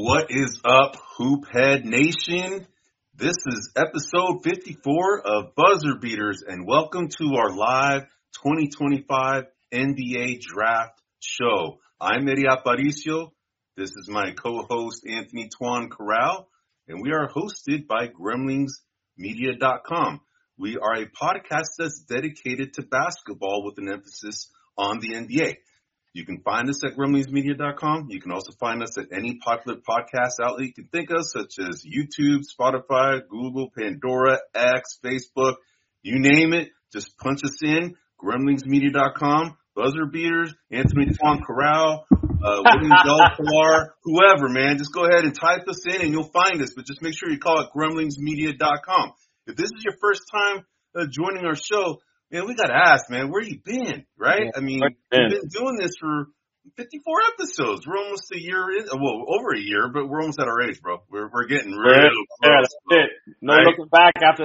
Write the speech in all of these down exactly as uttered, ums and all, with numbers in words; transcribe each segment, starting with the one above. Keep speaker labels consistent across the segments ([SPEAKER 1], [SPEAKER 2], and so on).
[SPEAKER 1] What is up, Hoophead Nation? This is episode fifty-four of Buzzer Beaters, and welcome to our live twenty twenty-five N B A Draft Show. I'm Eddie Aparicio. This is my co-host, Anthony Tuan Corral, and we are hosted by Gremlings Media dot com. We are a podcast that's dedicated to basketball with an emphasis on the N B A. You can find us at Gremlings Media dot com. You can also find us at any popular podcast outlet you can think of, such as YouTube, Spotify, Google, Pandora, X, Facebook, you name it. Just punch us in, Gremlings Media dot com, Buzzer Beaters, Anthony Tuan Corral, uh, William Delpar, whoever, man. Just go ahead and type us in and you'll find us, but just make sure you call it Gremlings Media dot com. If this is your first time uh, joining our show, man, we got to ask, man, where you been, right? Yeah, I mean, we've been doing this for fifty-four episodes. We're almost a year in, well, over a year, but we're almost at our age, bro. We're we're getting real
[SPEAKER 2] yeah,
[SPEAKER 1] close.
[SPEAKER 2] Yeah, that's it. No right? looking back after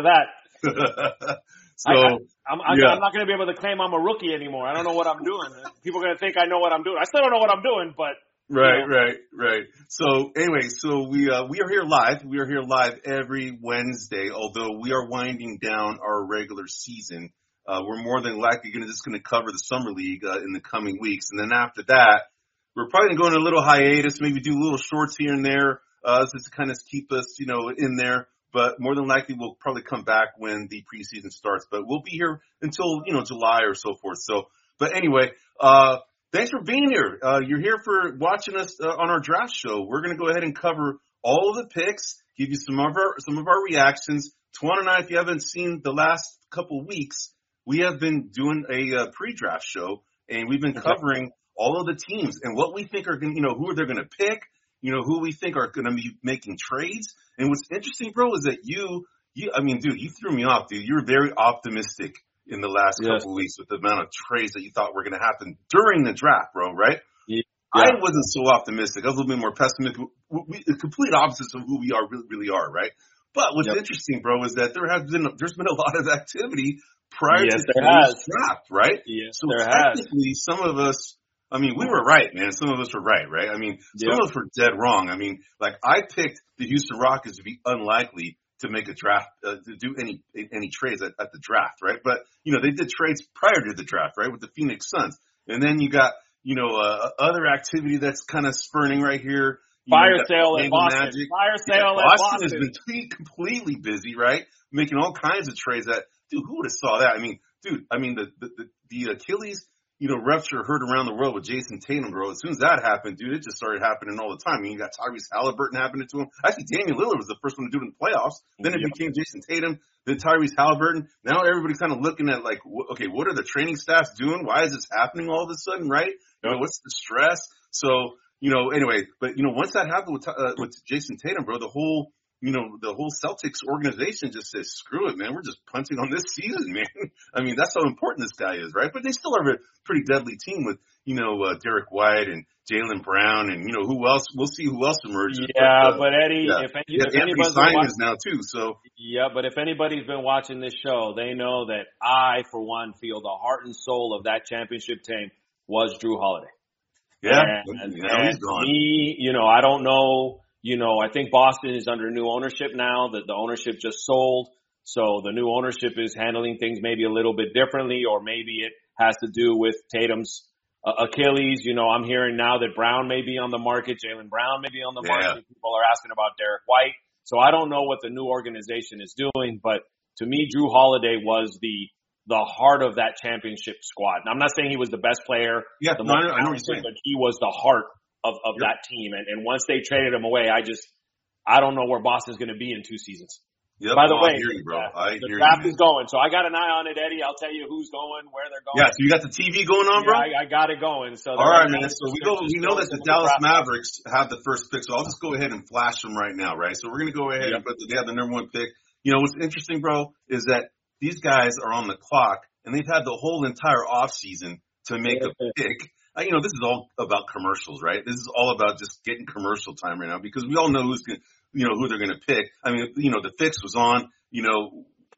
[SPEAKER 2] that.
[SPEAKER 1] so,
[SPEAKER 2] I, I, I'm, I'm,
[SPEAKER 1] yeah.
[SPEAKER 2] I'm not going to be able to claim I'm a rookie anymore. I don't know what I'm doing. People are going to think I know what I'm doing. I still don't know what I'm doing, but.
[SPEAKER 1] Right,
[SPEAKER 2] you know.
[SPEAKER 1] right, right. So anyway, so we uh, we are here live. We are here live every Wednesday, although we are winding down our regular season. Uh, we're more than likely going to just going to cover the summer league uh, in the coming weeks, and then after that, we're probably going to go on a little hiatus, maybe do little shorts here and there, uh, just to kind of keep us, you know, in there. But more than likely, we'll probably come back when the preseason starts. But we'll be here until you know July or so forth. So, but anyway, uh, thanks for being here. Uh, you're here for watching us uh, on our draft show. We're going to go ahead and cover all of the picks, give you some of our some of our reactions. Tuan and I, if you haven't seen the last couple weeks, we have been doing a uh, pre-draft show, and we've been covering all of the teams and what we think are going, you know, who they're going to pick, you know, who we think are going to be making trades. And what's interesting, bro, is that you, you, I mean, dude, you threw me off, dude. You were very optimistic in the last yes. couple of weeks with the amount of trades that you thought were going to happen during the draft, bro, right?
[SPEAKER 2] Yeah.
[SPEAKER 1] I wasn't so optimistic. I was a little bit more pessimistic. We, the complete opposites of who we are, really, really are, right? But what's yep. interesting, bro, is that there has been, there's been a lot of activity prior
[SPEAKER 2] yes,
[SPEAKER 1] to the draft, right?
[SPEAKER 2] Yes,
[SPEAKER 1] so
[SPEAKER 2] there
[SPEAKER 1] technically,
[SPEAKER 2] has.
[SPEAKER 1] some of us, I mean, we were right, man. Some of us were right, right? I mean, some
[SPEAKER 2] yep.
[SPEAKER 1] of us were dead wrong. I mean, like I picked the Houston Rockets to be unlikely to make a draft, uh, to do any any trades at, at the draft, right? But you know, they did trades prior to the draft, right, with the Phoenix Suns, and then you got you know uh, other activity that's kind of spurning right here. You
[SPEAKER 2] Fire
[SPEAKER 1] know,
[SPEAKER 2] sale in Boston.
[SPEAKER 1] Magic.
[SPEAKER 2] Fire sale
[SPEAKER 1] yeah,
[SPEAKER 2] in
[SPEAKER 1] Boston.
[SPEAKER 2] Boston
[SPEAKER 1] has been completely busy, right? Making all kinds of trades. That dude, who would have saw that? I mean, dude, I mean the the the, the Achilles, you know, rupture heard around the world with Jason Tatum, bro. As soon as that happened, dude, it just started happening all the time. I mean, you got Tyrese Halliburton happening to him. Actually, Damian Lillard was the first one to do it in the playoffs. Then it yep. became Jason Tatum, then Tyrese Halliburton. Now everybody's kind of looking at like, okay, what are the training staffs doing? Why is this happening all of a sudden, right? Yep. You know, what's the stress? So. You know, anyway, but, you know, once that happened with, uh, with Jason Tatum, bro, the whole, you know, the whole Celtics organization just says, screw it, man. We're just punting on this season, man. I mean, that's how important this guy is, right? But they still have a pretty deadly team with, you know, uh, Derek White and Jaylen Brown and, you know, who else? We'll see who else emerges.
[SPEAKER 2] Yeah,
[SPEAKER 1] but, uh,
[SPEAKER 2] but Eddie,
[SPEAKER 1] yeah.
[SPEAKER 2] if, any,
[SPEAKER 1] yeah,
[SPEAKER 2] if
[SPEAKER 1] Anthony
[SPEAKER 2] anybody's
[SPEAKER 1] Simons now too, so.
[SPEAKER 2] Yeah, but if anybody's been watching this show, they know that I, for one, feel the heart and soul of that championship team was Drew Holiday.
[SPEAKER 1] Yeah,
[SPEAKER 2] and,
[SPEAKER 1] now
[SPEAKER 2] and
[SPEAKER 1] he's gone.
[SPEAKER 2] Me, you know, I don't know, you know, I think Boston is under new ownership now, that the ownership just sold. So the new ownership is handling things maybe a little bit differently, or maybe it has to do with Tatum's uh, Achilles. You know, I'm hearing now that Brown may be on the market, Jaylen Brown may be on the
[SPEAKER 1] yeah.
[SPEAKER 2] market. People are asking about Derek White. So I don't know what the new organization is doing, but to me, Drew Holiday was the the heart of that championship squad. And I'm not saying he was the best player,
[SPEAKER 1] yeah,
[SPEAKER 2] the
[SPEAKER 1] no,
[SPEAKER 2] most
[SPEAKER 1] I know what you're saying.
[SPEAKER 2] but he was the heart of, of
[SPEAKER 1] yep.
[SPEAKER 2] that team. And, and once they traded him away, I just, I don't know where Boston's going to be in two seasons.
[SPEAKER 1] Yep.
[SPEAKER 2] By the
[SPEAKER 1] oh,
[SPEAKER 2] way,
[SPEAKER 1] I hear you, bro. I
[SPEAKER 2] the
[SPEAKER 1] hear
[SPEAKER 2] draft
[SPEAKER 1] you,
[SPEAKER 2] is going. So I got an eye on it, Eddie. I'll tell you who's going, where they're going.
[SPEAKER 1] Yeah, so you got the T V going on, bro?
[SPEAKER 2] Yeah, I, I got it going. So
[SPEAKER 1] all right, man. So we go. We know that the Dallas Mavericks have the first pick, so I'll just go ahead and flash them right now, right? So we're going to go ahead
[SPEAKER 2] yep.
[SPEAKER 1] and put the, they have the number one pick. You know, what's interesting, bro, is that these guys are on the clock, and they've had the whole entire offseason to make a pick. Uh, you know, this is all about commercials, right? This is all about just getting commercial time right now because we all know who's going, you know, who they're going to pick. I mean, you know, the fix was on. You know,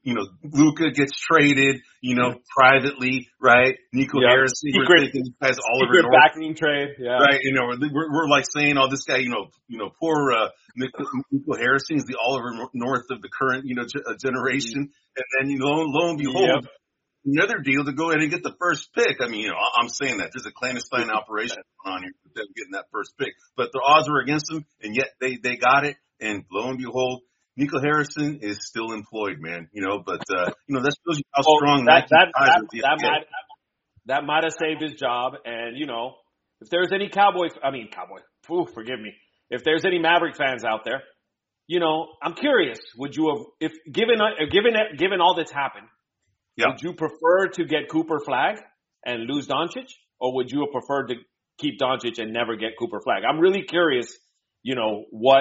[SPEAKER 1] you know, Luka gets traded, you know, yeah. privately, right? Nico
[SPEAKER 2] yeah.
[SPEAKER 1] Harrison,
[SPEAKER 2] secret,
[SPEAKER 1] we're thinking this guy's Oliver
[SPEAKER 2] secret
[SPEAKER 1] North.
[SPEAKER 2] backing trade, yeah.
[SPEAKER 1] Right, you know, we're, we're like saying, oh, this guy, you know, you know, poor, uh, Nico, Nico Harrison is the Oliver North of the current, you know, g- generation. And then, you know, lo and behold, yep. another deal to go ahead and get the first pick. I mean, you know, I'm saying that there's a clandestine operation on here with them getting that first pick, but the odds were against them, and yet they, they got it. And lo and behold, Nico Harrison is still employed, man. You know, but uh, you know that shows you how
[SPEAKER 2] well,
[SPEAKER 1] strong
[SPEAKER 2] that that
[SPEAKER 1] ties
[SPEAKER 2] that,
[SPEAKER 1] with the
[SPEAKER 2] that might that might have saved his job. And you know, if there's any Cowboy, I mean Cowboy, ooh, forgive me. If there's any Maverick fans out there, you know, I'm curious. Would you have, if given given given all that's happened, yeah. would you prefer to get Cooper Flag and lose Doncic, or would you have preferred to keep Doncic and never get Cooper Flag? I'm really curious. You know what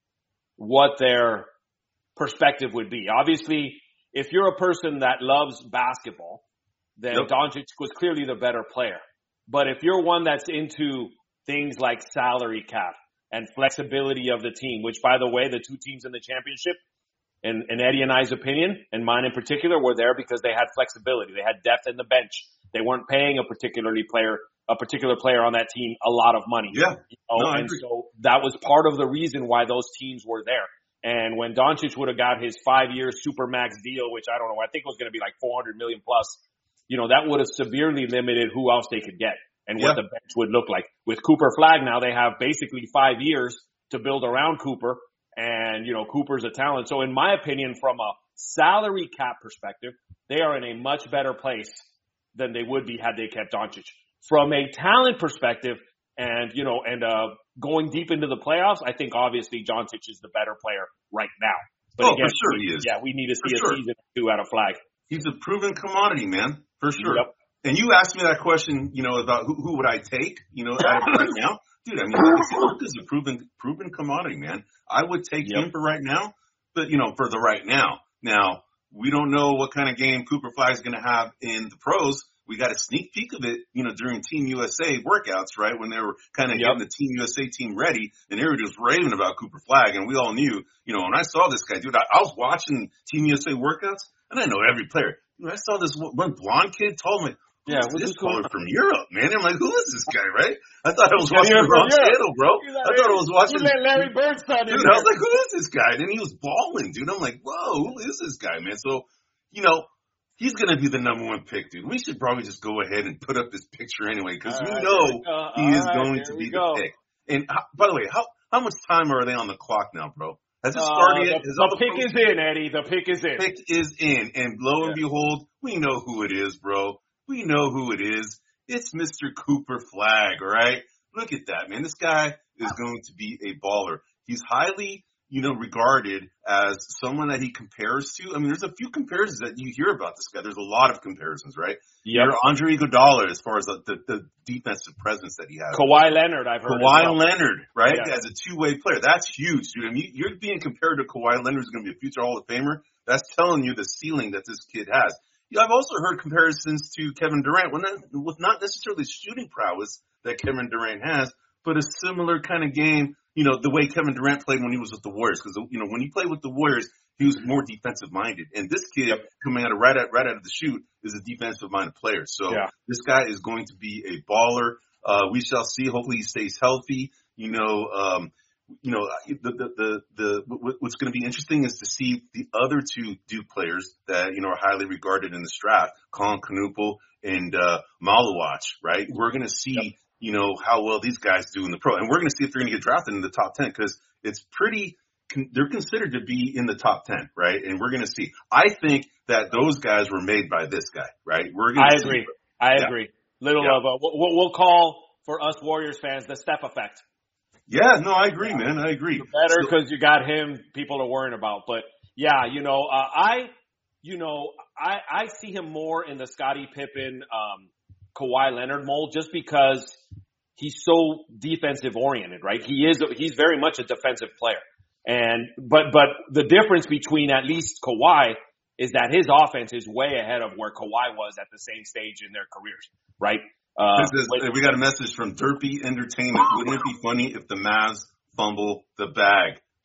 [SPEAKER 2] what their perspective would be. Obviously, if you're a person that loves basketball, then yep. Doncic was clearly the better player. But if you're one that's into things like salary cap and flexibility of the team, which, by the way, the two teams in the championship, in, in Eddie and I's opinion, and mine in particular, were there because they had flexibility. They had depth in the bench. They weren't paying a particularly player, a particular player on that team a lot of money.
[SPEAKER 1] Yeah.
[SPEAKER 2] You know? no, and so that was part of the reason why those teams were there. And when Doncic would have got his five-year supermax deal, which I don't know, I think it was going to be like four hundred million plus, you know, that would have severely limited who else they could get and what yeah. the bench would look like. With Cooper Flag now, they have basically five years to build around Cooper, and, you know, Cooper's a talent. So in my opinion, from a salary cap perspective, they are in a much better place than they would be had they kept Doncic. From a talent perspective, and, you know, and, uh, going deep into the playoffs, I think obviously Doncic is the better player right now. But
[SPEAKER 1] oh,
[SPEAKER 2] again,
[SPEAKER 1] for sure he is.
[SPEAKER 2] Yeah, we need to see
[SPEAKER 1] for
[SPEAKER 2] a
[SPEAKER 1] sure.
[SPEAKER 2] season or two out of Flag.
[SPEAKER 1] He's a proven commodity, man, for sure.
[SPEAKER 2] Yep.
[SPEAKER 1] And you asked me that question, you know, about who, who would I take, you know, out of right now. Dude, I mean, like I said, Luka's a proven, proven commodity, man. I would take yep. him for right now, but, you know, for the right now. Now, we don't know what kind of game Cooper Flag is going to have in the pros. We got a sneak peek of it, you know, during Team U S A workouts, right? When they were kind of yep. getting the Team U S A team ready, and they were just raving about Cooper Flag, and we all knew, you know, when I saw this guy, dude, I, I was watching Team U S A workouts, and I know every player. You know, I saw this one blonde kid, told me, yeah, this caller from Europe, man. I'm like, who is this guy, right? I thought I was watching the wrong channel, bro. I thought I was watching.
[SPEAKER 2] You let Larry Bird son in
[SPEAKER 1] Dude, I was like, who is this guy? And then he was balling, dude. I'm like, whoa, who is this guy, man? So, you know, he's going to be the number one pick, dude. We should probably just go ahead and put up this picture anyway, because we
[SPEAKER 2] right,
[SPEAKER 1] know
[SPEAKER 2] we
[SPEAKER 1] he is
[SPEAKER 2] right,
[SPEAKER 1] going to be
[SPEAKER 2] go.
[SPEAKER 1] the pick. And how, by the way, how how much time are they on the clock now, bro? Has it
[SPEAKER 2] Uh,
[SPEAKER 1] started yet?
[SPEAKER 2] the the, the pick is in, Eddie. The pick is in.
[SPEAKER 1] The pick is in. And lo and
[SPEAKER 2] yeah.
[SPEAKER 1] behold, we know who it is, bro. We know who it is. It's Mister Cooper Flag, all right? Look at that, man. This guy is going to be a baller. He's highly, you know, regarded as someone that he compares to. I mean, there's a few comparisons that you hear about this guy. There's a lot of comparisons, right?
[SPEAKER 2] Yeah.
[SPEAKER 1] You're Andre Iguodala as far as the, the, the defensive presence that he has.
[SPEAKER 2] Kawhi Leonard, I've heard.
[SPEAKER 1] Kawhi
[SPEAKER 2] well.
[SPEAKER 1] Leonard, right?
[SPEAKER 2] Yeah.
[SPEAKER 1] As a two-way player. That's huge, dude. I mean, you're being compared to Kawhi Leonard, who's going to be a future Hall of Famer. That's telling you the ceiling that this kid has. Yeah, I've also heard comparisons to Kevin Durant, with not, with not necessarily shooting prowess that Kevin Durant has, but a similar kind of game, you know, the way Kevin Durant played when he was with the Warriors. Because, you know, when he played with the Warriors, he was more defensive-minded. And this kid, yep. coming out of right, out right out of the chute, is a defensive-minded player. So yeah. this guy is going to be a baller. Uh, we shall see. Hopefully he stays healthy. You know, um, you know, the, the, the, the, what's going to be interesting is to see the other two Duke players that, you know, are highly regarded in this draft, Colin Knuppel and, uh, Malawach, right? We're going to see, yep. you know, how well these guys do in the pro. And we're going to see if they're going to get drafted in the top ten, because it's pretty, they're considered to be in the top ten, right? And we're going to see. I think that those guys were made by this guy, right? We're going to
[SPEAKER 2] I
[SPEAKER 1] see.
[SPEAKER 2] agree. I yeah. agree. Little yeah. of a, we'll, we'll call for us Warriors fans the Steph effect.
[SPEAKER 1] Yeah, no, I agree, man. I agree.
[SPEAKER 2] Better because so, you got him. People are worrying about, but yeah, you know, uh, I, you know, I, I see him more in the Scottie Pippen, um, Kawhi Leonard mold, just because he's so defensive oriented, right? He is, he's very much a defensive player, and but but the difference between at least Kawhi is that his offense is way ahead of where Kawhi was at the same stage in their careers, right? Uh,
[SPEAKER 1] this is, we got a message from Derpy Entertainment. Wouldn't it be funny if the Mavs fumble the bag?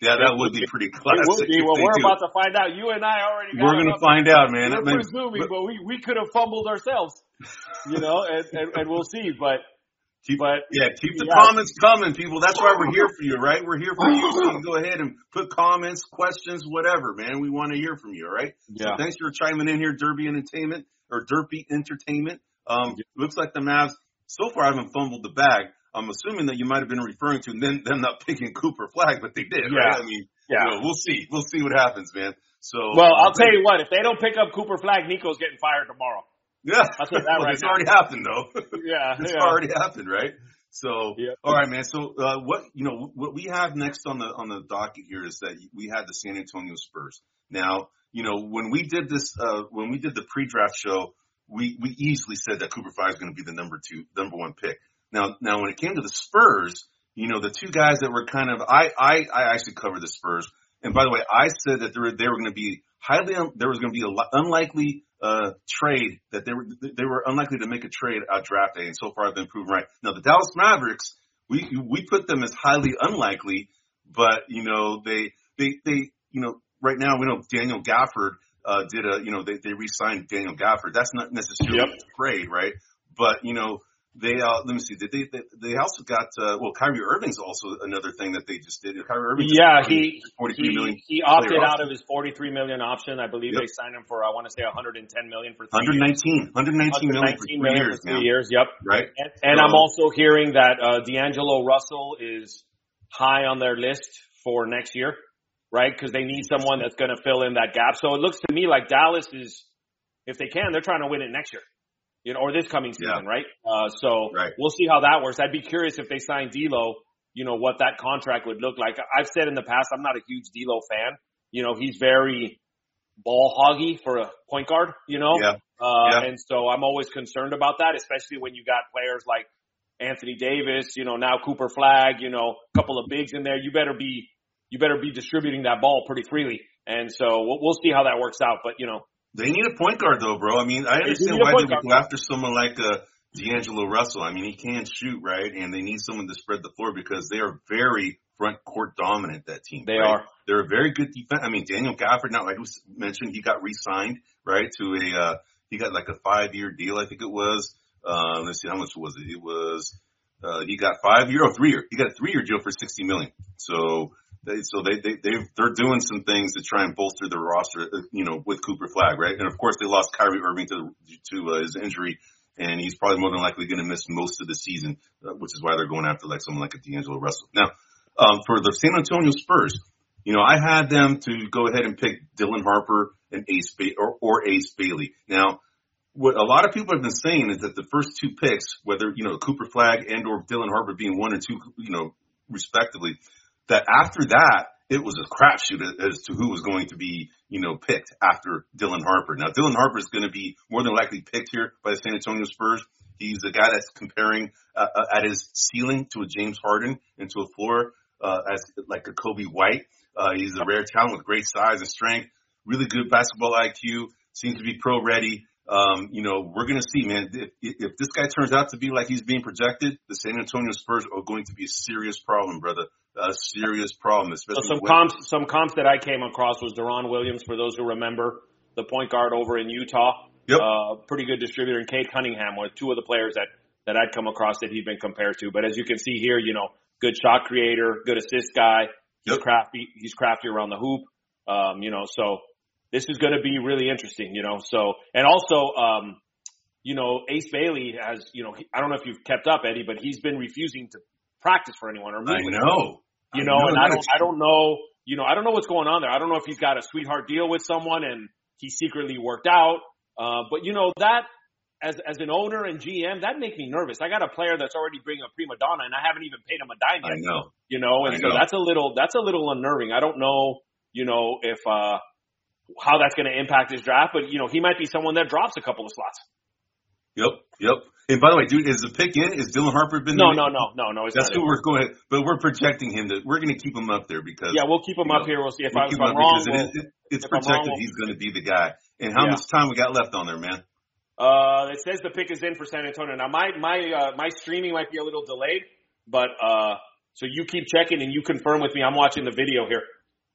[SPEAKER 1] Yeah, that would be pretty classic.
[SPEAKER 2] It would be. Well, we're
[SPEAKER 1] do.
[SPEAKER 2] about to find out. You and I already got
[SPEAKER 1] We're going to find out, man.
[SPEAKER 2] We're
[SPEAKER 1] I mean,
[SPEAKER 2] presuming,
[SPEAKER 1] but,
[SPEAKER 2] but we, we could have fumbled ourselves, you know, and, and, and we'll see. But,
[SPEAKER 1] keep,
[SPEAKER 2] but
[SPEAKER 1] yeah, keep the
[SPEAKER 2] yeah.
[SPEAKER 1] comments coming, people. That's why we're here for you, right? We're here for you. So you can go ahead and put comments, questions, whatever, man. We want to hear from you, all right?
[SPEAKER 2] Yeah.
[SPEAKER 1] So thanks for chiming in here, Derby Entertainment or Derpy Entertainment. Um, yeah. Looks like the Mavs so far haven't fumbled the bag. I'm assuming that you might have been referring to them, them not picking Cooper Flag, but they did,
[SPEAKER 2] yeah.
[SPEAKER 1] right? I mean,
[SPEAKER 2] yeah.
[SPEAKER 1] You know, we'll see. We'll see what happens, man. So,
[SPEAKER 2] well, I'll
[SPEAKER 1] um,
[SPEAKER 2] tell you what. If they don't pick up Cooper Flag, Nico's getting fired tomorrow.
[SPEAKER 1] Yeah,
[SPEAKER 2] I'll tell you that
[SPEAKER 1] well,
[SPEAKER 2] right
[SPEAKER 1] it's
[SPEAKER 2] now.
[SPEAKER 1] already happened, though.
[SPEAKER 2] Yeah,
[SPEAKER 1] it's
[SPEAKER 2] yeah.
[SPEAKER 1] already happened, right? So,
[SPEAKER 2] yep.
[SPEAKER 1] All right, man. So, uh, what you know, what we have next on the on the docket here is that we had the San Antonio Spurs. Now, you know, when we did this, uh, when we did the pre-draft show, we we easily said that Cooper Flag is going to be the number two, number one pick. Now, now when it came to the Spurs, you know, the two guys that were kind of, I, I, I actually covered the Spurs. And by the way, I said that they were, they were going to be highly, there was going to be an unlikely, uh, trade that they were, they were unlikely to make a trade at draft day. And so far I've been proven right. Now the Dallas Mavericks, we, we put them as highly unlikely, but you know, they, they, they, you know, right now we know Daniel Gafford, uh, did a, you know, they, they re-signed Daniel Gafford. That's not necessarily
[SPEAKER 2] yep.
[SPEAKER 1] a trade, right? But, you know, They, uh, let me see, did they, they, they also got, uh, well, Kyrie Irving's also another thing that they just did. Kyrie Irving.
[SPEAKER 2] Yeah, he,
[SPEAKER 1] forty-three
[SPEAKER 2] he,
[SPEAKER 1] million
[SPEAKER 2] he opted
[SPEAKER 1] option.
[SPEAKER 2] out of his forty-three million option. I believe
[SPEAKER 1] yep.
[SPEAKER 2] they signed him for, I want to say one hundred ten million for three
[SPEAKER 1] one nineteen,
[SPEAKER 2] years.
[SPEAKER 1] one nineteen million for three years,
[SPEAKER 2] for three years, yep.
[SPEAKER 1] Right.
[SPEAKER 2] And, and
[SPEAKER 1] so,
[SPEAKER 2] I'm also hearing that, uh, D'Angelo Russell is high on their list for next year, right? Cause they need someone that's going to fill in that gap. So it looks to me like Dallas is, if they can, they're trying to win it next year. You know, or this coming season,
[SPEAKER 1] yeah.
[SPEAKER 2] right? Uh, so
[SPEAKER 1] right.
[SPEAKER 2] we'll see how that works. I'd be curious if they sign D'Lo, you know, what that contract would look like. I've said in the past, I'm not a huge D'Lo fan. You know, he's very ball hoggy for a point guard, you know?
[SPEAKER 1] Yeah.
[SPEAKER 2] Uh,
[SPEAKER 1] yeah.
[SPEAKER 2] and so I'm always concerned about that, especially when you got players like Anthony Davis, you know, now Cooper Flag, you know, a couple of bigs in there. You better be, you better be distributing that ball pretty freely. And so we'll, we'll see how that works out. But, you know,
[SPEAKER 1] they need a point guard, though, bro. I mean, I understand why they would go after someone like uh, D'Angelo Russell. I mean, he can shoot, right? And they need someone to spread the floor because they are very front court dominant, that team.
[SPEAKER 2] They
[SPEAKER 1] right?
[SPEAKER 2] are.
[SPEAKER 1] They're a very good defense. I mean, Daniel Gafford, now, like I mentioned, he got re-signed, right, to a uh, – he got like a five-year deal, I think it was. Uh, let's see, how much was it? It was uh, – he got five-year or three-year. He got a three-year deal for sixty million dollars. So – They, so they, they, they, they're doing some things to try and bolster their roster, you know, with Cooper Flag, right? And of course they lost Kyrie Irving to, to uh, his injury, and he's probably more than likely going to miss most of the season, uh, which is why they're going after like someone like a D'Angelo Russell. Now, um, for the San Antonio Spurs, you know, I had them to go ahead and pick Dylan Harper and Ace ba- or, or Ace Bailey. Now, what a lot of people have been saying is that the first two picks, whether, you know, Cooper Flag and or Dylan Harper being one and two, you know, respectively, that after that, it was a crapshoot as to who was going to be, you know, picked after Dylan Harper. Now, Dylan Harper is going to be more than likely picked here by the San Antonio Spurs. He's a guy that's comparing uh, uh, at his ceiling to a James Harden and to a floor uh, as like a Kobe White. Uh, he's a rare talent with great size and strength, really good basketball I Q, seems to be pro ready. Um, you know, we're going to see, man, if, if this guy turns out to be like he's being projected, the San Antonio Spurs are going to be a serious problem, brother. A serious problem, especially
[SPEAKER 2] so some
[SPEAKER 1] when-
[SPEAKER 2] comps. Some comps that I came across was Deron Williams, for those who remember, the point guard over in Utah.
[SPEAKER 1] Yep.
[SPEAKER 2] Uh, pretty good distributor. And Cade Cunningham were two of the players that, that I'd come across that he'd been compared to. But as you can see here, you know, good shot creator, good assist guy. He's
[SPEAKER 1] Yep.
[SPEAKER 2] crafty. He's crafty around the hoop. Um, you know, so this is going to be really interesting, you know. So, and also, um, you know, Ace Bailey has, you know, he, I don't know if you've kept up, Eddie, but he's been refusing to practice for anyone or meet
[SPEAKER 1] I
[SPEAKER 2] with
[SPEAKER 1] know.
[SPEAKER 2] anyone. You know,
[SPEAKER 1] I know
[SPEAKER 2] and I don't, I don't know, you know, I don't know what's going on there. I don't know if he's got a sweetheart deal with someone and he secretly worked out. Uh, but you know, that as, as an owner and G M, that makes me nervous. I got a player that's already bringing a prima donna and I haven't even paid him a dime yet.
[SPEAKER 1] I know.
[SPEAKER 2] You know, and
[SPEAKER 1] I
[SPEAKER 2] so
[SPEAKER 1] know.
[SPEAKER 2] that's a little, that's a little unnerving. I don't know, you know, if, uh, how that's going to impact his draft, but you know, he might be someone that drops a couple of slots.
[SPEAKER 1] Yep. Yep. And by the way, dude, is the pick in? Is Dylan Harper been?
[SPEAKER 2] No, no, no, no, no. It's
[SPEAKER 1] That's
[SPEAKER 2] not
[SPEAKER 1] who we're going. But we're projecting him to. We're going to keep him up there because.
[SPEAKER 2] Yeah, we'll keep him
[SPEAKER 1] you
[SPEAKER 2] up
[SPEAKER 1] know,
[SPEAKER 2] here. We'll see if,
[SPEAKER 1] we'll
[SPEAKER 2] I, if
[SPEAKER 1] keep him
[SPEAKER 2] I'm
[SPEAKER 1] up
[SPEAKER 2] wrong.
[SPEAKER 1] because
[SPEAKER 2] We'll,
[SPEAKER 1] it, it, it's
[SPEAKER 2] if I'm
[SPEAKER 1] projected
[SPEAKER 2] wrong, we'll,
[SPEAKER 1] he's going to be the guy. And how
[SPEAKER 2] yeah.
[SPEAKER 1] much time we got left on there, man?
[SPEAKER 2] Uh, it says the pick is in for San Antonio. Now my my uh, my streaming might be a little delayed, but uh, so you keep checking and you confirm with me. I'm watching the video here.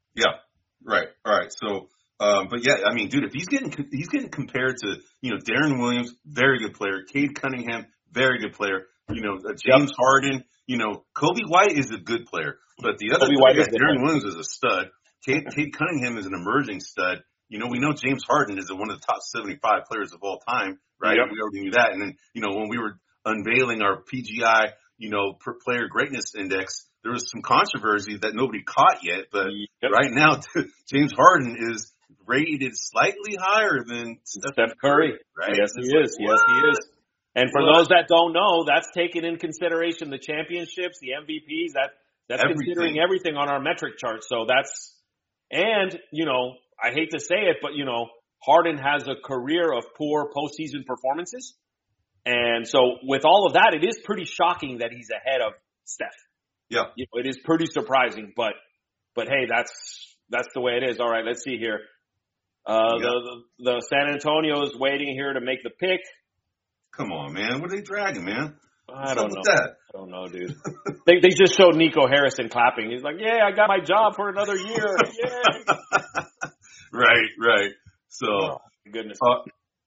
[SPEAKER 1] Yeah. Right. All right. So, um, but yeah, I mean, dude, if he's getting he's getting compared to you know Darren Williams, very good player, Cade Cunningham, very good player, you know uh, James yep. Harden, you know Kobe White is a good player, but the other
[SPEAKER 2] Kobe White
[SPEAKER 1] guy,
[SPEAKER 2] is
[SPEAKER 1] Darren Williams is a stud. Cade, Cade Cunningham is an emerging stud. You know, we know James Harden is one of the top seventy-five players of all time, right?
[SPEAKER 2] Yep.
[SPEAKER 1] We already knew that. And then, you know, when we were unveiling our P G I, you know, per player greatness index, there was some controversy that nobody caught yet. But yep. right now, James Harden is rated slightly higher than Steph,
[SPEAKER 2] Steph Curry.
[SPEAKER 1] Right?
[SPEAKER 2] Yes, he is. Like, yes, he is. And for what? those that don't know, that's taking in consideration the championships, the M V Ps. That that's everything. Considering everything on our metric chart. So that's and you know. I hate to say it, but, you know, Harden has a career of poor postseason performances. And so with all of that, it is pretty shocking that he's ahead of Steph.
[SPEAKER 1] Yeah.
[SPEAKER 2] You know, it is pretty surprising, but, but hey, that's, that's the way it is. All right, let's see here. Uh, yeah. the, the, the San Antonio is waiting here to make the pick.
[SPEAKER 1] Come on, man. What are they dragging, man?
[SPEAKER 2] I don't know.
[SPEAKER 1] That?
[SPEAKER 2] I don't know, dude. they, they just showed Nico Harrison clapping. He's like, yeah, I got my job for another year. Yeah.
[SPEAKER 1] Right, right. So,
[SPEAKER 2] oh, goodness.
[SPEAKER 1] Uh,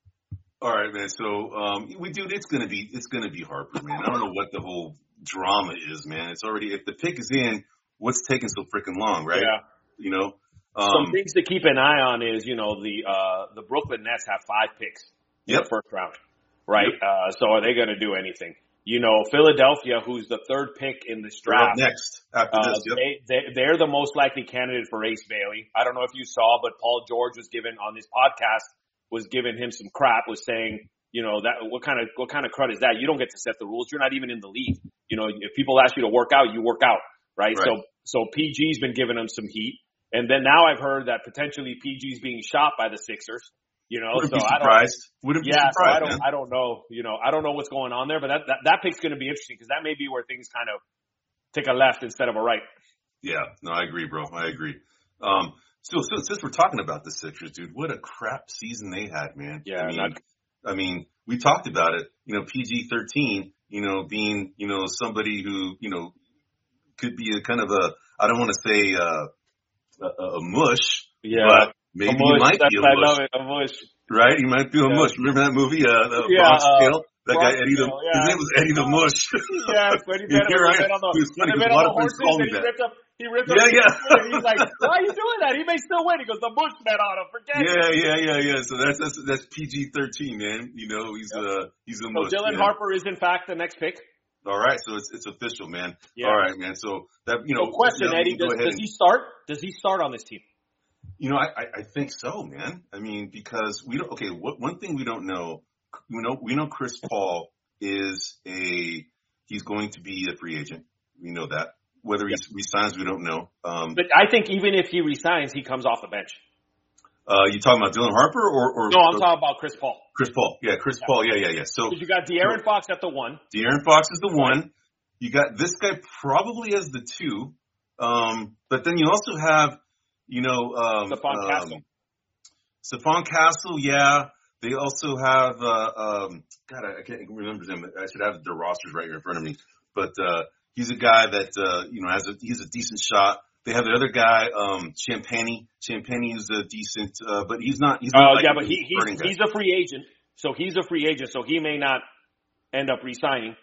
[SPEAKER 1] all right, man. So, um, we dude, it's gonna be, it's gonna be Harper, man. I don't know what the whole drama is, man. It's already, if the pick is in, what's taking so freaking long, right?
[SPEAKER 2] Yeah.
[SPEAKER 1] You know, um,
[SPEAKER 2] some things to keep an eye on is, you know, the uh, the Brooklyn Nets have five picks in
[SPEAKER 1] yep.
[SPEAKER 2] the first round, right?
[SPEAKER 1] Yep.
[SPEAKER 2] Uh, so are they gonna do anything? You know, Philadelphia, who's the third pick in this draft.
[SPEAKER 1] Next, after
[SPEAKER 2] uh,
[SPEAKER 1] this, yep.
[SPEAKER 2] they, they, they're the most likely candidate for Ace Bailey. I don't know if you saw, but Paul George was given on this podcast, was giving him some crap, was saying, you know, that what kind of, what kind of crud is that? You don't get to set the rules. You're not even in the league. You know, if people ask you to work out, you work out, right?
[SPEAKER 1] right.
[SPEAKER 2] So, so P G's been giving him some heat. And then now I've heard that potentially P G's being shot by the Sixers. You know,
[SPEAKER 1] Wouldn't
[SPEAKER 2] so
[SPEAKER 1] be
[SPEAKER 2] I
[SPEAKER 1] surprised.
[SPEAKER 2] don't.
[SPEAKER 1] Wouldn't
[SPEAKER 2] yeah,
[SPEAKER 1] be surprised,
[SPEAKER 2] so I don't.
[SPEAKER 1] man.
[SPEAKER 2] I don't know. You know, I don't know what's going on there, but that that, that pick's going to be interesting because that may be where things kind of take a left instead of a right.
[SPEAKER 1] Yeah, no, I agree, bro. I agree. Um, so, so since we're talking about the Sixers, dude, what a crap season they had, man.
[SPEAKER 2] Yeah,
[SPEAKER 1] I mean,
[SPEAKER 2] not...
[SPEAKER 1] I mean, we talked about it. You know, P G thirteen. You know, being you know somebody who you know could be a kind of a I don't want to say uh, a, a mush,
[SPEAKER 2] yeah,
[SPEAKER 1] but maybe he might be a
[SPEAKER 2] I
[SPEAKER 1] mush.
[SPEAKER 2] love it, a mush.
[SPEAKER 1] Right? He might be a
[SPEAKER 2] yeah.
[SPEAKER 1] mush. Remember that movie, uh, the
[SPEAKER 2] yeah,
[SPEAKER 1] Bronx
[SPEAKER 2] uh,
[SPEAKER 1] Tale? That
[SPEAKER 2] Bronx
[SPEAKER 1] guy, Eddie the,
[SPEAKER 2] Tale, yeah.
[SPEAKER 1] his name was Eddie the Mush.
[SPEAKER 2] Yeah, when he met him,
[SPEAKER 1] here I am.
[SPEAKER 2] on the,
[SPEAKER 1] It was funny because a
[SPEAKER 2] on
[SPEAKER 1] lot
[SPEAKER 2] the
[SPEAKER 1] of friends
[SPEAKER 2] horses
[SPEAKER 1] call me
[SPEAKER 2] and he
[SPEAKER 1] that.
[SPEAKER 2] ripped up, he ripped up
[SPEAKER 1] Yeah,
[SPEAKER 2] his
[SPEAKER 1] yeah.
[SPEAKER 2] and he's like, why are you doing that? He may still win. He goes, the Bush bet on him. Forget
[SPEAKER 1] yeah,
[SPEAKER 2] it.
[SPEAKER 1] Yeah, yeah, yeah, yeah. So that's, that's, that's P G thirteen, man. You know, he's, yep. uh, he's a
[SPEAKER 2] so
[SPEAKER 1] mush.
[SPEAKER 2] Dylan
[SPEAKER 1] man.
[SPEAKER 2] Harper is in fact the next pick.
[SPEAKER 1] All right. So it's, it's official, man.
[SPEAKER 2] Yeah.
[SPEAKER 1] All right, man. So that, you know.
[SPEAKER 2] So question,
[SPEAKER 1] you know,
[SPEAKER 2] Eddie, does, does
[SPEAKER 1] and,
[SPEAKER 2] he start? Does he start on this team?
[SPEAKER 1] You know, I, I think so, man. I mean, because we don't, okay, what, one thing we don't know, we know, we know Chris Paul is a, he's going to be a free agent. We know that. Whether he resigns, we don't know. Um,
[SPEAKER 2] but I think even if he resigns, he comes off the bench.
[SPEAKER 1] Uh, you talking about Dylan Harper or, or
[SPEAKER 2] no? I'm
[SPEAKER 1] or,
[SPEAKER 2] talking about Chris Paul.
[SPEAKER 1] Chris Paul, yeah, Chris yeah. Paul, yeah, yeah, yeah. So
[SPEAKER 2] you got De'Aaron Fox at the one.
[SPEAKER 1] De'Aaron Fox is the one. You got this guy probably as the two, um, but then you also have, you know, um,
[SPEAKER 2] Stephon Castle.
[SPEAKER 1] Um, Stephon Castle, yeah. They also have, uh, um, God, I, I can't remember his name. I should have their rosters right here in front of me. But, uh, he's a guy that, uh, you know, has a, he's a decent shot. They have the other guy, um, Champagnie. Champagnie is a decent, uh, but he's not, he's not
[SPEAKER 2] uh,
[SPEAKER 1] like
[SPEAKER 2] yeah,
[SPEAKER 1] a
[SPEAKER 2] but he, he's, he's a free agent. So he's a free agent. So he may not end up re-signing.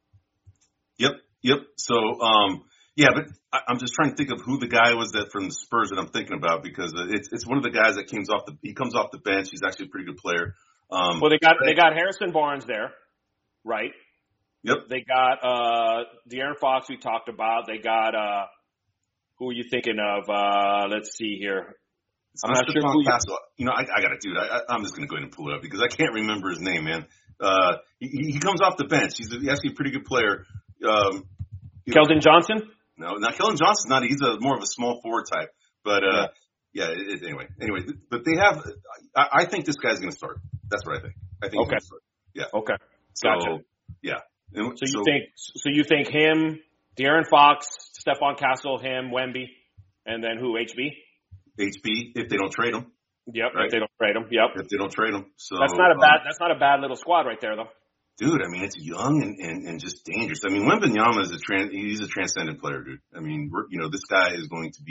[SPEAKER 1] Yep. Yep. So, um, yeah, but I, I'm just trying to think of who the guy was that from the Spurs that I'm thinking about because uh, it's, it's one of the guys that comes off the, he comes off the bench. He's actually a pretty good player. Um,
[SPEAKER 2] well, they got, they got Harrison Barnes there, right?
[SPEAKER 1] Yep.
[SPEAKER 2] They got, uh, De'Aaron Fox we talked about. They got, uh, who are you thinking of? Uh, let's see here.
[SPEAKER 1] I'm not sure who you, you know, I, I gotta do that. I, I'm just gonna go ahead and pull it up because I can't remember his name, man. Uh, he, he comes off the bench. He's, a, he's actually a pretty good player. Um,
[SPEAKER 2] Keldon Johnson?
[SPEAKER 1] No, not Keldon Johnson's not. He's a more of a small forward type. But uh, yeah, yeah it, anyway, anyway. But they have. I, I think this guy's gonna start. That's what I think. I think.
[SPEAKER 2] Okay.
[SPEAKER 1] He's gonna start. Yeah.
[SPEAKER 2] Okay.
[SPEAKER 1] So,
[SPEAKER 2] gotcha.
[SPEAKER 1] Yeah. And,
[SPEAKER 2] so you
[SPEAKER 1] so,
[SPEAKER 2] think? So you think him, De'Aaron Fox, Stephon Castle, him, Wemby, and then who? H B.
[SPEAKER 1] H B if they don't trade him.
[SPEAKER 2] Yep.
[SPEAKER 1] Right?
[SPEAKER 2] If they don't trade him. Yep.
[SPEAKER 1] If they don't trade him. So
[SPEAKER 2] that's not a
[SPEAKER 1] um,
[SPEAKER 2] bad. That's not a bad little squad right there, though.
[SPEAKER 1] Dude, I mean, it's young and, and, and just dangerous. I mean, Wembanyama is a trans, he's a transcendent player, dude. I mean, we're, you know, this guy is going to be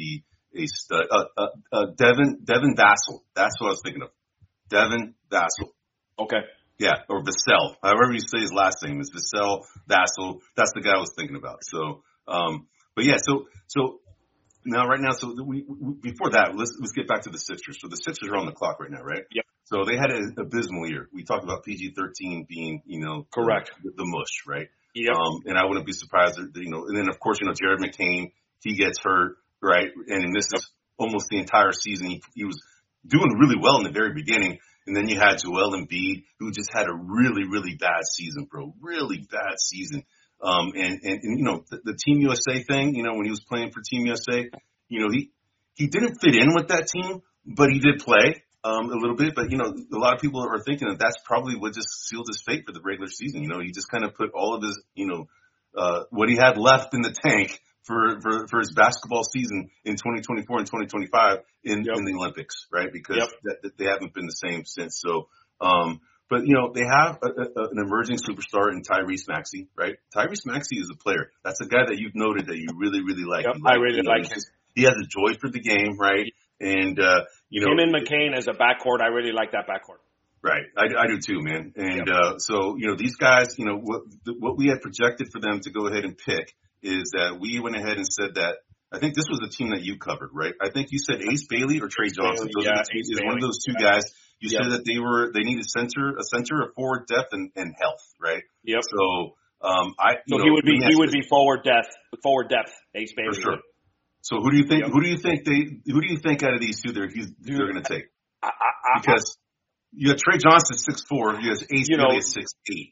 [SPEAKER 1] a stud. Uh, uh, uh, Devin Devin Vassell. That's what I was thinking of. Devin Vassell.
[SPEAKER 2] Okay.
[SPEAKER 1] Yeah, or Vassell. However you say his last name is Vassell Vassell. That's the guy I was thinking about. So, um, but yeah, so so now right now, so we, we before that, let's let's get back to the Sixers. So the Sixers are on the clock right now, right?
[SPEAKER 2] Yep.
[SPEAKER 1] So they had an abysmal year. We talked about P G thirteen being, you know,
[SPEAKER 2] correct,
[SPEAKER 1] the, the mush, right?
[SPEAKER 2] Yep.
[SPEAKER 1] Um, and I wouldn't be surprised that, you know, and then of course, you know, Jared McCain, he gets hurt, right? And this is almost the entire season. He, he was doing really well in the very beginning. And then you had Joel Embiid, who just had a really, really bad season, bro. Really bad season. Um, and, and, and, you know, the, the Team U S A thing, you know, when he was playing for Team U S A, you know, he, he didn't fit in with that team, but he did play, um, a little bit. But, you know, a lot of people are thinking that that's probably what just sealed his fate for the regular season. You know, he just kind of put all of his, you know, uh, what he had left in the tank for, for, for his basketball season in twenty twenty-four and twenty twenty-five in, yep. in the Olympics, right? Because
[SPEAKER 2] yep.
[SPEAKER 1] that, that they haven't been the same since. So, um, but you know, they have a, a, an emerging superstar in Tyrese Maxey, right? Tyrese Maxey is a player. That's a guy that you've noted that you really, really like.
[SPEAKER 2] Yep,
[SPEAKER 1] like
[SPEAKER 2] I really
[SPEAKER 1] you know,
[SPEAKER 2] like him.
[SPEAKER 1] Just, he has a joy for the game, right? And, uh, you know.
[SPEAKER 2] Him and McCain as a backcourt, I really like that backcourt.
[SPEAKER 1] Right. I, I do too, man. And, yep. uh, so, you know, these guys, you know, what, what we had projected for them to go ahead and pick is that we went ahead and said that, I think this was the team that you covered, right? I think you said Ace Bailey or Trey Johnson.
[SPEAKER 2] Bailey,
[SPEAKER 1] those
[SPEAKER 2] yeah,
[SPEAKER 1] are the two,
[SPEAKER 2] Ace
[SPEAKER 1] is
[SPEAKER 2] Bailey.
[SPEAKER 1] one of those two guys. You
[SPEAKER 2] yep.
[SPEAKER 1] said that they were, they needed center, a center, a forward depth and, and health, right?
[SPEAKER 2] Yep.
[SPEAKER 1] So, um, I, you
[SPEAKER 2] so
[SPEAKER 1] know,
[SPEAKER 2] he would be, he would
[SPEAKER 1] this.
[SPEAKER 2] be forward depth, forward depth, Ace Bailey.
[SPEAKER 1] For sure. So who do you think,
[SPEAKER 2] yep.
[SPEAKER 1] who do you think they, who do you think out of these two they're, he's, they're going to take?
[SPEAKER 2] I, I,
[SPEAKER 1] because you have Trey Johnson six four, you have Ace
[SPEAKER 2] you
[SPEAKER 1] Bailey
[SPEAKER 2] know,
[SPEAKER 1] six eight.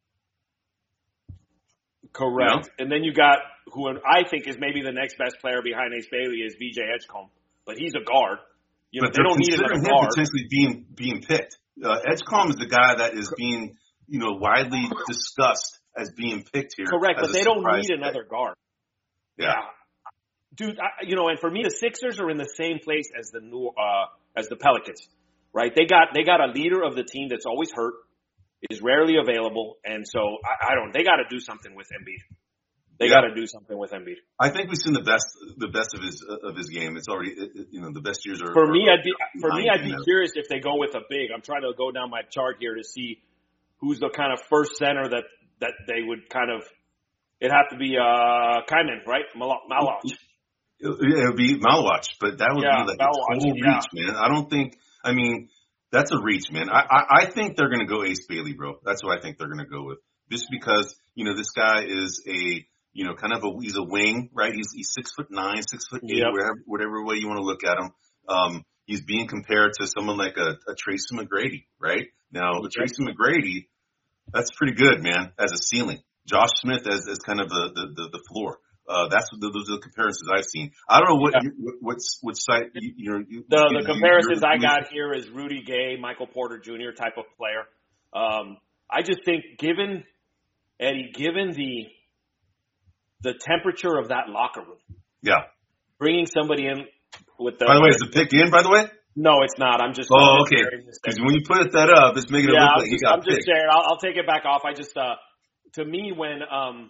[SPEAKER 2] Correct. You know? And then you got who I think is maybe the next best player behind Ace Bailey is V J Edgecombe, but he's a guard. You know,
[SPEAKER 1] but
[SPEAKER 2] they don't need another guard.
[SPEAKER 1] Potentially being being picked. Uh, Edgecombe is the guy that is being, you know, widely discussed as being picked here.
[SPEAKER 2] Correct, but they don't need
[SPEAKER 1] pick.
[SPEAKER 2] another guard.
[SPEAKER 1] Yeah,
[SPEAKER 2] yeah. dude. I, you know, and for me, the Sixers are in the same place as the new uh, as the Pelicans, right? They got they got a leader of the team that's always hurt, is rarely available, and so I, I don't. They got to do something with Embiid. They yeah. got to do something with Embiid.
[SPEAKER 1] I think we've seen the best, the best of his of his game. It's already, it, you know, the best years are.
[SPEAKER 2] For
[SPEAKER 1] are,
[SPEAKER 2] me,
[SPEAKER 1] are
[SPEAKER 2] I'd be for me, I'd be
[SPEAKER 1] now.
[SPEAKER 2] curious if they go with a big. I'm trying to go down my chart here to see who's the kind of first center that that they would kind of. It'd have to be uh Kaiman, right? Malawach.
[SPEAKER 1] It would be Malawach, but that would
[SPEAKER 2] yeah,
[SPEAKER 1] be like
[SPEAKER 2] Malawach,
[SPEAKER 1] a total
[SPEAKER 2] yeah.
[SPEAKER 1] reach, man. I don't think. I mean, that's a reach, man. I I, I think they're going to go Ace Bailey, bro. That's what I think they're going to go with. Just because you know this guy is a. You know, kind of a, he's a wing, right? He's, he's six foot nine, six foot eight,
[SPEAKER 2] yep.
[SPEAKER 1] whatever, whatever way you want to look at him. Um, he's being compared to someone like a, a Tracy McGrady, right? Now, yep. Tracy McGrady, that's pretty good, man, as a ceiling. Josh Smith as, as kind of the, the, the, the floor. Uh, that's what the, those are the comparisons I've seen. I don't know what, yeah. you, what, what's, which site you, you're, you,
[SPEAKER 2] the,
[SPEAKER 1] you,
[SPEAKER 2] the comparisons
[SPEAKER 1] you're,
[SPEAKER 2] I got here is Rudy Gay, Michael Porter Junior type of player. Um, I just think given, Eddie, given the, the temperature of that locker room.
[SPEAKER 1] Yeah.
[SPEAKER 2] Bringing somebody in with the.
[SPEAKER 1] By the way, is the pick in, by the way?
[SPEAKER 2] No, it's not. I'm just.
[SPEAKER 1] Oh, okay. Because when you put it that up, it's making it
[SPEAKER 2] yeah,
[SPEAKER 1] look like
[SPEAKER 2] just,
[SPEAKER 1] you got
[SPEAKER 2] I'm
[SPEAKER 1] picked.
[SPEAKER 2] just sharing. I'll, I'll take it back off. I just, uh, to me, when, um,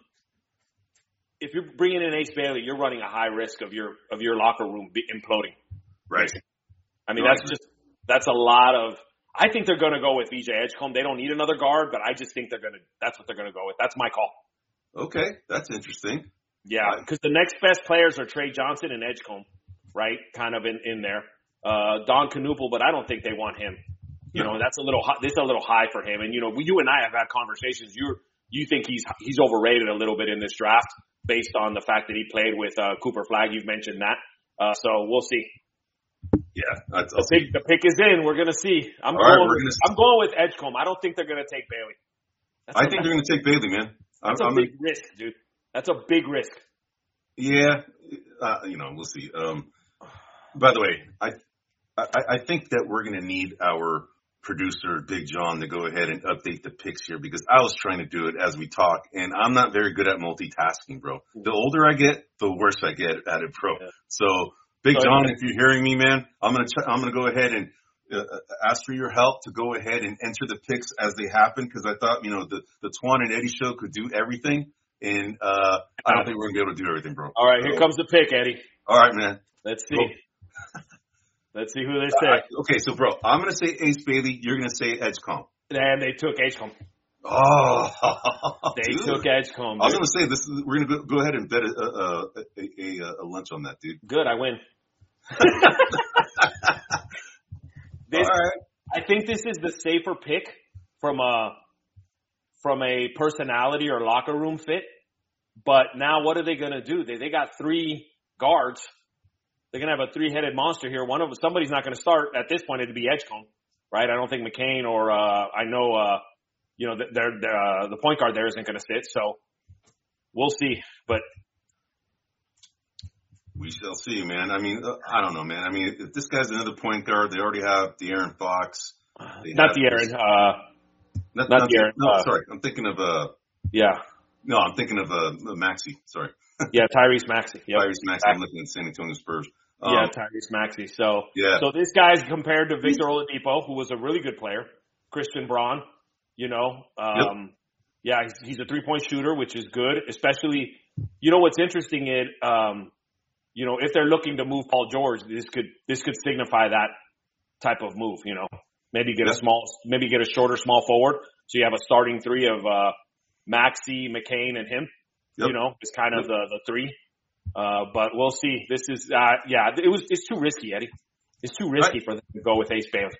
[SPEAKER 2] if you're bringing in Ace Bailey, you're running a high risk of your, of your locker room be imploding.
[SPEAKER 1] Right.
[SPEAKER 2] I mean,
[SPEAKER 1] no,
[SPEAKER 2] that's just, that's a lot of, I think they're going to go with V J Edgecombe. They don't need another guard, but I just think they're going to, that's what they're going to go with. That's my call.
[SPEAKER 1] Okay, that's interesting.
[SPEAKER 2] Yeah, because the next best players are Trey Johnson and Edgecombe, right? Kind of in, in there. Uh, Don Knuppel, but I don't think they want him. You know, that's a little high, this is a little high for him. And you know, we, you and I have had conversations. You you think he's he's overrated a little bit in this draft based on the fact that he played with uh, Cooper Flagg. You've mentioned that, uh, so we'll see.
[SPEAKER 1] Yeah, that's,
[SPEAKER 2] the pick the pick is in. We're gonna see. I'm
[SPEAKER 1] All
[SPEAKER 2] going.
[SPEAKER 1] right,
[SPEAKER 2] with,
[SPEAKER 1] gonna...
[SPEAKER 2] I'm going with Edgecombe. I don't think they're gonna take Bailey.
[SPEAKER 1] That's I think they're gonna take Bailey, man.
[SPEAKER 2] That's
[SPEAKER 1] I'm,
[SPEAKER 2] a
[SPEAKER 1] I'm
[SPEAKER 2] big
[SPEAKER 1] a...
[SPEAKER 2] risk, dude. That's a big risk.
[SPEAKER 1] Yeah, uh, you know, we'll see. Um, by the way, I, I I think that we're gonna need our producer Big John to go ahead and update the picks here because I was trying to do it as we talk, and I'm not very good at multitasking, bro. The older I get, the worse I get at it, bro.
[SPEAKER 2] Yeah.
[SPEAKER 1] So, Big
[SPEAKER 2] so,
[SPEAKER 1] John,
[SPEAKER 2] yeah.
[SPEAKER 1] if you're hearing me, man, I'm gonna try, I'm gonna go ahead and uh, ask for your help to go ahead and enter the picks as they happen because I thought, you know, the the Twan and Eddie show could do everything, and uh, I don't think we're gonna be able to do everything, bro.
[SPEAKER 2] All right,
[SPEAKER 1] so,
[SPEAKER 2] here comes the pick, Eddie.
[SPEAKER 1] All right, man.
[SPEAKER 2] Let's see. Bro. Let's see who they say.
[SPEAKER 1] Uh, okay, so, bro, I'm going to say Ace Bailey. You're going to say Edgecombe.
[SPEAKER 2] And they took Edgecombe.
[SPEAKER 1] Oh,
[SPEAKER 2] they
[SPEAKER 1] dude.
[SPEAKER 2] took Edgecombe.
[SPEAKER 1] I was going to say this. Is, we're going to go, go ahead and bet a, a, a, a, a lunch on that, dude.
[SPEAKER 2] Good, I win. this,
[SPEAKER 1] All right.
[SPEAKER 2] I think this is the safer pick from a from a personality or locker room fit. But now, what are they going to do? They they got three guards. They're going to have a three-headed monster here. One of somebody's not going to start at this point. It'd be Edgecombe, right? I don't think McCain or uh, I know. Uh, You know, they're, they're, uh, the point guard there isn't going to sit, so we'll see. But
[SPEAKER 1] we shall see, man. I mean, uh, I don't know, man. I mean, if this guy's another point guard, they already have De'Aaron Fox.
[SPEAKER 2] Not De'Aaron. Uh,
[SPEAKER 1] not
[SPEAKER 2] not
[SPEAKER 1] not
[SPEAKER 2] De'Aaron.
[SPEAKER 1] No,
[SPEAKER 2] uh,
[SPEAKER 1] sorry. I'm thinking of uh.
[SPEAKER 2] Yeah.
[SPEAKER 1] No, I'm thinking of uh Maxey. Sorry.
[SPEAKER 2] Yeah, Tyrese Maxey. Yep.
[SPEAKER 1] Tyrese Maxey. I'm looking at San Antonio Spurs. Um,
[SPEAKER 2] yeah, Tyrese Maxey. So,
[SPEAKER 1] yeah.
[SPEAKER 2] So this guy's compared to Victor Oladipo, who was a really good player. Christian Braun. You know, um, yep. yeah, he's, he's a three-point shooter, which is good, especially, you know, what's interesting is, um, you know, if they're looking to move Paul George, this could, this could signify that type of move, you know, maybe get yep. a small, maybe get a shorter small forward. So you have a starting three of, uh, Maxey, McCain, and him, yep. you know, it's kind of yep. the, the three. Uh, but we'll see. This is, uh, yeah, it was, it's too risky, Eddie. It's too risky right. for them to go with Ace Bailey.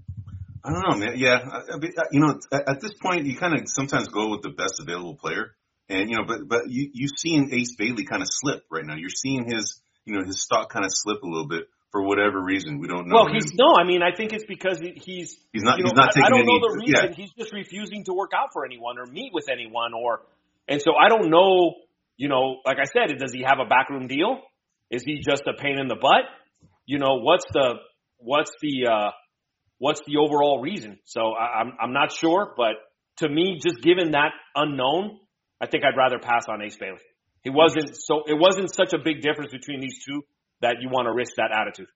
[SPEAKER 1] I don't know, man. Yeah, I, I, you know, at, at this point, you kind of sometimes go with the best available player, and you know, but but you you've seen Ace Bailey kind of slip right now. You're seeing his, you know, his stock kind of slip a little bit for whatever reason. We don't know.
[SPEAKER 2] Well, he's no. I mean, I think it's because he, he's
[SPEAKER 1] he's not
[SPEAKER 2] you
[SPEAKER 1] he's
[SPEAKER 2] know,
[SPEAKER 1] not taking
[SPEAKER 2] I don't
[SPEAKER 1] any,
[SPEAKER 2] know the reason.
[SPEAKER 1] Yeah.
[SPEAKER 2] He's just refusing to work out for anyone or meet with anyone, or and so I don't know. You know, like I said, does he have a backroom deal? Is he just a pain in the butt? You know, what's the what's the uh, What's the overall reason? So I, I'm I'm not sure, but to me, just given that unknown, I think I'd rather pass on Ace Bailey. He wasn't so it wasn't such a big difference between these two that you want to risk that attitude.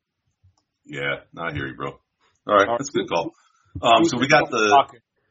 [SPEAKER 1] Yeah, I hear you, bro. All right, that's a good call. Um, so we got the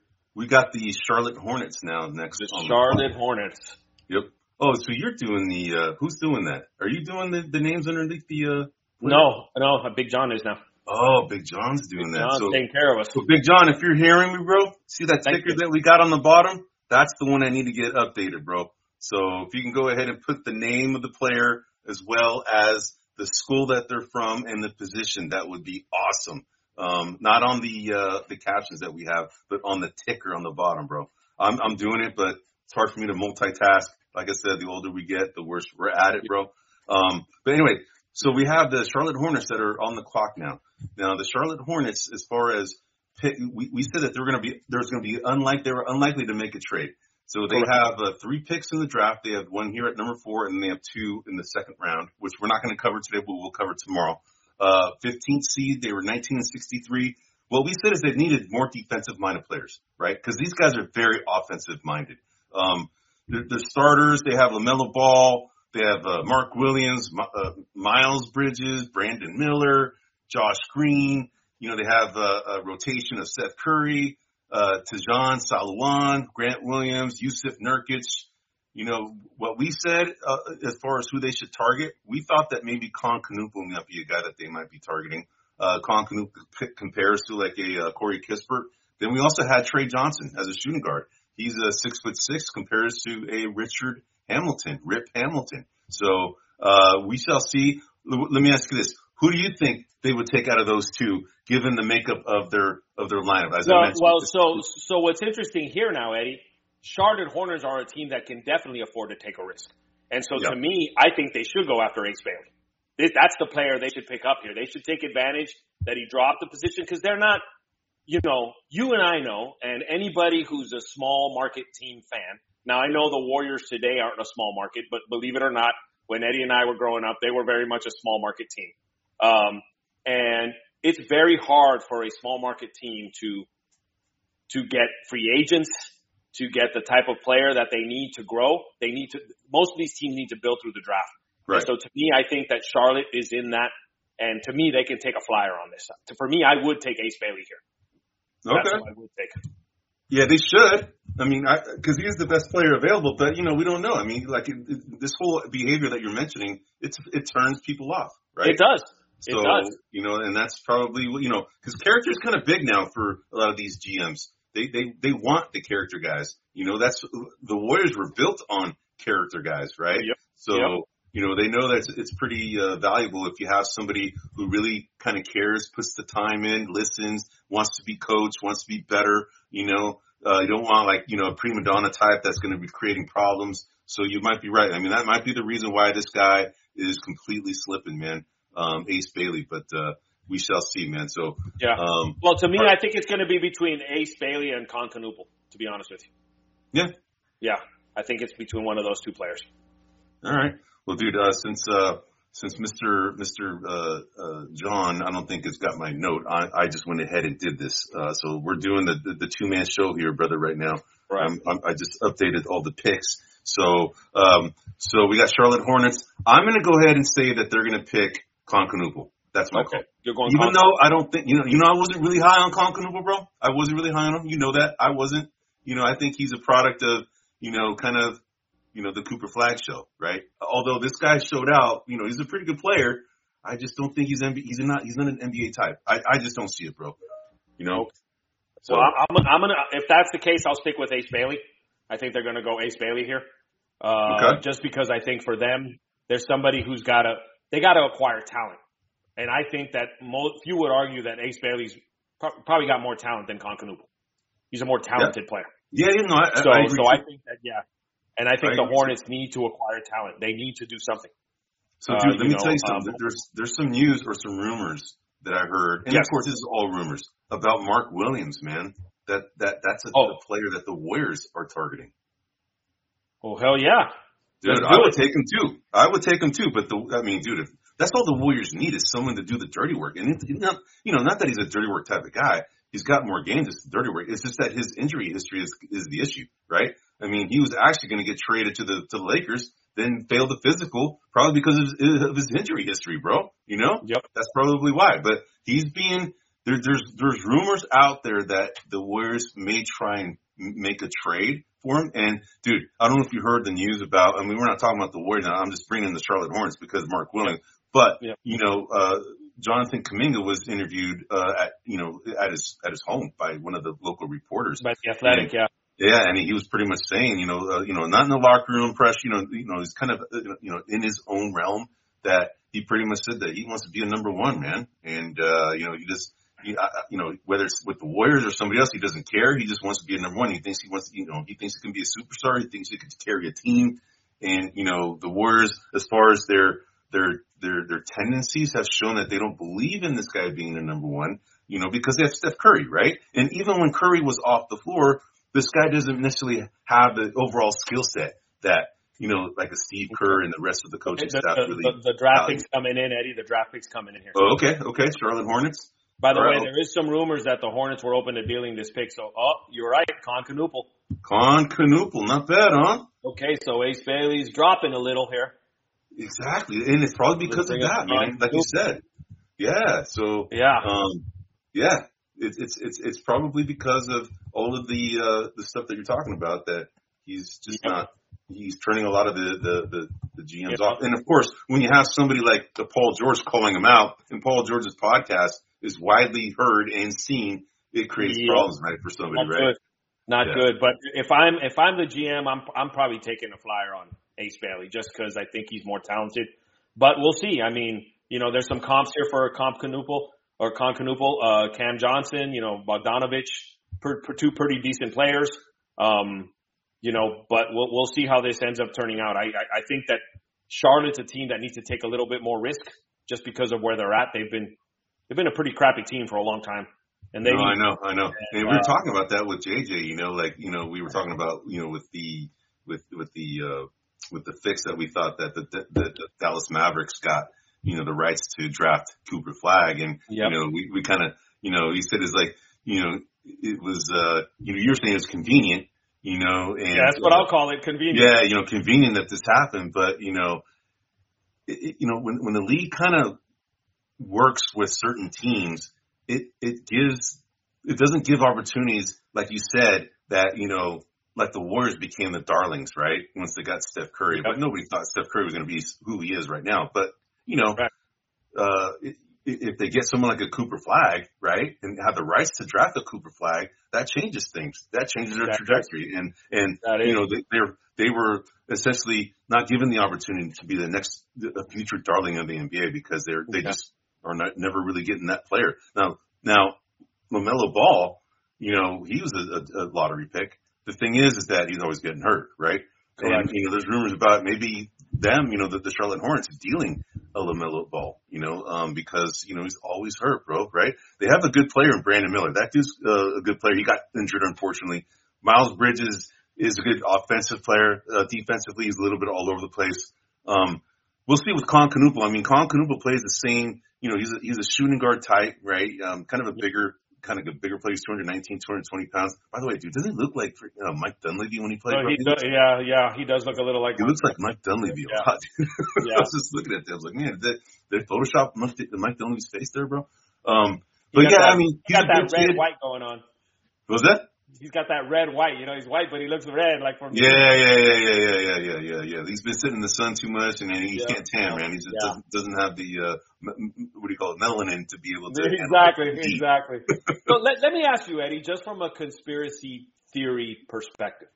[SPEAKER 1] we got the Charlotte Hornets now next.
[SPEAKER 2] The Charlotte the Hornets.
[SPEAKER 1] Yep. Oh, so you're doing the uh, who's doing that? Are you doing the, the names underneath the? Uh,
[SPEAKER 2] no, no. Big John is now.
[SPEAKER 1] Oh, Big John's doing
[SPEAKER 2] Big
[SPEAKER 1] that.
[SPEAKER 2] John's
[SPEAKER 1] so,
[SPEAKER 2] taking care of us.
[SPEAKER 1] So, Big John, if you're hearing me, bro, see that
[SPEAKER 2] Thank
[SPEAKER 1] ticker
[SPEAKER 2] you.
[SPEAKER 1] that we got on the bottom? That's the one I need to get updated, bro. So if you can go ahead and put the name of the player as well as the school that they're from and the position, that would be awesome. Um, not on the uh, the captions that we have, but on the ticker on the bottom, bro. I'm, I'm doing it, but it's hard for me to multitask. Like I said, the older we get, the worse we're at it, bro. Um, but anyway, so we have the Charlotte Hornets that are on the clock now. Now, the Charlotte Hornets, as far as pick, we, we said that they're going to be, there's going to be unlike, they were unlikely to make a trade. So they have uh, three picks in the draft. They have one here at number four, and they have two in the second round, which we're not going to cover today, but we'll cover tomorrow. Uh, fifteenth seed, they were nineteen and sixty-three. What we said is they needed more defensive-minded players, right? Because these guys are very offensive-minded. Um, they're, they're starters. They have LaMelo Ball. They have uh, Mark Williams, uh, Miles Bridges, Brandon Miller, Josh Green. You know, they have a, a rotation of Seth Curry, uh, Tajon Salawan, Grant Williams, Yusuf Nurkic. You know, what we said uh, as far as who they should target, we thought that maybe Con Canupo might be a guy that they might be targeting. Uh, Con Canupo compares to like a uh, Corey Kispert. Then we also had Trey Johnson as a shooting guard. He's a six foot six, compares to a Richard Hamilton, Rip Hamilton. So uh, we shall see. L- let me ask you this: who do you think they would take out of those two, given the makeup of their of their lineup? As
[SPEAKER 2] well,
[SPEAKER 1] I mentioned,
[SPEAKER 2] well, so so what's interesting here now, Eddie? Charlotte Hornets are a team that can definitely afford to take a risk, and so
[SPEAKER 1] yep.
[SPEAKER 2] to me, I think they should go after Ace Bailey. This, that's the player they should pick up here. They should take advantage that he dropped the position because they're not. You know, you and I know, and anybody who's a small market team fan. Now, I know the Warriors today aren't a small market, but believe it or not, when Eddie and I were growing up, they were very much a small market team. Um, and it's very hard for a small market team to to get free agents, to get the type of player that they need to grow. They need to. Most of these teams need to build through the draft.
[SPEAKER 1] Right.
[SPEAKER 2] So to me, I think that Charlotte is in that, and to me, they can take a flyer on this. For me, I would take Ace Bailey here.
[SPEAKER 1] Okay.
[SPEAKER 2] That's what I would take.
[SPEAKER 1] Yeah, they should. I mean, because he's the best player available, but you know, we don't know. I mean, like it, it, this whole behavior that you're mentioning, it's it turns people off, right?
[SPEAKER 2] It does.
[SPEAKER 1] So,
[SPEAKER 2] it does.
[SPEAKER 1] you know, and that's probably, you know, because character is kind of big now for a lot of these G Ms. They, they, they want the character guys. You know, that's, the Warriors were built on character guys, right?
[SPEAKER 2] Yep.
[SPEAKER 1] So,
[SPEAKER 2] Yep.
[SPEAKER 1] you know, they know that it's, it's pretty uh, valuable if you have somebody who really kind of cares, puts the time in, listens, wants to be coached, wants to be better. You know, uh, you don't want like, you know, a prima donna type that's going to be creating problems. So you might be right. I mean, that might be the reason why this guy is completely slipping, man. Um, Ace Bailey, but, uh, we shall see, man. So,
[SPEAKER 2] yeah.
[SPEAKER 1] Um,
[SPEAKER 2] well, to me, I think it's going to be between Ace Bailey and Con Canoopel, to be honest with you.
[SPEAKER 1] Yeah.
[SPEAKER 2] Yeah. I think it's between one of those two players.
[SPEAKER 1] All right. Well, dude, uh, since, uh, since Mister Mister Uh, uh, John, I don't think it's got my note. I, I just went ahead and did this. Uh, so we're doing the, the, the two man show here, brother, right now.
[SPEAKER 2] Right.
[SPEAKER 1] I'm, I'm, I just updated all the picks. So, um, so we got Charlotte Hornets. I'm going to go ahead and say that they're going to pick Con Canoopel. That's my
[SPEAKER 2] okay.
[SPEAKER 1] call.
[SPEAKER 2] You're going
[SPEAKER 1] Even
[SPEAKER 2] Con-
[SPEAKER 1] though I don't think, you know, you know, I wasn't really high on Con Canoopel, bro. I wasn't really high on him. You know that. I wasn't. You know, I think he's a product of, you know, kind of, you know, the Cooper Flag show, right? Although this guy showed out, you know, he's a pretty good player. I just don't think he's N B A, he's not, he's not an N B A type. I, I just don't see it, bro. You know?
[SPEAKER 2] So well, I'm, I'm going to, if that's the case, I'll stick with Ace Bailey. I think they're going to go Ace Bailey here. Uh,
[SPEAKER 1] okay.
[SPEAKER 2] Just because I think for them, there's somebody who's got to, they got to acquire talent. And I think that most, few would argue that Ace Bailey's pro- probably got more talent than Con Canoopel. He's a more talented
[SPEAKER 1] yeah.
[SPEAKER 2] player.
[SPEAKER 1] Yeah, you know, I,
[SPEAKER 2] so,
[SPEAKER 1] I agree.
[SPEAKER 2] So I think that, yeah. And I think
[SPEAKER 1] I
[SPEAKER 2] the Hornets too. need to acquire talent. They need to do something.
[SPEAKER 1] So, dude,
[SPEAKER 2] uh,
[SPEAKER 1] let me
[SPEAKER 2] know,
[SPEAKER 1] tell you something.
[SPEAKER 2] Um,
[SPEAKER 1] there's, there's some news or some rumors that I heard. And
[SPEAKER 2] yes.
[SPEAKER 1] of course, this is all rumors about Mark Williams, man. That, that, that's a,
[SPEAKER 2] oh.
[SPEAKER 1] a player that the Warriors are targeting.
[SPEAKER 2] Oh, hell yeah.
[SPEAKER 1] Dude, I would take him too. I would take him too. But the, I mean, dude, if, that's all the Warriors need is someone to do the dirty work. And, it, not, you know, not that he's a dirty work type of guy. He's got more games as dirty work. It's just that his injury history is, is the issue, right? I mean, he was actually going to get traded to the, to the Lakers, then failed the physical, probably because of his, of his injury history, bro. You know?
[SPEAKER 2] Yep.
[SPEAKER 1] That's probably why. But he's being, there, there's, there's rumors out there that the Warriors may try and make a trade for him. And dude, I don't know if you heard the news about, I mean, we're not talking about the Warriors now. I'm just bringing the Charlotte Hornets because of Mark Williams. But,
[SPEAKER 2] yep.
[SPEAKER 1] you know, uh, Jonathan Kuminga was interviewed, uh, at, you know, at his, at his home by one of the local reporters.
[SPEAKER 2] By the Athletic,
[SPEAKER 1] and,
[SPEAKER 2] yeah.
[SPEAKER 1] Yeah. And he was pretty much saying, you know, uh, you know, not in the locker room press, you know, you know, he's kind of, uh, you know, in his own realm that he pretty much said that he wants to be a number one, man. And, uh, you know, he just, he, uh, you know, whether it's with the Warriors or somebody else, he doesn't care. He just wants to be a number one. He thinks he wants to, you know, he thinks he can be a superstar. He thinks he can carry a team. And, you know, the Warriors, as far as their, their, their, their tendencies have shown that they don't believe in this guy being the number one, you know, because they have Steph Curry, right? And even when Curry was off the floor, this guy doesn't necessarily have the overall skill set that, you know, like a Steve Kerr and the rest of the coaching
[SPEAKER 2] the,
[SPEAKER 1] staff
[SPEAKER 2] the,
[SPEAKER 1] really.
[SPEAKER 2] The, the draft picks coming in, Eddie. The draft picks coming in here.
[SPEAKER 1] Oh, okay, okay. Charlotte Hornets.
[SPEAKER 2] By the
[SPEAKER 1] All
[SPEAKER 2] way,
[SPEAKER 1] right.
[SPEAKER 2] there is some rumors that the Hornets were open to dealing this pick. So, oh, you're right, Con Canoopel.
[SPEAKER 1] Con Canoopel, not bad, huh?
[SPEAKER 2] Okay, so Ace Bailey's dropping a little here.
[SPEAKER 1] Exactly, and it's probably because of that, man. Like you said, yeah. So,
[SPEAKER 2] yeah,
[SPEAKER 1] um, yeah. It's it's it's it's probably because of all of the uh, the stuff that you're talking about that he's just
[SPEAKER 2] yep.
[SPEAKER 1] not. He's turning a lot of the the the, the G Ms
[SPEAKER 2] yep.
[SPEAKER 1] off, and of course, when you have somebody like the Paul George calling him out, and Paul George's podcast is widely heard and seen, it creates
[SPEAKER 2] yep.
[SPEAKER 1] problems, right, for somebody,
[SPEAKER 2] not
[SPEAKER 1] right?
[SPEAKER 2] Good. Not yeah. good. But if I'm if I'm the G M, I'm I'm probably taking a flyer on Ace Bailey just because I think he's more talented. But we'll see. I mean, you know, there's some comps here for Comp Canoopel or Con Canoopel, uh, Cam Johnson, you know, Bogdanovich, per, per two pretty decent players. Um, you know, but we'll we'll see how this ends up turning out. I, I I think that Charlotte's a team that needs to take a little bit more risk just because of where they're at. They've been they've been a pretty crappy team for a long time. And they
[SPEAKER 1] no,
[SPEAKER 2] need,
[SPEAKER 1] I know, I know. And, and we
[SPEAKER 2] uh,
[SPEAKER 1] were talking about that with J J, you know, like, you know, we were talking about, you know, with the, with, with the, uh, with the fix that we thought that the, the, the Dallas Mavericks got, you know, the rights to draft Cooper Flag. And,
[SPEAKER 2] yep.
[SPEAKER 1] you know, we, we kind of, you know, he said it's like, you know, it was, uh, you know, you're saying it was convenient, you know, and
[SPEAKER 2] yeah, that's what
[SPEAKER 1] uh,
[SPEAKER 2] I'll call it, convenient.
[SPEAKER 1] Yeah. You know, convenient that this happened, but, you know, it, it, you know, when, when the league kind of works with certain teams, It, it gives, it doesn't give opportunities, like you said, that, you know, like the Warriors became the darlings, right? Once they got Steph Curry,
[SPEAKER 2] yep.
[SPEAKER 1] but nobody thought Steph Curry was going to be who he is right now. But, you know,
[SPEAKER 2] right.
[SPEAKER 1] uh, if they get someone like a Cooper Flag, right, and have the rights to draft a Cooper Flag, that changes things. That changes their
[SPEAKER 2] That
[SPEAKER 1] trajectory. And, and, you know, they, they're, they were essentially not given the opportunity to be the next, the future darling of the N B A because they're, they okay. just are not, never really getting that player. Now, now, LaMelo Ball, you know, he was a, a, a lottery pick. The thing is, is that he's always getting hurt, right? Correct. And, you know, there's rumors about maybe them, you know, the, the Charlotte Hornets dealing a LaMelo Ball, you know, um, because, you know, he's always hurt, bro, right? They have a good player in Brandon Miller. That dude's uh, a good player. He got injured, unfortunately. Miles Bridges is a good offensive player. Uh, defensively, he's a little bit all over the place. Um, we'll see with Colin Knuble. I mean, Colin Knuble plays the same, you know, he's a, he's a shooting guard type, right? Um, kind of a bigger, kind of a bigger player. He's two nineteen, two twenty pounds. By the way, dude, doesn't he look like uh, Mike Dunleavy when he played?
[SPEAKER 2] Oh, he does, yeah, yeah, he does look a little like.
[SPEAKER 1] He looks like Mike Dunleavy a
[SPEAKER 2] yeah.
[SPEAKER 1] lot. Dude.
[SPEAKER 2] Yeah.
[SPEAKER 1] I was just looking at that. I was like, man, did they, they Photoshop Mike, Mike Dunleavy's face there, bro? Um, but yeah,
[SPEAKER 2] that,
[SPEAKER 1] I mean,
[SPEAKER 2] he's got that red
[SPEAKER 1] kid.
[SPEAKER 2] white going on.
[SPEAKER 1] What was that?
[SPEAKER 2] He's got that red white. You know, he's white, but he looks red, like from.
[SPEAKER 1] Yeah, yeah, yeah, yeah, yeah, yeah, yeah, yeah, yeah. He's been sitting in the sun too much, and he
[SPEAKER 2] yeah.
[SPEAKER 1] can't tan, man. He just
[SPEAKER 2] yeah.
[SPEAKER 1] doesn't, doesn't have the uh, what do you call it, melanin to be able to.
[SPEAKER 2] Exactly, exactly. So let let me ask you, Eddie, just from a conspiracy theory perspective,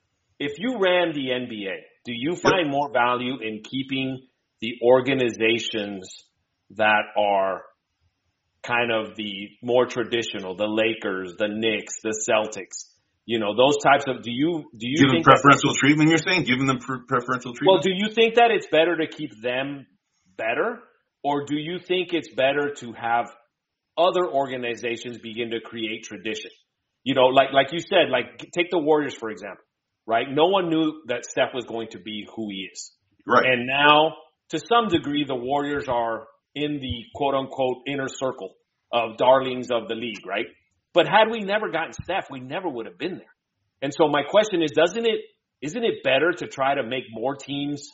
[SPEAKER 2] if you ran the N B A, do you find yep. more value in keeping the organizations that are kind of the more traditional, the Lakers, the Knicks, the Celtics, you know, those types of, do you, do you
[SPEAKER 1] Give
[SPEAKER 2] think
[SPEAKER 1] them preferential treatment, you're saying? Giving them pre- preferential treatment?
[SPEAKER 2] Well, do you think that it's better to keep them better? Or do you think it's better to have other organizations begin to create tradition? You know, like, like you said, like take the Warriors, for example, right? No one knew that Steph was going to be who he is.
[SPEAKER 1] Right.
[SPEAKER 2] And now, to some degree, the Warriors are in the quote-unquote inner circle of darlings of the league, right? But had we never gotten Steph, we never would have been there. And so my question is, doesn't it, isn't it better to try to make more teams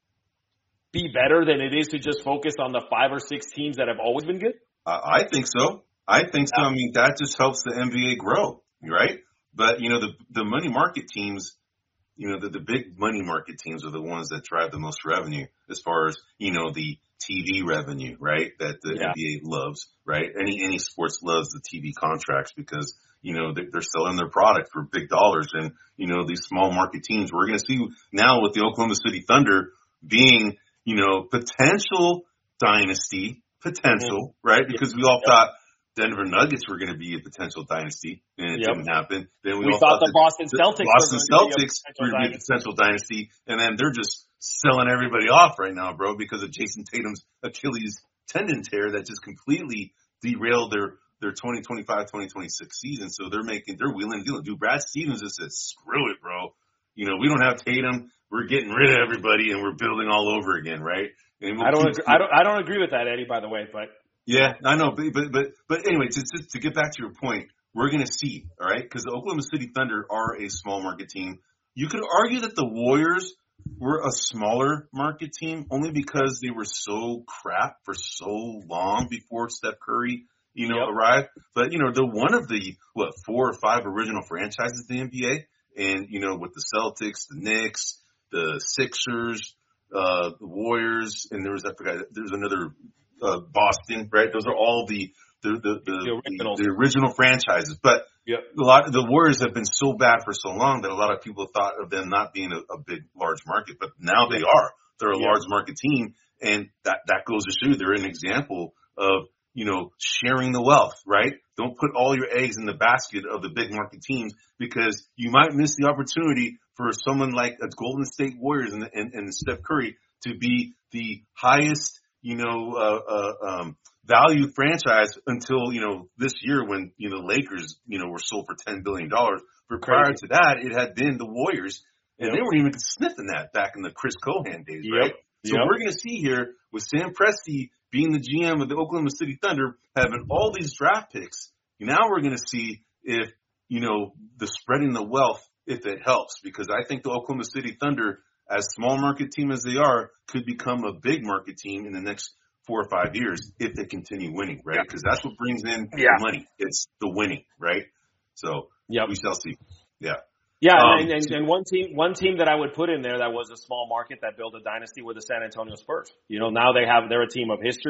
[SPEAKER 2] be better than it is to just focus on the five or six teams that have always been good?
[SPEAKER 1] Uh, I think so. I think so. I mean, that just helps the N B A grow, right? But, you know, the the money market teams, you know, the, the big money market teams are the ones that drive the most revenue as far as, you know, the T V revenue, right? That the yeah. N B A loves, right? Any, any sports loves the T V contracts because, you know, they're, they're selling their product for big dollars. And, you know, these small market teams, we're going to see now with the Oklahoma City Thunder being, you know, potential dynasty, potential, mm-hmm. right? Because we all yep. thought Denver Nuggets were going to be a potential dynasty, and it yep. didn't happen. Then we,
[SPEAKER 2] we
[SPEAKER 1] all
[SPEAKER 2] thought,
[SPEAKER 1] thought
[SPEAKER 2] the Boston Celtics
[SPEAKER 1] Boston
[SPEAKER 2] were
[SPEAKER 1] Celtics were going to be a potential dynasty, and then they're just selling everybody off right now, bro, because of Jason Tatum's Achilles tendon tear that just completely derailed their their twenty twenty-five twenty twenty-six season. So they're making they're wheeling and dealing. Dude, Brad Stevens just said, "Screw it, bro. You know, we don't have Tatum. We're getting rid of everybody, and we're building all over again, right?" And we'll
[SPEAKER 2] I don't agree, I don't I don't agree with that, Eddie. By the way, but.
[SPEAKER 1] Yeah, I know, but but but, but anyway, to, to to get back to your point, we're going to see, all right, because the Oklahoma City Thunder are a small market team. You could argue that the Warriors were a smaller market team only because they were so crap for so long before Steph Curry, you know, yep. arrived. But you know, they're one of the what four or five original franchises in the N B A, and you know, with the Celtics, the Knicks, the Sixers, uh, the Warriors, and there was I forgot there was another. Uh, Boston, right? Those are all the the the, the, the, original. the, the original franchises. But yep. a lot of the Warriors have been so bad for so long that a lot of people thought of them not being a, a big, large market. But now they are. They're a yep. large market team, and that that goes to show you they're an example of you know sharing the wealth, right? Don't put all your eggs in the basket of the big market teams because you might miss the opportunity for someone like a Golden State Warriors and and, and Steph Curry to be the highest. you know, uh, uh, um, value franchise until, you know, this year when, you know, Lakers, you know, were sold for ten billion dollars. But prior Crazy. to that, it had been the Warriors, and yep. they weren't even sniffing that back in the Chris Cohan days, yep. right? So yep. we're going to see here with Sam Presti being the G M of the Oklahoma City Thunder, having all these draft picks. Now we're going to see if, you know, the spreading the wealth, if it helps, because I think the Oklahoma City Thunder, as small market team as they are, could become a big market team in the next four or five years if they continue winning, right? Because yeah. that's what brings in yeah. the money. It's the winning, right? So yep. we shall see. Yeah.
[SPEAKER 2] Yeah, um, and, and, and one team, one team that I would put in there that was a small market that built a dynasty were the San Antonio Spurs. You know, now they have they're a team of history.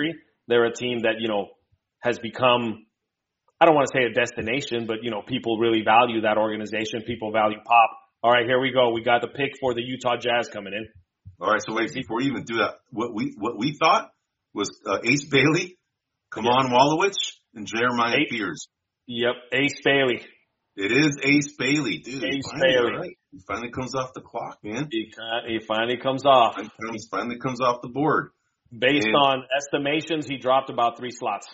[SPEAKER 2] They're a team that, you know, has become, I don't want to say a destination, but, you know, people really value that organization. People value Pop. All right, here we go. We got the pick for the Utah Jazz coming in.
[SPEAKER 1] All right, so wait, before you even do that, what we what we thought was uh, Ace Bailey, Kamon yeah. Wolowicz, and Jeremiah
[SPEAKER 2] Ace,
[SPEAKER 1] Fears.
[SPEAKER 2] Yep, Ace Bailey.
[SPEAKER 1] It is Ace Bailey, dude.
[SPEAKER 2] Ace
[SPEAKER 1] finally,
[SPEAKER 2] Bailey.
[SPEAKER 1] Right. He finally comes off the clock, man.
[SPEAKER 2] He, he finally comes off.
[SPEAKER 1] He comes, finally comes off the board.
[SPEAKER 2] Based
[SPEAKER 1] and,
[SPEAKER 2] on estimations, he dropped about three slots.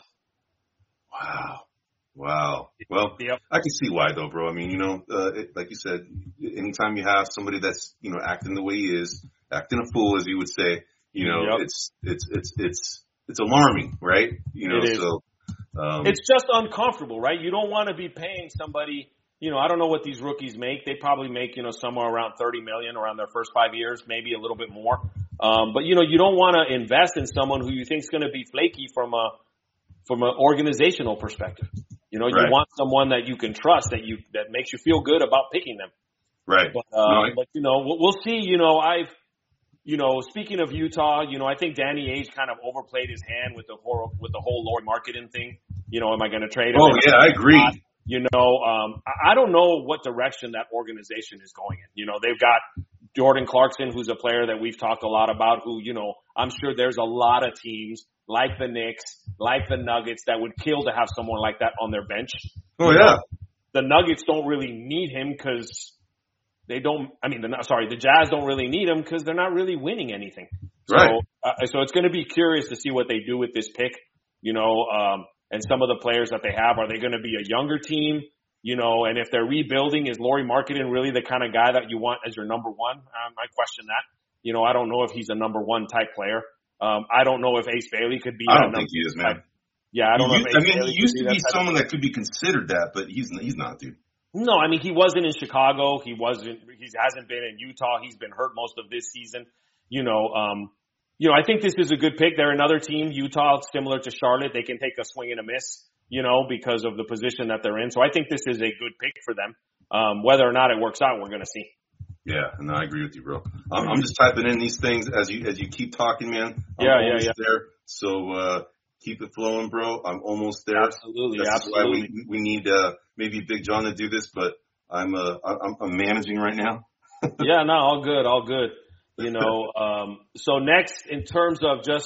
[SPEAKER 1] Wow. Wow. Well,
[SPEAKER 2] yep.
[SPEAKER 1] I can see why, though, bro. I mean, you know, uh, it, like you said, anytime you have somebody that's, you know, acting the way he is, acting a fool, as you would say, you know,
[SPEAKER 2] yep.
[SPEAKER 1] it's, it's, it's, it's, it's alarming, right? You know,
[SPEAKER 2] it is.
[SPEAKER 1] so. Um,
[SPEAKER 2] it's just uncomfortable, right? You don't want to be paying somebody, you know, I don't know what these rookies make. They probably make, you know, somewhere around thirty million around their first five years, maybe a little bit more. Um, but, you know, you don't want to invest in someone who you think is going to be flaky from a, from an organizational perspective. You know,
[SPEAKER 1] right.
[SPEAKER 2] you want someone that you can trust, that you, that makes you feel good about picking them.
[SPEAKER 1] Right.
[SPEAKER 2] But, uh, no, I... but you know, we'll, we'll see. You know, I've, you know, speaking of Utah, you know, I think Danny Ainge kind of overplayed his hand with the whole, with the whole Lauri Markkanen thing. You know, am I going to trade him?
[SPEAKER 1] Oh, yeah, I agree.
[SPEAKER 2] Not? You know, um, I don't know what direction that organization is going in. You know, they've got Jordan Clarkson, who's a player that we've talked a lot about, who, you know, I'm sure there's a lot of teams like the Knicks, like the Nuggets, that would kill to have someone like that on their bench.
[SPEAKER 1] Oh,
[SPEAKER 2] you
[SPEAKER 1] yeah.
[SPEAKER 2] know, the Nuggets don't really need him because they don't, I mean, the, sorry, the Jazz don't really need him because they're not really winning anything.
[SPEAKER 1] Right.
[SPEAKER 2] So, uh, so it's going to be curious to see what they do with this pick, you know, um, and some of the players that they have. Are they going to be a younger team? You know, and if they're rebuilding, is Lauri Markkanen really the kind of guy that you want as your number one? Um, I question that. You know, I don't know if he's a number one type player. Um, I don't know if Ace Bailey could be.
[SPEAKER 1] I don't think he is, man.
[SPEAKER 2] Type. Yeah, I don't
[SPEAKER 1] he
[SPEAKER 2] know.
[SPEAKER 1] Used,
[SPEAKER 2] if Ace
[SPEAKER 1] I mean,
[SPEAKER 2] Bailey
[SPEAKER 1] he used to be
[SPEAKER 2] that
[SPEAKER 1] someone that could be considered that, but he's he's not, dude.
[SPEAKER 2] No, I mean, he wasn't in Chicago. He wasn't. He hasn't been in Utah. He's been hurt most of this season. You know, um, you know, I think this is a good pick. They're another team, Utah, similar to Charlotte. They can take a swing and a miss, you know, because of the position that they're in. So I think this is a good pick for them. Um, whether or not it works out, we're going to see.
[SPEAKER 1] Yeah, and I agree with you, bro. I'm, I'm just typing in these things as you as you keep talking, man. I'm
[SPEAKER 2] yeah,
[SPEAKER 1] almost
[SPEAKER 2] yeah, yeah.
[SPEAKER 1] there. So uh, keep it flowing, bro. I'm almost there.
[SPEAKER 2] Absolutely,
[SPEAKER 1] That's
[SPEAKER 2] absolutely.
[SPEAKER 1] why we we need uh, maybe Big John to do this, but I'm uh I'm, I'm managing right now.
[SPEAKER 2] Yeah, no, all good, all good. You know, um, so next in terms of just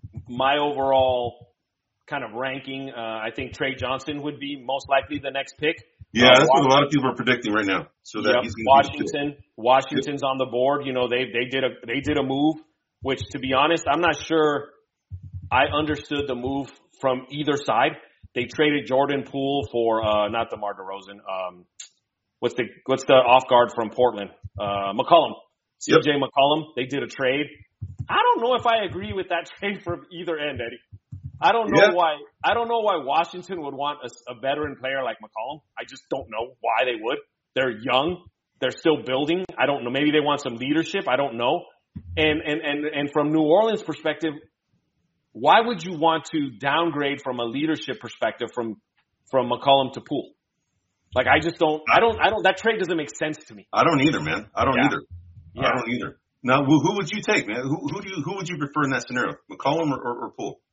[SPEAKER 2] my overall kind of ranking, uh, I think Trey Johnson would be most likely the next pick.
[SPEAKER 1] Yeah,
[SPEAKER 2] uh,
[SPEAKER 1] that's what a lot of people are predicting right now. So that
[SPEAKER 2] yep,
[SPEAKER 1] he's going
[SPEAKER 2] Washington, Washington's on the board. You know, they they did a they did a move, which to be honest, I'm not sure I understood the move from either side. They traded Jordan Poole for uh, not DeMar DeRozan. Um, what's the what's the off guard from Portland? Uh, McCollum. C J yep. McCollum. They did a trade. I don't know if I agree with that trade from either end, Eddie. I don't know
[SPEAKER 1] yeah.
[SPEAKER 2] why. I don't know why Washington would want a, a veteran player like McCollum. I just don't know why they would. They're young. They're still building. I don't know. Maybe they want some leadership. I don't know. And and and and from New Orleans' perspective, why would you want to downgrade from a leadership perspective from from McCollum to Poole? Like I just don't. I don't. I don't. That trade doesn't make sense to me.
[SPEAKER 1] I don't either, man. I don't
[SPEAKER 2] yeah.
[SPEAKER 1] either.
[SPEAKER 2] Yeah.
[SPEAKER 1] I don't either. Now, who, who would you take, man? Who, who do you who would you prefer in that scenario, McCollum or, or, or Poole?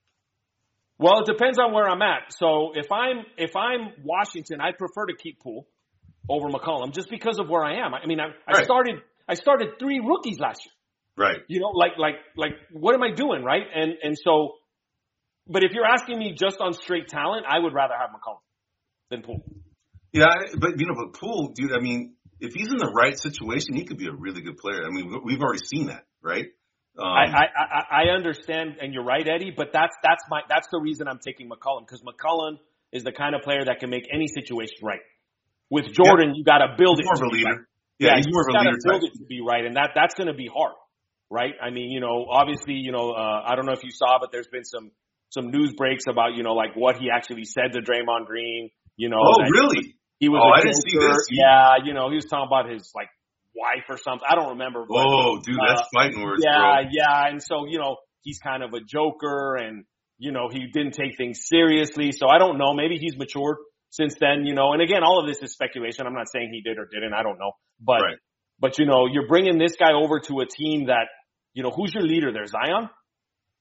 [SPEAKER 2] Well, it depends on where I'm at. So if I'm if I'm Washington, I prefer to keep Poole over McCollum just because of where I am. I mean, I, I
[SPEAKER 1] right.
[SPEAKER 2] started I started three rookies last year.
[SPEAKER 1] Right.
[SPEAKER 2] You know, like like like what am I doing, right? And and so, but if you're asking me just on straight talent, I would rather have McCollum than Poole.
[SPEAKER 1] Yeah, but you know, but Poole, dude. I mean, if he's in the right situation, he could be a really good player. I mean, we've already seen that, right? Um,
[SPEAKER 2] I, I, I understand, and you're right, Eddie, but that's, that's my, that's the reason I'm taking McCollum, because McCollum is the kind of player that can make any situation right. With Jordan,
[SPEAKER 1] yep.
[SPEAKER 2] you gotta build
[SPEAKER 1] he's
[SPEAKER 2] it
[SPEAKER 1] more
[SPEAKER 2] to
[SPEAKER 1] of a
[SPEAKER 2] be
[SPEAKER 1] leader.
[SPEAKER 2] right.
[SPEAKER 1] Yeah,
[SPEAKER 2] yeah
[SPEAKER 1] he's more of a
[SPEAKER 2] gotta
[SPEAKER 1] leader
[SPEAKER 2] build
[SPEAKER 1] type.
[SPEAKER 2] it to be right, and that, that's gonna be hard, right? I mean, you know, obviously, you know, uh, I don't know if you saw, but there's been some, some news breaks about, you know, like what he actually said to Draymond Green, you know.
[SPEAKER 1] Oh, really?
[SPEAKER 2] He was
[SPEAKER 1] oh,
[SPEAKER 2] a
[SPEAKER 1] I didn't see this.
[SPEAKER 2] Yeah, you know, he was talking about his, like, wife or something. I don't remember. But,
[SPEAKER 1] oh, dude, that's
[SPEAKER 2] uh,
[SPEAKER 1] fighting words,
[SPEAKER 2] yeah,
[SPEAKER 1] bro.
[SPEAKER 2] Yeah, and so, you know, he's kind of a joker and, you know, he didn't take things seriously. So I don't know. Maybe he's matured since then, you know. And again, all of this is speculation. I'm not saying he did or didn't. I don't know. But,
[SPEAKER 1] right.
[SPEAKER 2] but you know, you're bringing this guy over to a team that, you know, who's your leader there? Zion?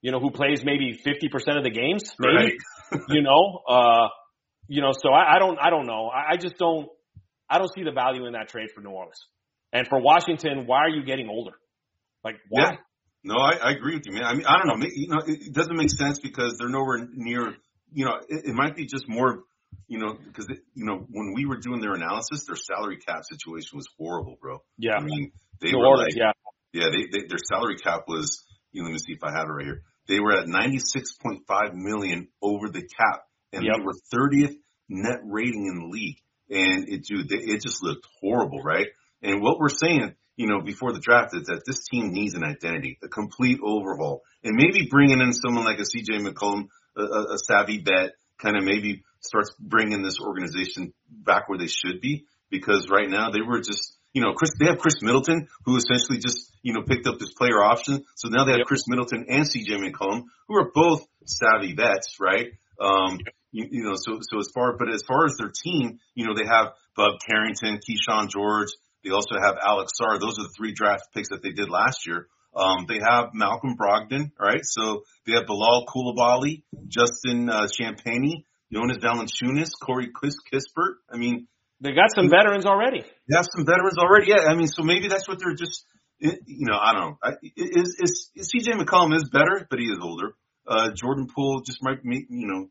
[SPEAKER 2] you know, who plays maybe fifty percent of the games, maybe,
[SPEAKER 1] right.
[SPEAKER 2] you know, uh, you know, so I, I don't, I don't know. I, I just don't, I don't see the value in that trade for New Orleans. And for Washington, why are you getting older? Like, why?
[SPEAKER 1] Yeah. No, I, I agree with you, man. I mean, I don't know. You know, it doesn't make sense because they're nowhere near, you know, it, it might be just more, you know, because, it, you know, when we were doing their analysis, their salary cap situation was horrible, bro.
[SPEAKER 2] Yeah.
[SPEAKER 1] I mean, they
[SPEAKER 2] New
[SPEAKER 1] were
[SPEAKER 2] Orleans,
[SPEAKER 1] like,
[SPEAKER 2] yeah.
[SPEAKER 1] Yeah, they, they, their salary cap was, you know, let me see if I have it right here. They were at ninety-six point five million over the cap, and
[SPEAKER 2] Yep.
[SPEAKER 1] they were thirtieth net rating in the league. And it, dude, they, it just looked horrible, right? And what we're saying, you know, before the draft is that this team needs an identity, a complete overhaul, and maybe bringing in someone like a C J McCollum, a, a, a savvy vet, kind of maybe starts bringing this organization back where they should be. Because right now they were just, you know, Chris, they have Chris Middleton, who essentially just, you know, picked up this player option. So now they have
[SPEAKER 2] Yep.
[SPEAKER 1] Chris Middleton and C J McCollum, who are both savvy vets, right? Um, you, you know, so, so as far, but as far as their team, you know, they have Bub Carrington, Keyshawn George. They also have Alex Sarr. Those are the three draft picks that they did last year. Um, they have Malcolm Brogdon, right? So they have Bilal Coulibaly, Justin, uh, Champagny, Jonas Valanciunas, Corey Kis- Kispert. I mean,
[SPEAKER 2] They got some veterans already.
[SPEAKER 1] they have some veterans already. Yeah, I mean, so maybe that's what they're just, you know, I don't know. I, is, is, is C J McCollum is better, but he is older. Uh, Jordan Poole just might, make, you know,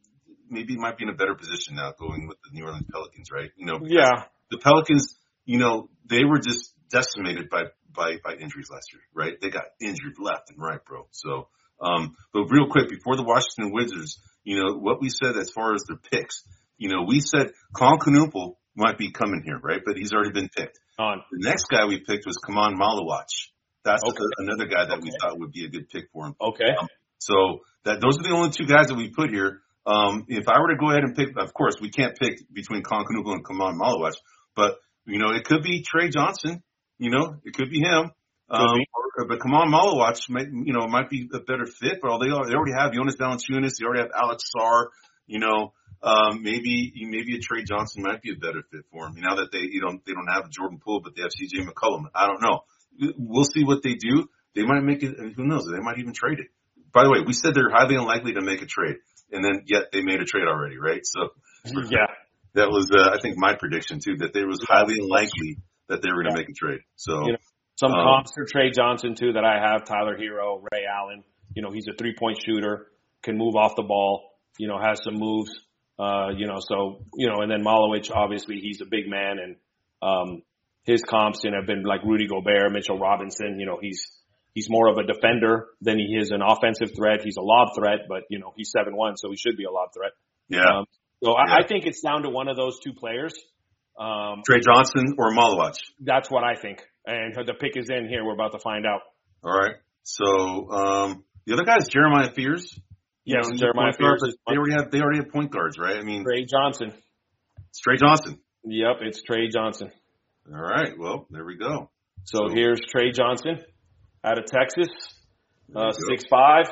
[SPEAKER 1] maybe might be in a better position now going with the New Orleans Pelicans, right? You know,
[SPEAKER 2] Yeah.
[SPEAKER 1] the Pelicans, you know, they were just decimated by, by, by injuries last year, right? They got injured left and right, bro. So, um, but real quick, before the Washington Wizards, you know, what we said as far as their picks, you know, we said Colin Knuppel might be coming here, right? But he's already been picked.
[SPEAKER 2] On.
[SPEAKER 1] The next guy we picked was Kaman Malawach. That's
[SPEAKER 2] Okay.
[SPEAKER 1] a, another guy that
[SPEAKER 2] Okay.
[SPEAKER 1] we thought would be a good pick for him.
[SPEAKER 2] Okay.
[SPEAKER 1] Um, so that those are the only two guys that we put here. Um, if I were to go ahead and pick, of course, we can't pick between Colin Knuppel and Kaman Malawach, but you know, it could be Trey Johnson. You know, it could be him. Um,
[SPEAKER 2] be.
[SPEAKER 1] or, but Kaman Malawach might, you know, might be a better fit. But they, they already have Jonas Valanciunas. They already have Alex Sarr. You know, um, maybe maybe a Trey Johnson might be a better fit for him. Now that they, you know, they don't have Jordan Poole, but they have C J McCollum. I don't know. We'll see what they do. They might make it. Who knows? They might even trade it. By the way, we said they're highly unlikely to make a trade, and then yet they made a trade already, right? So
[SPEAKER 2] Yeah.
[SPEAKER 1] that was, uh, I think, my prediction too, that there was highly unlikely that they were going to make a trade. So
[SPEAKER 2] You know, Some
[SPEAKER 1] um,
[SPEAKER 2] comps for Trey Johnson too that I have: Tyler Hero, Ray Allen. You know, he's a three-point shooter, can move off the ball. You know, has some moves. Uh, you know, so you know, and then Malawich, obviously, he's a big man, and um, his comps you know, have been like Rudy Gobert, Mitchell Robinson. You know, he's he's more of a defender than he is an offensive threat. He's a lob threat, but you know, he's seven one, so he should be a lob threat.
[SPEAKER 1] yeah,
[SPEAKER 2] Um, so
[SPEAKER 1] Yeah.
[SPEAKER 2] I, I think it's down to one of those two players. Um,
[SPEAKER 1] Trey Johnson or Malawach.
[SPEAKER 2] that's what I think. And the pick is in here. We're about to find out.
[SPEAKER 1] All right. So um, the other guy is Jeremiah Fears. You
[SPEAKER 2] Yes,
[SPEAKER 1] know, he's a
[SPEAKER 2] Jeremiah
[SPEAKER 1] point guard,
[SPEAKER 2] Fears is
[SPEAKER 1] but They already have they already have point guards, right? I mean,
[SPEAKER 2] Trey Johnson.
[SPEAKER 1] it's Trey Johnson.
[SPEAKER 2] Yep, it's Trey Johnson.
[SPEAKER 1] All right. Well, there we go.
[SPEAKER 2] So,
[SPEAKER 1] So-
[SPEAKER 2] here's Trey Johnson out of Texas,
[SPEAKER 1] There
[SPEAKER 2] uh,
[SPEAKER 1] you go.
[SPEAKER 2] six five.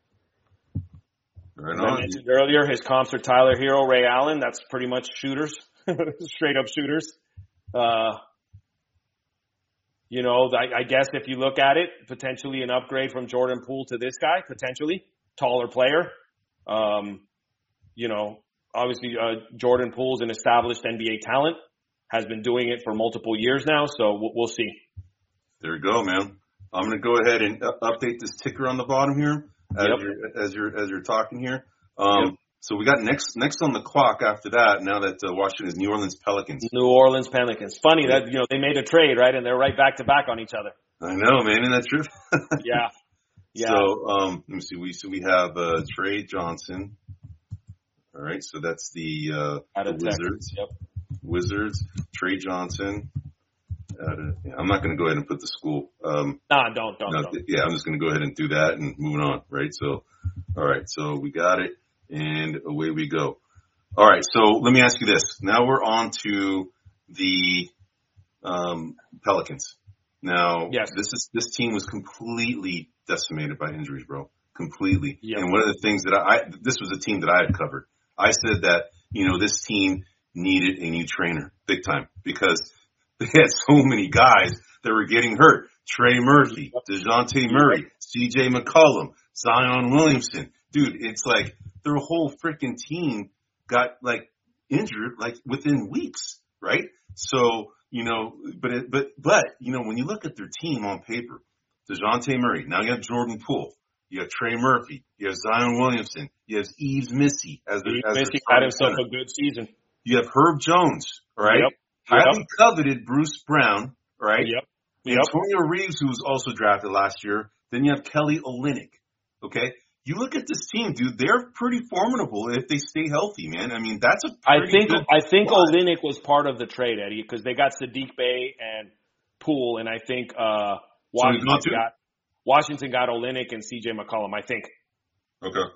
[SPEAKER 1] Right
[SPEAKER 2] As I
[SPEAKER 1] on.
[SPEAKER 2] mentioned earlier, his comps are Tyler Hero, Ray Allen. That's pretty much shooters, straight up shooters. Uh, you know, I, I guess if you look at it, potentially an upgrade from Jordan Poole to this guy, potentially taller player. Um, you know, obviously uh, Jordan Poole's an established N B A talent, has been doing it for multiple years now, so we'll, we'll see.
[SPEAKER 1] There you go, man. I'm going to go ahead and uh, update this ticker on the bottom here as
[SPEAKER 2] Yep.
[SPEAKER 1] you're as you're as you're talking here. Um,
[SPEAKER 2] Yep.
[SPEAKER 1] So we got next next on the clock after that. Now that uh, Washington is New Orleans Pelicans.
[SPEAKER 2] New Orleans Pelicans. Funny that, you know, they made a trade, right? And they're right back to back on each other.
[SPEAKER 1] I know, man. Isn't that true?
[SPEAKER 2] Yeah. Yeah.
[SPEAKER 1] So um, let me see. We so we have uh, Trey Johnson. All right. So that's the, uh,
[SPEAKER 2] Out of
[SPEAKER 1] the
[SPEAKER 2] Texas.
[SPEAKER 1] Wizards.
[SPEAKER 2] Yep.
[SPEAKER 1] Wizards. Trey Johnson. Out of, yeah, I'm not going to go ahead and put the school. Um,
[SPEAKER 2] Nah, don't, don't,
[SPEAKER 1] no,
[SPEAKER 2] don't.
[SPEAKER 1] th- yeah, I'm just going to go ahead and do that and moving on. Right. So, all right. So we got it. And away we go. All right, so let me ask you this. Now we're on to the um, Pelicans. Now,
[SPEAKER 2] Yes.
[SPEAKER 1] this is this team was completely decimated by injuries, bro. Completely.
[SPEAKER 2] Yep.
[SPEAKER 1] And one of the things that I, I this was a team that I had covered. I said that, you know, this team needed a new trainer, big time, because they had so many guys that were getting hurt. Trey Murphy, DeJounte Murray, C J McCollum, Zion Williamson. Dude, it's like their whole freaking team got like injured like within weeks, right? So, you know, but, it, but, but, you know, when you look at their team on paper, DeJounte Murray, now you have Jordan Poole, you have Trey Murphy, you have Zion Williamson, you have Yves Missi as their,
[SPEAKER 2] Yves
[SPEAKER 1] as
[SPEAKER 2] Missi
[SPEAKER 1] their
[SPEAKER 2] had himself
[SPEAKER 1] center.
[SPEAKER 2] a good season.
[SPEAKER 1] You have Herb Jones, right?
[SPEAKER 2] Yep.
[SPEAKER 1] Highly
[SPEAKER 2] Yep.
[SPEAKER 1] coveted Bruce Brown, right?
[SPEAKER 2] Yep. Yep.
[SPEAKER 1] Antonio Reeves, who was also drafted last year. Then you have Kelly Olynyk, okay? You look at this team, dude, they're pretty formidable if they stay healthy, man. I mean, that's a
[SPEAKER 2] I
[SPEAKER 1] pretty
[SPEAKER 2] think
[SPEAKER 1] good
[SPEAKER 2] I think
[SPEAKER 1] squad.
[SPEAKER 2] Olynyk was part of the trade, Eddie, because they got Sadiq Bey and Poole, and I think uh, Washington
[SPEAKER 1] So
[SPEAKER 2] got Washington got Olynyk and C J McCollum. I think.
[SPEAKER 1] Okay.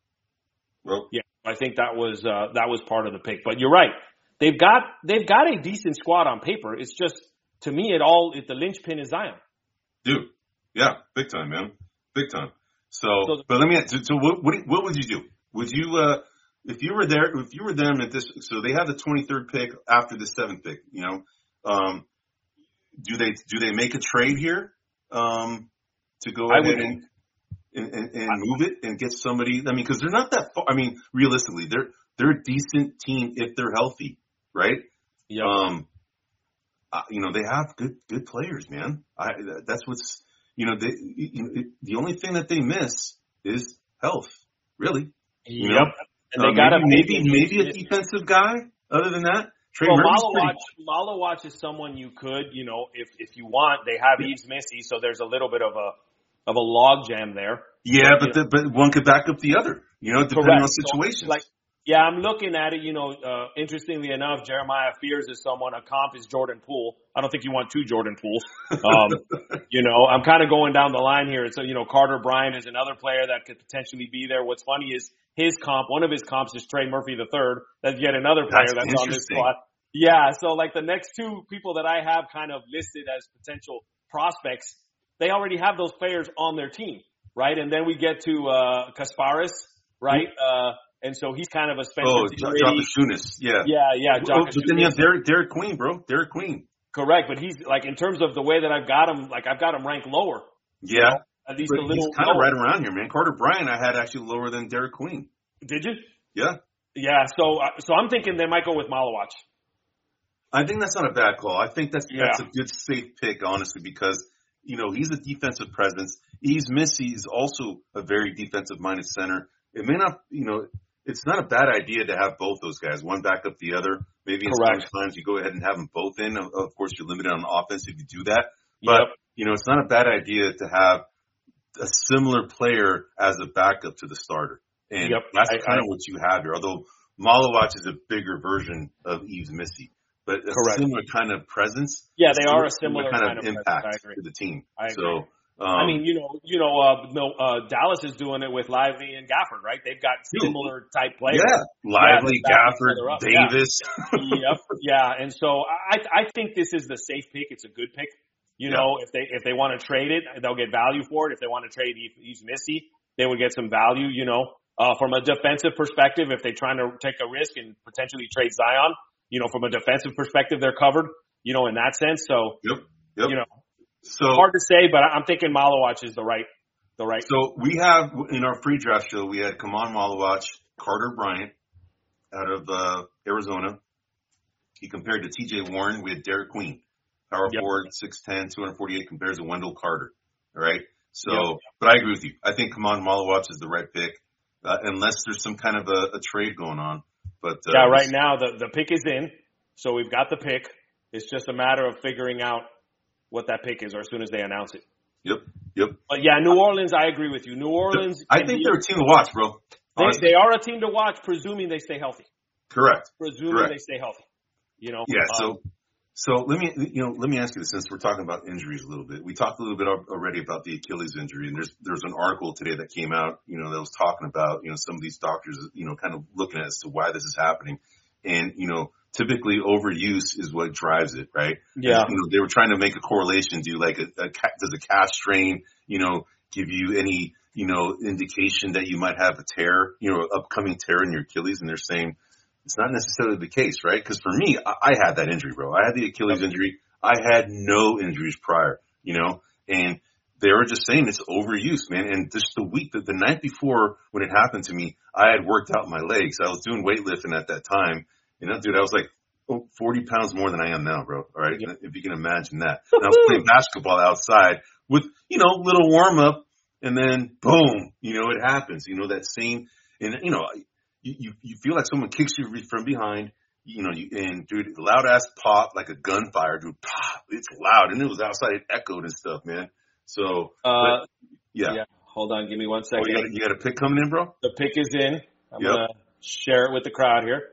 [SPEAKER 1] Well,
[SPEAKER 2] yeah, I think that was uh, that was part of the pick. But you're right, they've got they've got a decent squad on paper. It's just to me, it all it, the linchpin is Zion.
[SPEAKER 1] dude, yeah, big time, man, big time. So,
[SPEAKER 2] So-
[SPEAKER 1] but let me. So, so what, what what would you do? Would you, uh, if you were there, if you were them at this? So they have the twenty-third pick after the seventh pick. You know, um, do they do they make a trade here um, to go
[SPEAKER 2] I
[SPEAKER 1] ahead
[SPEAKER 2] would-
[SPEAKER 1] and, and and and move it and get somebody? I mean, because they're not that far. I mean, realistically, they're they're a decent team if they're healthy, right?
[SPEAKER 2] Yep.
[SPEAKER 1] Um, uh, you know, they have good good players, man. I that's what's you know they you know, the only thing that they miss is health, really. You
[SPEAKER 2] yep.
[SPEAKER 1] know?
[SPEAKER 2] And they
[SPEAKER 1] Uh,
[SPEAKER 2] got
[SPEAKER 1] maybe maybe, maybe a defensive guy. Other than that, Trey
[SPEAKER 2] Well,
[SPEAKER 1] Murphy's pretty.
[SPEAKER 2] Malawatch, Malawatch is someone you could, you know, if if you want, they have Yves Missi, so there's a little bit of a of a log jam there.
[SPEAKER 1] Yeah, but
[SPEAKER 2] you
[SPEAKER 1] the, but one could back up the other. You know, depending
[SPEAKER 2] Correct.
[SPEAKER 1] on
[SPEAKER 2] So,
[SPEAKER 1] situations.
[SPEAKER 2] like, yeah, I'm looking at it. You know, uh, interestingly enough, Jeremiah Fears is someone. A comp is Jordan Poole. I don't think you want two Jordan Pooles. Um, you know, I'm kind of going down the line here. So, you know, Carter Bryant is another player that could potentially be there. What's funny is his comp. One of his comps is Trey Murphy the third. That's yet another player
[SPEAKER 1] That's
[SPEAKER 2] that's, on this
[SPEAKER 1] interesting.
[SPEAKER 2] squad. Yeah. So, like the next two people that I have kind of listed as potential prospects, they already have those players on their team, right? And then we get to uh Kasparis, right? Uh, and so he's kind of a Spencer
[SPEAKER 1] oh,
[SPEAKER 2] Dinwiddie.
[SPEAKER 1] Jokashunas, yeah.
[SPEAKER 2] Yeah, yeah.
[SPEAKER 1] Oh,
[SPEAKER 2] Jokashunas.
[SPEAKER 1] but then you have Derek, Derek Queen, bro. Derek Queen.
[SPEAKER 2] Correct, but he's like in terms of the way that I've got him, like I've got him ranked lower.
[SPEAKER 1] Yeah.
[SPEAKER 2] You know, at least
[SPEAKER 1] But
[SPEAKER 2] a little
[SPEAKER 1] he's kind of
[SPEAKER 2] lower.
[SPEAKER 1] right around here, man. Carter Bryant, I had actually lower than Derek Queen.
[SPEAKER 2] Did you?
[SPEAKER 1] Yeah.
[SPEAKER 2] Yeah. So, uh, so I'm thinking they might go with Malawatch.
[SPEAKER 1] I think that's not a bad call. I think that's
[SPEAKER 2] Yeah.
[SPEAKER 1] that's a good safe pick, honestly, because you know he's a defensive presence. Yves Missi is also a very defensive minded center. It may not, you know, it's not a bad idea to have both those guys, one back up the other. Maybe in
[SPEAKER 2] Correct.
[SPEAKER 1] sometimes you go ahead and have them both in. Of, of course, you're limited on offense if you do that, but
[SPEAKER 2] Yep.
[SPEAKER 1] you know it's not a bad idea to have a similar player as a backup to the starter, and
[SPEAKER 2] Yep.
[SPEAKER 1] that's
[SPEAKER 2] I-
[SPEAKER 1] kind of
[SPEAKER 2] I-
[SPEAKER 1] what you have here. Although Malawatch is a bigger version of Yves Missi. But a
[SPEAKER 2] Correct.
[SPEAKER 1] similar kind of presence.
[SPEAKER 2] Yeah, they are a similar
[SPEAKER 1] kind,
[SPEAKER 2] kind
[SPEAKER 1] of
[SPEAKER 2] of
[SPEAKER 1] impact
[SPEAKER 2] presence. I agree.
[SPEAKER 1] to the team.
[SPEAKER 2] I agree.
[SPEAKER 1] So, um,
[SPEAKER 2] I mean, you know, you know, uh, no, uh, Dallas is doing it with Lively and Gafford, right? They've got similar type players.
[SPEAKER 1] yeah, Lively,
[SPEAKER 2] Yeah, they're backing
[SPEAKER 1] Gafford,
[SPEAKER 2] each other up. Yeah.
[SPEAKER 1] Davis.
[SPEAKER 2] Yep. Yeah. And so I, I think this is the safe pick. It's a good pick. You
[SPEAKER 1] Yeah.
[SPEAKER 2] know, if they, if they want to trade it, they'll get value for it. If they want to trade Yves Missi, they would get some value, you know, uh, from a defensive perspective, if they're trying to take a risk and potentially trade Zion, you know, from a defensive perspective, they're covered, you know, in that sense. So,
[SPEAKER 1] Yep. Yep.
[SPEAKER 2] you know,
[SPEAKER 1] So,
[SPEAKER 2] hard to say, but I'm thinking Malawatch is the right, the right.
[SPEAKER 1] so we have in our free draft show, we had Kaman Malawatch, Carter Bryant out of uh, Arizona. He compared to T J Warren. We had Derek Queen, power
[SPEAKER 2] Yep.
[SPEAKER 1] forward, six ten, two forty-eight, compares to Wendell Carter. All right. So,
[SPEAKER 2] Yep.
[SPEAKER 1] but I agree with you. I think Kaman Malawatch is the right pick, uh, unless there's some kind of a, a trade going on. But uh,
[SPEAKER 2] Yeah, right now the, the pick is in. So we've got the pick. It's just a matter of figuring out what that pick is or as soon as they announce it.
[SPEAKER 1] Yep. Yep.
[SPEAKER 2] But yeah, New Orleans, I agree with you. New Orleans.
[SPEAKER 1] I
[SPEAKER 2] can
[SPEAKER 1] think
[SPEAKER 2] be-
[SPEAKER 1] they're a team to watch, bro.
[SPEAKER 2] They,
[SPEAKER 1] Honestly.
[SPEAKER 2] they are a team to watch, presuming they stay healthy.
[SPEAKER 1] Correct.
[SPEAKER 2] Presuming
[SPEAKER 1] Correct.
[SPEAKER 2] they stay healthy. You know.
[SPEAKER 1] Yeah.
[SPEAKER 2] um,
[SPEAKER 1] So, so let me, you know, let me ask you this, since we're talking about injuries a little bit. We talked a little bit al- already about the Achilles injury, and there's there's an article today that came out, you know, that was talking about, you know, some of these doctors, you know, kind of looking at as to why this is happening, and you know, typically overuse is what drives it, right?
[SPEAKER 2] Yeah.
[SPEAKER 1] You know, they were trying to make a correlation. Do like a, a ca- does a calf strain, you know, give you any, you know, indication that you might have a tear, you know, upcoming tear in your Achilles? And they're saying it's not necessarily the case, right? Because for me, I, I had that injury, bro. I had the Achilles injury. I had no injuries prior, you know, and they were just saying it's overuse, man. And just the week, the, the night before when it happened to me, I had worked out my legs. I was doing weightlifting at that time. You know, dude, I was like oh, forty pounds more than I am now, bro. All right. Yeah. If you can imagine that. And I was playing basketball outside with, you know, little warm up, and then boom, you know, it happens. You know, that same, and you know, you, you, you feel like someone kicks you from behind. You know, you, and dude, loud ass pop, like a gunfire, dude, pop, it's loud. And it was outside, it echoed and stuff, man. So,
[SPEAKER 2] uh,
[SPEAKER 1] but, yeah.
[SPEAKER 2] yeah. Hold on, give me one second.
[SPEAKER 1] Oh, you, got a, you got a pick coming in, bro?
[SPEAKER 2] The pick is in. I'm
[SPEAKER 1] yep.
[SPEAKER 2] going to share it with the crowd here.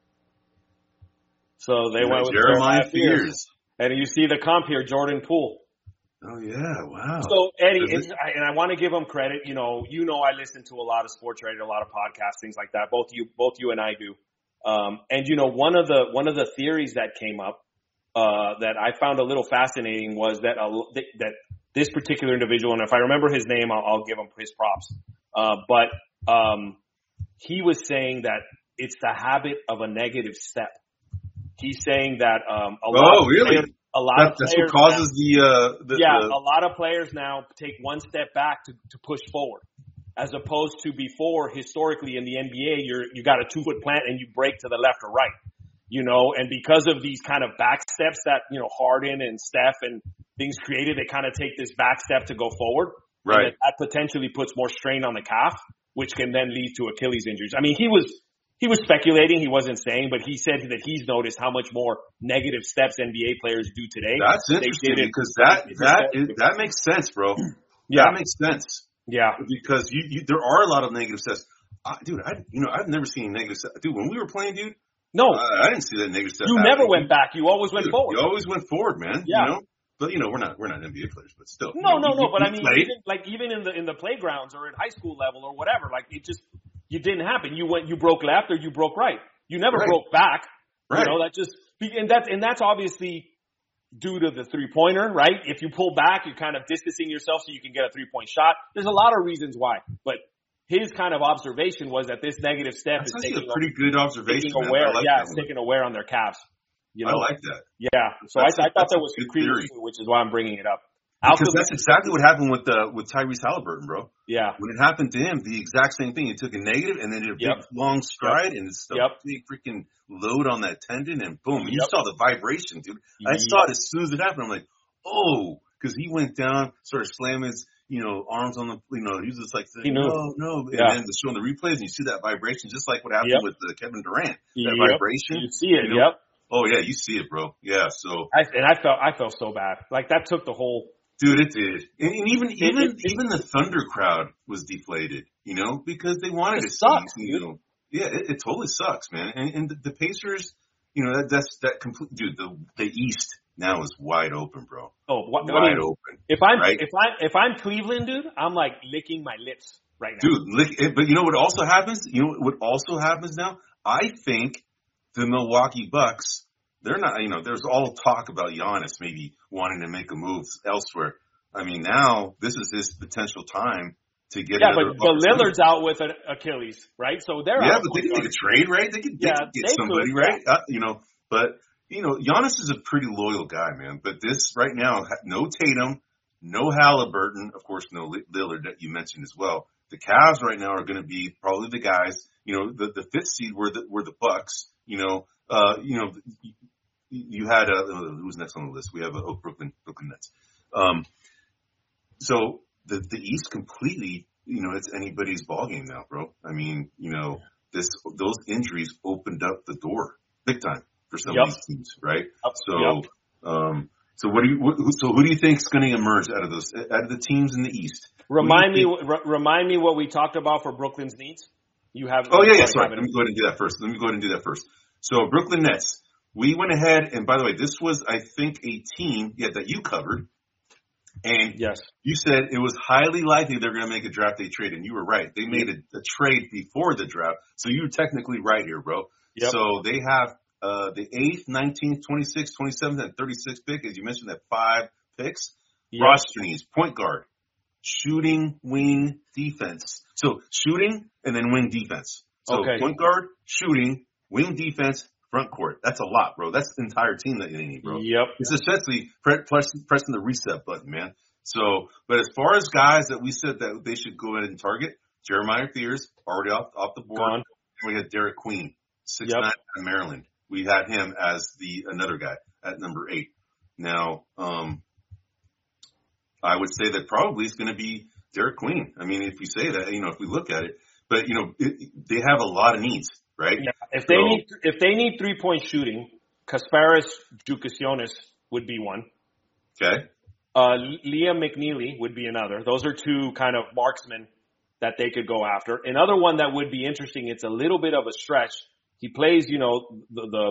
[SPEAKER 2] So they
[SPEAKER 1] yeah,
[SPEAKER 2] went with
[SPEAKER 1] Jeremiah Fears.
[SPEAKER 2] And you see the comp here, Jordan Poole.
[SPEAKER 1] Oh, yeah, wow.
[SPEAKER 2] So, Eddie, it's, I, and I want to give him credit. You know, you know I listen to a lot of Sports Radio, a lot of podcasts, things like that. Both you, both you and I do. Um, and you know, one of the one of the theories that came up uh, that I found a little fascinating was that uh, that this particular individual, and if I remember his name, I'll, I'll give him his props. Uh, but um, he was saying that it's the habit of a negative step. He's saying that um, a lot
[SPEAKER 1] oh,
[SPEAKER 2] of
[SPEAKER 1] really?
[SPEAKER 2] players, a lot
[SPEAKER 1] that,
[SPEAKER 2] of
[SPEAKER 1] that's
[SPEAKER 2] players
[SPEAKER 1] what causes
[SPEAKER 2] now,
[SPEAKER 1] the, uh, the
[SPEAKER 2] yeah,
[SPEAKER 1] the...
[SPEAKER 2] a lot of players now take one step back to, to push forward. As opposed to before, historically in the N B A, you're, you got a two foot plant and you break to the left or right, you know, and because of these kind of back steps that, you know, Harden and Steph and things created, they kind of take this back step to go forward.
[SPEAKER 1] Right.
[SPEAKER 2] And that potentially puts more strain on the calf, which can then lead to Achilles injuries. I mean, he was, he was speculating. He wasn't saying, but he said that he's noticed how much more negative steps N B A players do today.
[SPEAKER 1] That's interesting because that, that, is, that makes sense, bro.
[SPEAKER 2] Yeah.
[SPEAKER 1] That makes sense.
[SPEAKER 2] Yeah,
[SPEAKER 1] because you, you there are a lot of negative steps, I, dude. I you know I've never seen negative steps, dude. When we were playing, dude,
[SPEAKER 2] no,
[SPEAKER 1] uh, I didn't see that negative step.
[SPEAKER 2] You
[SPEAKER 1] happening.
[SPEAKER 2] never went back. You always went
[SPEAKER 1] dude,
[SPEAKER 2] forward.
[SPEAKER 1] You always went forward, man.
[SPEAKER 2] Yeah.
[SPEAKER 1] You know, but you know we're not we're not N B A players, but still.
[SPEAKER 2] No,
[SPEAKER 1] you know,
[SPEAKER 2] no,
[SPEAKER 1] we,
[SPEAKER 2] no. But
[SPEAKER 1] we
[SPEAKER 2] I mean,
[SPEAKER 1] played.
[SPEAKER 2] even, like even in the in the playgrounds or at high school level or whatever, like it just you didn't happen. You went, you broke left or you broke right. You never
[SPEAKER 1] right.
[SPEAKER 2] broke back.
[SPEAKER 1] Right.
[SPEAKER 2] You know that just and that's and that's obviously due to the three-pointer, right? If you pull back, you're kind of distancing yourself so you can get a three-point shot. There's a lot of reasons why. But his kind of observation was that this negative step
[SPEAKER 1] That's
[SPEAKER 2] is taking
[SPEAKER 1] a pretty a, good observation.
[SPEAKER 2] Taking aware,
[SPEAKER 1] like
[SPEAKER 2] yeah, it's taking aware on their calves. You know?
[SPEAKER 1] I like that.
[SPEAKER 2] Yeah. So I, I thought that was some credence, which is why I'm bringing it up.
[SPEAKER 1] Because that's exactly what happened with uh, with Tyrese Halliburton, bro.
[SPEAKER 2] Yeah.
[SPEAKER 1] When it happened to him, the exact same thing. He took a negative and then did a big
[SPEAKER 2] yep.
[SPEAKER 1] long stride
[SPEAKER 2] yep.
[SPEAKER 1] and stuff,
[SPEAKER 2] yep.
[SPEAKER 1] big freaking load on that tendon and boom. And
[SPEAKER 2] yep.
[SPEAKER 1] you saw the vibration, dude. I
[SPEAKER 2] yep.
[SPEAKER 1] saw it as soon as it happened. I'm like, oh, because he went down, started slamming his, you know, arms on the, you know, he was just like,
[SPEAKER 2] he knew.
[SPEAKER 1] no, no. And
[SPEAKER 2] yeah.
[SPEAKER 1] then showing the replays and you see that vibration, just like what happened
[SPEAKER 2] yep.
[SPEAKER 1] with uh, Kevin Durant. That
[SPEAKER 2] yep.
[SPEAKER 1] vibration.
[SPEAKER 2] You see it,
[SPEAKER 1] you know?
[SPEAKER 2] yep.
[SPEAKER 1] Oh yeah, you see it, bro. Yeah, so.
[SPEAKER 2] I, and I felt, I felt so bad. Like that took the whole.
[SPEAKER 1] Dude, it did. And, and even
[SPEAKER 2] it,
[SPEAKER 1] even
[SPEAKER 2] it,
[SPEAKER 1] even the Thunder crowd was deflated, you know, because they wanted
[SPEAKER 2] it
[SPEAKER 1] to
[SPEAKER 2] sucks,
[SPEAKER 1] see, you know. Yeah, it, it totally sucks, man. And, and the, the Pacers, you know, that, that's that complete. Dude, the the East now is wide open, bro.
[SPEAKER 2] Oh, what,
[SPEAKER 1] wide
[SPEAKER 2] I mean,
[SPEAKER 1] open.
[SPEAKER 2] If I'm
[SPEAKER 1] right?
[SPEAKER 2] if I if I'm Cleveland, dude, I'm like licking my lips right now.
[SPEAKER 1] Dude, lick, but you know what also happens? You know what also happens now? I think the Milwaukee Bucks. They're not, you know, there's all talk about Giannis maybe wanting to make a move elsewhere. I mean, now this is his potential time to get.
[SPEAKER 2] Yeah, but, but Lillard's out with an Achilles, right? So they're
[SPEAKER 1] yeah,
[SPEAKER 2] out
[SPEAKER 1] but they can make a trade, right? They can, they
[SPEAKER 2] yeah,
[SPEAKER 1] can get
[SPEAKER 2] they
[SPEAKER 1] somebody,
[SPEAKER 2] could,
[SPEAKER 1] right?
[SPEAKER 2] Yeah.
[SPEAKER 1] Uh, you know, but you know, Giannis is a pretty loyal guy, man. But this right now, no Tatum, no Halliburton, of course, no Lillard that you mentioned as well. The Cavs right now are going to be probably the guys. You know, the the fifth seed were the were the Bucks. You know, uh, you know. You had uh, who's next on the list? We have uh, oh, Brooklyn, Brooklyn Nets. Um, so the the East completely, you know, it's anybody's ballgame now, bro. I mean, you know, this those injuries opened up the door big time for some
[SPEAKER 2] yep.
[SPEAKER 1] of these teams, right?
[SPEAKER 2] Yep.
[SPEAKER 1] So,
[SPEAKER 2] yep.
[SPEAKER 1] um, so what do you? What, so who do you think is going to emerge out of those out of the teams in the East?
[SPEAKER 2] Remind me, r- remind me what we talked about for Brooklyn's needs. You have.
[SPEAKER 1] Oh yeah, yeah. Sorry, let me go ahead and do that first. Let me go ahead and do that first. So Brooklyn Nets. We went ahead, and by the way, this was, I think, a team yeah, that you covered. And
[SPEAKER 2] yes.
[SPEAKER 1] you said it was highly likely they're going to make a draft day trade, and you were right. They made a, a trade before the draft, so you're technically right here, bro.
[SPEAKER 2] Yep.
[SPEAKER 1] So they have uh, the eighth, nineteenth, twenty-sixth, twenty-seventh, and thirty-sixth pick, as you mentioned, that five picks.
[SPEAKER 2] Yep.
[SPEAKER 1] Roster needs point guard, shooting, wing, defense. So shooting and then wing defense. So
[SPEAKER 2] okay.
[SPEAKER 1] point guard, shooting, wing defense, front court. That's a lot, bro. That's the entire team that you need, bro.
[SPEAKER 2] Yep.
[SPEAKER 1] It's essentially pre- press, pressing the reset button, man. So, but as far as guys that we said that they should go ahead and target, Jeremiah Fears already off off the board.
[SPEAKER 2] Gone.
[SPEAKER 1] And we had Derek Queen, six
[SPEAKER 2] Yep.
[SPEAKER 1] nine in Maryland. We had him as the another guy at number eight. Now, um, I would say that probably is going to be Derek Queen. I mean, if we say that, you know, if we look at it, but you know, it, they have a lot of needs, right?
[SPEAKER 2] Yeah. If they
[SPEAKER 1] So-
[SPEAKER 2] need if they need three point shooting, Kasparis Jukasionis would be one.
[SPEAKER 1] Okay.
[SPEAKER 2] Uh, Liam McNeely would be another. Those are two kind of marksmen that they could go after. Another one that would be interesting, it's a little bit of a stretch. He plays, you know, the, the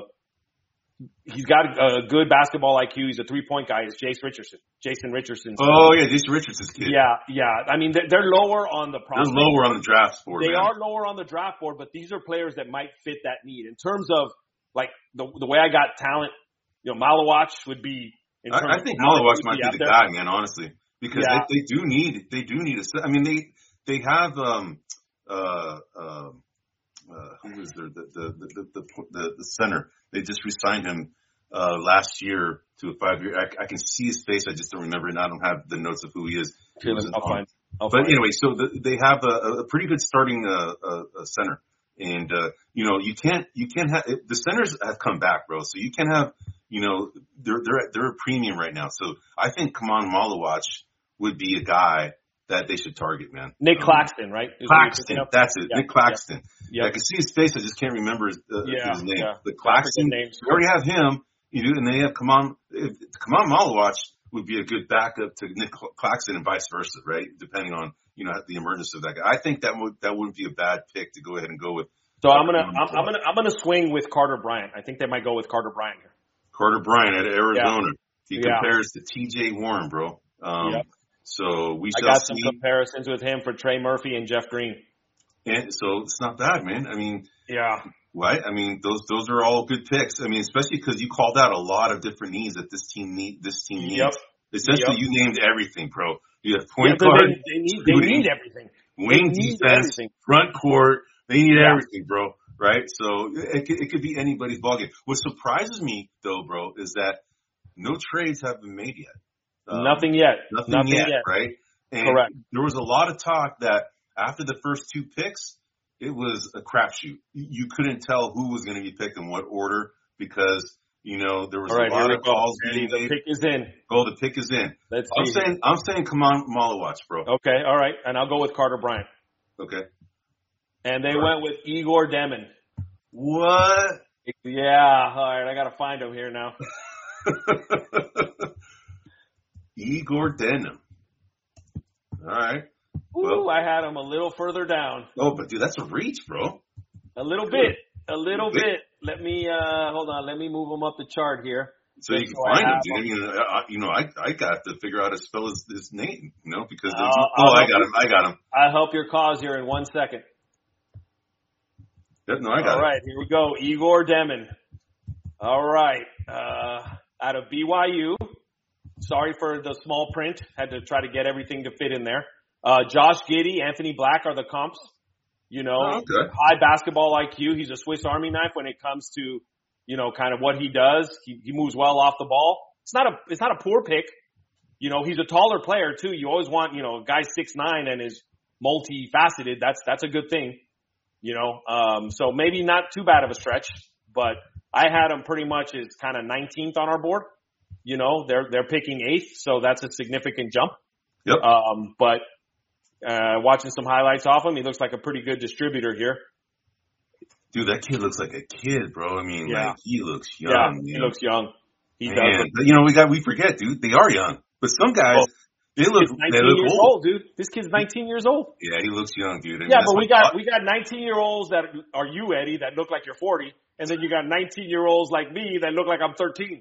[SPEAKER 2] he's got a good basketball I Q. He's a three-point guy. It's Jace Richardson. Jason Richardson.
[SPEAKER 1] Oh, yeah, Jason Richardson's kid.
[SPEAKER 2] Yeah, yeah. I mean, they're, they're lower on the
[SPEAKER 1] They're
[SPEAKER 2] prospect.
[SPEAKER 1] lower on the draft board,
[SPEAKER 2] They
[SPEAKER 1] man.
[SPEAKER 2] are lower on the draft board, but these are players that might fit that need. In terms of, like, the the way I got talent, you know, Malawach would be in terms
[SPEAKER 1] I, I think
[SPEAKER 2] of talent,
[SPEAKER 1] Malawach
[SPEAKER 2] would
[SPEAKER 1] might
[SPEAKER 2] out
[SPEAKER 1] be the
[SPEAKER 2] there.
[SPEAKER 1] guy, man, honestly, because
[SPEAKER 2] Yeah.
[SPEAKER 1] they, they do need, they do need a, I mean, they, they have, um, uh, uh, uh, who is there, the, the, the, the, the, the center. They just re-signed him, uh, last year to a five year, I, I can see his face. I just don't remember it. And I don't have the notes of who he is. He was in-
[SPEAKER 2] I'll find. I'll
[SPEAKER 1] But
[SPEAKER 2] find.
[SPEAKER 1] anyway, so the, they have a, a pretty good starting, uh, uh, uh center. And, uh, you know, you can't, you can't have, the centers have come back, bro. So you can't have, you know, they're, they're, at, they're a premium right now. So I think Kaman Malawach would be a guy that they should target, man.
[SPEAKER 2] Nick
[SPEAKER 1] Um,
[SPEAKER 2] Claxton, right? Is what you're
[SPEAKER 1] Claxton.
[SPEAKER 2] thinking of?
[SPEAKER 1] That's it.
[SPEAKER 2] Yeah,
[SPEAKER 1] Nick Claxton.
[SPEAKER 2] yeah.
[SPEAKER 1] I can see his face. I just can't remember his, uh,
[SPEAKER 2] Yeah,
[SPEAKER 1] his name.
[SPEAKER 2] yeah.
[SPEAKER 1] But
[SPEAKER 2] I forget
[SPEAKER 1] Claxton,
[SPEAKER 2] names.
[SPEAKER 1] we already have him, you know, and they have Kaman, if, Kaman Malawach would be a good backup to Nick Claxton and vice versa, right? Depending on, you know, the emergence of that guy. I think that would, that wouldn't be a bad pick to go ahead and go with.
[SPEAKER 2] So I'm gonna, I'm, I'm gonna, I'm gonna swing with Carter Bryant. I think they might go with Carter Bryant here.
[SPEAKER 1] Carter Bryant at Arizona. He
[SPEAKER 2] Yeah.
[SPEAKER 1] compares to T J Warren, bro. Um,
[SPEAKER 2] Yep.
[SPEAKER 1] So we
[SPEAKER 2] I
[SPEAKER 1] shall
[SPEAKER 2] got some
[SPEAKER 1] see.
[SPEAKER 2] comparisons with him for Trey Murphy and Jeff Green.
[SPEAKER 1] And so it's not bad, man. I mean,
[SPEAKER 2] Yeah.
[SPEAKER 1] right? I mean, those those are all good picks. I mean, especially because you called out a lot of different needs that this team need. This team needs.
[SPEAKER 2] Yep.
[SPEAKER 1] Essentially,
[SPEAKER 2] Yep.
[SPEAKER 1] you named everything, bro. You have
[SPEAKER 2] Yeah,
[SPEAKER 1] point
[SPEAKER 2] but
[SPEAKER 1] guard,
[SPEAKER 2] they, they need, they
[SPEAKER 1] shooting,
[SPEAKER 2] need everything.
[SPEAKER 1] wing
[SPEAKER 2] they need
[SPEAKER 1] defense,
[SPEAKER 2] everything.
[SPEAKER 1] front court. They need
[SPEAKER 2] Yeah.
[SPEAKER 1] everything, bro. Right? So it could, it could be anybody's ballgame. What surprises me, though, bro, is that no trades have been made yet. Um,
[SPEAKER 2] Nothing yet.
[SPEAKER 1] Nothing,
[SPEAKER 2] Nothing
[SPEAKER 1] yet,
[SPEAKER 2] yet.
[SPEAKER 1] right? And
[SPEAKER 2] Correct.
[SPEAKER 1] there was a lot of talk that after the first two picks, it was a crapshoot. You couldn't tell who was going to be picked in what order because, you know, there was
[SPEAKER 2] All right,
[SPEAKER 1] a lot
[SPEAKER 2] here we
[SPEAKER 1] of
[SPEAKER 2] go.
[SPEAKER 1] calls
[SPEAKER 2] Ready,
[SPEAKER 1] being
[SPEAKER 2] the
[SPEAKER 1] made.
[SPEAKER 2] pick is in.
[SPEAKER 1] Oh, the pick is in.
[SPEAKER 2] Let's
[SPEAKER 1] I'm
[SPEAKER 2] see.
[SPEAKER 1] saying, I'm saying, come on, Malawach, bro.
[SPEAKER 2] Okay, all right, and I'll go with Carter Bryant.
[SPEAKER 1] Okay.
[SPEAKER 2] And they
[SPEAKER 1] All right.
[SPEAKER 2] went with Igor Demon.
[SPEAKER 1] What?
[SPEAKER 2] Yeah, all right, I got to find him here now.
[SPEAKER 1] Igor Denham. All right.
[SPEAKER 2] Ooh,
[SPEAKER 1] Well-
[SPEAKER 2] I had him a little further down.
[SPEAKER 1] Oh, but dude, that's a reach, bro.
[SPEAKER 2] A little bit. A little
[SPEAKER 1] Bit.
[SPEAKER 2] bit. Let me, uh, hold on, let me move him up the chart here.
[SPEAKER 1] So you
[SPEAKER 2] Just
[SPEAKER 1] can
[SPEAKER 2] so I
[SPEAKER 1] find him,
[SPEAKER 2] have
[SPEAKER 1] dude. I mean, I, you know, I I got to figure out how to spell his, his name, you know, because there's,
[SPEAKER 2] I'll-
[SPEAKER 1] oh,
[SPEAKER 2] I'll
[SPEAKER 1] I
[SPEAKER 2] help
[SPEAKER 1] got
[SPEAKER 2] you.
[SPEAKER 1] him, I got him.
[SPEAKER 2] I'll help your cause here in one second.
[SPEAKER 1] Yep, no, I got
[SPEAKER 2] All
[SPEAKER 1] him.
[SPEAKER 2] right, here we go. Igor Demon. All right. Uh, out of B Y U. Sorry for the small print. Had to try to get everything to fit in there. Uh, Josh Giddey, Anthony Black are the comps. You know,
[SPEAKER 1] Oh, okay.
[SPEAKER 2] high basketball I Q. He's a Swiss Army knife when it comes to, you know, kind of what he does. He, he moves well off the ball. It's not a, it's not a poor pick. You know, he's a taller player too. You always want, you know, a guy six nine and is multifaceted. That's, that's a good thing. You know, um, so maybe not too bad of a stretch, but I had him pretty much as kind of nineteenth on our board. You know, they're, they're picking eighth, so that's a significant jump.
[SPEAKER 1] Yep.
[SPEAKER 2] Um, but, uh, watching some highlights off him, he looks like a pretty good distributor here.
[SPEAKER 1] Dude, that kid looks like a kid, bro. I mean,
[SPEAKER 2] Yeah.
[SPEAKER 1] like he looks
[SPEAKER 2] Yeah,
[SPEAKER 1] young.
[SPEAKER 2] he
[SPEAKER 1] man.
[SPEAKER 2] looks young. He
[SPEAKER 1] Man,
[SPEAKER 2] does.
[SPEAKER 1] but, you know, we got we forget, dude. They are young, but some guys
[SPEAKER 2] Well,
[SPEAKER 1] they look
[SPEAKER 2] He's
[SPEAKER 1] they
[SPEAKER 2] nineteen
[SPEAKER 1] look
[SPEAKER 2] years
[SPEAKER 1] old.
[SPEAKER 2] old, dude. This kid's nineteen years old.
[SPEAKER 1] Yeah, he looks young, dude. I mean,
[SPEAKER 2] Yeah,
[SPEAKER 1] that's
[SPEAKER 2] but we
[SPEAKER 1] my
[SPEAKER 2] got
[SPEAKER 1] thought.
[SPEAKER 2] we got nineteen year olds that are you, Eddie, that look like you're forty, and then you got nineteen year olds like me that look like I'm thirteen.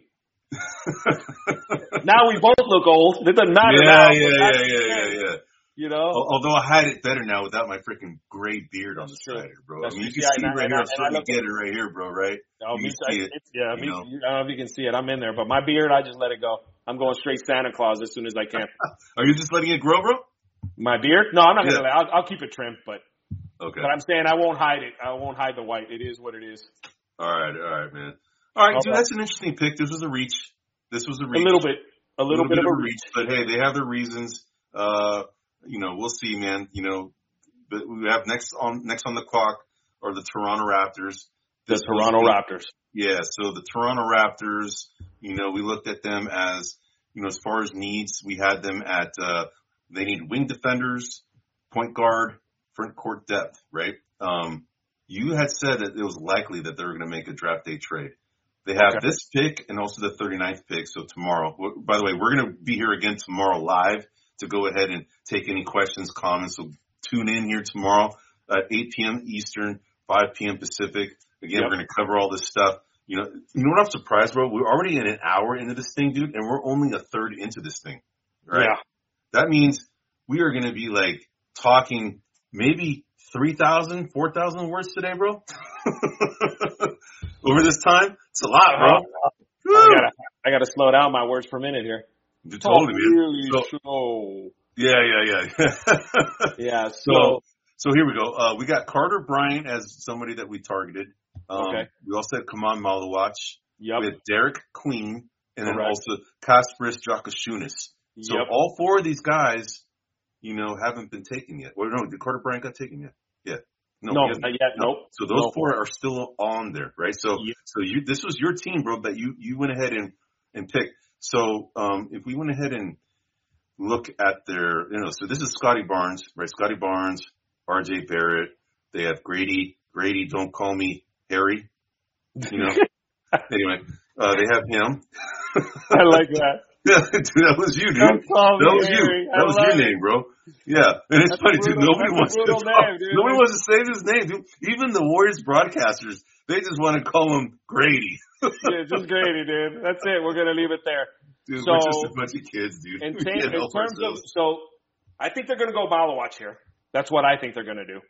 [SPEAKER 2] Now we both look old. It doesn't matter
[SPEAKER 1] yeah,
[SPEAKER 2] now.
[SPEAKER 1] yeah,
[SPEAKER 2] but
[SPEAKER 1] yeah,
[SPEAKER 2] that's
[SPEAKER 1] yeah,
[SPEAKER 2] the
[SPEAKER 1] yeah,
[SPEAKER 2] thing,
[SPEAKER 1] yeah.
[SPEAKER 2] You know,
[SPEAKER 1] Al- Although I hide it better now without my freaking gray beard on the
[SPEAKER 2] That's true.
[SPEAKER 1] side, bro.
[SPEAKER 2] That's
[SPEAKER 1] I mean, you
[SPEAKER 2] true.
[SPEAKER 1] can
[SPEAKER 2] Yeah,
[SPEAKER 1] see
[SPEAKER 2] and I-
[SPEAKER 1] right
[SPEAKER 2] and
[SPEAKER 1] here.
[SPEAKER 2] I-
[SPEAKER 1] I'm
[SPEAKER 2] and I
[SPEAKER 1] starting
[SPEAKER 2] look
[SPEAKER 1] to get it right here, bro. Right?
[SPEAKER 2] no,
[SPEAKER 1] You
[SPEAKER 2] me,
[SPEAKER 1] can see
[SPEAKER 2] I,
[SPEAKER 1] it,
[SPEAKER 2] it's, yeah,
[SPEAKER 1] you
[SPEAKER 2] me,
[SPEAKER 1] know.
[SPEAKER 2] I don't know if you can see it. I'm in there, but my beard, I just let it go. I'm going straight Santa Claus as soon as I can.
[SPEAKER 1] Are you just letting it grow, bro?
[SPEAKER 2] My beard? No, I'm not
[SPEAKER 1] Yeah.
[SPEAKER 2] gonna. I'll, I'll keep it trimmed, but
[SPEAKER 1] Okay.
[SPEAKER 2] but I'm saying I won't hide it. I won't hide the white. It is what it is.
[SPEAKER 1] All right, all right, man. All right,
[SPEAKER 2] All
[SPEAKER 1] dude,
[SPEAKER 2] right.
[SPEAKER 1] that's an interesting pick. This was a reach. This was a
[SPEAKER 2] A
[SPEAKER 1] reach.
[SPEAKER 2] little bit. a little,
[SPEAKER 1] little
[SPEAKER 2] bit,
[SPEAKER 1] bit
[SPEAKER 2] of a
[SPEAKER 1] reach.
[SPEAKER 2] reach.
[SPEAKER 1] But hey, they have their reasons. Uh, you know, we'll see, man. You know, but we have next on next on the clock are the Toronto Raptors.
[SPEAKER 2] The
[SPEAKER 1] This
[SPEAKER 2] Toronto
[SPEAKER 1] was,
[SPEAKER 2] Raptors.
[SPEAKER 1] Yeah, so the Toronto Raptors, you know, we looked at them as, you know, as far as needs, we had them at, uh, they need wing defenders, point guard, front court depth, right? Um, you had said that it was likely that they were going to make a draft day trade. They have
[SPEAKER 2] Okay.
[SPEAKER 1] this pick and also the thirty-ninth pick. So tomorrow, by the way, we're going to be here again tomorrow live to go ahead and take any questions, comments. So tune in here tomorrow at eight p.m. Eastern, five p.m. Pacific. Again,
[SPEAKER 2] Yep.
[SPEAKER 1] we're going to cover all this stuff. You know, you know what I'm surprised, bro? We're already in an hour into this thing, dude, and we're only a third into this thing, right?
[SPEAKER 2] Yeah.
[SPEAKER 1] That means we are going to be like talking maybe three thousand, four thousand words today, bro. Over this time, it's a lot, bro.
[SPEAKER 2] I gotta, I gotta slow down my words per minute here.
[SPEAKER 1] You
[SPEAKER 2] Talk
[SPEAKER 1] totally, man.
[SPEAKER 2] really
[SPEAKER 1] So-
[SPEAKER 2] slow.
[SPEAKER 1] Yeah, yeah, yeah.
[SPEAKER 2] Yeah.
[SPEAKER 1] So,
[SPEAKER 2] So,
[SPEAKER 1] so here we go. Uh, we got Carter Bryant as somebody that we targeted. Um,
[SPEAKER 2] Okay.
[SPEAKER 1] We also had Kaman Malawach.
[SPEAKER 2] yep.
[SPEAKER 1] We had Derek Queen, and then
[SPEAKER 2] Correct.
[SPEAKER 1] also Kasparis Jakashunas. So
[SPEAKER 2] Yep.
[SPEAKER 1] all four of these guys, you know, haven't been taken yet. Well, no, did Carter Bryant got taken yet? Yeah. No,
[SPEAKER 2] No,
[SPEAKER 1] he hasn't.
[SPEAKER 2] not yet.
[SPEAKER 1] No.
[SPEAKER 2] Nope.
[SPEAKER 1] So those
[SPEAKER 2] No.
[SPEAKER 1] four are still on there, right? So,
[SPEAKER 2] Yep.
[SPEAKER 1] so you, this was your team, bro, that you, you went ahead and, and picked. So, um, if we went ahead and look at their, you know, so this is Scotty Barnes, right? Scotty Barnes, R J Barrett. They have Grady, Grady, don't call me Harry, you know? Anyway, uh, they have him.
[SPEAKER 2] I like that.
[SPEAKER 1] Yeah, dude, that was you, dude.
[SPEAKER 2] Don't call me
[SPEAKER 1] That was you.
[SPEAKER 2] Harry. I
[SPEAKER 1] That was
[SPEAKER 2] love
[SPEAKER 1] your
[SPEAKER 2] it.
[SPEAKER 1] name, bro. Yeah, and it's
[SPEAKER 2] That's
[SPEAKER 1] funny,
[SPEAKER 2] a
[SPEAKER 1] dude.
[SPEAKER 2] brutal-
[SPEAKER 1] Nobody
[SPEAKER 2] that's a
[SPEAKER 1] wants to
[SPEAKER 2] brutal
[SPEAKER 1] talk,
[SPEAKER 2] name, dude.
[SPEAKER 1] nobody wants to say his name, dude. Even the Warriors broadcasters, they just want to call him Grady.
[SPEAKER 2] Yeah, just Grady, dude. That's it. We're gonna leave it there.
[SPEAKER 1] Dude,
[SPEAKER 2] So-
[SPEAKER 1] we're just a bunch of kids, dude.
[SPEAKER 2] In,
[SPEAKER 1] We
[SPEAKER 2] ta-
[SPEAKER 1] can't
[SPEAKER 2] in
[SPEAKER 1] help
[SPEAKER 2] terms of,
[SPEAKER 1] ourselves.
[SPEAKER 2] so I think they're gonna go Malawach here. That's what I think they're gonna do.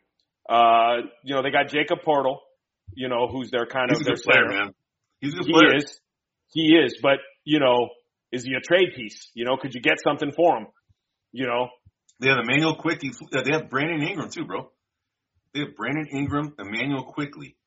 [SPEAKER 2] Uh, you know, they got Jacob Portal, you know, who's their kind
[SPEAKER 1] He's a
[SPEAKER 2] of their
[SPEAKER 1] good player,
[SPEAKER 2] center.
[SPEAKER 1] man. He's a good
[SPEAKER 2] He
[SPEAKER 1] player.
[SPEAKER 2] is. He is. But, you know, is he a trade piece? You know, could you get something for him? You know?
[SPEAKER 1] They have Emmanuel Quickly. They have Brandon Ingram too, bro. They have Brandon Ingram, Emmanuel Quickly.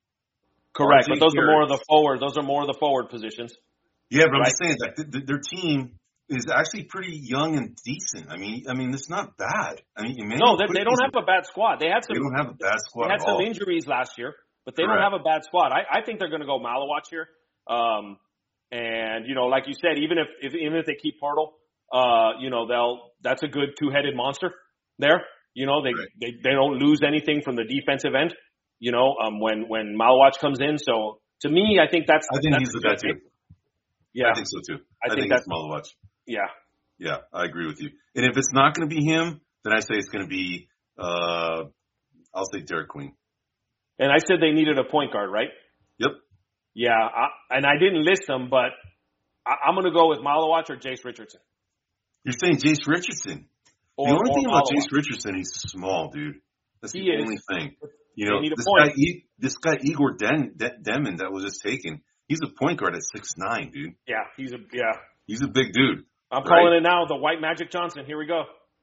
[SPEAKER 2] Correct.
[SPEAKER 1] R J
[SPEAKER 2] But those are
[SPEAKER 1] Barrett.
[SPEAKER 2] more of the forward. Those are more of the forward positions.
[SPEAKER 1] Yeah, but I'm
[SPEAKER 2] Right.
[SPEAKER 1] just saying that th- th- their team is actually pretty young and decent. I mean, I mean, it's not bad. I mean, Emmanuel
[SPEAKER 2] No, they, they
[SPEAKER 1] Quickly's
[SPEAKER 2] don't have a bad squad. They had
[SPEAKER 1] They
[SPEAKER 2] some,
[SPEAKER 1] don't have a bad squad
[SPEAKER 2] they had
[SPEAKER 1] at
[SPEAKER 2] some
[SPEAKER 1] all.
[SPEAKER 2] injuries last year, but they
[SPEAKER 1] Correct.
[SPEAKER 2] don't have a bad squad. I, I think they're going to go Malawach here. Um, and, you know, like you said, even if, if even if they keep Portal, uh, you know, they'll, that's a good two-headed monster there. You know, they,
[SPEAKER 1] Right.
[SPEAKER 2] they, they don't lose anything from the defensive end, you know, um, when, when Malawach comes in. So to me, I think that's,
[SPEAKER 1] I think
[SPEAKER 2] that's
[SPEAKER 1] he's
[SPEAKER 2] a
[SPEAKER 1] the
[SPEAKER 2] good
[SPEAKER 1] guy too.
[SPEAKER 2] pick. Yeah.
[SPEAKER 1] I think so too.
[SPEAKER 2] I
[SPEAKER 1] I,
[SPEAKER 2] think
[SPEAKER 1] think,
[SPEAKER 2] that's-
[SPEAKER 1] it's Malawach.
[SPEAKER 2] Yeah.
[SPEAKER 1] Yeah, I agree with you. And if it's not going to be him, then I say it's going to be, uh, I'll say Derek Queen.
[SPEAKER 2] And I said they needed a point guard, right?
[SPEAKER 1] Yep.
[SPEAKER 2] Yeah. I, and I didn't list them, but I, I'm going to go with Malawach or Jace Richardson.
[SPEAKER 1] You're saying Jace Richardson.
[SPEAKER 2] Or,
[SPEAKER 1] the only
[SPEAKER 2] or
[SPEAKER 1] thing about
[SPEAKER 2] Malawach.
[SPEAKER 1] Jace Richardson, he's small, dude. That's
[SPEAKER 2] He
[SPEAKER 1] the
[SPEAKER 2] is.
[SPEAKER 1] only thing. You
[SPEAKER 2] They
[SPEAKER 1] know,
[SPEAKER 2] need a
[SPEAKER 1] this
[SPEAKER 2] point.
[SPEAKER 1] guy, E- this guy Igor Den, De- Demon that was just taken, he's a point guard at six nine, dude.
[SPEAKER 2] Yeah, he's a yeah.
[SPEAKER 1] He's a big dude.
[SPEAKER 2] I'm
[SPEAKER 1] Right.
[SPEAKER 2] calling it now. The White Magic Johnson. Here we go.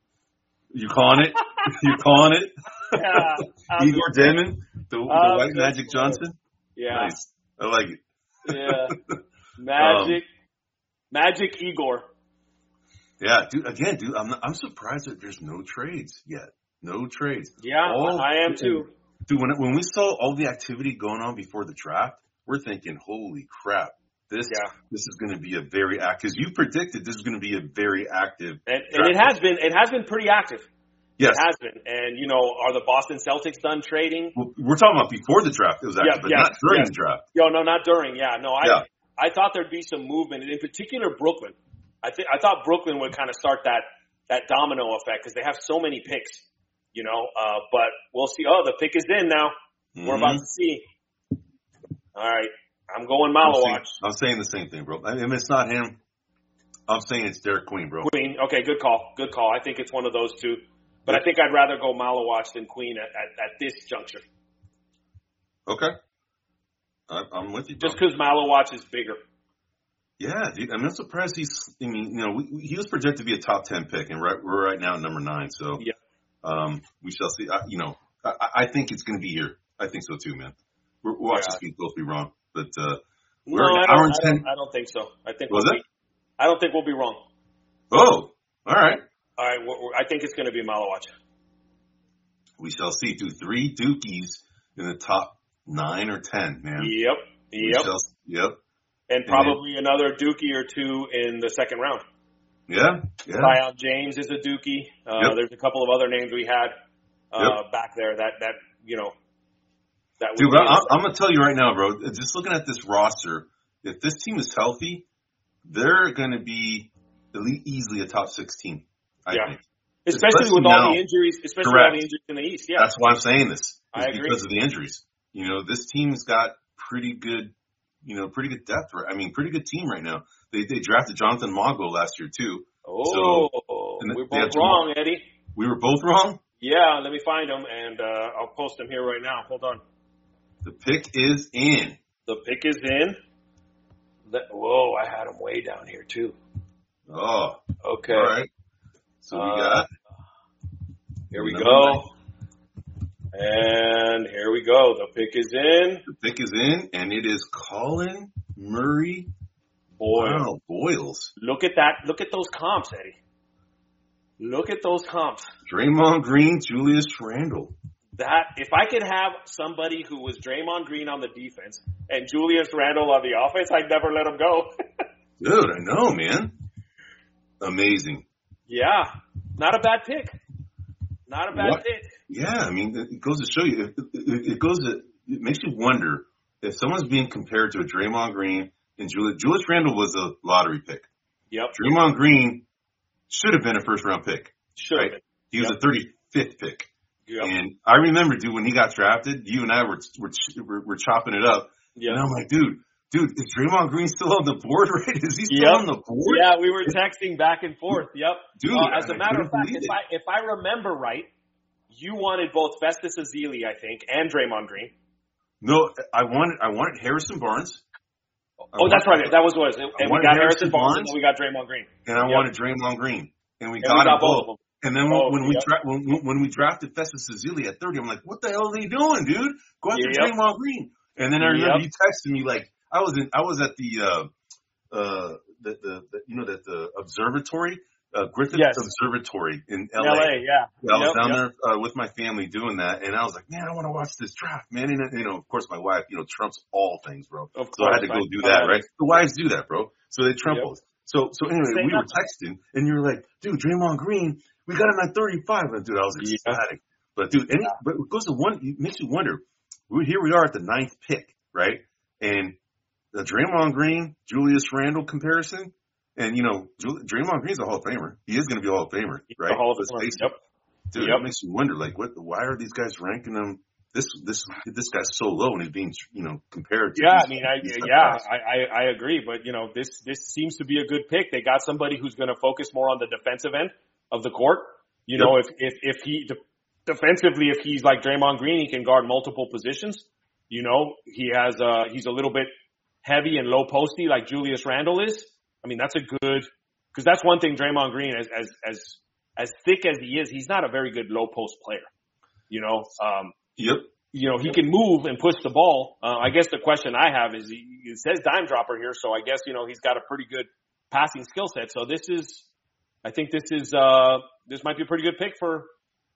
[SPEAKER 1] You calling it? You calling it?
[SPEAKER 2] Yeah, I'm
[SPEAKER 1] Igor
[SPEAKER 2] just-
[SPEAKER 1] Demon, the, the
[SPEAKER 2] I'm
[SPEAKER 1] White
[SPEAKER 2] just
[SPEAKER 1] Magic
[SPEAKER 2] saying.
[SPEAKER 1] Johnson.
[SPEAKER 2] Yeah,
[SPEAKER 1] Nice. I like it.
[SPEAKER 2] yeah. Magic, Magic Igor.
[SPEAKER 1] Yeah, dude. Again, dude, I'm I'm surprised that there's no trades yet. No trades.
[SPEAKER 2] Yeah,
[SPEAKER 1] All-
[SPEAKER 2] I am too.
[SPEAKER 1] Dude, when when we saw all the activity going on before the draft, we're thinking, "Holy crap! This
[SPEAKER 2] Yeah.
[SPEAKER 1] this is going to be a very active." Because you predicted this is going to be a very active.
[SPEAKER 2] And, and it has been. It has been pretty active.
[SPEAKER 1] Yes,
[SPEAKER 2] It has been. And you know, are the Boston Celtics done trading?
[SPEAKER 1] Well, we're talking about before the draft. It was active,
[SPEAKER 2] Yeah,
[SPEAKER 1] but
[SPEAKER 2] yes,
[SPEAKER 1] not during
[SPEAKER 2] yes.
[SPEAKER 1] the draft.
[SPEAKER 2] Yo, no, not during. Yeah, no, I
[SPEAKER 1] Yeah.
[SPEAKER 2] I thought there'd be some movement, and in particular Brooklyn. I think I thought Brooklyn would kind of start that that domino effect because they have so many picks, you know. Uh, but we'll see. Oh, the pick is in now. We're about to see. All right, I'm going
[SPEAKER 1] I'm saying,
[SPEAKER 2] Malawach.
[SPEAKER 1] I'm saying the same thing, bro. I mean, it's not him. I'm saying it's Derek Queen, bro.
[SPEAKER 2] Queen. Okay, good call. Good call. I think it's one of those two. But I think I'd rather go Malawach than Queen at, at, at this juncture.
[SPEAKER 1] Okay, I, I'm with you, bro.
[SPEAKER 2] Just because Malawach is bigger.
[SPEAKER 1] Yeah, dude. I'm not surprised he's. I mean, you know, we, we, he was projected to be a top ten pick, and right, we're right now at number nine. So,
[SPEAKER 2] Yeah.
[SPEAKER 1] um, we shall see. I, you know, I, I think it's going to be here. I think so too, man. We're, we'll watch
[SPEAKER 2] Yeah.
[SPEAKER 1] this be both be wrong, but uh,
[SPEAKER 2] No,
[SPEAKER 1] we're an
[SPEAKER 2] I
[SPEAKER 1] hour
[SPEAKER 2] don't,
[SPEAKER 1] and
[SPEAKER 2] I,
[SPEAKER 1] ten.
[SPEAKER 2] don't, I don't think so. I think
[SPEAKER 1] Was
[SPEAKER 2] we'll
[SPEAKER 1] it?
[SPEAKER 2] be, I don't think we'll be wrong.
[SPEAKER 1] Oh, all right.
[SPEAKER 2] All right, we're, we're, I think it's going to be Malawach.
[SPEAKER 1] We shall see. Do three Dukies in the top nine or ten, man.
[SPEAKER 2] Yep, yep.
[SPEAKER 1] Shall, yep.
[SPEAKER 2] And probably and then, another Dookie or two in the second round.
[SPEAKER 1] Yeah, yeah.
[SPEAKER 2] Zion James is a Dookie. Uh,
[SPEAKER 1] yep.
[SPEAKER 2] There's a couple of other names we had uh,
[SPEAKER 1] yep.
[SPEAKER 2] back there that, that you know, that
[SPEAKER 1] Dude, but I'm, I'm going to tell you right now, bro, just looking at this roster, if this team is healthy, they're going to be easily a top six team, I
[SPEAKER 2] yeah.
[SPEAKER 1] think.
[SPEAKER 2] Especially, especially with all now. the injuries, especially
[SPEAKER 1] Correct.
[SPEAKER 2] with all the injuries in the East. Yeah.
[SPEAKER 1] That's why I'm saying this.
[SPEAKER 2] I agree.
[SPEAKER 1] Because of the injuries. You know, this team's got pretty good, you know, pretty good depth. I mean, pretty good team right now. They they drafted Jonathan Mongo last year, too.
[SPEAKER 2] Oh,
[SPEAKER 1] so,
[SPEAKER 2] we're both wrong, Eddie.
[SPEAKER 1] We were both wrong?
[SPEAKER 2] Yeah, let me find them, and uh, I'll post them here right now. Hold on.
[SPEAKER 1] The pick is in.
[SPEAKER 2] The pick is in. The, whoa, I had them way down here, too.
[SPEAKER 1] Oh.
[SPEAKER 2] Okay.
[SPEAKER 1] All right. So we got.
[SPEAKER 2] Uh, here we go. And here we go. The pick is in.
[SPEAKER 1] The pick is in, and it is Colin Murray
[SPEAKER 2] Boyle.
[SPEAKER 1] Wow, Boyles.
[SPEAKER 2] Look at that. Look at those comps, Eddie. Look at those comps.
[SPEAKER 1] Draymond Green, Julius Randle.
[SPEAKER 2] That if I could have somebody who was Draymond Green on the defense and Julius Randle on the offense, I'd never let him go.
[SPEAKER 1] Dude, I know, man. Amazing.
[SPEAKER 2] Yeah, not a bad pick. Not a bad
[SPEAKER 1] what?
[SPEAKER 2] pick.
[SPEAKER 1] Yeah, I mean, it goes to show you. It, it, it goes to. It makes you wonder if someone's being compared to a Draymond Green and Julius. Julius Randle was a lottery pick.
[SPEAKER 2] Yep.
[SPEAKER 1] Draymond Green should have been a first round pick.
[SPEAKER 2] Should
[SPEAKER 1] right?
[SPEAKER 2] have been.
[SPEAKER 1] He was
[SPEAKER 2] yep.
[SPEAKER 1] a thirty-fifth pick.
[SPEAKER 2] Yep.
[SPEAKER 1] And I remember, dude, when he got drafted, you and I were were were, were chopping it up.
[SPEAKER 2] Yep.
[SPEAKER 1] And I'm like, dude, dude, is Draymond Green still on the board? Right? Is he still
[SPEAKER 2] yep.
[SPEAKER 1] on the board?
[SPEAKER 2] Yeah, we were texting back and forth. Yep.
[SPEAKER 1] Dude,
[SPEAKER 2] uh, as a
[SPEAKER 1] I
[SPEAKER 2] matter of fact,
[SPEAKER 1] if
[SPEAKER 2] it. I if I remember right, you wanted both Festus Ezeli, I think, and Draymond Green.
[SPEAKER 1] No, I wanted I wanted Harrison Barnes.
[SPEAKER 2] I oh, that's right. That was what it was. And we got Harrison, Harrison Barnes, Barnes, and we got Draymond Green.
[SPEAKER 1] And I
[SPEAKER 2] yep.
[SPEAKER 1] wanted Draymond Green, and we
[SPEAKER 2] and
[SPEAKER 1] got,
[SPEAKER 2] we got
[SPEAKER 1] them both.
[SPEAKER 2] both.
[SPEAKER 1] And then when,
[SPEAKER 2] oh,
[SPEAKER 1] when we
[SPEAKER 2] yep.
[SPEAKER 1] dra- when, when we drafted Festus Ezeli at thirty, I'm like, what the hell are they doing, dude? Go after
[SPEAKER 2] yep.
[SPEAKER 1] Draymond Green. And then I remember
[SPEAKER 2] yep.
[SPEAKER 1] you texted me like I was in I was at the uh uh the the, the you know that the observatory. Uh, Griffith
[SPEAKER 2] yes.
[SPEAKER 1] Observatory in L A.
[SPEAKER 2] L A, yeah.
[SPEAKER 1] yeah I was
[SPEAKER 2] yep,
[SPEAKER 1] down
[SPEAKER 2] yep.
[SPEAKER 1] there uh, with my family doing that, and I was like, man, I want to watch this draft, man. And, you know, of course, my wife, you know, trumps all things, bro.
[SPEAKER 2] Of course,
[SPEAKER 1] so I had to go
[SPEAKER 2] right.
[SPEAKER 1] do that, right? The wives do that, bro. So they trump
[SPEAKER 2] yep.
[SPEAKER 1] us. So, so anyway,
[SPEAKER 2] Same
[SPEAKER 1] we were texting, and you were like, dude, Draymond Green, we got him at thirty-five. And dude, I was ecstatic. Yeah. But dude, any, yeah. but it goes to one, it makes you wonder. We, here we are at the ninth pick, right? And the Draymond Green, Julius Randle comparison. And, you know, Draymond Green's a Hall of Famer. He is going to be a Hall of Famer, right?
[SPEAKER 2] A Hall of Famer. Yep.
[SPEAKER 1] Dude,
[SPEAKER 2] yep.
[SPEAKER 1] it makes you wonder, like, what? Why are these guys ranking him? This this this guy's so low, and he's being, you know, compared to.
[SPEAKER 2] Yeah,
[SPEAKER 1] these,
[SPEAKER 2] I mean, I yeah, I, I I agree, but you know, this this seems to be a good pick. They got somebody who's going to focus more on the defensive end of the court. You yep. know, if if if he defensively, if he's like Draymond Green, he can guard multiple positions. You know, he has uh he's a little bit heavy and low posty like Julius Randle is. I mean, that's a good, because that's one thing Draymond Green, as, as, as, as thick as he is, he's not a very good low post player. You know, um,
[SPEAKER 1] yep.
[SPEAKER 2] you know, he can move and push the ball. Uh, I guess the question I have is he, it says dime dropper here. So I guess, you know, he's got a pretty good passing skill set. So this is, I think this is, uh, this might be a pretty good pick for,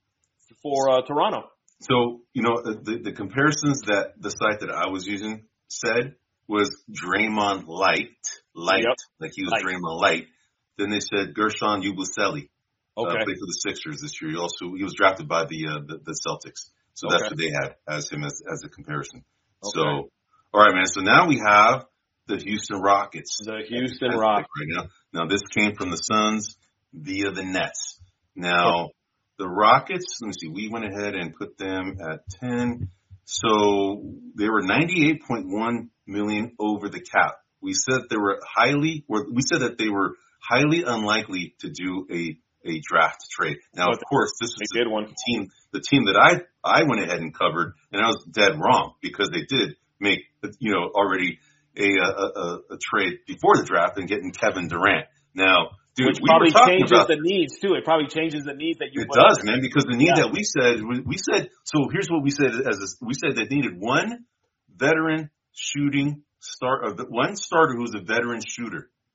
[SPEAKER 2] for, uh, Toronto.
[SPEAKER 1] So, you know, the, the comparisons that the site that I was using said was Draymond Light. Light,
[SPEAKER 2] yep.
[SPEAKER 1] like he was
[SPEAKER 2] Light.
[SPEAKER 1] Draymond Light. Then they said Gershon Yabusele.
[SPEAKER 2] Okay.
[SPEAKER 1] Uh, played for the Sixers this year. He also he was drafted by the uh, the, the Celtics. So
[SPEAKER 2] okay.
[SPEAKER 1] that's what they had as him as, as a comparison.
[SPEAKER 2] Okay.
[SPEAKER 1] So, all right, man. So now we have the Houston Rockets.
[SPEAKER 2] The Houston Rockets.
[SPEAKER 1] Right now. Now this came from the Suns via the Nets. Now the Rockets. Let me see. We went ahead and put them at ten. So they were ninety-eight point one million over the cap. We said they were highly, we said that they were highly unlikely to do a, a draft trade. Now, of course, this was
[SPEAKER 2] the
[SPEAKER 1] one. team, the team that I, I went ahead and covered, and I was dead wrong because they did make, you know, already a, a, a, a trade before the draft and getting Kevin Durant. Now, dude,
[SPEAKER 2] which
[SPEAKER 1] we
[SPEAKER 2] probably
[SPEAKER 1] were talking
[SPEAKER 2] changes
[SPEAKER 1] about,
[SPEAKER 2] the needs too. It probably changes the needs that you.
[SPEAKER 1] It does, man, because the need
[SPEAKER 2] yeah.
[SPEAKER 1] that we said, we said. So here's what we said: as a, we said they needed one veteran shooting start of the one starter who's a veteran shooter.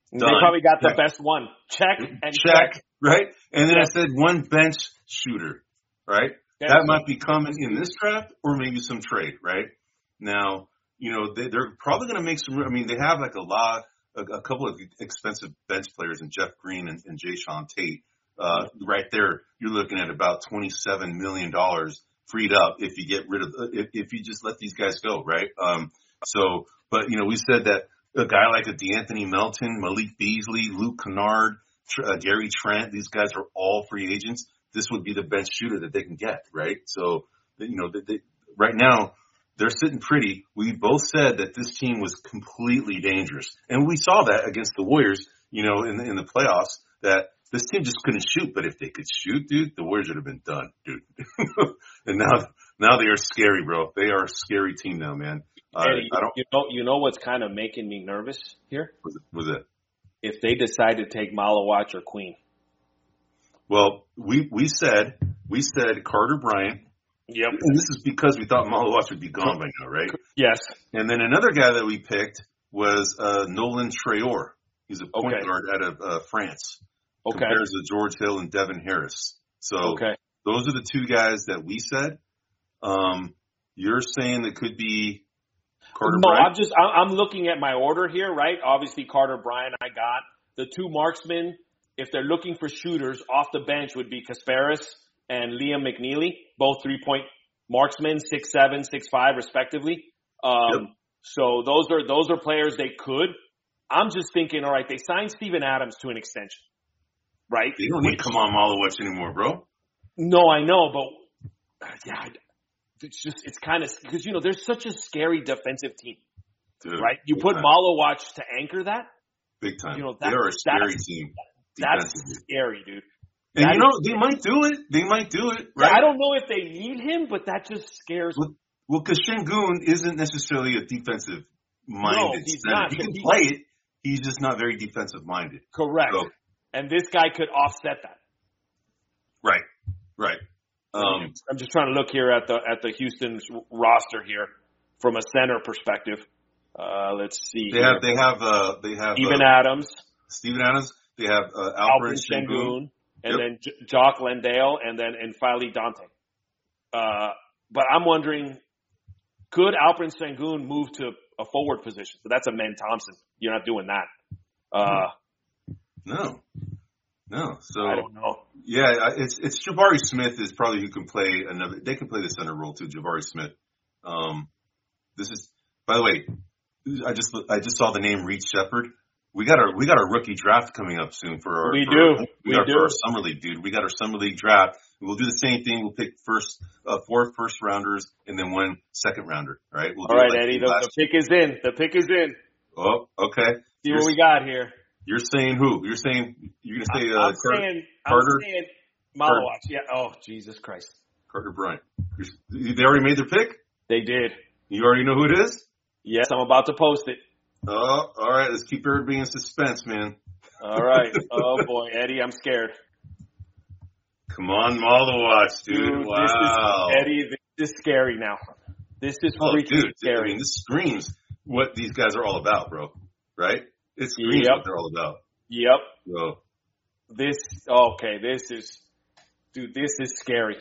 [SPEAKER 2] Done. They probably got check. The best one. Check and check. check.
[SPEAKER 1] Right? And then yes. I said one bench shooter, right? Yes. That might be coming in this draft or maybe some trade, right? Now, you know, they, they're probably going to make some, I mean, they have like a lot, a, a couple of expensive bench players in Jeff Green and, and Jae'Sean Tate. Uh, right there, you're looking at about twenty-seven million dollars freed up if you get rid of, if, if you just let these guys go, right? Um, so, but, you know, we said that a guy like a DeAnthony Melton, Malik Beasley, Luke Kennard, uh, Gary Trent, these guys are all free agents. This would be the bench shooter that they can get, right? So, you know, they, they, right now, they're sitting pretty. We both said that this team was completely dangerous. And we saw that against the Warriors, you know, in the, in the playoffs, that this team just couldn't shoot. But if they could shoot, dude, the Warriors would have been done, dude. And now, now they are scary, bro. They are a scary team now, man. Uh,
[SPEAKER 2] Eddie, I don't, you know, you know what's kind of making me nervous here?
[SPEAKER 1] Was it? Was it?
[SPEAKER 2] If they decide to take Malawach or Queen.
[SPEAKER 1] Well, we, we said, we said Carter Bryant.
[SPEAKER 2] Yep.
[SPEAKER 1] And this is because we thought Malawach would be gone by now, right?
[SPEAKER 2] Yes.
[SPEAKER 1] And then another guy that we picked was uh, Nolan Traore. He's a point
[SPEAKER 2] okay.
[SPEAKER 1] guard out of uh, France.
[SPEAKER 2] Okay.
[SPEAKER 1] Compares to George Hill and Devin Harris. So
[SPEAKER 2] okay.
[SPEAKER 1] those are the two guys that we said. Um, you're saying it could be Carter
[SPEAKER 2] no,
[SPEAKER 1] Bryant?
[SPEAKER 2] I'm just I'm looking at my order here, right? Obviously, Carter Bryant I got. The two marksmen, if they're looking for shooters off the bench, would be Kasparis and Liam McNeely, both three-point marksmen, six seven, six five, respectively. Um, yep. So those are those are players they could. I'm just thinking, all right, they signed Steven Adams to an extension, right?
[SPEAKER 1] They don't need to come on Malawach anymore, bro.
[SPEAKER 2] No, I know, but uh, yeah, it's just it's kind of because you know there's such a scary defensive team,
[SPEAKER 1] Dude,
[SPEAKER 2] right? You put Malawach to anchor that,
[SPEAKER 1] big time.
[SPEAKER 2] You know,
[SPEAKER 1] that, they are a scary
[SPEAKER 2] that's,
[SPEAKER 1] team.
[SPEAKER 2] That's scary, dude.
[SPEAKER 1] And
[SPEAKER 2] that
[SPEAKER 1] you know, they might do it. They might do it, right?
[SPEAKER 2] Yeah, I don't know if they need him, but that just scares me.
[SPEAKER 1] Well, because Şengün isn't necessarily a defensive minded
[SPEAKER 2] no, he's
[SPEAKER 1] center.
[SPEAKER 2] not.
[SPEAKER 1] He can
[SPEAKER 2] he,
[SPEAKER 1] play it. He's just not very defensive minded.
[SPEAKER 2] Correct. So, and this guy could offset that.
[SPEAKER 1] Right. Right. Um,
[SPEAKER 2] I'm just trying to look here at the at the Houston roster here from a center perspective. Uh, let's see.
[SPEAKER 1] They
[SPEAKER 2] here.
[SPEAKER 1] have they have uh they have
[SPEAKER 2] Steven
[SPEAKER 1] uh,
[SPEAKER 2] Adams.
[SPEAKER 1] Steven Adams. They have uh,
[SPEAKER 2] Alperen Şengün, and yep. then J- Jock Landale, and then N'Faly Dante. Uh, but I'm wondering, could Alperen Şengün move to a forward position? So that's a Ben Thompson. You're not doing that. Uh,
[SPEAKER 1] no, no. So
[SPEAKER 2] I don't know.
[SPEAKER 1] Yeah, it's it's Jabari Smith is probably who can play another. They can play the center role too. Jabari Smith. Um, this is, by the way, I just I just saw the name Reed Shepherd. We got our we got our rookie draft coming up soon for our.
[SPEAKER 2] We
[SPEAKER 1] for
[SPEAKER 2] do.
[SPEAKER 1] Our, we,
[SPEAKER 2] we
[SPEAKER 1] got
[SPEAKER 2] do.
[SPEAKER 1] For our summer league, dude. We got our summer league draft. We'll do the same thing. We'll pick first, uh, four first rounders and then one second rounder. Right. We'll
[SPEAKER 2] All right, like Eddie. The, the pick is in. The pick is in.
[SPEAKER 1] Oh, okay.
[SPEAKER 2] See
[SPEAKER 1] you're,
[SPEAKER 2] what we got here.
[SPEAKER 1] You're saying who? You're saying you're gonna say uh,
[SPEAKER 2] I'm
[SPEAKER 1] Carter,
[SPEAKER 2] saying,
[SPEAKER 1] Carter?
[SPEAKER 2] I'm saying Malawach. Yeah. Oh, Jesus Christ.
[SPEAKER 1] Carter Bryant. You're, they already made their pick?
[SPEAKER 2] They did.
[SPEAKER 1] You already know who it is?
[SPEAKER 2] Yes, I'm about to post it.
[SPEAKER 1] Oh, all right. Let's keep everybody in suspense, man.
[SPEAKER 2] All right. Oh boy, Eddie, I'm scared.
[SPEAKER 1] Come on, Malawach, dude. dude. Wow.
[SPEAKER 2] This is, Eddie, this is scary now. This is
[SPEAKER 1] oh,
[SPEAKER 2] freaking
[SPEAKER 1] dude,
[SPEAKER 2] scary.
[SPEAKER 1] I mean, this screams what these guys are all about, bro. Right? It screams
[SPEAKER 2] yep.
[SPEAKER 1] what they're all about.
[SPEAKER 2] Yep.
[SPEAKER 1] So.
[SPEAKER 2] This, okay, this is, dude, this is scary.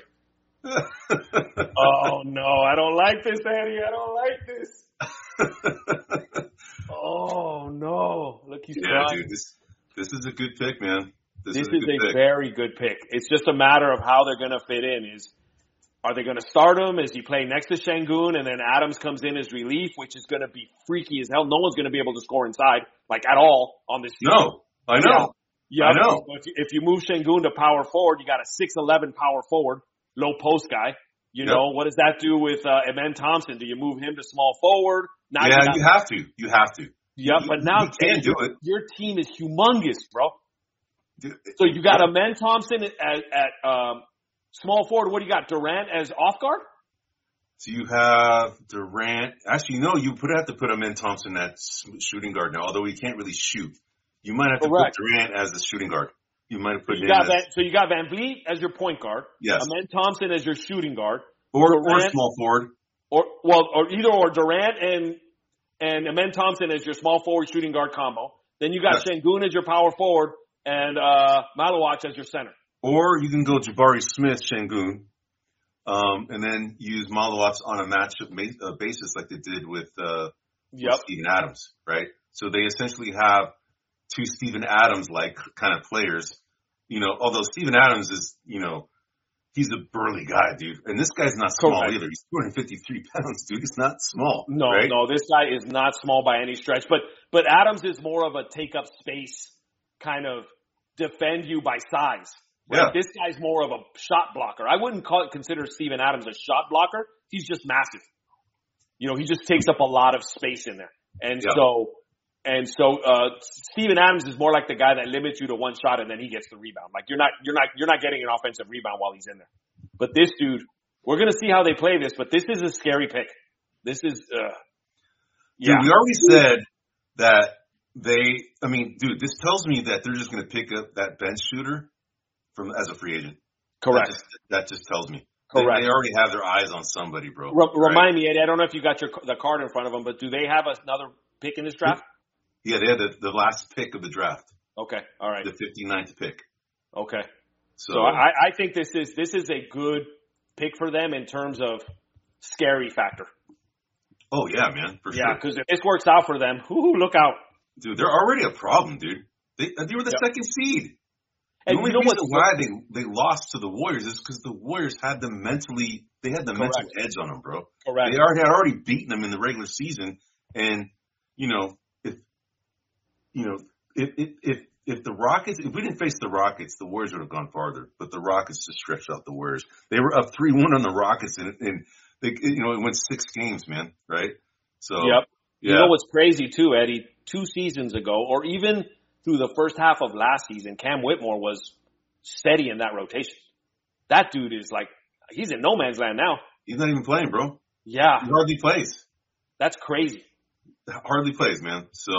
[SPEAKER 2] Oh, no, I don't like this, Eddie. I don't like this. Oh, no. Look, he's
[SPEAKER 1] yeah,
[SPEAKER 2] crying.
[SPEAKER 1] Dude, this, this is a good pick, man. This,
[SPEAKER 2] this
[SPEAKER 1] is a,
[SPEAKER 2] is a
[SPEAKER 1] pick.
[SPEAKER 2] very good pick. It's just a matter of how they're going to fit in. Is Are they going to start him? Is he playing next to Şengün and then Adams comes in as relief, which is going to be freaky as hell? No one's going to be able to score inside, like at all, on this team.
[SPEAKER 1] No, I know.
[SPEAKER 2] Yeah,
[SPEAKER 1] I know.
[SPEAKER 2] If you, if you move Şengün to power forward, you got a six eleven power forward, low post guy. You yep. know, what does that do with uh, Amen Thompson? Do you move him to small forward? Now
[SPEAKER 1] yeah,
[SPEAKER 2] you, got,
[SPEAKER 1] you have to. You have to.
[SPEAKER 2] Yeah, but now
[SPEAKER 1] you can't do it.
[SPEAKER 2] Your team is humongous, bro.
[SPEAKER 1] Dude,
[SPEAKER 2] so you got Amen Thompson at, at um, small forward. What do you got? Durant as off guard?
[SPEAKER 1] So you have Durant. Actually, no, you put have to put Amen Thompson at shooting guard now, although he can't really shoot. You might have to Correct. put Durant as the shooting guard. You might have put
[SPEAKER 2] so
[SPEAKER 1] him
[SPEAKER 2] you got
[SPEAKER 1] as,
[SPEAKER 2] Van, So you got Van Vliet as your point guard.
[SPEAKER 1] Yes.
[SPEAKER 2] Amen Thompson as your shooting guard.
[SPEAKER 1] Or,
[SPEAKER 2] Durant,
[SPEAKER 1] or small forward.
[SPEAKER 2] Or, well, or either or Durant and, and Amen Thompson as your small forward shooting guard combo. Then you got yeah. Şengün as your power forward and uh, Maluach as your center.
[SPEAKER 1] Or you can go Jabari Smith, Şengün, um, and then use Maluach on a matchup ma- uh, basis like they did with, uh,
[SPEAKER 2] yep.
[SPEAKER 1] with Steven Adams, right? So they essentially have two Steven Adams-like kind of players. You know, although Steven Adams is, you know, he's a burly guy, dude. And this guy's not small Correct. either. He's two hundred fifty-three pounds, dude. He's not small.
[SPEAKER 2] No,
[SPEAKER 1] right?
[SPEAKER 2] no, this guy is not small by any stretch. But but Adams is more of a take up space, kind of defend you by size. Right?
[SPEAKER 1] Yeah.
[SPEAKER 2] This guy's more of a shot blocker. I wouldn't call it, consider Steven Adams a shot blocker. He's just massive. You know, he just takes up a lot of space in there. And yeah. so and so uh Steven Adams is more like the guy that limits you to one shot and then he gets the rebound. Like you're not you're not you're not getting an offensive rebound while he's in there. But this dude, we're gonna see how they play this, but this is a scary pick. This is uh
[SPEAKER 1] yeah. Dude, we already said that they I mean, dude, this tells me that they're just gonna pick up that bench shooter from as a free agent.
[SPEAKER 2] Correct.
[SPEAKER 1] That just, that just tells me.
[SPEAKER 2] Correct.
[SPEAKER 1] They, they already have their eyes on somebody, bro.
[SPEAKER 2] R- remind right? me, Eddie, I don't know if you got your the card in front of them, but do they have another pick in this draft?
[SPEAKER 1] Yeah, they had the, the last pick of the draft.
[SPEAKER 2] Okay, all right.
[SPEAKER 1] The fifty-ninth pick.
[SPEAKER 2] Okay.
[SPEAKER 1] So,
[SPEAKER 2] so I, I think this is this is a good pick for them in terms of scary factor.
[SPEAKER 1] Oh, yeah, man, for
[SPEAKER 2] yeah,
[SPEAKER 1] sure.
[SPEAKER 2] Yeah, because if this works out for them, whoo, look out.
[SPEAKER 1] Dude, they're already a problem, dude. They, they were the yep. second seed. The
[SPEAKER 2] and
[SPEAKER 1] only
[SPEAKER 2] you know
[SPEAKER 1] reason why they, they lost to the Warriors is because the Warriors had them mentally, they had the
[SPEAKER 2] Correct.
[SPEAKER 1] mental edge on them, bro.
[SPEAKER 2] Correct.
[SPEAKER 1] They already had already beaten them in the regular season. And, you know, if, you know, if, if, if, if the Rockets, if we didn't face the Rockets, the Warriors would have gone farther. But the Rockets just stretched out the Warriors. They were up three one on the Rockets, and, and they, you know, it went six games, man, right? So,
[SPEAKER 2] yep.
[SPEAKER 1] Yeah.
[SPEAKER 2] You know what's crazy, too, Eddie? Two seasons ago, or even through the first half of last season, Cam Whitmore was steady in that rotation. That dude is like, he's in no man's land now.
[SPEAKER 1] He's not even playing, bro.
[SPEAKER 2] Yeah.
[SPEAKER 1] He hardly plays.
[SPEAKER 2] That's crazy.
[SPEAKER 1] Hardly plays, man. So,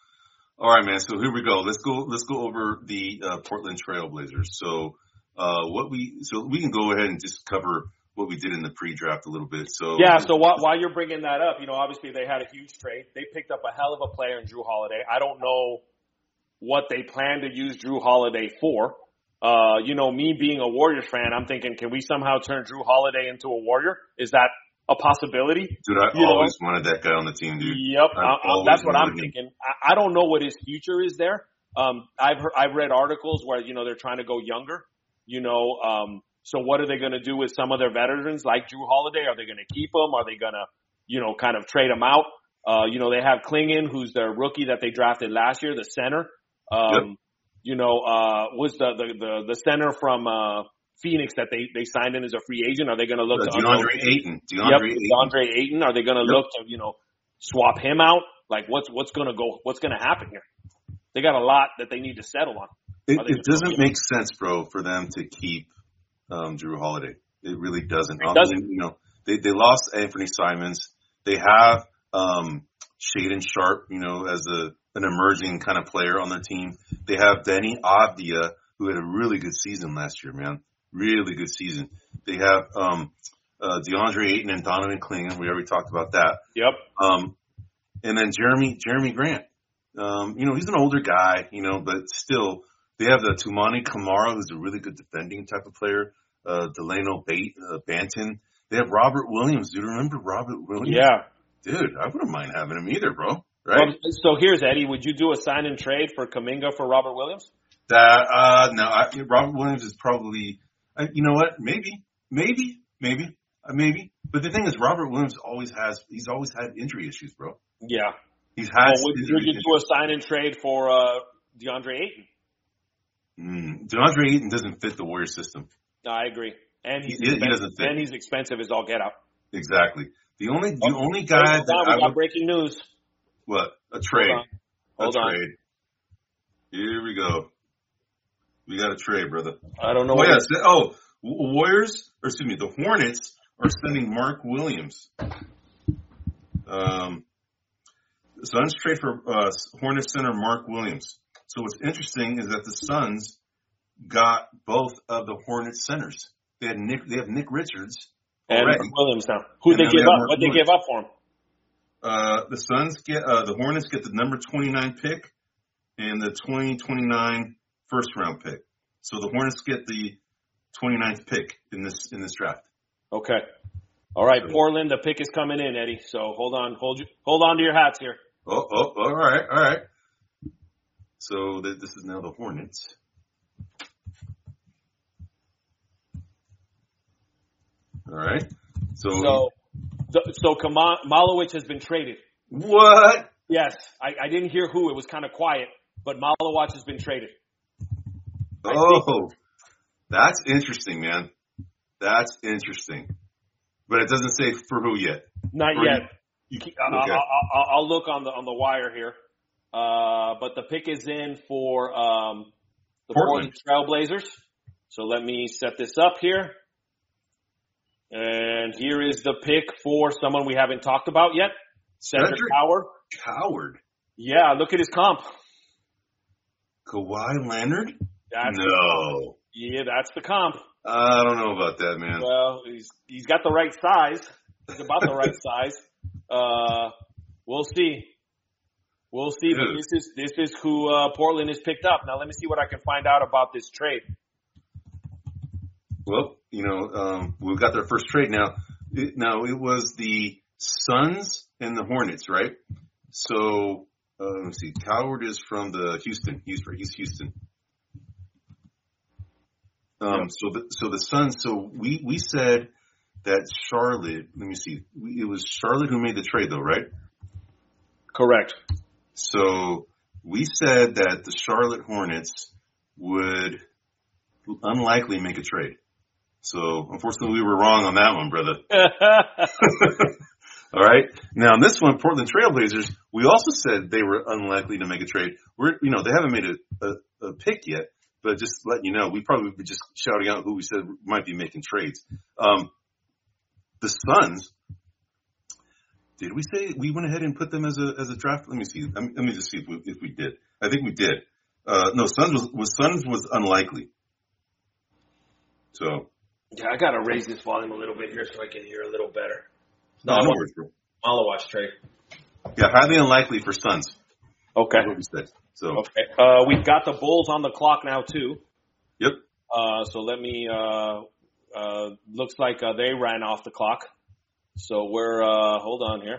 [SPEAKER 1] all right, man. So here we go. Let's go. Let's go over the uh, Portland Trailblazers. So, uh, what we so we can go ahead and just cover what we did in the pre-draft a little bit. So
[SPEAKER 2] yeah. So while, while you're bringing that up, you know, obviously they had a huge trade. They picked up a hell of a player in Jrue Holiday. I don't know what they plan to use Jrue Holiday for. Uh, you know, me being a Warriors fan, I'm thinking, can we somehow turn Jrue Holiday into a Warrior? Is that a possibility?
[SPEAKER 1] Dude, I you always know? wanted that guy on the team, dude.
[SPEAKER 2] Yep, I, I, that's what I'm him. thinking. I, I don't know what his future is there. Um, I've heard, I've read articles where, you know, they're trying to go younger, you know, um, so what are they going to do with some of their veterans like Jrue Holiday? Are they going to keep him? Are they going to, you know, kind of trade him out? Uh, you know, they have Klingon, who's their rookie that they drafted last year, the center. Um, yep. You know, uh, was the, the, the, the center from, uh, Phoenix that they, they signed in as a free agent. Are they going to look
[SPEAKER 1] uh,
[SPEAKER 2] to
[SPEAKER 1] DeAndre Ayton? DeAndre
[SPEAKER 2] yep,
[SPEAKER 1] Ayton.
[SPEAKER 2] DeAndre Ayton. Are they going to yep. look to, you know, swap him out? Like what's, what's going to go, what's going to happen here? They got a lot that they need to settle on.
[SPEAKER 1] It, it doesn't make sense, bro, for them to keep, um, Jrue Holiday. It really doesn't.
[SPEAKER 2] It doesn't.
[SPEAKER 1] You know, they, they lost Anthony Simons. They have, um, Shaedon Sharpe, you know, as a, an emerging kind of player on their team. They have Deni Avdija, who had a really good season last year, man. Really good season. They have um, uh, DeAndre Ayton and Donovan Klingon. We already talked about that.
[SPEAKER 2] Yep.
[SPEAKER 1] Um, and then Jeremy Jeremy Grant. Um, you know, he's an older guy, you know, but still, they have the Toumani Camara, who's a really good defending type of player. Uh, Delano Bate, uh, Banton. They have Robert Williams. Do you remember Robert Williams?
[SPEAKER 2] Yeah.
[SPEAKER 1] Dude, I wouldn't mind having him either, bro. Right?
[SPEAKER 2] Well, so here's Eddie. Would you do a sign and trade for Kuminga for Robert Williams?
[SPEAKER 1] That uh, no, I, Robert Williams is probably. Uh, you know what? Maybe, maybe, maybe, uh, maybe. But the thing is, Robert Williams always has. He's always had injury issues, bro.
[SPEAKER 2] Yeah.
[SPEAKER 1] He's had.
[SPEAKER 2] Well, would, would you do a sign and trade for uh, DeAndre Ayton?
[SPEAKER 1] Mm, DeAndre Ayton doesn't fit the Warriors system.
[SPEAKER 2] No, I agree. And he's
[SPEAKER 1] he, he doesn't fit.
[SPEAKER 2] And he's expensive as all get out.
[SPEAKER 1] Exactly. The only the
[SPEAKER 2] oh,
[SPEAKER 1] only guy
[SPEAKER 2] that
[SPEAKER 1] on,
[SPEAKER 2] I
[SPEAKER 1] we
[SPEAKER 2] got
[SPEAKER 1] would,
[SPEAKER 2] breaking news.
[SPEAKER 1] What? A trade.
[SPEAKER 2] Hold on. Hold
[SPEAKER 1] a
[SPEAKER 2] on.
[SPEAKER 1] trade. Here we go. We got a trade, brother.
[SPEAKER 2] I don't know.
[SPEAKER 1] Oh, yes. Yeah, oh, Warriors, or excuse me, the Hornets are sending Mark Williams. Um, the Suns trade for uh, Hornets center Mark Williams. So what's interesting is that the Suns got both of the Hornets centers. They had Nick. They have Nick Richards
[SPEAKER 2] and
[SPEAKER 1] already.
[SPEAKER 2] Mark Williams now. Who they give up? What they give up for him?
[SPEAKER 1] Uh, the Suns get uh, the Hornets get the number twenty-nine pick, and the twenty twenty-nine first round pick. So the Hornets get the twenty-ninth pick in this in this draft.
[SPEAKER 2] Okay. All right,
[SPEAKER 1] So,
[SPEAKER 2] Portland, the pick is coming in, Eddie. So hold on, hold you, hold on to your hats here.
[SPEAKER 1] oh, oh, all right, all right. So th- this is now the Hornets. All right. So,
[SPEAKER 2] So, the, so Kama, Malowich has been traded.
[SPEAKER 1] what?
[SPEAKER 2] Yes, I, I didn't hear who. It was kind of quiet, but Malowich has been traded.
[SPEAKER 1] Oh, that's interesting, man. That's interesting. But it doesn't say for who yet.
[SPEAKER 2] Not
[SPEAKER 1] Or
[SPEAKER 2] yet.
[SPEAKER 1] You, you,
[SPEAKER 2] I-
[SPEAKER 1] okay.
[SPEAKER 2] I- I- I'll, I'll look on the on the wire here. Uh, but the pick is in for um, the
[SPEAKER 1] Portland.
[SPEAKER 2] Portland Trailblazers. So let me set this up here. And here is the pick for someone we haven't talked about yet. Cedric
[SPEAKER 1] Cedric
[SPEAKER 2] Howard.
[SPEAKER 1] Howard.
[SPEAKER 2] Yeah, look at his comp.
[SPEAKER 1] Kawhi Leonard?
[SPEAKER 2] That's
[SPEAKER 1] No.
[SPEAKER 2] yeah, that's the comp.
[SPEAKER 1] I don't know about that, man.
[SPEAKER 2] Well, he's he's got the right size. He's about the right size. Uh, we'll see. We'll see.
[SPEAKER 1] Dude.
[SPEAKER 2] But this is this is who uh, Portland has picked up. Now let me see what I can find out about this trade.
[SPEAKER 1] Well, you know, um, we've got their first trade now. It, now it was the Suns and the Hornets, right? So uh, let me see. Howard is from the Houston. He's he's Houston. Um,
[SPEAKER 2] Yep.
[SPEAKER 1] so the so the Suns. So we we said that Charlotte. Let me see. We, it was Charlotte who made the trade, though, right?
[SPEAKER 2] Correct.
[SPEAKER 1] So we said that the Charlotte Hornets would unlikely make a trade. So unfortunately, we were wrong on that one, brother. All right. Now on this one, Portland Trailblazers, we also said they were unlikely to make a trade. We're, you know, they haven't made a, a, a pick yet, but just letting you know, we probably would be just shouting out who we said might be making trades. Um, the Suns, did we say we went ahead and put them as a as a draft? Let me see. Let me, let me just see if we, if we did. I think we did. Uh, no, Suns was, was Suns was unlikely. So.
[SPEAKER 2] Yeah, I gotta raise this volume a little bit here so I can hear a little better.
[SPEAKER 1] No, no worries, bro.
[SPEAKER 2] Malowich trade.
[SPEAKER 1] Yeah, highly unlikely for Suns.
[SPEAKER 2] Okay.
[SPEAKER 1] That's what we said. So.
[SPEAKER 2] Okay. Uh, we've got the Bulls on the clock now too.
[SPEAKER 1] Yep.
[SPEAKER 2] Uh, so let me. Uh, uh, looks like uh, they ran off the clock. So we're. Uh, hold on here.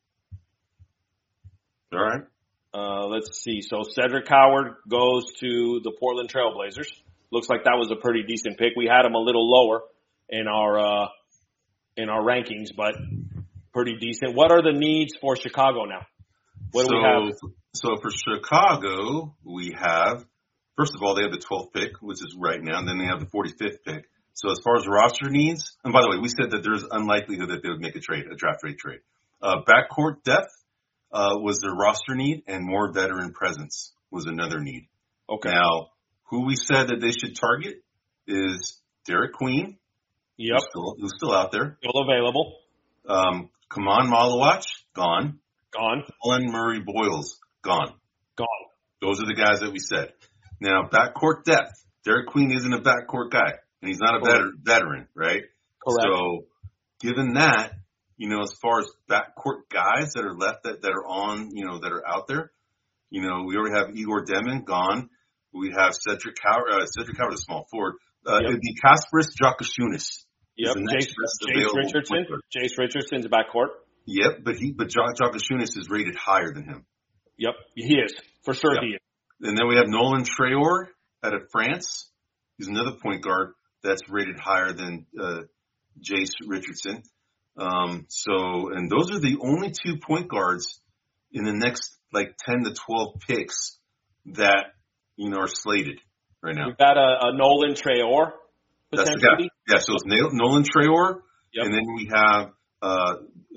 [SPEAKER 1] All right.
[SPEAKER 2] Uh, let's see. So Cedric Howard goes to the Portland Trailblazers. Looks like that was a pretty decent pick. We had him a little lower in our uh, in our rankings, but pretty decent. What are the needs for Chicago now? What
[SPEAKER 1] so,
[SPEAKER 2] do we have?
[SPEAKER 1] So for Chicago, we have, first of all, they have the twelfth pick, which is right now, and then they have the forty-fifth pick. So as far as roster needs, and by the way, we said that there's unlikelihood that they would make a trade, a draft rate trade. Uh, backcourt depth uh, was their roster need, and more veteran presence was another need.
[SPEAKER 2] Okay.
[SPEAKER 1] Now, who we said that they should target is Derek Queen.
[SPEAKER 2] Yep.
[SPEAKER 1] Who's still, who's still out there.
[SPEAKER 2] Still available.
[SPEAKER 1] Um, Kaman Malowich, gone.
[SPEAKER 2] Gone.
[SPEAKER 1] Colin Murray Boyles, gone.
[SPEAKER 2] Gone.
[SPEAKER 1] Those are the guys that we said. Now, backcourt depth. Derek Queen isn't a backcourt guy, and he's not a veteran, veteran, right?
[SPEAKER 2] Correct.
[SPEAKER 1] So, given that, you know, as far as backcourt guys that are left that, that are on, you know, that are out there, you know, we already have Igor Demin, gone. We have Cedric Howard, uh, Cedric Howard, a small forward. Uh,
[SPEAKER 2] Yep.
[SPEAKER 1] It'd be Kasparis Jokashunas.
[SPEAKER 2] Yep. Jace, Jace Richardson. Jace Richardson's backcourt.
[SPEAKER 1] Yep, but he, but Jokashunas is rated higher than him.
[SPEAKER 2] Yep. He is. For sure
[SPEAKER 1] Yep.
[SPEAKER 2] he is.
[SPEAKER 1] And then we have Nolan Traore out of France. He's another point guard that's rated higher than uh, Jace Richardson. Um, so, and those are the only two point guards in the next like ten to twelve picks that, you know, are slated right now.
[SPEAKER 2] We've got a, a Nolan Traore
[SPEAKER 1] That's the
[SPEAKER 2] potentially.
[SPEAKER 1] guy. Yeah, so it's Nol- Nolan Traore,
[SPEAKER 2] Yep.
[SPEAKER 1] and then we have uh,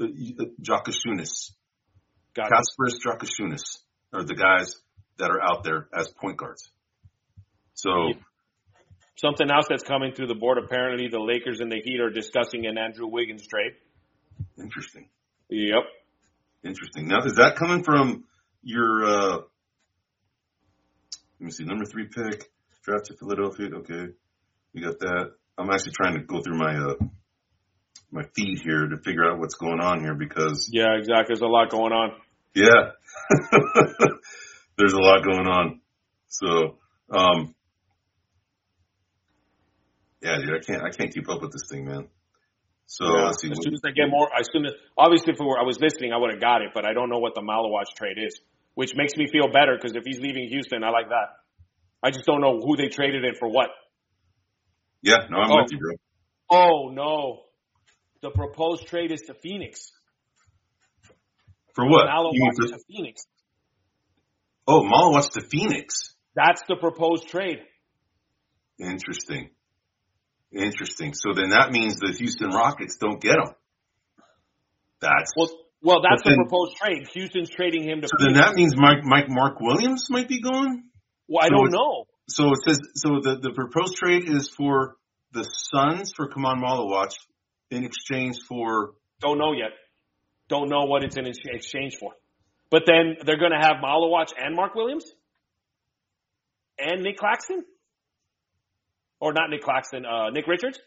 [SPEAKER 1] Jokashunas.
[SPEAKER 2] Got it.
[SPEAKER 1] Kasparis Jokashunas are the guys that are out there as point guards. So,
[SPEAKER 2] Something else that's coming through the board, apparently the Lakers and the Heat are discussing an Andrew Wiggins trade.
[SPEAKER 1] interesting.
[SPEAKER 2] Yep.
[SPEAKER 1] Interesting. Now, is that coming from your, uh, let me see, number three pick, draft to Philadelphia? Okay. We got that. I'm actually trying to go through my, uh, my feed here to figure out what's going on here because,
[SPEAKER 2] Yeah, exactly. There's a lot going on.
[SPEAKER 1] yeah. There's a lot going on. So, um, yeah, dude, I can't, I can't keep up with this thing, man. So
[SPEAKER 2] yeah.
[SPEAKER 1] let's see.
[SPEAKER 2] As soon as I get more, as soon as, obviously if it were, I was listening, I would have got it, but I don't know what the Malawatch trade is, which makes me feel better because if he's leaving Houston, I like that. I just don't know who they traded it for what.
[SPEAKER 1] Yeah, no, I'm
[SPEAKER 2] oh.
[SPEAKER 1] with you, bro.
[SPEAKER 2] Oh, no. The proposed trade is to Phoenix.
[SPEAKER 1] For what?
[SPEAKER 2] Malawatch to Phoenix.
[SPEAKER 1] Oh, Malawatch to Phoenix.
[SPEAKER 2] That's the proposed trade.
[SPEAKER 1] Interesting. Interesting. So then that means the Houston Rockets don't get him. That's
[SPEAKER 2] well. Well, that's the
[SPEAKER 1] then,
[SPEAKER 2] proposed trade. Houston's trading him to.
[SPEAKER 1] So
[SPEAKER 2] Phoenix.
[SPEAKER 1] then that means Mike, Mike, Mark Williams might be going.
[SPEAKER 2] Well, I
[SPEAKER 1] so
[SPEAKER 2] don't know.
[SPEAKER 1] So it says so. The, the proposed trade is for the Suns for Kaman Malawatch in exchange for.
[SPEAKER 2] Don't know yet. Don't know what it's in exchange for. But then they're going to have Malawatch and Mark Williams and Nick Claxton. Or not Nick Claxton, uh, Nick Richards?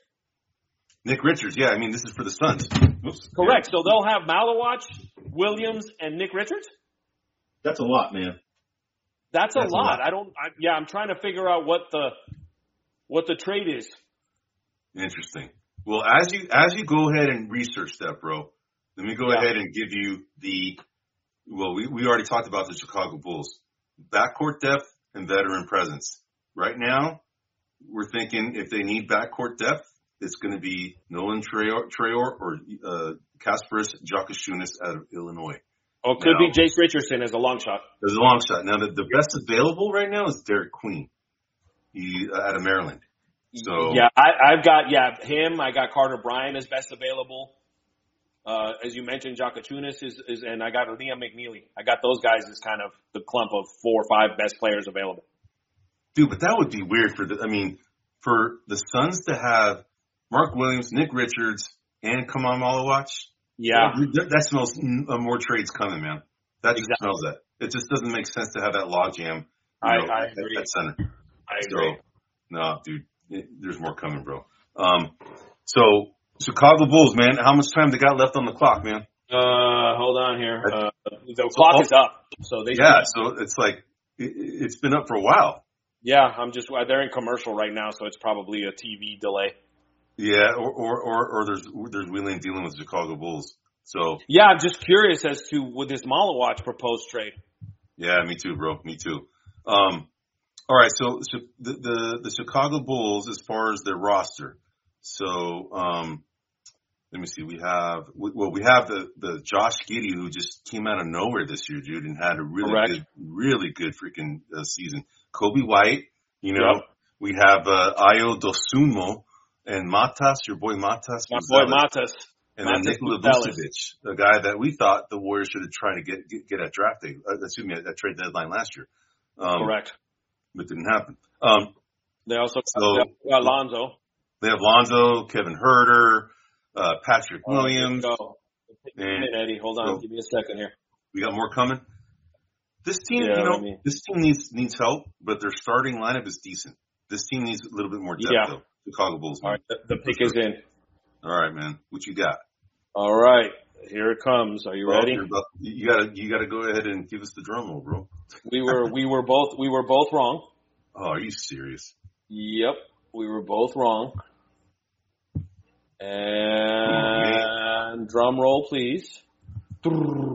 [SPEAKER 1] Nick Richards, yeah. I mean, this is for the Suns. Oops.
[SPEAKER 2] Correct. Yeah. So they'll have Malawatch, Williams, and Nick Richards?
[SPEAKER 1] That's a lot, man.
[SPEAKER 2] That's, That's a, lot. a lot. I don't, I, yeah, I'm trying to figure out what the, what the trade is.
[SPEAKER 1] Interesting. Well, as you, as you go ahead and research that, bro, let me go yeah. ahead and give you the, well, we, we already talked about the Chicago Bulls. Backcourt depth and veteran presence. Right now, we're thinking if they need backcourt depth, it's going to be Nolan Trayor, Trayor or uh, Kasparis Giacchiunas out of Illinois.
[SPEAKER 2] Oh, it could now, be Jace Richardson as a long shot.
[SPEAKER 1] As a long shot. Now, the, the best available right now is Derek Queen he, uh, out of Maryland. So
[SPEAKER 2] yeah, I, I've got yeah him. I got Carter Bryant as best available. Uh, as you mentioned, Giacchiunas is, is, and I got Liam McNeely. I got those guys as kind of the clump of four or five best players available.
[SPEAKER 1] Dude, but that would be weird for the, I mean, for the Suns to have Mark Williams, Nick Richards, and Kaman Malawatch.
[SPEAKER 2] Yeah.
[SPEAKER 1] That, that smells uh, more trades coming, man. That just exactly. smells that. It just doesn't make sense to have that logjam
[SPEAKER 2] I,
[SPEAKER 1] know,
[SPEAKER 2] I
[SPEAKER 1] at,
[SPEAKER 2] agree.
[SPEAKER 1] at center.
[SPEAKER 2] I agree.
[SPEAKER 1] So, no, dude, it, there's more coming, bro. Um, so, Chicago Bulls, man, how much time they got left on the clock, man?
[SPEAKER 2] Uh, hold on here. Uh, the clock oh, is up. So they
[SPEAKER 1] Yeah, so it's like, it, it's been up for a while.
[SPEAKER 2] Yeah, I'm just, they're in commercial right now, so it's probably a T V delay.
[SPEAKER 1] Yeah, or, or, or, or there's, there's wheeling dealing with Chicago Bulls. So.
[SPEAKER 2] Yeah, I'm just curious as to with this Malawatch proposed trade.
[SPEAKER 1] Yeah, me too, bro. Me too. Um, all right. So, so the, the, the Chicago Bulls, as far as their roster. So, um, let me see. We have, well, we have the, the Josh Giddey who just came out of nowhere this year, dude, and had a really
[SPEAKER 2] Correct.
[SPEAKER 1] good, really good freaking uh, season. Kobe White, you know,
[SPEAKER 2] yep.
[SPEAKER 1] we have, uh, Ayo Dosunmu and Matas, your boy Matas.
[SPEAKER 2] My boy Matas.
[SPEAKER 1] And Matas then Nikola Vucevic, the guy that we thought the Warriors should have tried to get, get, get at draft day, uh, excuse me, at, at trade deadline last year. Um,
[SPEAKER 2] Correct.
[SPEAKER 1] But didn't happen. Um,
[SPEAKER 2] they also
[SPEAKER 1] so,
[SPEAKER 2] got Lonzo.
[SPEAKER 1] They have Lonzo, Kevin Huerter, uh, Patrick
[SPEAKER 2] oh,
[SPEAKER 1] Williams.
[SPEAKER 2] Go.
[SPEAKER 1] And,
[SPEAKER 2] minute, Eddie. Hold on.
[SPEAKER 1] So,
[SPEAKER 2] give me a second here.
[SPEAKER 1] We got more coming. This team,
[SPEAKER 2] yeah,
[SPEAKER 1] you know,
[SPEAKER 2] I mean,
[SPEAKER 1] this team needs needs help, but their starting lineup is decent. This team needs a little bit more depth,
[SPEAKER 2] yeah.
[SPEAKER 1] though. Chicago Bulls. Man.
[SPEAKER 2] All right, the, the pick is in.
[SPEAKER 1] All right, man. What you got?
[SPEAKER 2] All right, here it comes. Are you
[SPEAKER 1] well,
[SPEAKER 2] ready?
[SPEAKER 1] About, you gotta you gotta go ahead and give us the drum roll, bro.
[SPEAKER 2] we were we were both we were both wrong.
[SPEAKER 1] Oh, are you serious?
[SPEAKER 2] Yep, we were both wrong. And oh, drum roll, please. They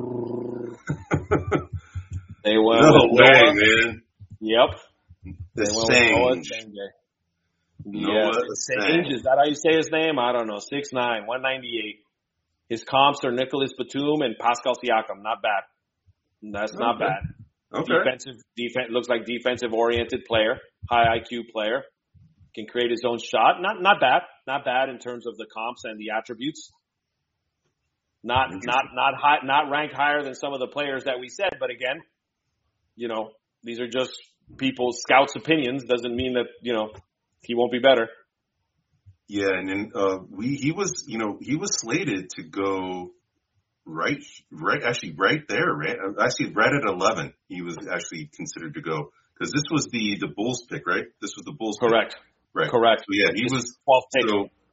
[SPEAKER 2] went
[SPEAKER 1] no
[SPEAKER 2] with
[SPEAKER 1] way,
[SPEAKER 2] Noah.
[SPEAKER 1] man.
[SPEAKER 2] Yep.
[SPEAKER 1] The
[SPEAKER 2] they went
[SPEAKER 1] Sange.
[SPEAKER 2] Yeah, the Sange. Is that how you say his name? I don't know. six nine, one ninety-eight. His comps are Nicholas Batum and Pascal Siakam. Not bad. That's
[SPEAKER 1] okay.
[SPEAKER 2] not bad.
[SPEAKER 1] Okay.
[SPEAKER 2] Defensive, defense looks like defensive oriented player, high I Q player, can create his own shot. Not not bad. Not bad in terms of the comps and the attributes. Not not not high, not ranked higher than some of the players that we said, but again, you know, these are just people's scouts' opinions. Doesn't mean that, you know, he won't be better.
[SPEAKER 1] Yeah, and then uh, we he was, you know, he was slated to go right, right, actually right there, right, actually right at eleven. He was actually considered to go because this was the the Bulls pick, right? This was the Bulls
[SPEAKER 2] correct,
[SPEAKER 1] pick. Right,
[SPEAKER 2] correct.
[SPEAKER 1] So yeah, he
[SPEAKER 2] this
[SPEAKER 1] was
[SPEAKER 2] twelfth pick.
[SPEAKER 1] So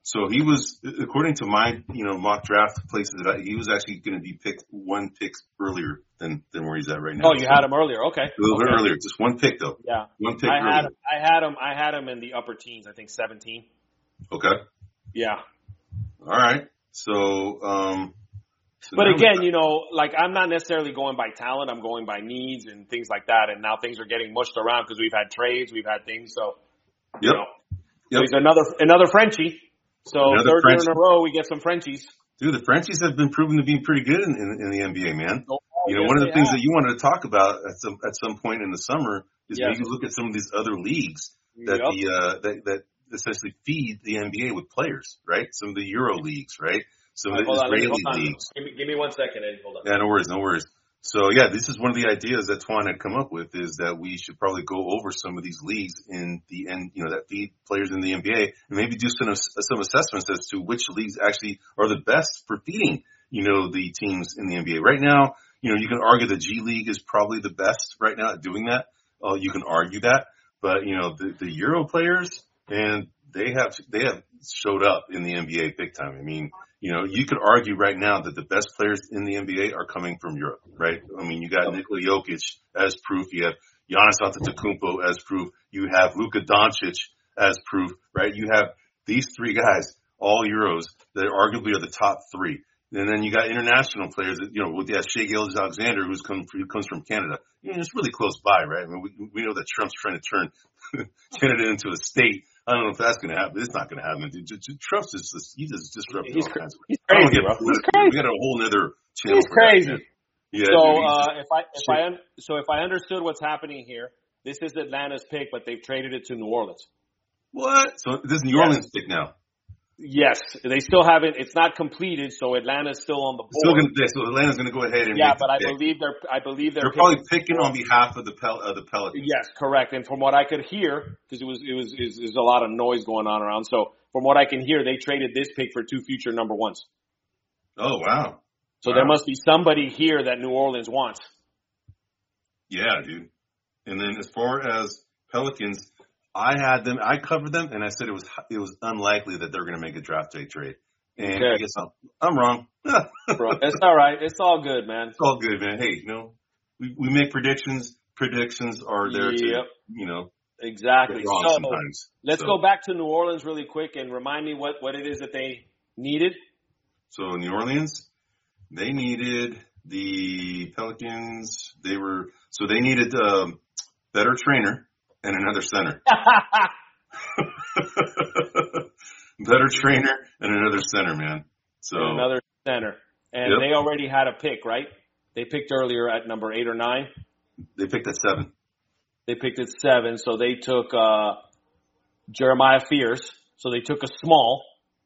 [SPEAKER 1] So he was, according to my, you know, mock draft places, that I, he was actually going to be picked one pick earlier than, than where he's at right now.
[SPEAKER 2] Oh, you so, had him earlier. Okay.
[SPEAKER 1] A little
[SPEAKER 2] okay.
[SPEAKER 1] bit earlier. Just one pick though.
[SPEAKER 2] Yeah.
[SPEAKER 1] One pick
[SPEAKER 2] I
[SPEAKER 1] earlier.
[SPEAKER 2] had, I had him, I had him in the upper teens, I think seventeen.
[SPEAKER 1] Okay.
[SPEAKER 2] Yeah.
[SPEAKER 1] All right. So, um, so
[SPEAKER 2] but again, you know, like I'm not necessarily going by talent. I'm going by needs and things like that. And now things are getting mushed around because we've had trades, we've had things. So,
[SPEAKER 1] yep.
[SPEAKER 2] you know,
[SPEAKER 1] yep.
[SPEAKER 2] There's another, another Frenchie. So
[SPEAKER 1] Another
[SPEAKER 2] third
[SPEAKER 1] French.
[SPEAKER 2] year in a row, we get some Frenchies.
[SPEAKER 1] Dude, the Frenchies have been proven to be pretty good in, in, in the N B A, man.
[SPEAKER 2] Oh,
[SPEAKER 1] you know,
[SPEAKER 2] yes,
[SPEAKER 1] one of the things
[SPEAKER 2] have.
[SPEAKER 1] that you wanted to talk about at some at some point in the summer is
[SPEAKER 2] yes.
[SPEAKER 1] maybe look at some of these other leagues that
[SPEAKER 2] yep.
[SPEAKER 1] the uh, that that essentially feed the N B A with players, right? Some of the Euro leagues, right? Some of the
[SPEAKER 2] right,
[SPEAKER 1] Israeli
[SPEAKER 2] on,
[SPEAKER 1] leagues.
[SPEAKER 2] Give me, give me one second, Eddie. Hold on.
[SPEAKER 1] Yeah, no worries, no worries. So yeah, this is one of the ideas that Twan had come up with, is that we should probably go over some of these leagues in the end, you know, that feed players in the N B A, and maybe do some some assessments as to which leagues actually are the best for feeding, you know, the teams in the N B A. Right now, you know, you can argue the G League is probably the best right now at doing that. Uh, you can argue that, but you know, the, the Euro players, and they have they have showed up in the N B A big time. I mean, you know, you could argue right now that the best players in the N B A are coming from Europe, right? I mean, you got Nikola Jokic as proof. You have Giannis Antetokounmpo as proof. You have Luka Doncic as proof, right? You have these three guys, all Euros, that arguably are the top three. And then you got international players that, you know, with yeah, Shai Gilgeous-Alexander, who's come, who comes from Canada. You know, it's really close by, right? I mean, we, we know that Trump's trying to turn Canada into a state. I don't know if that's going to happen. It's not going to happen. Dude, Trump's just, he just disrupted
[SPEAKER 2] he's
[SPEAKER 1] all kinds of.
[SPEAKER 2] He's crazy, bro. He's crazy.
[SPEAKER 1] We got a whole other channel.
[SPEAKER 2] He's crazy.
[SPEAKER 1] That, yeah.
[SPEAKER 2] So,
[SPEAKER 1] dude,
[SPEAKER 2] uh, if I, if I, un- so if I understood what's happening here, this is Atlanta's pick, but they've traded it to New Orleans.
[SPEAKER 1] What? So this is New yes. Orleans pick now.
[SPEAKER 2] Yes, they still haven't. It's not completed, so Atlanta's still on the board.
[SPEAKER 1] Still gonna, so Atlanta's going to go ahead and
[SPEAKER 2] yeah,
[SPEAKER 1] make
[SPEAKER 2] but
[SPEAKER 1] the
[SPEAKER 2] I
[SPEAKER 1] pick.
[SPEAKER 2] believe they're. I believe they're.
[SPEAKER 1] They're probably picking on behalf of the Pel- uh, the Pelicans.
[SPEAKER 2] Yes, correct. And from what I could hear, because it was it was it was, it was a lot of noise going on around. So from what I can hear, they traded this pick for two future number ones.
[SPEAKER 1] Oh wow!
[SPEAKER 2] So
[SPEAKER 1] wow.
[SPEAKER 2] there must be somebody here that New Orleans wants.
[SPEAKER 1] Yeah, dude. And then as far as Pelicans, I had them, I covered them, and I said it was it was unlikely that they're going to make a draft day trade. And okay. I guess I'm, I'm wrong.
[SPEAKER 2] Bro, it's all right. It's all good, man.
[SPEAKER 1] It's all good, man. Hey, you know, we, we make predictions. Predictions are there
[SPEAKER 2] yep.
[SPEAKER 1] to, you know,
[SPEAKER 2] exactly.
[SPEAKER 1] get wrong
[SPEAKER 2] so
[SPEAKER 1] sometimes.
[SPEAKER 2] Let's
[SPEAKER 1] so.
[SPEAKER 2] go back to New Orleans really quick and remind me what, what it is that they needed.
[SPEAKER 1] So New Orleans, they needed the Pelicans. They were so they needed a um, better trainer and another center. Better trainer and another center, man. So
[SPEAKER 2] and another center, and
[SPEAKER 1] yep.
[SPEAKER 2] they already had a pick, right? They picked earlier at number eight or nine.
[SPEAKER 1] They picked at seven.
[SPEAKER 2] They picked at seven, so they took uh, Jeremiah Fears. So they took a small.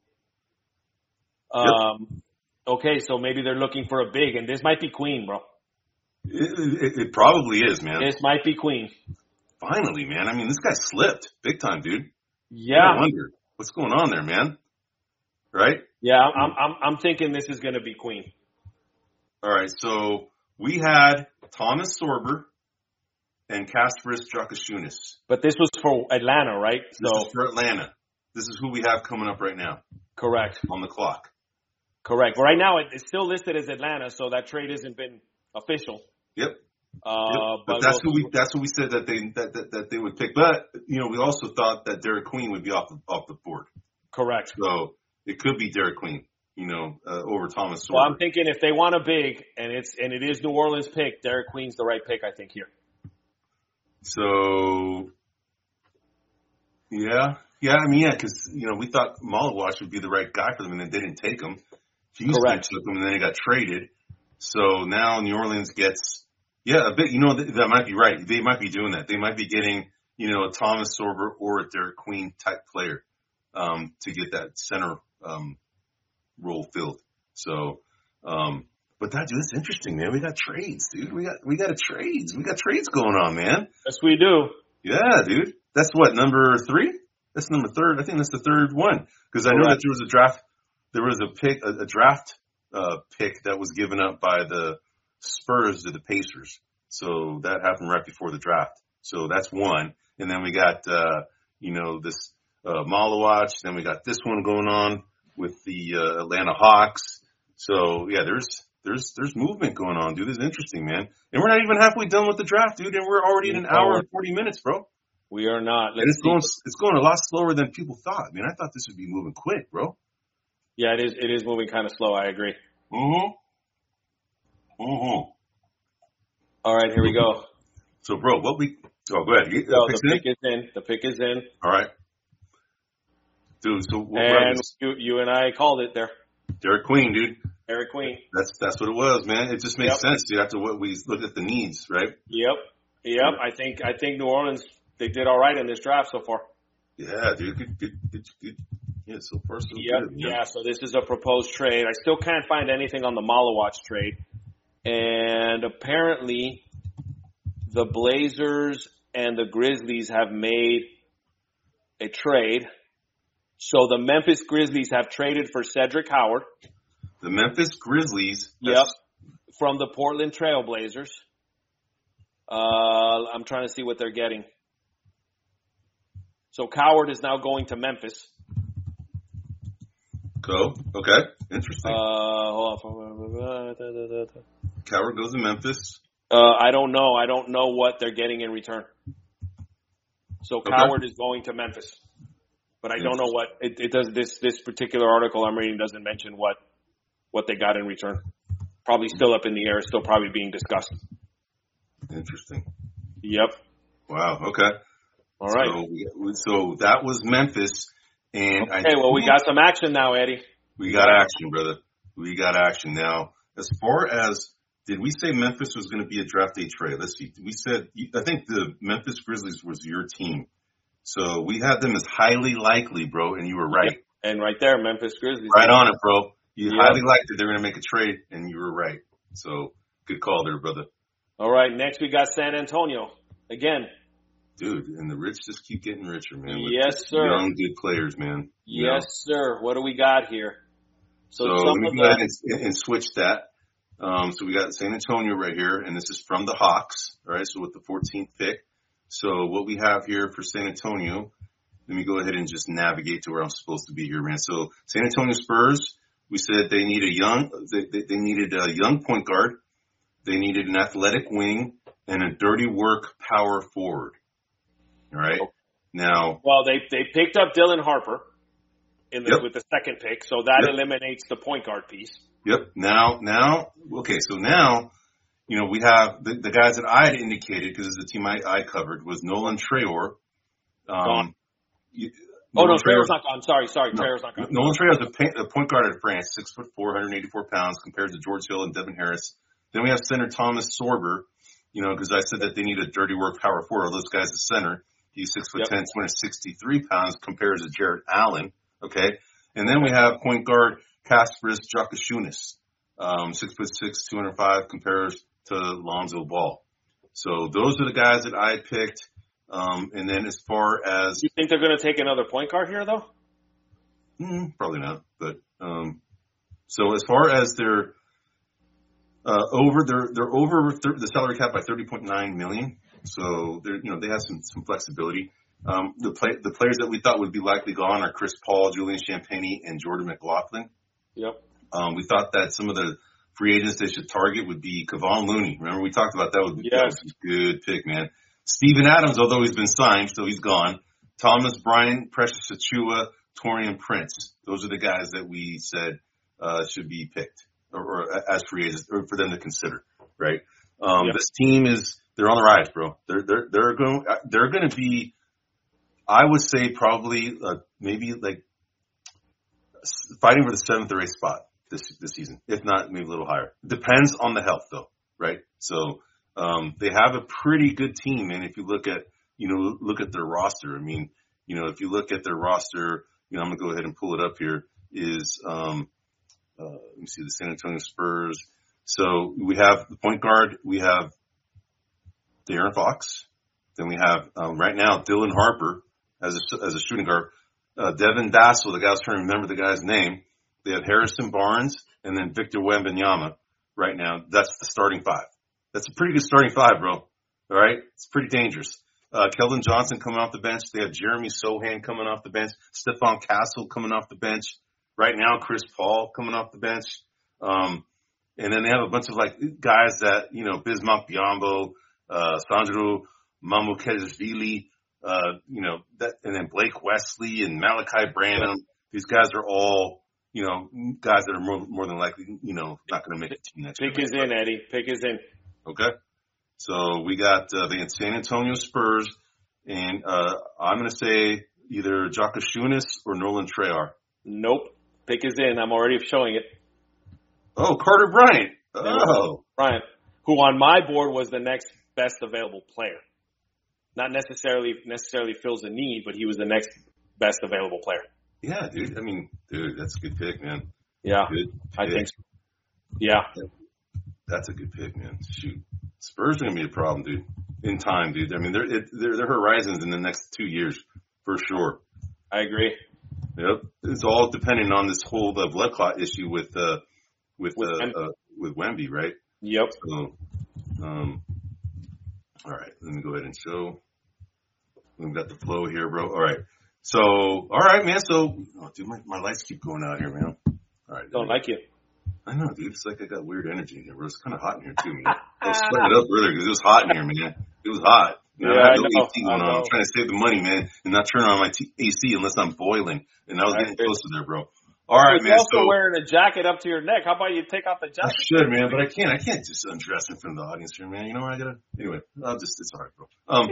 [SPEAKER 2] Um,
[SPEAKER 1] yep.
[SPEAKER 2] Okay, so maybe they're looking for a big, and this might be Queen, bro.
[SPEAKER 1] It, it, it probably is, man.
[SPEAKER 2] This might be Queen.
[SPEAKER 1] Finally, man. I mean, this guy slipped big time, dude.
[SPEAKER 2] Yeah.
[SPEAKER 1] I wonder what's going on there, man. Right?
[SPEAKER 2] Yeah, I'm I'm I'm thinking this is going to be Queen.
[SPEAKER 1] All right, so we had Thomas Sorber and Kasparis Jakashunas.
[SPEAKER 2] But this was for Atlanta, right?
[SPEAKER 1] This
[SPEAKER 2] so
[SPEAKER 1] is for Atlanta. This is who we have coming up right now.
[SPEAKER 2] Correct.
[SPEAKER 1] On the clock.
[SPEAKER 2] Correct. Right now, it's still listed as Atlanta, so that trade hasn't been official.
[SPEAKER 1] Yep.
[SPEAKER 2] Uh,
[SPEAKER 1] yep. But,
[SPEAKER 2] but
[SPEAKER 1] that's
[SPEAKER 2] we'll,
[SPEAKER 1] who we that's who we said that they that, that that they would pick. But you know, we also thought that Derek Queen would be off the off the board.
[SPEAKER 2] Correct.
[SPEAKER 1] So it could be Derek Queen, you know, uh, over Thomas Sorber.
[SPEAKER 2] Well, I'm thinking if they want a big and it's and it is New Orleans pick, Derek Queen's the right pick, I think here.
[SPEAKER 1] So yeah, yeah, I mean, yeah, because you know we thought Malawash would be the right guy for them, and then they didn't take him. Houston
[SPEAKER 2] Correct.
[SPEAKER 1] took him, and then he got traded. So now New Orleans gets. Yeah, a bit. You know, that, that might be right. They might be doing that. They might be getting, you know, a Thomas Sorber or a Derek Queen type player um, to get that center um, role filled. So, um, but that dude, it's interesting, man. We got trades, dude. We got we got a trades. We got trades going on, man.
[SPEAKER 2] Yes, we do.
[SPEAKER 1] Yeah, dude. That's what, number three? That's number third. I think that's the third one because I know that there was a draft. There was a pick, a, a draft uh, pick that was given up by the Spurs to the Pacers. So that happened right before the draft. So that's one. And then we got, uh, you know, this uh, Malawach. Then we got this one going on with the uh, Atlanta Hawks. So yeah, there's there's there's movement going on, dude. This is interesting, man. And we're not even halfway done with the draft, dude. And we're already in an hour and forty minutes, bro.
[SPEAKER 2] We are not. Let's
[SPEAKER 1] and it's
[SPEAKER 2] see.
[SPEAKER 1] going it's going a lot slower than people thought. I mean, I thought this would be moving quick, bro.
[SPEAKER 2] Yeah, it is. It is moving kind of slow. I agree.
[SPEAKER 1] Mhm. Mhm.
[SPEAKER 2] All right, here we go.
[SPEAKER 1] So, bro, what we? Oh, go ahead. You,
[SPEAKER 2] so
[SPEAKER 1] uh,
[SPEAKER 2] the pick in? is in. The pick is in.
[SPEAKER 1] All right, dude. So, what,
[SPEAKER 2] and
[SPEAKER 1] what
[SPEAKER 2] you, you and I called it there.
[SPEAKER 1] Derek Queen, dude.
[SPEAKER 2] Derek Queen.
[SPEAKER 1] That's that's what it was, man. It just makes
[SPEAKER 2] Yep.
[SPEAKER 1] sense, dude. After what we looked at the needs, right?
[SPEAKER 2] Yep. Yep. Yeah. I think I think New Orleans they did all right in this draft so far.
[SPEAKER 1] Yeah, dude. Good, good, good, good. Yeah, so far so
[SPEAKER 2] yep.
[SPEAKER 1] good.
[SPEAKER 2] Yeah. So this is a proposed trade. I still can't find anything on the Malawach trade, and apparently, the Blazers and the Grizzlies have made a trade. So the Memphis Grizzlies have traded for Cedric Howard.
[SPEAKER 1] The Memphis Grizzlies.
[SPEAKER 2] Yep. From the Portland Trail Blazers. Uh, I'm trying to see what they're getting. So Coward is now going to Memphis.
[SPEAKER 1] Go. Okay. Interesting.
[SPEAKER 2] Uh, hold on.
[SPEAKER 1] Coward goes to Memphis.
[SPEAKER 2] Uh, I don't know. I don't know what they're getting in return. So
[SPEAKER 1] Okay.
[SPEAKER 2] Coward is going to Memphis. But I don't know what it, it does. This this particular article I'm reading doesn't mention what what they got in return. Probably still up in the air. Still probably being discussed.
[SPEAKER 1] Interesting.
[SPEAKER 2] Yep.
[SPEAKER 1] Wow. Okay.
[SPEAKER 2] All right.
[SPEAKER 1] So, we, so that was Memphis, and
[SPEAKER 2] okay.
[SPEAKER 1] I
[SPEAKER 2] Well, we got some action now, Eddie.
[SPEAKER 1] We got action, brother. We got action now. As far as did we say Memphis was going to be a draft day trade? Let's see. We said I think the Memphis Grizzlies was your team. So we had them as highly likely, bro, and you were right.
[SPEAKER 2] Yep. And right there, Memphis Grizzlies.
[SPEAKER 1] Right on it, bro. You
[SPEAKER 2] yep.
[SPEAKER 1] highly liked that they were going to make a trade, and you were right. So good call there, brother.
[SPEAKER 2] All right, next we got San Antonio. Again.
[SPEAKER 1] Dude, and the rich just keep getting richer, man. With
[SPEAKER 2] Yes, sir.
[SPEAKER 1] Young, good players, man. You
[SPEAKER 2] yes, know? Sir. What do we got here?
[SPEAKER 1] So, so let me go ahead and, and switch that. Um, so we got San Antonio right here, and this is from the Hawks, all right? So with the fourteenth pick. So what we have here for San Antonio, let me go ahead and just navigate to where I'm supposed to be here, man. So San Antonio Spurs, we said they need a young, they, they, they needed a young point guard. They needed an athletic wing and a dirty work power forward. All right. Okay. Now,
[SPEAKER 2] well, they they picked up Dylan Harper in the,
[SPEAKER 1] yep.
[SPEAKER 2] with the second pick, so that
[SPEAKER 1] yep.
[SPEAKER 2] eliminates the point guard piece.
[SPEAKER 1] Yep. Now, now, okay. So now, you know, we have the, the guys that I had indicated because it's the team I, I covered was Nolan Traore. Um,
[SPEAKER 2] you, oh no, Traore's not gone. Sorry, sorry,
[SPEAKER 1] no,
[SPEAKER 2] Traore's not gone.
[SPEAKER 1] Nolan Traore is a, a point guard at France, six foot four, one hundred eighty-four pounds, compared to George Hill and Devin Harris. Then we have center Thomas Sorber. You know, because I said that they need a dirty work power forward. Those guys at center. He's six foot yep. ten, two hundred sixty-three pounds, compared to Jared Allen. Okay, and then we have point guard Kasparis Jakashunas, um, six foot six, two hundred five, compares to Lonzo Ball. So those are the guys that I picked. Um, and then as far as
[SPEAKER 2] you think they're going to take another point guard here, though?
[SPEAKER 1] Mm, probably not. But um, so as far as their uh, over, they're they're over th- the salary cap by thirty point nine million. So they're you know they have some some flexibility. Um, the play the players that we thought would be likely gone are Chris Paul, Julian Champagnie, and Jordan McLaughlin.
[SPEAKER 2] Yep.
[SPEAKER 1] Um, we thought that some of the free agents they should target would be Kevon Looney. Remember we talked about that would be
[SPEAKER 2] yes.
[SPEAKER 1] that was a good pick, man. Steven Adams, although he's been signed, so he's gone. Thomas Bryant, Precious Achiuwa, Taurean Prince. Those are the guys that we said uh, should be picked or, or as free agents or for them to consider, right? Um, yep. This team is they're on the rise, bro. They're they're they're going they're going to be, I would say probably uh, maybe like fighting for the seventh or eighth spot this this season, if not maybe a little higher. Depends on the health, though, right? So. Um, they have a pretty good team, and if you look at, you know, look at their roster, I mean, you know, if you look at their roster, you know, I'm gonna go ahead and pull it up here. Is um, uh, let me see the San Antonio Spurs. So we have the point guard, we have De'Aaron Fox, then we have um, right now Dylan Harper as a as a shooting guard, uh, Devin Vassell, the guy I was trying to remember the guy's name. They have Harrison Barnes and then Victor Wembanyama. Right now, that's the starting five. That's a pretty good starting five, bro. All right? It's pretty dangerous. Uh, Kelvin Johnson coming off the bench. They have Jeremy Sohan coming off the bench. Stephon Castle coming off the bench. Right now, Chris Paul coming off the bench. Um, and then they have a bunch of like guys that, you know, Bismack Biyombo, uh, Sandro Mamukelashvili, uh, you know, that, and then Blake Wesley and Malachi Branham. These guys are all, you know, guys that are more, more than likely, you know, not going to make the team next year.
[SPEAKER 2] Pick is in, Eddie. Pick is in.
[SPEAKER 1] Okay. So we got uh, the San Antonio Spurs, and uh, I'm going to say either Jokashunas or Nolan Treyarch.
[SPEAKER 2] Nope. Pick is in. I'm already showing it.
[SPEAKER 1] Oh, Carter Bryant. Oh.
[SPEAKER 2] Bryant, who on my board was the next best available player. Not necessarily necessarily fills a need, but he was the next best available player.
[SPEAKER 1] Yeah, dude. I mean, dude, that's a good pick, man.
[SPEAKER 2] Yeah,
[SPEAKER 1] good
[SPEAKER 2] I think so. Yeah.
[SPEAKER 1] That's a good pick, man. Shoot. Spurs are going to be a problem, dude, in time, dude. I mean, they're, it, they're, they're horizons in the next two years, for sure.
[SPEAKER 2] I agree.
[SPEAKER 1] Yep. It's all depending on this whole uh, blood clot issue with, uh, with,
[SPEAKER 2] With
[SPEAKER 1] uh,
[SPEAKER 2] Wemby.
[SPEAKER 1] uh, with Wemby, right?
[SPEAKER 2] Yep.
[SPEAKER 1] So, um, all right, let me go ahead and show. We've got the flow here, bro. All right. So, all right, man. So, oh, dude, my, my lights keep going out here, man. All right.
[SPEAKER 2] Don't like you.
[SPEAKER 1] I know, dude. It's like I got weird energy in here, bro. It's kind of hot in here, too, man. I was sweating it up earlier because it was hot in here, man. It was hot. You know,
[SPEAKER 2] Yeah,
[SPEAKER 1] I
[SPEAKER 2] I
[SPEAKER 1] had no
[SPEAKER 2] know.
[SPEAKER 1] A C going
[SPEAKER 2] I
[SPEAKER 1] on.
[SPEAKER 2] know.
[SPEAKER 1] I'm trying to save the money, man, and not turn on my t- A C unless I'm boiling. And I was
[SPEAKER 2] I
[SPEAKER 1] getting
[SPEAKER 2] agree.
[SPEAKER 1] close to there, bro. All right,
[SPEAKER 2] You're
[SPEAKER 1] man.
[SPEAKER 2] also
[SPEAKER 1] So
[SPEAKER 2] wearing a jacket up to your neck. How about you take off the
[SPEAKER 1] I
[SPEAKER 2] jacket?
[SPEAKER 1] should, man, but I can't. I can't just undress in front of the audience here, man. You know what I gotta? Anyway, I'll just. It's all right, bro. Um.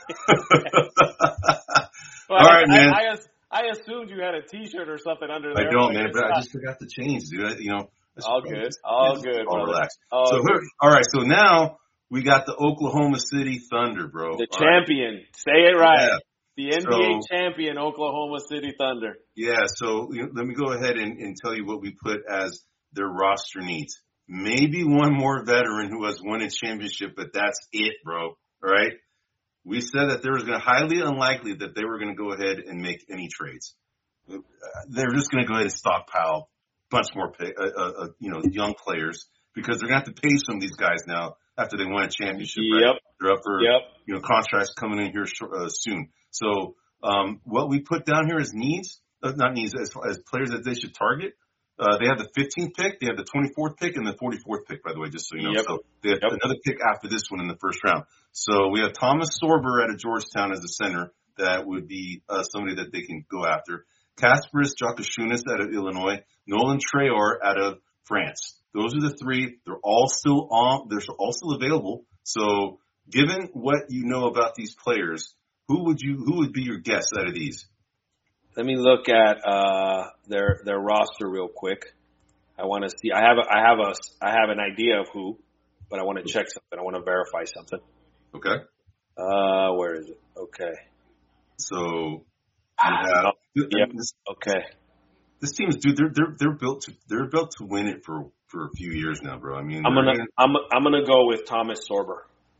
[SPEAKER 2] Well,
[SPEAKER 1] all
[SPEAKER 2] I,
[SPEAKER 1] right, man.
[SPEAKER 2] I, I, I assumed you had a T-shirt or something under there.
[SPEAKER 1] I don't,
[SPEAKER 2] but
[SPEAKER 1] man,
[SPEAKER 2] it's
[SPEAKER 1] but I
[SPEAKER 2] not.
[SPEAKER 1] just forgot to change, dude. I, you know. I should
[SPEAKER 2] All
[SPEAKER 1] probably
[SPEAKER 2] good.
[SPEAKER 1] just-
[SPEAKER 2] All
[SPEAKER 1] yeah,
[SPEAKER 2] good,
[SPEAKER 1] All
[SPEAKER 2] brother.
[SPEAKER 1] relax.
[SPEAKER 2] All
[SPEAKER 1] so,
[SPEAKER 2] good.
[SPEAKER 1] all right. So now we got the Oklahoma City Thunder, bro.
[SPEAKER 2] The
[SPEAKER 1] All right.
[SPEAKER 2] champion. Say it right.
[SPEAKER 1] Yeah.
[SPEAKER 2] The N B A
[SPEAKER 1] So-
[SPEAKER 2] champion, Oklahoma City Thunder.
[SPEAKER 1] Yeah, so you know, let me go ahead and, and tell you what we put as their roster needs. Maybe one more veteran who has won a championship, but that's it, bro. All right? We said that there was going to highly unlikely that they were going to go ahead and make any trades. They're just going to go ahead and stockpile a bunch more, pay, uh, uh, uh, you know, young players because they're going to have to pay some of these guys now after they won a championship.
[SPEAKER 2] Yep.
[SPEAKER 1] Right? They're up for
[SPEAKER 2] Yep.
[SPEAKER 1] you know contracts coming in here sh- uh, soon. So um, what we put down here as needs, uh, not needs, as, as players that they should target. Uh, they have the fifteenth pick, they have the twenty-fourth pick, and the forty-fourth pick, by the way, just so you know.
[SPEAKER 2] Yep.
[SPEAKER 1] So they have
[SPEAKER 2] Yep.
[SPEAKER 1] another pick after this one in the first round. So we have Thomas Sorber out of Georgetown as a center. That would be uh, somebody that they can go after. Kasparis Jokashunas out of Illinois. Nolan Treyarch out of France. Those are the three. They're all still on. They're all still available. So given what you know about these players, who would you, who would be your guess out of these?
[SPEAKER 2] Let me look at uh, their their roster real quick. I want to see. I have a, I have a I have an idea of who, but I want to check something. I want to verify something.
[SPEAKER 1] Okay.
[SPEAKER 2] Uh, where is it? Okay.
[SPEAKER 1] So you have,
[SPEAKER 2] Yep.
[SPEAKER 1] this,
[SPEAKER 2] Okay.
[SPEAKER 1] this team is, dude, they're, they're, they're built to, they're built to win it for, for a few years now, bro. I mean,
[SPEAKER 2] I'm
[SPEAKER 1] they're
[SPEAKER 2] gonna I'm I'm gonna go with Thomas Sorber.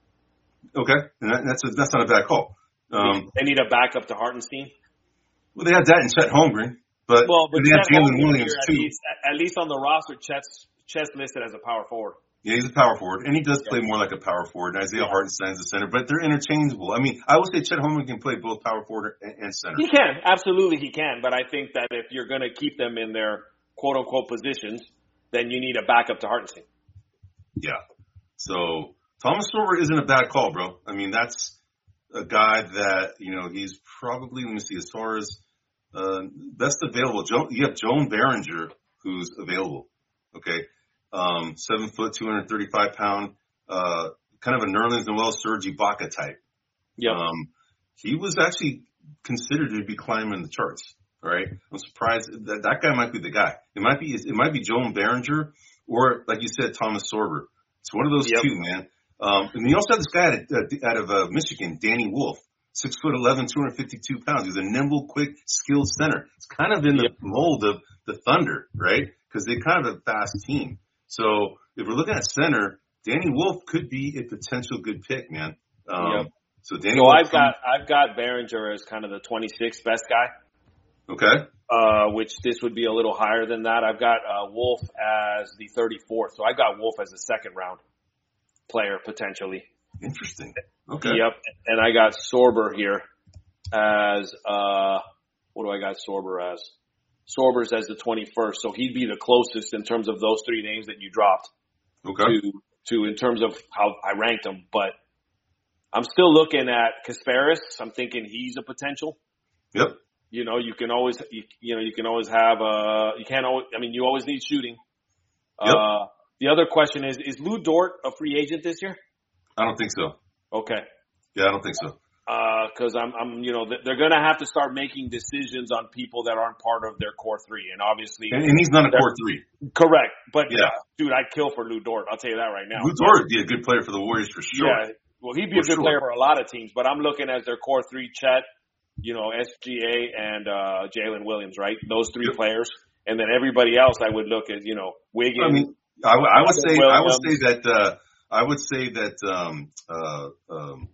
[SPEAKER 1] okay. And that, that's, a, that's not a bad call. Um,
[SPEAKER 2] They need a backup to Hartenstein.
[SPEAKER 1] well, they had that in Chet Holmgren, but,
[SPEAKER 2] Well, but
[SPEAKER 1] they had
[SPEAKER 2] Chet
[SPEAKER 1] Jalen
[SPEAKER 2] Holmgren
[SPEAKER 1] Williams
[SPEAKER 2] here, at
[SPEAKER 1] too.
[SPEAKER 2] least, at least on the roster, Chet's Chet's listed as a power forward.
[SPEAKER 1] Yeah, he's a power forward, and he does play more like a power forward. Isaiah Hartenstein's a center, but they're interchangeable. I mean, I would say Chet Holmgren can play both power forward and, and center.
[SPEAKER 2] He can, absolutely he can, but I think that if you're going to keep them in their quote-unquote positions, then you need a backup to Hartenstein.
[SPEAKER 1] Yeah. So Thomas Sorber isn't a bad call, bro. I mean, that's a guy that, you know, he's probably, let me see, as far as uh, best available, Joan, you have Joan Behringer, who's available. Okay. Um, seven foot, two hundred thirty-five pound, uh, kind of a Nerlens Noel, Serge Ibaka type.
[SPEAKER 2] Yep.
[SPEAKER 1] Um, he was actually considered to be climbing the charts. All right. I'm surprised that that guy might be the guy. It might be, it might be Joan Behringer or, like you said, Thomas Sorber. It's one of those
[SPEAKER 2] Yep.
[SPEAKER 1] two, man. Um, and you also have this guy out of, out of uh, Michigan, Danny Wolf, six foot eleven, two hundred fifty-two pounds. He's a nimble, quick, skilled center. It's kind of in the
[SPEAKER 2] Yep.
[SPEAKER 1] mold of the Thunder, right? Because they're kind of a fast team. So if we're looking at center, Danny Wolf could be a potential good pick, man. Um,
[SPEAKER 2] Yep.
[SPEAKER 1] So Danny
[SPEAKER 2] So
[SPEAKER 1] Wolf.
[SPEAKER 2] I've got I've got Behringer as kind of the twenty-sixth best guy.
[SPEAKER 1] Okay.
[SPEAKER 2] Uh, which this would be a little higher than that. I've got uh, Wolf as the thirty-fourth, so I got Wolf as a second round player potentially.
[SPEAKER 1] Interesting. Okay.
[SPEAKER 2] Yep. And I got Sorber here as, uh, what do I got Sorber as? Sorber's as the twenty-first. So he'd be the closest in terms of those three names that you dropped.
[SPEAKER 1] Okay.
[SPEAKER 2] To, to in terms of how I ranked them. But I'm still looking at Kasparis. I'm thinking he's a potential.
[SPEAKER 1] Yep.
[SPEAKER 2] You know, you can always, you, you know, you can always have, uh, you can't always, I mean, you always need shooting.
[SPEAKER 1] Yep.
[SPEAKER 2] Uh, the other question is, is Lou Dort a free agent this year?
[SPEAKER 1] I don't think so.
[SPEAKER 2] Okay.
[SPEAKER 1] Yeah, I don't think so.
[SPEAKER 2] Uh, cause I'm, I'm, you know, they're going to have to start making decisions on people that aren't part of their core three. And obviously.
[SPEAKER 1] And, and he's not a core three.
[SPEAKER 2] Correct. But
[SPEAKER 1] yeah,
[SPEAKER 2] dude, I'd kill for Lou Dort. I'll tell you that right now.
[SPEAKER 1] Lou Dort would be a good player for the Warriors for sure.
[SPEAKER 2] Yeah. Well, he'd be for a good sure. player for a lot of teams, but I'm looking at their core three, Chet, you know, S G A and, uh, Jalen Williams, right? Those three yep. players. And then everybody else I would look at, you know, Wiggins.
[SPEAKER 1] I mean, I, w- I would say, Williams. I would say that, uh, I would say that, um, uh, um,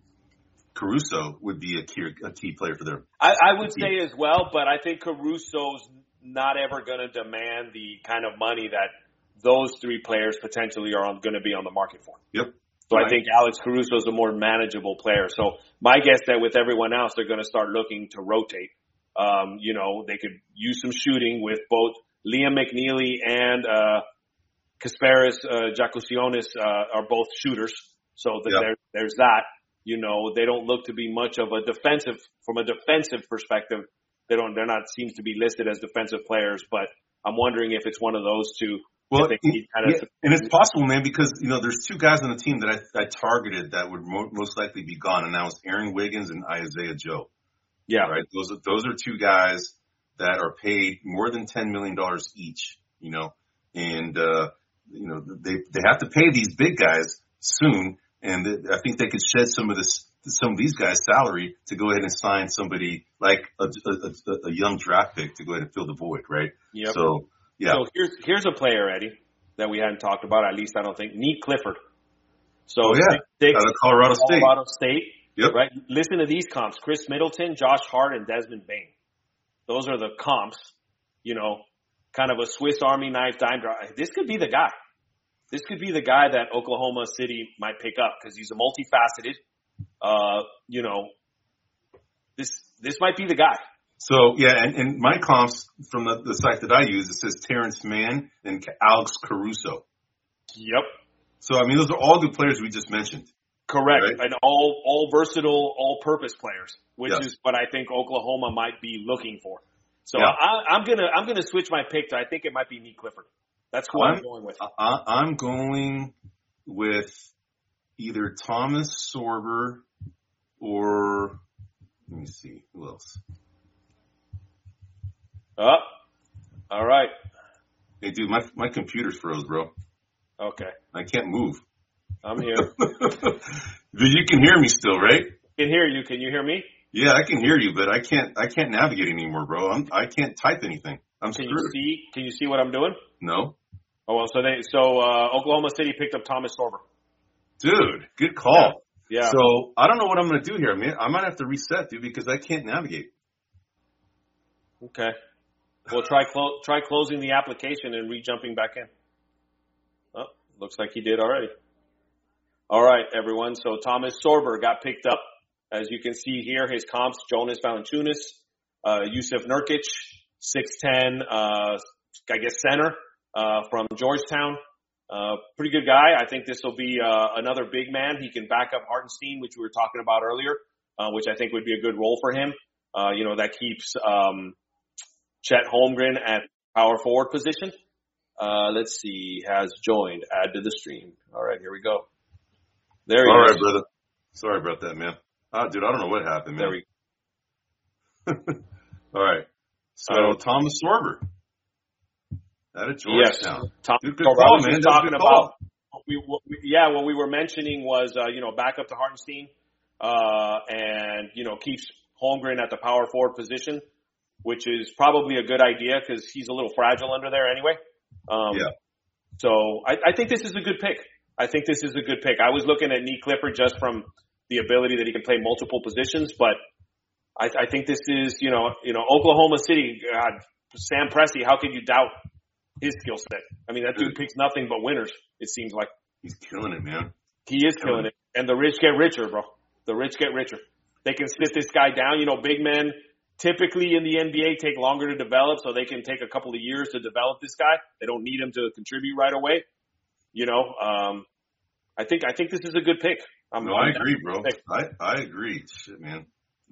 [SPEAKER 1] Caruso would be a key, a key player for their.
[SPEAKER 2] I, I would team. say as well, but I think Caruso's not ever going to demand the kind of money that those three players potentially are going to be on the market for.
[SPEAKER 1] Yep.
[SPEAKER 2] So right. I think Alex Caruso is a more manageable player. So my guess that with everyone else, they're going to start looking to rotate. Um, you know, they could use some shooting with both Liam McNeely and uh, Kasparis uh, Jakusionis uh, are both shooters. So the, yep. there, there's that. You know, they don't look to be much of a defensive, from a defensive perspective. They don't, they're not, seems to be listed as defensive players, but I'm wondering if it's one of those two.
[SPEAKER 1] Well, kind of yeah, and it's possible, man, because, you know, there's two guys on the team that I, I targeted that would mo- most likely be gone, and that was Aaron Wiggins and Isaiah Joe.
[SPEAKER 2] Yeah.
[SPEAKER 1] Right? Those are, those are two guys that are paid more than ten million dollars each, you know, and, uh, you know, they, they have to pay these big guys soon. And I think they could shed some of this, some of these guys' salary to go ahead and sign somebody like a, a, a young draft pick to go ahead and fill the void, right?
[SPEAKER 2] Yep.
[SPEAKER 1] So, yeah.
[SPEAKER 2] So here's here's a player, Eddie, that we hadn't talked about. At least I don't think. Neek Clifford. So
[SPEAKER 1] oh, yeah.
[SPEAKER 2] six,
[SPEAKER 1] out of Colorado State.
[SPEAKER 2] Colorado State.
[SPEAKER 1] Yep.
[SPEAKER 2] Right. Listen to these comps: Chris Middleton, Josh Hart, and Desmond Bain. Those are the comps. You know, kind of a Swiss Army knife dime drop. This could be the guy. This could be the guy that Oklahoma City might pick up because he's a multifaceted, uh, you know, this, this might be the guy.
[SPEAKER 1] So, yeah, and, and my comps from the, the site that I use, it says Terrence Mann and Alex Caruso.
[SPEAKER 2] Yep.
[SPEAKER 1] So, I mean, those are all good players we just mentioned.
[SPEAKER 2] Correct. Right? And all, all versatile, all purpose players, which
[SPEAKER 1] yes.
[SPEAKER 2] is what I think Oklahoma might be looking for. So
[SPEAKER 1] yeah.
[SPEAKER 2] I, I'm going to, I'm going to switch my pick to, I think it might be Neek Clifford. That's who I'm, I'm going with.
[SPEAKER 1] I, I'm going with either Thomas Sorber or, let me see, who else?
[SPEAKER 2] Oh, all right.
[SPEAKER 1] Hey, dude, my my computer's froze, bro.
[SPEAKER 2] Okay.
[SPEAKER 1] I can't move.
[SPEAKER 2] I'm here.
[SPEAKER 1] But you can hear me still, right?
[SPEAKER 2] I can hear you. Can you hear me?
[SPEAKER 1] Yeah, I can hear you, but I can't I can't navigate anymore, bro. I'm, I can't type anything. I'm
[SPEAKER 2] can
[SPEAKER 1] screwed.
[SPEAKER 2] you see? Can you see what I'm doing?
[SPEAKER 1] No.
[SPEAKER 2] Oh well, so they so uh, Oklahoma City picked up Thomas Sorber.
[SPEAKER 1] Dude, good call.
[SPEAKER 2] Yeah. yeah.
[SPEAKER 1] So I don't know what I'm going to do here. I mean, I might have to reset, dude, because I can't navigate.
[SPEAKER 2] Okay. Well, try clo- try closing the application and re-jumping back in. Oh, looks like he did already. All right, everyone. So Thomas Sorber got picked up. As you can see here, his comps: Jonas Valanciunas, uh, Yusuf Nurkic, six ten, uh, I guess center. Uh, from Georgetown. Uh, pretty good guy. I think this will be, uh, another big man. He can back up Hartenstein, which we were talking about earlier, uh, which I think would be a good role for him. Uh, you know, that keeps, um, Chet Holmgren at power forward position. Uh, let's see, has joined, add to the stream. All right, here we go. There he
[SPEAKER 1] All
[SPEAKER 2] is.
[SPEAKER 1] right, brother. Sorry about that, man. Ah, dude, I don't know what happened, man.
[SPEAKER 2] There we go.
[SPEAKER 1] All right. So, uh, Thomas Sorber. Out of Georgetown.
[SPEAKER 2] Yes. Tom,
[SPEAKER 1] Dude, good so call, man.
[SPEAKER 2] talking
[SPEAKER 1] good
[SPEAKER 2] about, we, we, yeah, what we were mentioning was, uh, you know, back up to Hartenstein, uh, and, you know, keeps Holmgren at the power forward position, which is probably a good idea because he's a little fragile under there anyway. Um,
[SPEAKER 1] yeah.
[SPEAKER 2] So I, I think this is a good pick. I think this is a good pick. I was looking at Neek Clifford just from the ability that he can play multiple positions, but I, I think this is, you know, you know, Oklahoma City, God, Sam Presti, how could you doubt his skill set? I mean, that dude picks nothing but winners, it seems like.
[SPEAKER 1] He's killing it, man.
[SPEAKER 2] He is killing it. And the rich get richer, bro. The rich get richer. They can sit this guy down. You know, big men typically in the N B A take longer to develop, so they can take a couple of years to develop this guy. They don't need him to contribute right away. You know, um, I think I think this is a good pick. I'm,
[SPEAKER 1] no,
[SPEAKER 2] I'm
[SPEAKER 1] I agree, bro. I, I agree. Shit, man.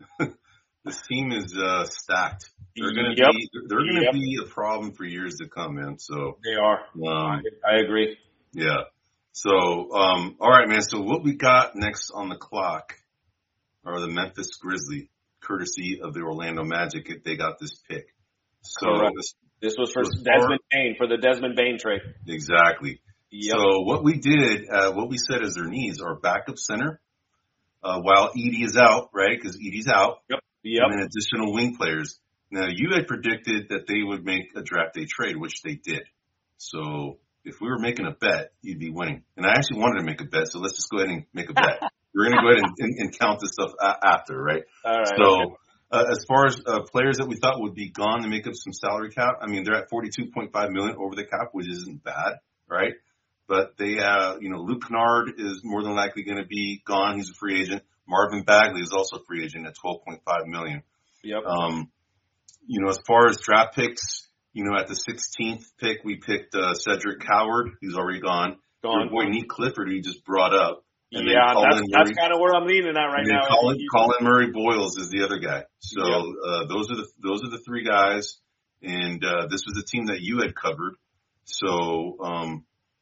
[SPEAKER 1] This team is uh, stacked. They're gonna
[SPEAKER 2] yep.
[SPEAKER 1] be they're gonna
[SPEAKER 2] yep.
[SPEAKER 1] be a problem for years to come, man. So
[SPEAKER 2] they are.
[SPEAKER 1] Um,
[SPEAKER 2] I agree.
[SPEAKER 1] Yeah. So, um, all right, man. So what we got next on the clock are the Memphis Grizzlies, courtesy of the Orlando Magic. If they got this pick. So
[SPEAKER 2] this, this was for Desmond Bane, for the Desmond Bane trade.
[SPEAKER 1] Exactly. Yep. So what we did, uh, what we said is their needs are backup center, uh, while Edey is out, right? Because Edey's out.
[SPEAKER 2] Yep. Yep.
[SPEAKER 1] And then additional wing players. Now you had predicted that they would make a draft day trade, which they did. So if we were making a bet, you'd be winning. And I actually wanted to make a bet, so let's just go ahead and make a bet. We're going to go ahead and, and, and count this stuff after, right?
[SPEAKER 2] All right.
[SPEAKER 1] So
[SPEAKER 2] okay.
[SPEAKER 1] uh, as far as uh, players that we thought would be gone to make up some salary cap, I mean, they're at forty-two point five million dollars over the cap, which isn't bad, right? But they, uh, you know, Luke Kennard is more than likely going to be gone. He's a free agent. Marvin Bagley is also a free agent at twelve point five million dollars.
[SPEAKER 2] Yep.
[SPEAKER 1] Um, you know, as far as draft picks, you know, at the sixteenth pick, we picked uh, Cedric Coward, who's already gone.
[SPEAKER 2] Gone.
[SPEAKER 1] Your boy Nick Clifford, who you just brought up.
[SPEAKER 2] And yeah, that's, that's kind of where I'm leaning at right
[SPEAKER 1] and
[SPEAKER 2] now.
[SPEAKER 1] Colin, Colin Murray Boyles is the other guy. So yep. uh, those are the those are the three guys. And uh, this was the team that you had covered. So um,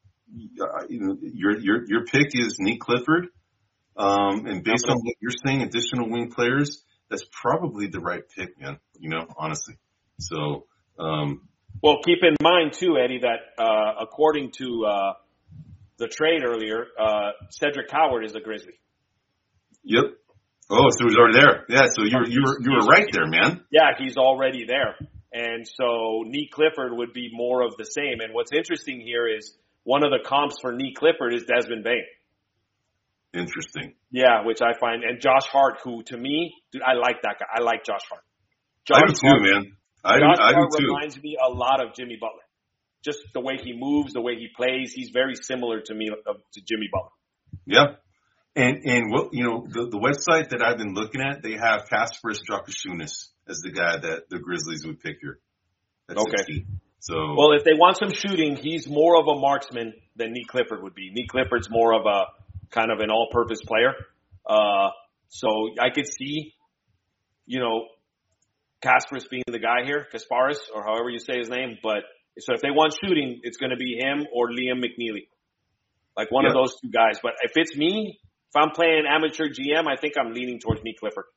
[SPEAKER 1] you know, your your your pick is Nick Clifford. Um, and based on what you're saying, additional wing players, that's probably the right pick, man. You know, honestly. So, um,
[SPEAKER 2] well, keep in mind too, Eddie, that uh, according to uh, the trade earlier, uh, Cedric Coward is a Grizzly.
[SPEAKER 1] Yep. Oh, so he's already there. Yeah. So you were you were you were right there, man.
[SPEAKER 2] Yeah, he's already there, and so Nick Clifford would be more of the same. And what's interesting here is one of the comps for Nick Clifford is Desmond Bane.
[SPEAKER 1] Interesting.
[SPEAKER 2] Yeah, which I find, and Josh Hart, who to me, dude, I like that guy. I like Josh Hart.
[SPEAKER 1] Josh I do too, Hart, man. I
[SPEAKER 2] Josh
[SPEAKER 1] do, I
[SPEAKER 2] Hart
[SPEAKER 1] do too.
[SPEAKER 2] reminds me a lot of Jimmy Butler. Just the way he moves, the way he plays, he's very similar to me uh, to Jimmy Butler.
[SPEAKER 1] Yeah, and and what you know, the, the website that I've been looking at, they have Kasparis Drakushunas as the guy that the Grizzlies would pick here. That's
[SPEAKER 2] okay.
[SPEAKER 1] So
[SPEAKER 2] well, if they want some shooting, he's more of a marksman than Nick Clifford would be. Nick Clifford's more of a kind of an all-purpose player. Uh, so I could see, you know, Kasparis being the guy here, Kasparis, or however you say his name. But so if they want shooting, it's going to be him or Liam McNeely, like one
[SPEAKER 1] yeah.
[SPEAKER 2] of those two guys. But if it's me, if I'm playing amateur G M, I think I'm leaning towards Nick Clifford.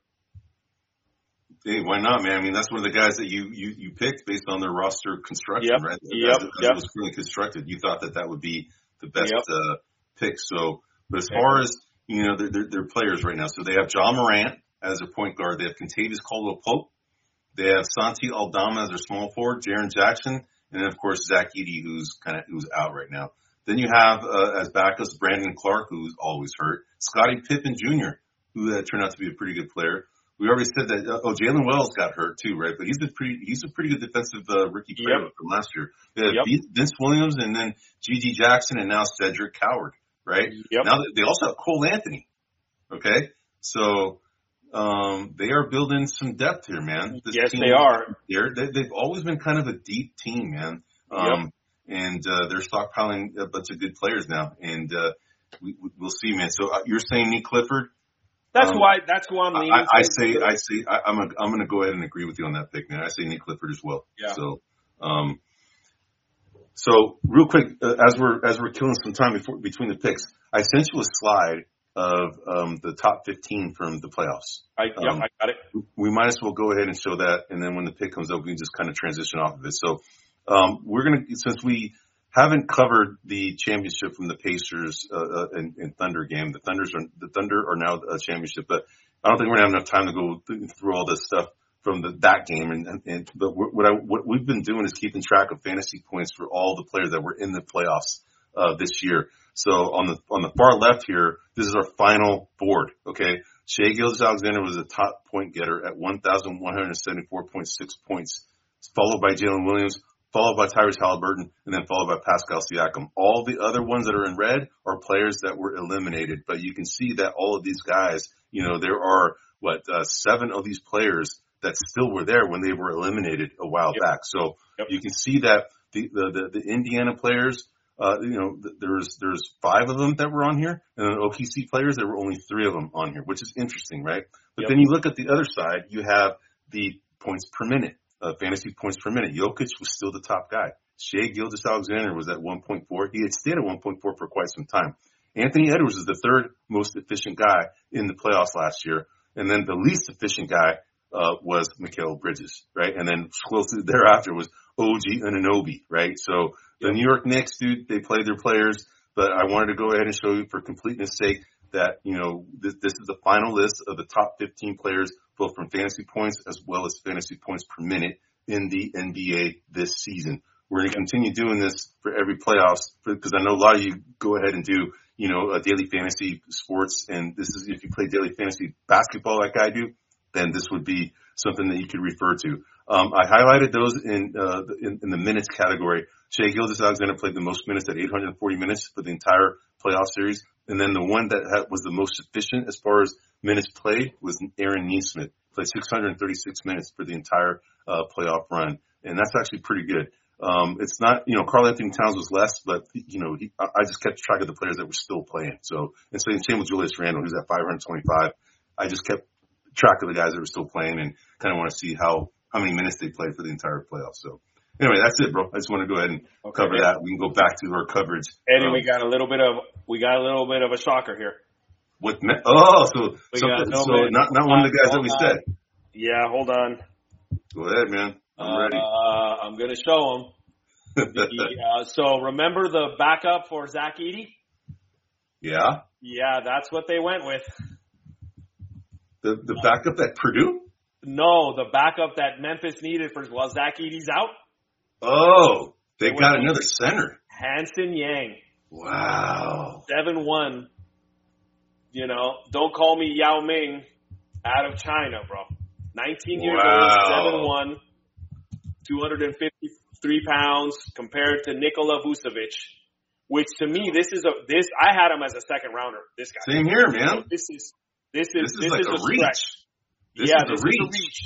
[SPEAKER 1] Hey, why not, man? I mean, that's one of the guys that you you, you picked based on their roster construction,
[SPEAKER 2] yep.
[SPEAKER 1] right?
[SPEAKER 2] Yep.
[SPEAKER 1] As, as
[SPEAKER 2] yep.
[SPEAKER 1] it was currently constructed, you thought that that would be the best
[SPEAKER 2] yep.
[SPEAKER 1] uh, pick. So, but as far as you know, they're, they're, they're players right now. So they have John Morant as their point guard. They have Kentavious Caldwell-Pope. They have Santi Aldama as their small forward, Jaren Jackson, and then of course Zach Edey, who's kind of who's out right now. Then you have uh, as backups Brandon Clark, who's always hurt, Scottie Pippen Junior, who uh, turned out to be a pretty good player. We already said that. Uh, oh, Jalen Wells got hurt too, right? But he's a pretty he's a pretty good defensive uh, rookie player
[SPEAKER 2] yep.
[SPEAKER 1] from last year. They have
[SPEAKER 2] yep.
[SPEAKER 1] Vince Williams, and then G G Jackson, and now Cedric Coward, right?
[SPEAKER 2] Yep.
[SPEAKER 1] Now they also have Cole Anthony. Okay, so. Um, they are building some depth here, man. This
[SPEAKER 2] yes,
[SPEAKER 1] team,
[SPEAKER 2] they are.
[SPEAKER 1] They're, they, they've always been kind of a deep team, man. Um, yep. and, uh, they're stockpiling a bunch of good players now. And, uh, we, we'll see, man. So uh, you're saying Nick Clifford?
[SPEAKER 2] That's
[SPEAKER 1] um,
[SPEAKER 2] why, that's who I'm leaning.
[SPEAKER 1] I, I say, I say, I, I'm, a, I'm going to go ahead and agree with you on that pick, man. I say Nick Clifford as well.
[SPEAKER 2] Yeah.
[SPEAKER 1] So, um, so real quick, uh, as we're, as we're killing some time before, between the picks, I sent you a slide of um, the top fifteen from the playoffs.
[SPEAKER 2] I, yep,
[SPEAKER 1] um,
[SPEAKER 2] I got it.
[SPEAKER 1] We might as well go ahead and show that, and then when the pick comes up, we can just kind of transition off of it. So um, we're going to, since we haven't covered the championship from the Pacers uh, and, and Thunder game, the Thunders are the Thunder are now a championship, but I don't think we're going to have enough time to go th- through all this stuff from the, that game. And, and, and but what I what we've been doing is keeping track of fantasy points for all the players that were in the playoffs uh, this year. So on the on the far left here, this is our final board. Okay, Shai Gilgeous-Alexander was the top point getter at one thousand one hundred seventy-four point six points, followed by Jalen Williams, followed by Tyrese Halliburton, and then followed by Pascal Siakam. All the other ones that are in red are players that were eliminated. But you can see that all of these guys, you know, there are, what, uh, seven of these players that still were there when they were eliminated a while yep. back. So yep. you can see that the, the, the, the Indiana players, uh, you know, there's, there's five of them that were on here, and then O K C players, there were only three of them on here, which is interesting, right? But yep. then you look at the other side, you have the points per minute, uh, fantasy points per minute. Jokic was still the top guy. Shai Gilgeous-Alexander was at one point four. He had stayed at one point four for quite some time. Anthony Edwards is the third most efficient guy in the playoffs last year. And then the least efficient guy, uh, was Mikal Bridges, right? And then closely thereafter was O G Anunoby, right? So the New York Knicks, dude, they played their players, but I wanted to go ahead and show you for completeness sake that, you know, this, this is the final list of the top fifteen players, both from fantasy points as well as fantasy points per minute in the N B A this season. We're going to continue doing this for every playoffs because I know a lot of you go ahead and do, you know, a daily fantasy sports. And this is, if you play daily fantasy basketball like I do, then this would be something that you could refer to. Um, I highlighted those in, uh, in, in the minutes category. Shai Gilgeous-Alexander played the most minutes at eight hundred forty minutes for the entire playoff series. And then the one that had, was the most efficient as far as minutes played was Aaron Nesmith. Played six hundred thirty-six minutes for the entire, uh, playoff run. And that's actually pretty good. Um, it's not, you know, Karl Anthony Towns was less, but, you know, he, I just kept track of the players that were still playing. So, and so same with Julius Randle, who's at five hundred twenty-five. I just kept track of the guys that were still playing and kind of want to see how, how many minutes they played for the entire playoffs. So anyway, that's it, bro. I just want to go ahead and okay, cover yeah. that. We can go back to our coverage.
[SPEAKER 2] Eddie,
[SPEAKER 1] um,
[SPEAKER 2] we got a little bit of, we got a little bit of a shocker here.
[SPEAKER 1] What, oh, so, so, so not, not one of the guys that we
[SPEAKER 2] on.
[SPEAKER 1] said.
[SPEAKER 2] Yeah, hold on.
[SPEAKER 1] Go ahead, man. I'm
[SPEAKER 2] uh,
[SPEAKER 1] ready.
[SPEAKER 2] Uh, I'm going to show him. the, uh, so remember the backup for Zach Edey?
[SPEAKER 1] Yeah.
[SPEAKER 2] Yeah, that's what they went with.
[SPEAKER 1] The the backup at Purdue?
[SPEAKER 2] No, the backup that Memphis needed for while Zach Edey's out.
[SPEAKER 1] Oh, they, they got another center.
[SPEAKER 2] Hanson Yang.
[SPEAKER 1] Wow.
[SPEAKER 2] seven one. You know, don't call me Yao Ming out of China, bro. nineteen years
[SPEAKER 1] wow.
[SPEAKER 2] old, seven one, two hundred fifty-three pounds compared to Nikola Vucevic, which to me, this is a, this, I had him as a second rounder, this guy.
[SPEAKER 1] Same here, man.
[SPEAKER 2] So this is, this is,
[SPEAKER 1] this is
[SPEAKER 2] this
[SPEAKER 1] like
[SPEAKER 2] is
[SPEAKER 1] a,
[SPEAKER 2] a
[SPEAKER 1] reach.
[SPEAKER 2] stretch.
[SPEAKER 1] This
[SPEAKER 2] yeah,
[SPEAKER 1] is
[SPEAKER 2] this
[SPEAKER 1] a reach.
[SPEAKER 2] is a reach.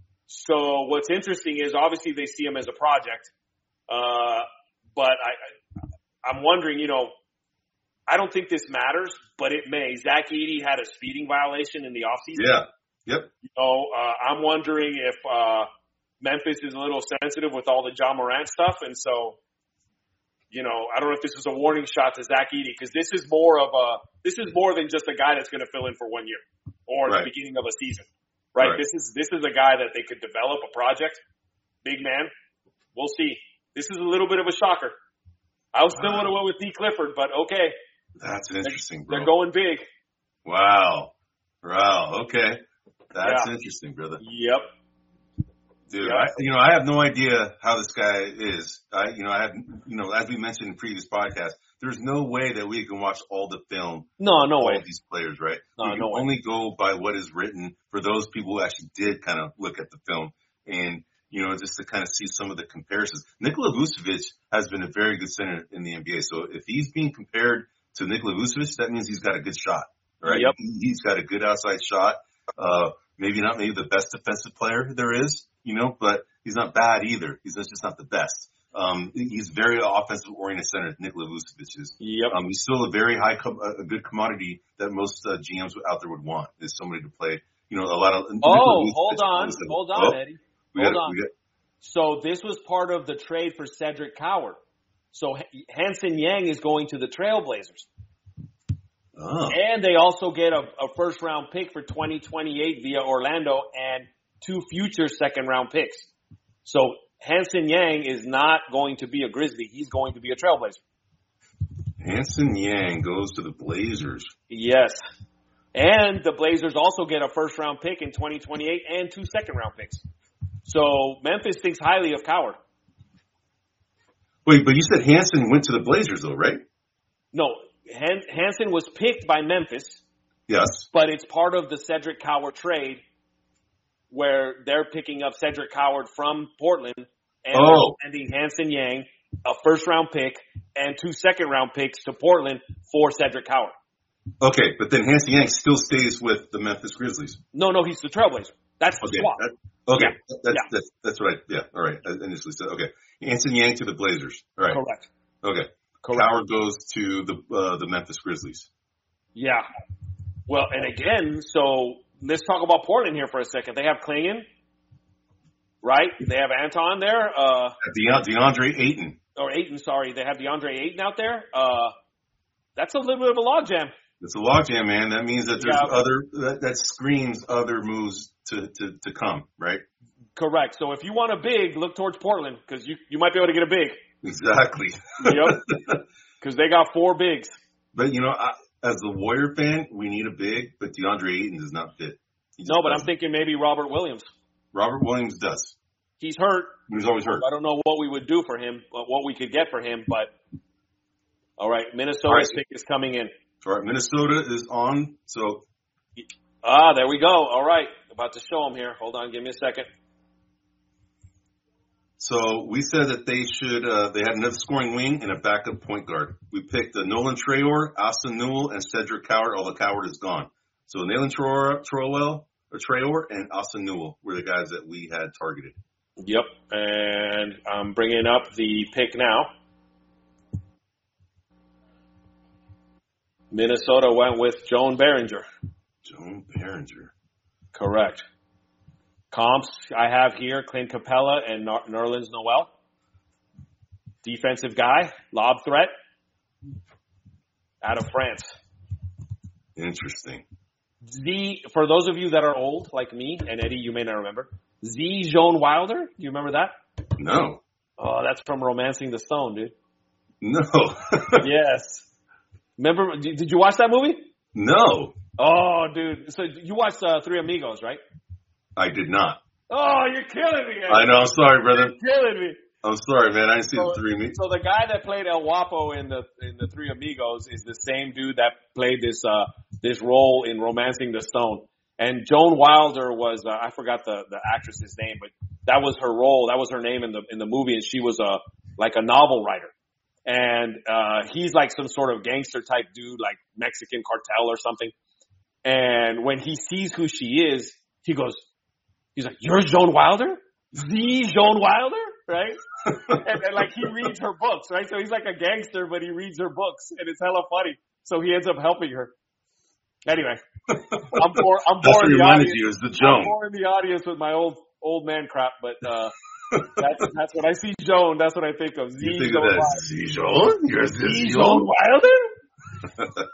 [SPEAKER 2] So what's interesting is obviously they see him as a project. Uh, but I, I'm wondering, you know, I don't think this matters, but it may. Zach Edey had a speeding violation in the offseason.
[SPEAKER 1] Yeah. Yep.
[SPEAKER 2] You know, uh, I'm wondering if, uh, Memphis is a little sensitive with all the Ja Morant stuff. And so, you know, I don't know if this was a warning shot to Zach Edey because this is more of a, this is more than just a guy that's going to fill in for one year or right. the beginning of a season, right? right? This is, this is a guy that they could develop a project. Big man. We'll see. This is a little bit of a shocker. I was still wow. would have went with D. Clifford, but okay.
[SPEAKER 1] That's interesting, bro.
[SPEAKER 2] They're going big.
[SPEAKER 1] Wow. Wow. Okay. That's
[SPEAKER 2] yeah.
[SPEAKER 1] interesting, brother.
[SPEAKER 2] Yep.
[SPEAKER 1] Dude, yeah. I, you know, I have no idea how this guy is. I, you know, I have, you know, as we mentioned in previous podcasts, there's no way that we can watch all the film.
[SPEAKER 2] No, no
[SPEAKER 1] all
[SPEAKER 2] way.
[SPEAKER 1] Of these players, right?
[SPEAKER 2] No,
[SPEAKER 1] we can
[SPEAKER 2] no way.
[SPEAKER 1] only go by what is written for those people who actually did kind of look at the film and, you know, just to kind of see some of the comparisons. Nikola Vucevic has been a very good center in the N B A. So if he's being compared to Nikola Vucevic, that means he's got a good shot, right?
[SPEAKER 2] Yep.
[SPEAKER 1] He's got a good outside shot. Uh, maybe not maybe the best defensive player there is, you know, but he's not bad either. He's just not the best. Um, he's very offensive oriented center, Nikola Vucevic is.
[SPEAKER 2] Yep.
[SPEAKER 1] Um, he's still a very high, com- a good commodity that most uh, G Ms out there would want is somebody to play, you know, a lot of.
[SPEAKER 2] Oh, hold on, hold on,
[SPEAKER 1] oh,
[SPEAKER 2] Eddie.
[SPEAKER 1] We
[SPEAKER 2] hold
[SPEAKER 1] got,
[SPEAKER 2] on.
[SPEAKER 1] We got,
[SPEAKER 2] so this was part of the trade for Cedric Coward. So Hanson Yang is going to the Trailblazers.
[SPEAKER 1] Oh.
[SPEAKER 2] And they also get a, a first round pick for twenty twenty-eight via Orlando and two future second round picks. So Hanson Yang is not going to be a Grizzly. He's going to be a Trailblazer.
[SPEAKER 1] Hanson Yang goes to the Blazers.
[SPEAKER 2] Yes. And the Blazers also get a first round pick in twenty twenty-eight and two second round picks. So Memphis thinks highly of Coward.
[SPEAKER 1] Wait, but you said Hanson went to the Blazers though, right?
[SPEAKER 2] No. Han- Hanson was picked by Memphis.
[SPEAKER 1] Yes.
[SPEAKER 2] But it's part of the Cedric Coward trade where they're picking up Cedric Coward from Portland and
[SPEAKER 1] Oh.
[SPEAKER 2] they're sending Hanson Yang, a first-round pick, and two second-round picks to Portland for Cedric Howard.
[SPEAKER 1] Okay, but then Hanson Yang still stays with the Memphis Grizzlies.
[SPEAKER 2] No, no, he's the Trailblazer. That's the
[SPEAKER 1] Okay,
[SPEAKER 2] swap.
[SPEAKER 1] that, okay,
[SPEAKER 2] Yeah.
[SPEAKER 1] that's,
[SPEAKER 2] Yeah.
[SPEAKER 1] that's that's what I yeah. All right, I initially said okay. Hanson Yang to the Blazers. All right,
[SPEAKER 2] Correct.
[SPEAKER 1] okay.
[SPEAKER 2] Correct.
[SPEAKER 1] Howard goes to the uh, the Memphis Grizzlies.
[SPEAKER 2] Yeah. Well, and again, so let's talk about Portland here for a second. They have Klingon, right? They have Anton there. Uh,
[SPEAKER 1] De- DeAndre Ayton.
[SPEAKER 2] or Ayton, sorry. They have DeAndre Ayton out there. Uh, that's a little bit of a logjam.
[SPEAKER 1] It's a logjam, man. That means that there's
[SPEAKER 2] Yeah.
[SPEAKER 1] other that, that screams other moves to, to, to come, right?
[SPEAKER 2] Correct. So if you want a big, look towards Portland because you, you might be able to get a big.
[SPEAKER 1] Exactly.
[SPEAKER 2] Yep. Because they got four bigs.
[SPEAKER 1] But you know, I, as a Warrior fan, we need a big, but DeAndre Ayton does not fit. He just
[SPEAKER 2] No, but I'm
[SPEAKER 1] doesn't.
[SPEAKER 2] thinking maybe Robert Williams.
[SPEAKER 1] Robert Williams does.
[SPEAKER 2] He's hurt.
[SPEAKER 1] He's always hurt.
[SPEAKER 2] I don't know what we would do for him, what we could get for him, but all right, Minnesota's
[SPEAKER 1] All right.
[SPEAKER 2] pick is coming in.
[SPEAKER 1] All right, Minnesota is on. So
[SPEAKER 2] Ah, there we go. All right, about to show him here. Hold on, give me a second.
[SPEAKER 1] So we said that they should, uh, they had another scoring wing and a backup point guard. We picked uh, Nolan Traore, Austin Newell, and Cedric Howard, although Howard is gone. So Nolan Traore, Traore, or Traore and Austin Newell were the guys that we had targeted.
[SPEAKER 2] Yep, and I'm bringing up the pick now. Minnesota went with Joan Behringer.
[SPEAKER 1] Joan Behringer.
[SPEAKER 2] Correct. Comps I have here, Clint Capella and Ner- Nerlens Noel. Defensive guy, lob threat, out of France.
[SPEAKER 1] Interesting.
[SPEAKER 2] Z, for those of you that are old, like me, and Eddie, you may not remember, Z. Joan Wilder. Do you remember that?
[SPEAKER 1] No.
[SPEAKER 2] Oh, that's from Romancing the Stone, dude.
[SPEAKER 1] No.
[SPEAKER 2] Yes. Remember, did did you watch that movie?
[SPEAKER 1] No.
[SPEAKER 2] Oh, dude. So you watched uh, Three Amigos, right?
[SPEAKER 1] I did not.
[SPEAKER 2] Oh, you're killing me. Eddie.
[SPEAKER 1] I know. I'm sorry, brother.
[SPEAKER 2] You're killing me.
[SPEAKER 1] I'm sorry, man. I didn't see
[SPEAKER 2] So,
[SPEAKER 1] the three me.
[SPEAKER 2] so the guy that played El Guapo in the in the Three Amigos is the same dude that played this uh this role in Romancing the Stone. And Joan Wilder was uh, I forgot the the actress's name, but that was her role. That was her name in the in the movie, and she was a like a novel writer. And uh he's like some sort of gangster type dude, like Mexican cartel or something. And when he sees who she is, he goes, he's like, "You're Joan Wilder? The Joan Wilder?" Right? and, and like he reads her books, right? So he's like a gangster, but he reads her books, and it's hella funny. So he ends up helping her. Anyway, I'm bored. I'm
[SPEAKER 1] That's what
[SPEAKER 2] boring the
[SPEAKER 1] reminded
[SPEAKER 2] audience.
[SPEAKER 1] you is the
[SPEAKER 2] I'm
[SPEAKER 1] Joan.
[SPEAKER 2] boring the audience with my old old man crap, but uh, that's that's when I see Joan. That's what I think of. Z
[SPEAKER 1] You think
[SPEAKER 2] Joan
[SPEAKER 1] of that
[SPEAKER 2] Wilder.
[SPEAKER 1] Z Joan? You're
[SPEAKER 2] Z
[SPEAKER 1] Z
[SPEAKER 2] Joan
[SPEAKER 1] Joan?
[SPEAKER 2] Wilder.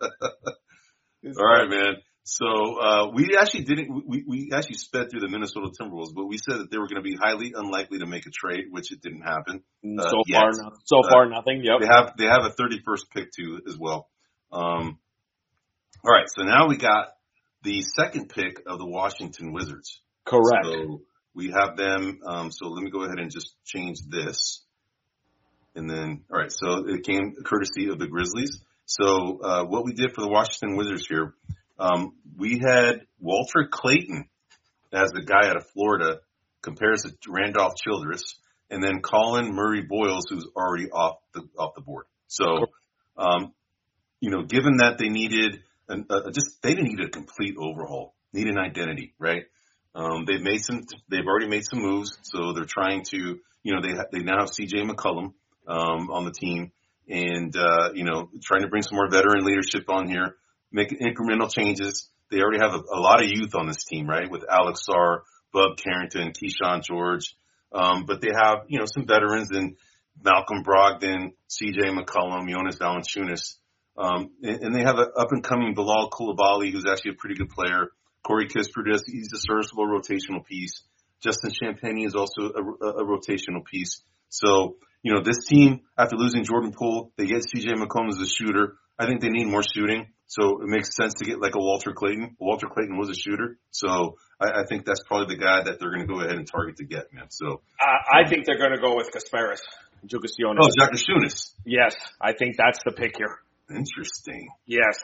[SPEAKER 1] All right, man. So uh, we actually didn't. We, we actually sped through the Minnesota Timberwolves, but we said that they were going to be highly unlikely to make a trade, which it didn't happen. Uh,
[SPEAKER 2] so
[SPEAKER 1] yet.
[SPEAKER 2] far, no, so
[SPEAKER 1] Uh,
[SPEAKER 2] far nothing. Yep.
[SPEAKER 1] They have they have a thirty-first pick too as well. Um, all right, so now we got the second pick of the Washington Wizards.
[SPEAKER 2] Correct.
[SPEAKER 1] So we have them. Um, so let me go ahead and just change this, and then all right. So it came courtesy of the Grizzlies. So uh, what we did for the Washington Wizards here, um, we had Walter Clayton as the guy out of Florida, compares to Randolph Childress, and then Colin Murray Boyles, who's already off the off the board. So, um, you know, given that they needed an, uh, just they didn't need a complete overhaul, need an identity, right? Um, they've made some, they've already made some moves, so they're trying to, you know, they ha- they now have C J McCollum um, on the team, and uh, you know, trying to bring some more veteran leadership on here, make incremental changes. They already have a, a lot of youth on this team, right? With Alex Sarr, Bub Carrington, Keyshawn George, um, but they have, you know, some veterans in Malcolm Brogdon, C J McCollum, Jonas Valanciunas, um, and, and they have an up and coming Bilal Coulibaly, who's actually a pretty good player. Corey Kispert, he's a serviceable rotational piece. Justin Champagnie is also a, a, a rotational piece. So, you know, this team, after losing Jordan Poole, they get C J McCollum as a shooter. I think they need more shooting. So it makes sense to get like a Walter Clayton. Walter Clayton was a shooter. So I, I think that's probably the guy that they're going to go ahead and target to get, man. So
[SPEAKER 2] I, I think they're going to go with Kasparis. Jugasionis.
[SPEAKER 1] Oh, Jakaciunas.
[SPEAKER 2] Yes, I think that's the pick here.
[SPEAKER 1] Interesting.
[SPEAKER 2] Yes.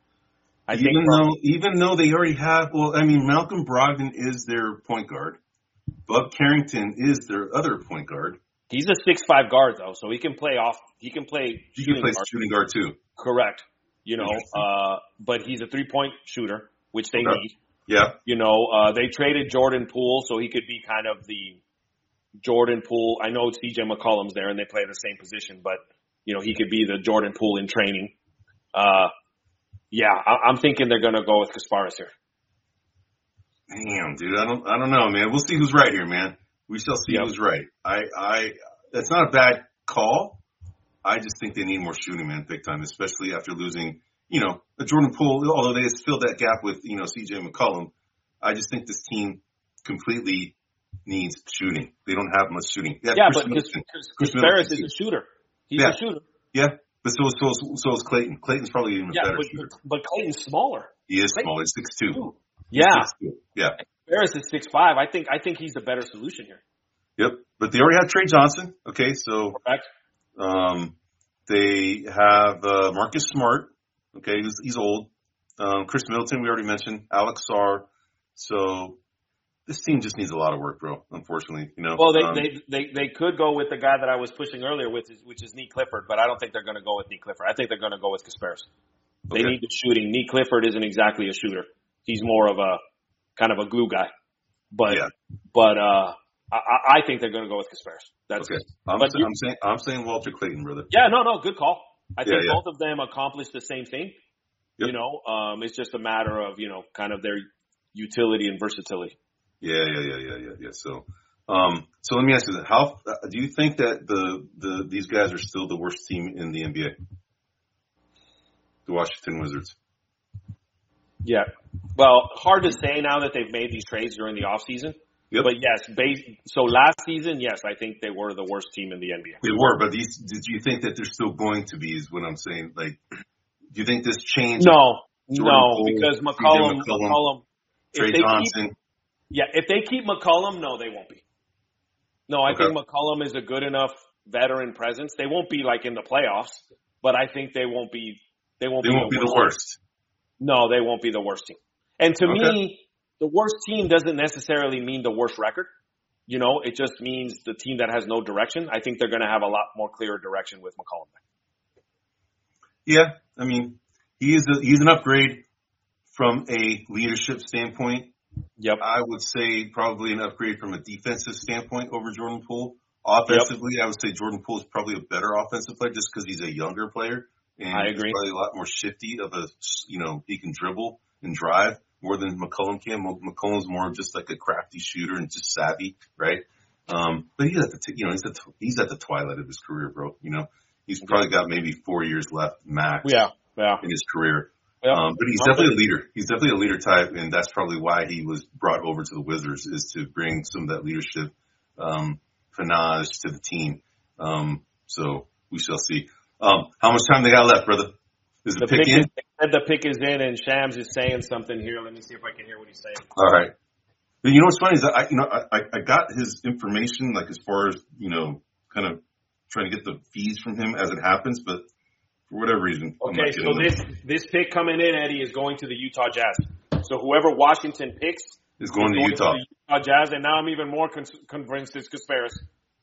[SPEAKER 2] I
[SPEAKER 1] even
[SPEAKER 2] think
[SPEAKER 1] though, even though they already have, well, I mean, Malcolm Brogdon is their point guard. Bub Carrington is their other point guard.
[SPEAKER 2] He's a six five guard though, so he can play off. He can play.
[SPEAKER 1] He can play
[SPEAKER 2] guard.
[SPEAKER 1] shooting guard too.
[SPEAKER 2] Correct. You know, uh, but he's a three point shooter, which they
[SPEAKER 1] Okay.
[SPEAKER 2] need.
[SPEAKER 1] Yeah.
[SPEAKER 2] You know, uh, they traded Jordan Poole, so he could be kind of the Jordan Poole. I know C J McCollum's there and they play the same position, but you know, he could be the Jordan Poole in training. Uh, yeah, I- I'm thinking they're going to go with Kasparis here.
[SPEAKER 1] Damn, dude. I don't, I don't know, man. We'll see who's right here, man. We shall see
[SPEAKER 2] Yep.
[SPEAKER 1] who's right. I, I, that's not a bad call. I just think they need more shooting, man, big time, especially after losing, you know, the Jordan Poole, although they filled that gap with, you know, C J McCollum. I just think this team completely needs shooting. They don't have much shooting.
[SPEAKER 2] Yeah,
[SPEAKER 1] Chris
[SPEAKER 2] but
[SPEAKER 1] Middleton.
[SPEAKER 2] Kasparis
[SPEAKER 1] Middleton,
[SPEAKER 2] is
[SPEAKER 1] too.
[SPEAKER 2] a shooter. He's
[SPEAKER 1] Yeah.
[SPEAKER 2] a shooter.
[SPEAKER 1] Yeah, but so, so, so is Clayton. Clayton's probably even a
[SPEAKER 2] Yeah,
[SPEAKER 1] better
[SPEAKER 2] but,
[SPEAKER 1] shooter.
[SPEAKER 2] but, but Clayton's smaller.
[SPEAKER 1] He is
[SPEAKER 2] Clayton-
[SPEAKER 1] small. He's six two.
[SPEAKER 2] Yeah.
[SPEAKER 1] Yeah.
[SPEAKER 2] Kasparis is six five. I think, I think he's the better solution here.
[SPEAKER 1] Yep. But they already have Trey Johnson. Okay, so
[SPEAKER 2] Correct?
[SPEAKER 1] um, they have uh, Marcus Smart. Okay, he's, he's old. Um, Chris Middleton, we already mentioned. Alex Sarr. So this team just needs a lot of work, bro. Unfortunately, you know.
[SPEAKER 2] Well, they,
[SPEAKER 1] um,
[SPEAKER 2] they, they, they could go with the guy that I was pushing earlier with, which is Nick Clifford, but I don't think they're going to go with Nick Clifford. I think they're going to go with Kasparis. They
[SPEAKER 1] Okay.
[SPEAKER 2] need the shooting. Nick Clifford isn't exactly a shooter. He's more of a kind of a glue guy. But,
[SPEAKER 1] Yeah.
[SPEAKER 2] but, uh, I, I think they're going to go with Kasparis. That's
[SPEAKER 1] okay. I'm,
[SPEAKER 2] but
[SPEAKER 1] sa-
[SPEAKER 2] you-
[SPEAKER 1] I'm saying I'm saying Walter Clayton, brother.
[SPEAKER 2] Yeah, no, no, good call. I
[SPEAKER 1] Yeah,
[SPEAKER 2] think
[SPEAKER 1] yeah.
[SPEAKER 2] both of them accomplished the same thing.
[SPEAKER 1] Yep.
[SPEAKER 2] You know, um, it's just a matter of, you know, kind of their utility and versatility.
[SPEAKER 1] Yeah, yeah, yeah, yeah, yeah, yeah. So, um, so let me ask you that: How uh, do you think that the the these guys are still the worst team in the N B A? The Washington Wizards.
[SPEAKER 2] Yeah. Well, hard to say now that they've made these trades during the offseason.
[SPEAKER 1] Yep.
[SPEAKER 2] But yes, base, so last season, yes, I think they were the worst team in the N B A.
[SPEAKER 1] They were, but these, did you think that they're still going to be? Is what I'm saying. Like, do you think this changed?
[SPEAKER 2] No,
[SPEAKER 1] Jordan
[SPEAKER 2] no,
[SPEAKER 1] Poole,
[SPEAKER 2] because
[SPEAKER 1] C J
[SPEAKER 2] McCollum,
[SPEAKER 1] McCollum,
[SPEAKER 2] McCollum,
[SPEAKER 1] Trey
[SPEAKER 2] if they
[SPEAKER 1] Johnson.
[SPEAKER 2] keep, yeah, if they keep McCollum, no, they won't be. No, I
[SPEAKER 1] Okay.
[SPEAKER 2] think McCollum is a good enough veteran presence. They won't be like in the playoffs, but I think they won't be. They won't.
[SPEAKER 1] They
[SPEAKER 2] be
[SPEAKER 1] won't
[SPEAKER 2] the
[SPEAKER 1] be the
[SPEAKER 2] worst.
[SPEAKER 1] worst.
[SPEAKER 2] No, they won't be the worst team. And to
[SPEAKER 1] Okay.
[SPEAKER 2] me, the worst team doesn't necessarily mean the worst record. You know, it just means the team that has no direction. I think they're going to have a lot more clearer direction with McCollum.
[SPEAKER 1] Yeah, I mean, he is a, he's an upgrade from a leadership standpoint.
[SPEAKER 2] Yep.
[SPEAKER 1] I would say probably an upgrade from a defensive standpoint over Jordan Poole. Offensively, I would say Jordan Poole is probably a better offensive player just because he's a younger player. And
[SPEAKER 2] I
[SPEAKER 1] he's
[SPEAKER 2] agree.
[SPEAKER 1] probably a lot more shifty of a, you know, he can dribble and drive more than McCollum can. McCollum's more of just like a crafty shooter and just savvy, right? Um, but he's at the, t- you know, he's at, the, he's at the twilight of his career, bro. You know, he's probably got maybe four years left max
[SPEAKER 2] Yeah. Yeah.
[SPEAKER 1] in his career.
[SPEAKER 2] Yep.
[SPEAKER 1] Um, but he's definitely a leader. He's definitely a leader type, and that's probably why he was brought over to the Wizards, is to bring some of that leadership, um, panache to the team. Um, so we shall see. Um, how much time they got left, brother? Is the,
[SPEAKER 2] The
[SPEAKER 1] pick,
[SPEAKER 2] pick,
[SPEAKER 1] in?
[SPEAKER 2] is, they said the pick is in, and Shams is saying something here. Let me see if I can hear what he's saying.
[SPEAKER 1] All right. But you know what's funny is that I, you know, I, I got his information, like as far as, you know, kind of trying to get the feeds from him as it happens, but for whatever reason. I'm
[SPEAKER 2] Okay,
[SPEAKER 1] not
[SPEAKER 2] so
[SPEAKER 1] getting
[SPEAKER 2] this
[SPEAKER 1] them.
[SPEAKER 2] this pick coming in, Eddie, is going to the Utah Jazz. So whoever Washington picks
[SPEAKER 1] Is going
[SPEAKER 2] is
[SPEAKER 1] to Utah.
[SPEAKER 2] the Utah Jazz, and now I'm even more con- convinced it's Kasparis.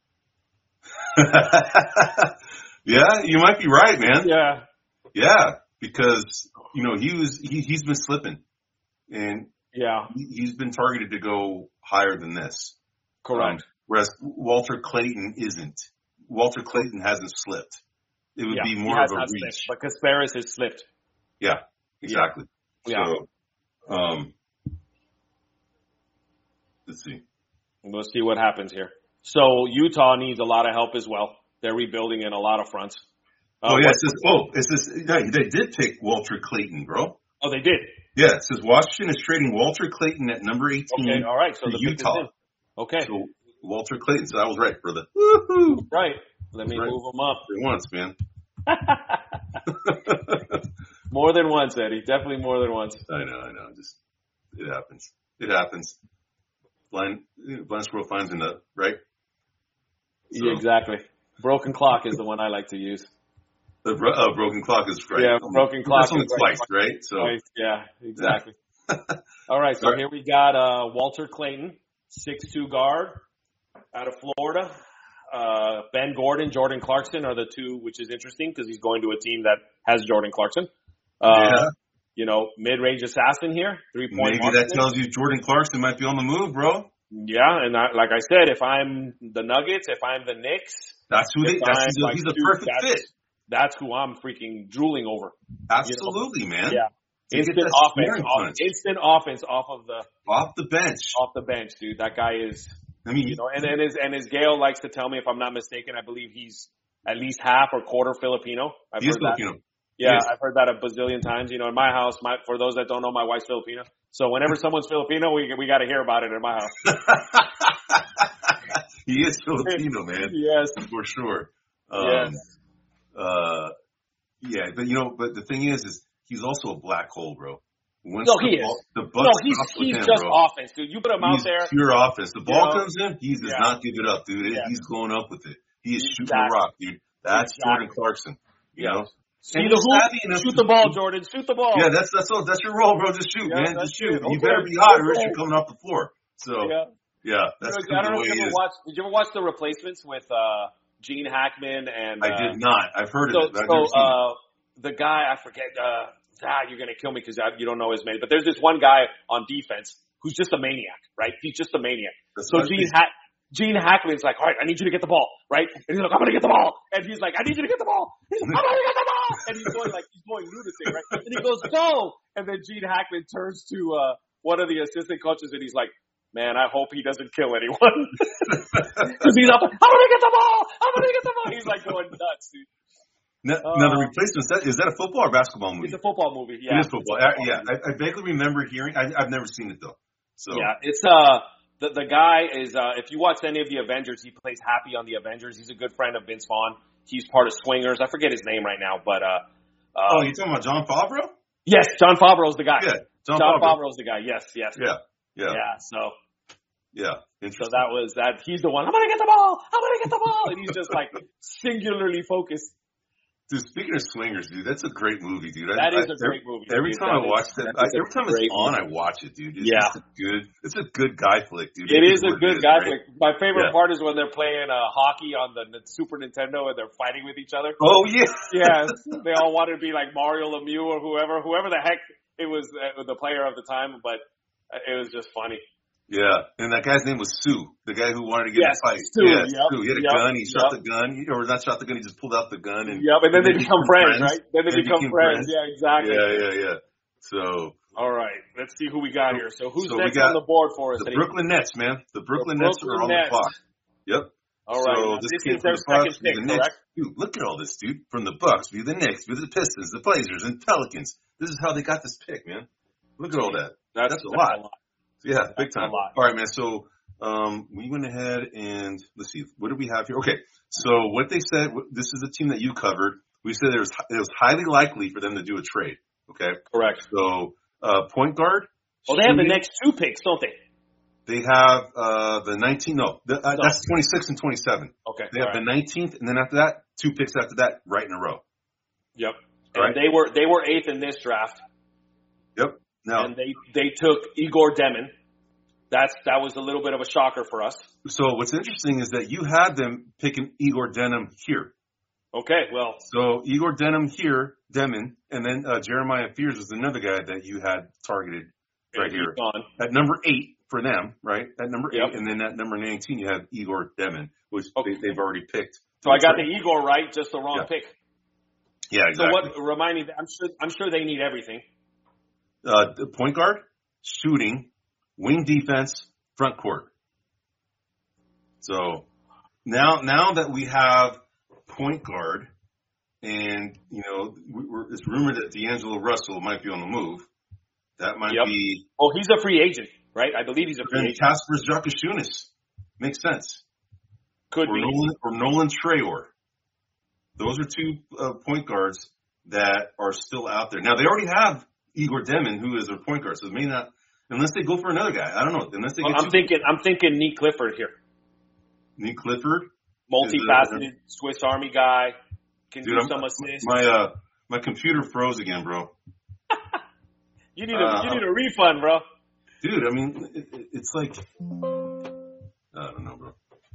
[SPEAKER 1] Yeah, you might be right, man.
[SPEAKER 2] Yeah.
[SPEAKER 1] Yeah, because you know he was he, he's been slipping, and
[SPEAKER 2] Yeah.
[SPEAKER 1] he, he's been targeted to go higher than this.
[SPEAKER 2] Correct.
[SPEAKER 1] Um, whereas Walter Clayton isn't. Walter Clayton hasn't slipped. It would
[SPEAKER 2] yeah.
[SPEAKER 1] be
[SPEAKER 2] He
[SPEAKER 1] more
[SPEAKER 2] has
[SPEAKER 1] of a
[SPEAKER 2] not
[SPEAKER 1] reach.
[SPEAKER 2] slipped, but Kasparis has slipped.
[SPEAKER 1] Yeah, exactly.
[SPEAKER 2] Yeah.
[SPEAKER 1] So, um, let's see.
[SPEAKER 2] We'll see what happens here. So Utah needs a lot of help as well. They're rebuilding in a lot of fronts. Uh,
[SPEAKER 1] Oh yeah,
[SPEAKER 2] what-
[SPEAKER 1] it says. Oh, it says. Yeah, they did take Walter Clayton, bro.
[SPEAKER 2] oh, they did.
[SPEAKER 1] Yeah, it says Washington is trading Walter Clayton at number eighteen.
[SPEAKER 2] Okay, all right. So
[SPEAKER 1] to
[SPEAKER 2] the pick is
[SPEAKER 1] Utah.
[SPEAKER 2] in. Okay,
[SPEAKER 1] So Walter Clayton. So I was right, brother. Woohoo!
[SPEAKER 2] right. Let me
[SPEAKER 1] Right.
[SPEAKER 2] move them up.
[SPEAKER 1] For once, man.
[SPEAKER 2] More than once, Eddie. Definitely more than once.
[SPEAKER 1] I know, I know. Just it happens. It happens. Blind, blind squirrel finds a nut, right? So,
[SPEAKER 2] Yeah, exactly. Broken clock is the one I like to use.
[SPEAKER 1] The bro- uh, broken clock is right.
[SPEAKER 2] Yeah, broken clock
[SPEAKER 1] That's only
[SPEAKER 2] is right.
[SPEAKER 1] twice, right? So
[SPEAKER 2] Right. Yeah, exactly. All right, so
[SPEAKER 1] All right.
[SPEAKER 2] here we got uh, Walter Clayton, six two guard out of Florida. uh, Ben Gordon, Jordan Clarkson are the two, which is interesting because he's going to a team that has Jordan Clarkson. Uh,
[SPEAKER 1] yeah.
[SPEAKER 2] You know, mid-range assassin here, three-point
[SPEAKER 1] Maybe
[SPEAKER 2] marksman.
[SPEAKER 1] that tells you Jordan Clarkson might be on the move, bro.
[SPEAKER 2] Yeah, and I, like I said, if I'm the Nuggets, if I'm the Knicks,
[SPEAKER 1] that's who they. That's
[SPEAKER 2] I'm,
[SPEAKER 1] he's, a,
[SPEAKER 2] like,
[SPEAKER 1] he's a
[SPEAKER 2] dude,
[SPEAKER 1] perfect
[SPEAKER 2] that's,
[SPEAKER 1] fit.
[SPEAKER 2] That's who I'm freaking drooling over.
[SPEAKER 1] Absolutely,
[SPEAKER 2] you know?
[SPEAKER 1] man.
[SPEAKER 2] Yeah,
[SPEAKER 1] To
[SPEAKER 2] instant
[SPEAKER 1] get that
[SPEAKER 2] offense, off,
[SPEAKER 1] punch.
[SPEAKER 2] instant offense off of the
[SPEAKER 1] off the bench.
[SPEAKER 2] off the bench, dude. That guy is.
[SPEAKER 1] I mean,
[SPEAKER 2] You know, and, and his and his Gale likes to tell me, if I'm not mistaken, I believe he's at least half or quarter Filipino. I've
[SPEAKER 1] he is
[SPEAKER 2] heard that.
[SPEAKER 1] Filipino.
[SPEAKER 2] Yeah,
[SPEAKER 1] Yes.
[SPEAKER 2] I've heard that a bazillion times. You know, in my house, my for those that don't know, my wife's Filipino. So whenever someone's Filipino, we we got to hear about it in my house.
[SPEAKER 1] He is Filipino, man.
[SPEAKER 2] Yes,
[SPEAKER 1] for sure. Um,
[SPEAKER 2] yes.
[SPEAKER 1] Uh, yeah, but you know, but the thing is, is he's also a black hole, bro. Once
[SPEAKER 2] No,
[SPEAKER 1] the
[SPEAKER 2] he
[SPEAKER 1] ball,
[SPEAKER 2] is.
[SPEAKER 1] The buck
[SPEAKER 2] No, he's
[SPEAKER 1] stops with
[SPEAKER 2] he's
[SPEAKER 1] him,
[SPEAKER 2] just
[SPEAKER 1] bro.
[SPEAKER 2] offense, dude. You put him
[SPEAKER 1] He's
[SPEAKER 2] out there.
[SPEAKER 1] pure offense. The ball
[SPEAKER 2] you know,
[SPEAKER 1] comes in, he does
[SPEAKER 2] yeah.
[SPEAKER 1] not give it up, dude.
[SPEAKER 2] Yeah.
[SPEAKER 1] He's going up with it. He is
[SPEAKER 2] Exactly.
[SPEAKER 1] shooting a rock, dude. That's
[SPEAKER 2] Exactly.
[SPEAKER 1] Jordan Clarkson. You
[SPEAKER 2] Yeah.
[SPEAKER 1] know.
[SPEAKER 2] See
[SPEAKER 1] And
[SPEAKER 2] the
[SPEAKER 1] he's
[SPEAKER 2] hoop,
[SPEAKER 1] savvy enough
[SPEAKER 2] shoot
[SPEAKER 1] to-
[SPEAKER 2] the ball, Jordan. Shoot the ball.
[SPEAKER 1] Yeah, that's that's all. That's your role, bro. Just shoot,
[SPEAKER 2] Yeah,
[SPEAKER 1] man.
[SPEAKER 2] that's
[SPEAKER 1] Just shoot.
[SPEAKER 2] it.
[SPEAKER 1] You
[SPEAKER 2] Okay.
[SPEAKER 1] better be hot, or else
[SPEAKER 2] Okay.
[SPEAKER 1] you're coming off the floor. So
[SPEAKER 2] Yeah.
[SPEAKER 1] yeah, that's
[SPEAKER 2] You know,
[SPEAKER 1] cool
[SPEAKER 2] I don't
[SPEAKER 1] the
[SPEAKER 2] know
[SPEAKER 1] way
[SPEAKER 2] if you
[SPEAKER 1] he
[SPEAKER 2] ever
[SPEAKER 1] is.
[SPEAKER 2] watched. Did you ever watch The Replacements with uh, Gene Hackman and?
[SPEAKER 1] I
[SPEAKER 2] uh,
[SPEAKER 1] did not. I've heard
[SPEAKER 2] So,
[SPEAKER 1] of it, but I've
[SPEAKER 2] so
[SPEAKER 1] never seen it.
[SPEAKER 2] uh, the guy I forget. Uh, ah, you're gonna kill me because you don't know his name. But there's this one guy on defense who's just a maniac, right? He's just a maniac.
[SPEAKER 1] That's
[SPEAKER 2] So
[SPEAKER 1] what
[SPEAKER 2] Gene
[SPEAKER 1] he's-
[SPEAKER 2] Hack. Gene Hackman's like, all right, I need you to get the ball, right? And he's like, I'm gonna get the ball. And he's like, I need you to get the ball. He's like, I'm gonna get the ball. And he's going like, he's going lunatic, right? And he goes, go. And then Gene Hackman turns to uh one of the assistant coaches and he's like, man, I hope he doesn't kill anyone. Because he's up, I'm gonna get the ball. I'm gonna get the ball. He's like going nuts, dude.
[SPEAKER 1] Now,
[SPEAKER 2] Uh,
[SPEAKER 1] now the replacement, is that, is that a football or basketball movie?
[SPEAKER 2] It's a football movie. Yeah,
[SPEAKER 1] It is football.
[SPEAKER 2] It's a
[SPEAKER 1] I, yeah, I, I vaguely remember hearing. I, I've never seen it though. So
[SPEAKER 2] Yeah, it's uh the the guy is uh if you watch any of the Avengers, he plays Happy on the Avengers. He's a good friend of Vince Vaughn. He's part of Swingers. I forget his name right now, but uh, uh
[SPEAKER 1] oh, you talking about John Favreau?
[SPEAKER 2] yes, John Favreau's the guy.
[SPEAKER 1] Yeah, John,
[SPEAKER 2] John
[SPEAKER 1] Favreau.
[SPEAKER 2] Favreau's the guy. Yes, yes.
[SPEAKER 1] Yeah, yeah,
[SPEAKER 2] Yeah, so
[SPEAKER 1] yeah.
[SPEAKER 2] so
[SPEAKER 1] Interesting.
[SPEAKER 2] that was that he's the one, I'm gonna get the ball, I'm gonna get the ball, and he's just like singularly focused.
[SPEAKER 1] Dude, speaking of Swingers, dude, that's a great movie, dude.
[SPEAKER 2] That
[SPEAKER 1] I,
[SPEAKER 2] is a
[SPEAKER 1] I,
[SPEAKER 2] great movie.
[SPEAKER 1] Every
[SPEAKER 2] dude.
[SPEAKER 1] time
[SPEAKER 2] That
[SPEAKER 1] I watch
[SPEAKER 2] is-
[SPEAKER 1] that,
[SPEAKER 2] that
[SPEAKER 1] I,
[SPEAKER 2] is a
[SPEAKER 1] every time it's
[SPEAKER 2] great
[SPEAKER 1] on,
[SPEAKER 2] movie.
[SPEAKER 1] I watch it, dude. It's
[SPEAKER 2] Yeah.
[SPEAKER 1] just a good. It's a good guy flick, dude.
[SPEAKER 2] It is a
[SPEAKER 1] what
[SPEAKER 2] good
[SPEAKER 1] is,
[SPEAKER 2] guy
[SPEAKER 1] right?
[SPEAKER 2] flick. My favorite
[SPEAKER 1] Yeah.
[SPEAKER 2] part is when they're playing uh, hockey on the N- Super Nintendo and they're fighting with each other.
[SPEAKER 1] Oh yeah.
[SPEAKER 2] Yes, they all wanted to be like Mario Lemieux or whoever, whoever the heck it was, uh, the player of the time. But it was just funny.
[SPEAKER 1] Yeah, and that guy's name was Sue, the guy who wanted to get
[SPEAKER 2] Yes,
[SPEAKER 1] in a fight.
[SPEAKER 2] Sue,
[SPEAKER 1] yeah,
[SPEAKER 2] yep,
[SPEAKER 1] Sue. He had a
[SPEAKER 2] yep,
[SPEAKER 1] gun. He shot
[SPEAKER 2] yep.
[SPEAKER 1] the gun, he, or not shot the gun. He just pulled out the gun, and
[SPEAKER 2] Yep, and then they
[SPEAKER 1] they
[SPEAKER 2] become
[SPEAKER 1] became
[SPEAKER 2] friends,
[SPEAKER 1] friends.
[SPEAKER 2] right? Then they
[SPEAKER 1] They
[SPEAKER 2] become
[SPEAKER 1] became
[SPEAKER 2] friends.
[SPEAKER 1] friends.
[SPEAKER 2] Yeah, exactly.
[SPEAKER 1] yeah, yeah, yeah. So
[SPEAKER 2] All right, let's see who we got here. So who's
[SPEAKER 1] So we
[SPEAKER 2] next
[SPEAKER 1] got
[SPEAKER 2] on the board for us?
[SPEAKER 1] the
[SPEAKER 2] Eddie?
[SPEAKER 1] Brooklyn Nets, man. The Brooklyn
[SPEAKER 2] The
[SPEAKER 1] Nets
[SPEAKER 2] Brooklyn
[SPEAKER 1] are on
[SPEAKER 2] Nets.
[SPEAKER 1] the clock. Yep.
[SPEAKER 2] All right,
[SPEAKER 1] So
[SPEAKER 2] now,
[SPEAKER 1] this
[SPEAKER 2] this
[SPEAKER 1] came
[SPEAKER 2] is
[SPEAKER 1] from
[SPEAKER 2] their
[SPEAKER 1] the
[SPEAKER 2] second
[SPEAKER 1] Bucks,
[SPEAKER 2] pick,
[SPEAKER 1] the Knicks.
[SPEAKER 2] correct?
[SPEAKER 1] Dude, look at all this, dude. From the Bucks, via the Knicks, via the Pistons, the Blazers, and Pelicans. This is how they got this pick, man. Look at all that.
[SPEAKER 2] That's,
[SPEAKER 1] That's a lot. Yeah, big
[SPEAKER 2] That's a
[SPEAKER 1] time.
[SPEAKER 2] lot.
[SPEAKER 1] All right, man. So um, we went ahead and let's see, what do we have here? Okay, so what they said, this is a team that you covered. We said it was it was highly likely for them to do a trade. Okay,
[SPEAKER 2] Correct.
[SPEAKER 1] so uh, point guard.
[SPEAKER 2] Well, they have the
[SPEAKER 1] shooting,
[SPEAKER 2] next two picks, don't they?
[SPEAKER 1] They have uh, the nineteen. No, the, uh,
[SPEAKER 2] No.
[SPEAKER 1] that's twenty-six and twenty-seven.
[SPEAKER 2] Okay.
[SPEAKER 1] They have
[SPEAKER 2] all
[SPEAKER 1] the
[SPEAKER 2] right.
[SPEAKER 1] nineteenth, and then after that, two picks after that, right in a row.
[SPEAKER 2] Yep.
[SPEAKER 1] All
[SPEAKER 2] And
[SPEAKER 1] right.
[SPEAKER 2] they were they were eighth in this draft,
[SPEAKER 1] Yep. Now,
[SPEAKER 2] and they they took Igor Demon. That's that was a little bit of a shocker for us.
[SPEAKER 1] so what's interesting is that you had them picking Igor Denham here.
[SPEAKER 2] Okay, well,
[SPEAKER 1] So Igor Denham here, Demon, and then uh, Jeremiah Fears was another guy that you had targeted right
[SPEAKER 2] he's
[SPEAKER 1] here
[SPEAKER 2] gone.
[SPEAKER 1] at number eight for them, right? At number
[SPEAKER 2] Yep.
[SPEAKER 1] eight, and then at number nineteen you have Igor Demon, which
[SPEAKER 2] Okay.
[SPEAKER 1] they, they've already picked.
[SPEAKER 2] So I got the Igor right, just the wrong
[SPEAKER 1] Yeah.
[SPEAKER 2] pick.
[SPEAKER 1] yeah, exactly.
[SPEAKER 2] So what? Remind me. I'm sure. I'm sure they need everything.
[SPEAKER 1] Uh, the point guard, shooting, wing defense, front court. So now, now that we have point guard, and you know, we, we're, it's rumored that D'Angelo Russell might be on the move. That might
[SPEAKER 2] Yep.
[SPEAKER 1] be.
[SPEAKER 2] Oh, he's a free agent, right? I believe he's a free
[SPEAKER 1] And
[SPEAKER 2] agent.
[SPEAKER 1] Kasper Zakashunas makes sense.
[SPEAKER 2] Could
[SPEAKER 1] or
[SPEAKER 2] be.
[SPEAKER 1] Nolan, or Nolan Trayor. Those are two uh, point guards that are still out there. Now they already have Igor Demon, who is their point guard, so it may not, unless they go for another guy. I don't know. Unless they
[SPEAKER 2] Well,
[SPEAKER 1] get
[SPEAKER 2] I'm thinking. I'm thinking Nick Clifford here.
[SPEAKER 1] Nick Clifford.
[SPEAKER 2] Multifaceted Swiss Army guy. Can
[SPEAKER 1] Dude,
[SPEAKER 2] do
[SPEAKER 1] I'm-
[SPEAKER 2] some assists.
[SPEAKER 1] My uh, my computer froze again, bro.
[SPEAKER 2] you need a
[SPEAKER 1] uh,
[SPEAKER 2] you need a refund, bro.
[SPEAKER 1] Dude, I mean, it, it, it's like, I don't know, bro.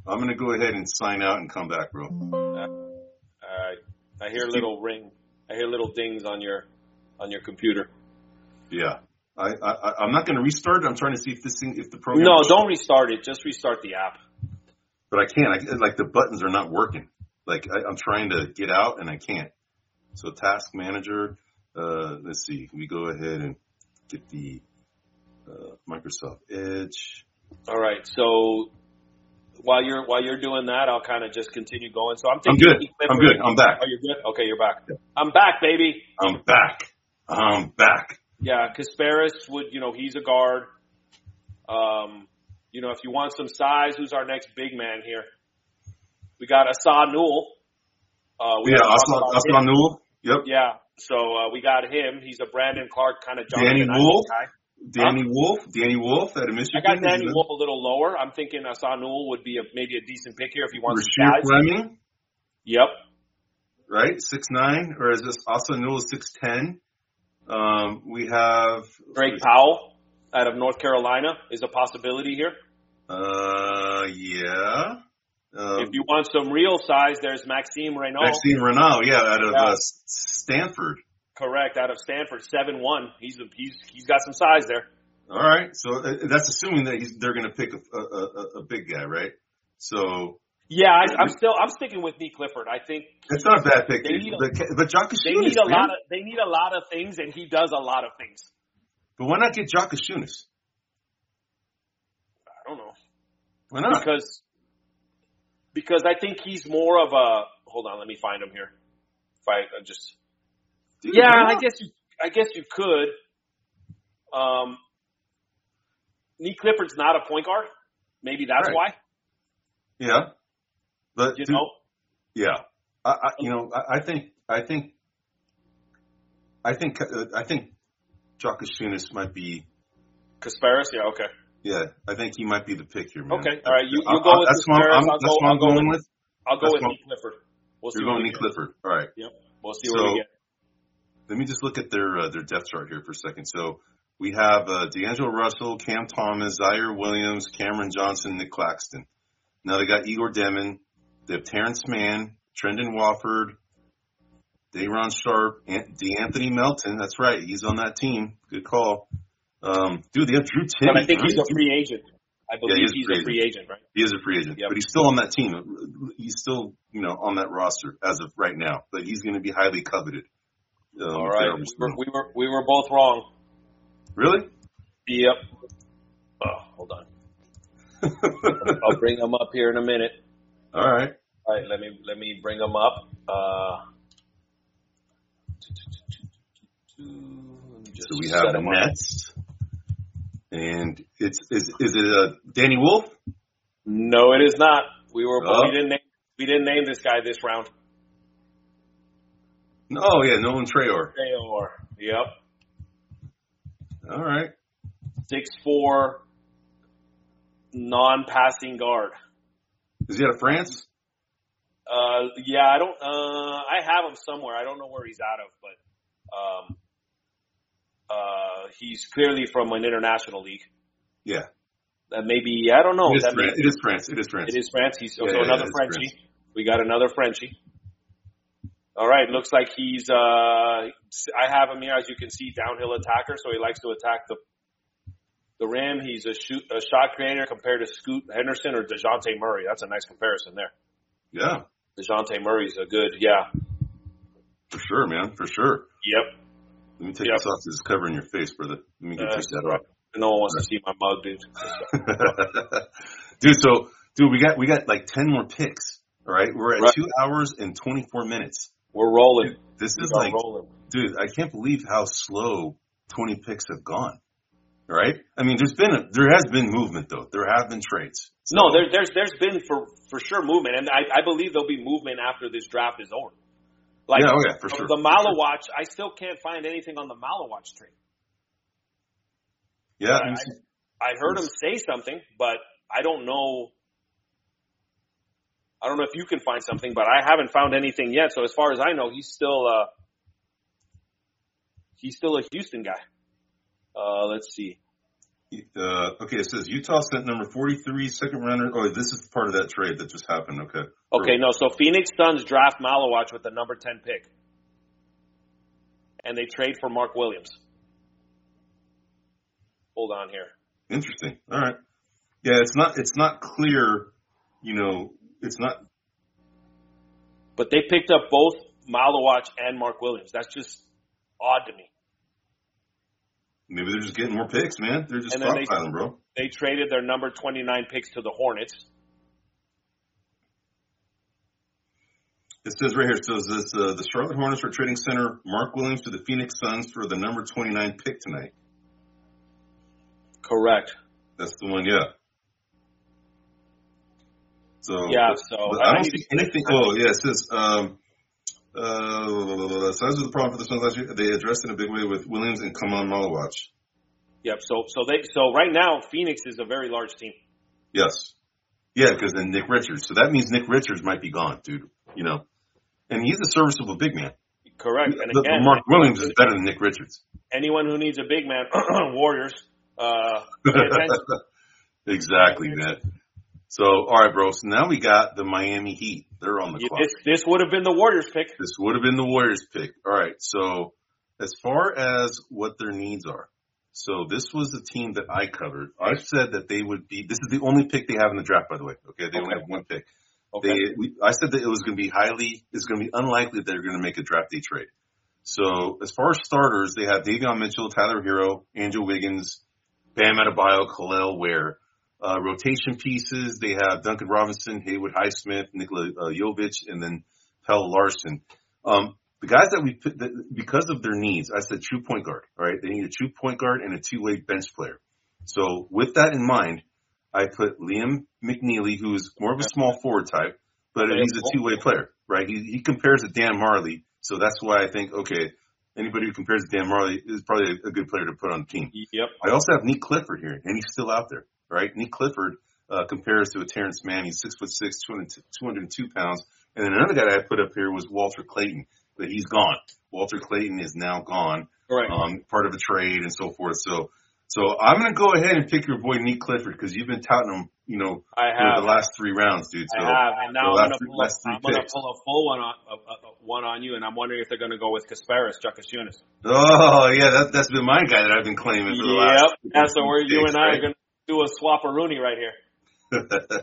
[SPEAKER 1] I'm going to go ahead and sign out and come back, bro.
[SPEAKER 2] Uh, I hear little ring. I hear little dings on your on your computer.
[SPEAKER 1] Yeah. I, I, I'm not going to restart it. I'm trying to see if this thing, if the program.
[SPEAKER 2] No, don't restart it. Just restart the app.
[SPEAKER 1] But I can't. I, like the buttons are not working. Like I, I'm trying to get out and I can't. So Task Manager. Uh, let's see. We go ahead and get the uh, Microsoft Edge.
[SPEAKER 2] All right. So while you're while you're doing that, I'll kind of just continue going. So I'm
[SPEAKER 1] I'm
[SPEAKER 2] thinking.
[SPEAKER 1] good. I'm good. I'm back.
[SPEAKER 2] Oh, you're good. Okay, you're back. I'm back, baby.
[SPEAKER 1] I'm back. I'm back.
[SPEAKER 2] Yeah, Kasparis would. You know, he's a guard. Um, you know, if you want some size, who's our next big man here? We got Asa Newell. Uh, we
[SPEAKER 1] yeah, Asa, Asa Newell. Yep.
[SPEAKER 2] Yeah. So uh, we got him. He's a Brandon Clark kind of
[SPEAKER 1] Danny Wolf.
[SPEAKER 2] guy.
[SPEAKER 1] Danny
[SPEAKER 2] huh?
[SPEAKER 1] Wolf. Danny Wolf out of Michigan.
[SPEAKER 2] I got Danny Wolf a little lower. I'm thinking Asa Newell would be a, maybe a decent pick here if he wants
[SPEAKER 1] Rasheer
[SPEAKER 2] some size.
[SPEAKER 1] Fleming.
[SPEAKER 2] Yep.
[SPEAKER 1] Right, six nine, or is this Asa Newell six ten? Um, we have
[SPEAKER 2] Drake Powell out of North Carolina is a possibility here.
[SPEAKER 1] Uh, yeah. Um,
[SPEAKER 2] if you want some real size, there's Maxime Renault.
[SPEAKER 1] Maxime Renault, yeah, out of
[SPEAKER 2] yeah.
[SPEAKER 1] Uh, Stanford.
[SPEAKER 2] Correct, out of Stanford, seven one. He's a, he's he's got some size there.
[SPEAKER 1] All right, so uh, that's assuming that he's, they're going to pick a, a, a, a big guy, right? So.
[SPEAKER 2] Yeah, I, I'm still I'm sticking with Nick Clifford. I think
[SPEAKER 1] it's not a bad pick,
[SPEAKER 2] they need a,
[SPEAKER 1] but but Jacques
[SPEAKER 2] they need a lot of they need a lot of things, and he does a lot of things.
[SPEAKER 1] But why not get Jacques Schunis?
[SPEAKER 2] I don't know.
[SPEAKER 1] Why not?
[SPEAKER 2] Because because I think he's more of a. Hold on, let me find him here. If I, I just
[SPEAKER 1] Dude,
[SPEAKER 2] yeah, I guess you I guess you could. Um, Nick Clifford's not a point guard. Maybe that's
[SPEAKER 1] right.
[SPEAKER 2] why.
[SPEAKER 1] Yeah. But
[SPEAKER 2] you
[SPEAKER 1] dude,
[SPEAKER 2] know,
[SPEAKER 1] yeah, I, I you know, I, I think, I think, I think, uh, I think, Jacques Schunis might be.
[SPEAKER 2] Kasparis, yeah, okay.
[SPEAKER 1] Yeah, I think he might be the pick here, man.
[SPEAKER 2] Okay, all right, you, you
[SPEAKER 1] I,
[SPEAKER 2] go
[SPEAKER 1] I,
[SPEAKER 2] with
[SPEAKER 1] that's
[SPEAKER 2] Kasparis.
[SPEAKER 1] I'm,
[SPEAKER 2] I'll
[SPEAKER 1] that's
[SPEAKER 2] go.
[SPEAKER 1] what I'm
[SPEAKER 2] I'll go
[SPEAKER 1] going
[SPEAKER 2] with.
[SPEAKER 1] with.
[SPEAKER 2] I'll go
[SPEAKER 1] that's
[SPEAKER 2] with
[SPEAKER 1] what,
[SPEAKER 2] Nick Clifford. We'll see.
[SPEAKER 1] You're
[SPEAKER 2] what
[SPEAKER 1] going
[SPEAKER 2] we
[SPEAKER 1] Nick
[SPEAKER 2] get.
[SPEAKER 1] Clifford. All right.
[SPEAKER 2] Yep. We'll see
[SPEAKER 1] so,
[SPEAKER 2] what we get.
[SPEAKER 1] Let me just look at their uh, their depth chart here for a second. So we have uh, D'Angelo Russell, Cam Thomas, Zaire Williams, Cameron Johnson, Nick Claxton. Now they got Igor Demin. They have Terrence Mann, Trendon Wofford, Day'Ron Sharp, DeAnthony Melton. That's right. He's on that team. Good call. Um, dude, they have Drew Timme.
[SPEAKER 2] But I think he's a free agent. I believe
[SPEAKER 1] yeah, he
[SPEAKER 2] he's a free agent. agent, right?
[SPEAKER 1] He is a free agent.
[SPEAKER 2] Yep.
[SPEAKER 1] But he's still on that team. He's still, you know, on that roster as of right now. But he's going to be highly coveted. Um,
[SPEAKER 2] All right. We were, we were we were both wrong.
[SPEAKER 1] Really?
[SPEAKER 2] Yep. Oh, hold on. I'll bring him up here in a minute.
[SPEAKER 1] All right.
[SPEAKER 2] All right, let me let me bring them up. Uh,
[SPEAKER 1] so we have the Nets, and it's is is it uh, Danny Wolf?
[SPEAKER 2] No, it is not. We were
[SPEAKER 1] oh.
[SPEAKER 2] we didn't name, we didn't name this guy this round.
[SPEAKER 1] Oh yeah, Nolan Traore.
[SPEAKER 2] Traore. Yep.
[SPEAKER 1] All right.
[SPEAKER 2] Six four, non-passing guard.
[SPEAKER 1] Is he out of France?
[SPEAKER 2] Uh, yeah, I don't. Uh, I have him somewhere. I don't know where he's out of, but um, uh, he's clearly from an international league.
[SPEAKER 1] Yeah.
[SPEAKER 2] That maybe I don't know.
[SPEAKER 1] It is,
[SPEAKER 2] that
[SPEAKER 1] France.
[SPEAKER 2] May,
[SPEAKER 1] it is France. It is France.
[SPEAKER 2] It is France. He's
[SPEAKER 1] yeah,
[SPEAKER 2] so
[SPEAKER 1] yeah,
[SPEAKER 2] another
[SPEAKER 1] yeah,
[SPEAKER 2] Frenchie.
[SPEAKER 1] France.
[SPEAKER 2] We got another Frenchie. All right, looks like he's. Uh, I have him here, as you can see, downhill attacker. So he likes to attack the the rim. He's a shoot a shot creator compared to Scoot Henderson or DeJounte Murray. That's a nice comparison there.
[SPEAKER 1] Yeah.
[SPEAKER 2] DeJounte Murray's a good, yeah.
[SPEAKER 1] For sure, man. For sure.
[SPEAKER 2] Yep.
[SPEAKER 1] Let me take
[SPEAKER 2] yep.
[SPEAKER 1] this off because it's covering your face, brother. Let me get uh, take that off.
[SPEAKER 2] No one wants to see my mug, dude.
[SPEAKER 1] dude, so dude, we got we got like ten more picks. All right, we're at
[SPEAKER 2] right.
[SPEAKER 1] two hours and twenty four minutes.
[SPEAKER 2] We're rolling.
[SPEAKER 1] Dude, this
[SPEAKER 2] we
[SPEAKER 1] is like,
[SPEAKER 2] rolling.
[SPEAKER 1] dude, I can't believe how slow twenty picks have gone. All right, I mean, there's been a, there has been movement though. There have been trades.
[SPEAKER 2] So. No, there, there's there's been for for sure movement, and I, I believe there'll be movement after this draft is over. Like
[SPEAKER 1] yeah, oh yeah, for sure.
[SPEAKER 2] The Malawatch, I still can't find anything on the Malawatch trade.
[SPEAKER 1] Yeah,
[SPEAKER 2] I, I heard him say something, but I don't know. I don't know if you can find something, but I haven't found anything yet. So as far as I know, he's still uh, he's still a Houston guy. Uh, let's see.
[SPEAKER 1] Uh, okay, it says Utah sent number forty-three, second rounder. Oh, this is part of that trade that just happened. Okay.
[SPEAKER 2] Okay, no. So Phoenix Suns draft Malawach with the number ten pick, and they trade for Mark Williams. Hold on here.
[SPEAKER 1] Interesting. All right. Yeah, it's not. It's not clear. You know, it's not.
[SPEAKER 2] But they picked up both Malawach and Mark Williams. That's just odd to me.
[SPEAKER 1] Maybe they're just getting more picks, man. They're just stockpiling, bro.
[SPEAKER 2] They traded their number twenty-nine picks to the Hornets.
[SPEAKER 1] It says right here, it says this, uh, the Charlotte Hornets are trading center Mark Williams to the Phoenix Suns for the number twenty-nine pick tonight.
[SPEAKER 2] Correct.
[SPEAKER 1] That's the one, yeah. So
[SPEAKER 2] yeah, so
[SPEAKER 1] I, I don't see anything. Oh, yeah, it says um, uh, size of the problem for the Suns last year. They addressed it in a big way with Williams and Kaman Malawach.
[SPEAKER 2] Yep. So so they so right now Phoenix is a very large team.
[SPEAKER 1] Yes. Yeah, because then Nick Richards. So that means Nick Richards might be gone, dude. You know, and he's a serviceable big man.
[SPEAKER 2] Correct. And
[SPEAKER 1] the,
[SPEAKER 2] again,
[SPEAKER 1] Mark Williams is better than Nick Richards.
[SPEAKER 2] Anyone who needs a big man, Warriors. Uh, pay attention.
[SPEAKER 1] Exactly, man. So, all right, bro. So now we got the Miami Heat. They're on the
[SPEAKER 2] yeah,
[SPEAKER 1] clock.
[SPEAKER 2] This, this would have been the Warriors pick.
[SPEAKER 1] This would have been the Warriors pick. All right. So, as far as what their needs are, so this was the team that I covered. I said that they would be. This is the only pick they have in the draft, by the way. Okay, they okay. only have one pick. Okay. They, we, I said that it was going to be highly. It's going to be unlikely that they're going to make a draft day trade. So, as far as starters, they have Davion Mitchell, Tyler Hero, Andrew Wiggins, Bam Adebayo, Khalil Ware. Uh, rotation pieces, they have Duncan Robinson, Haywood Highsmith, Nikola uh, Jovic, and then Pelle Larsson. Um, the guys that we put, the, because of their needs, I said true point guard, all right? They need a true point guard and a two-way bench player. So with that in mind, I put Liam McNeely, who's more of a small forward type, but he's a two-way player, right? He, he compares to Dan Marley, so that's why I think, okay, anybody who compares to Dan Marley is probably a, a good player to put on the team.
[SPEAKER 2] Yep.
[SPEAKER 1] I also have Nick Clifford here, and he's still out there. Right, Nick Clifford uh, compares to a Terrence Mann. He's six foot six, two hundred two pounds. And then another guy that I put up here was Walter Clayton, but he's gone. Walter Clayton is now gone,
[SPEAKER 2] right?
[SPEAKER 1] Um, part of a trade and so forth. So, so I'm going to go ahead and pick your boy Nick Clifford because you've been touting him, you know,
[SPEAKER 2] I have.
[SPEAKER 1] for the last three rounds, dude. So,
[SPEAKER 2] I have, and now
[SPEAKER 1] so
[SPEAKER 2] I'm going to pull,
[SPEAKER 1] I'm
[SPEAKER 2] gonna pull a full one on uh, uh, one on you, and I'm wondering if they're going to go with Kasparis, Jakaciunas.
[SPEAKER 1] Oh yeah, that, that's been my guy that I've been claiming for the
[SPEAKER 2] yep.
[SPEAKER 1] last.
[SPEAKER 2] Yep, that's so where you and I right? are going to do a swap of Rooney right here.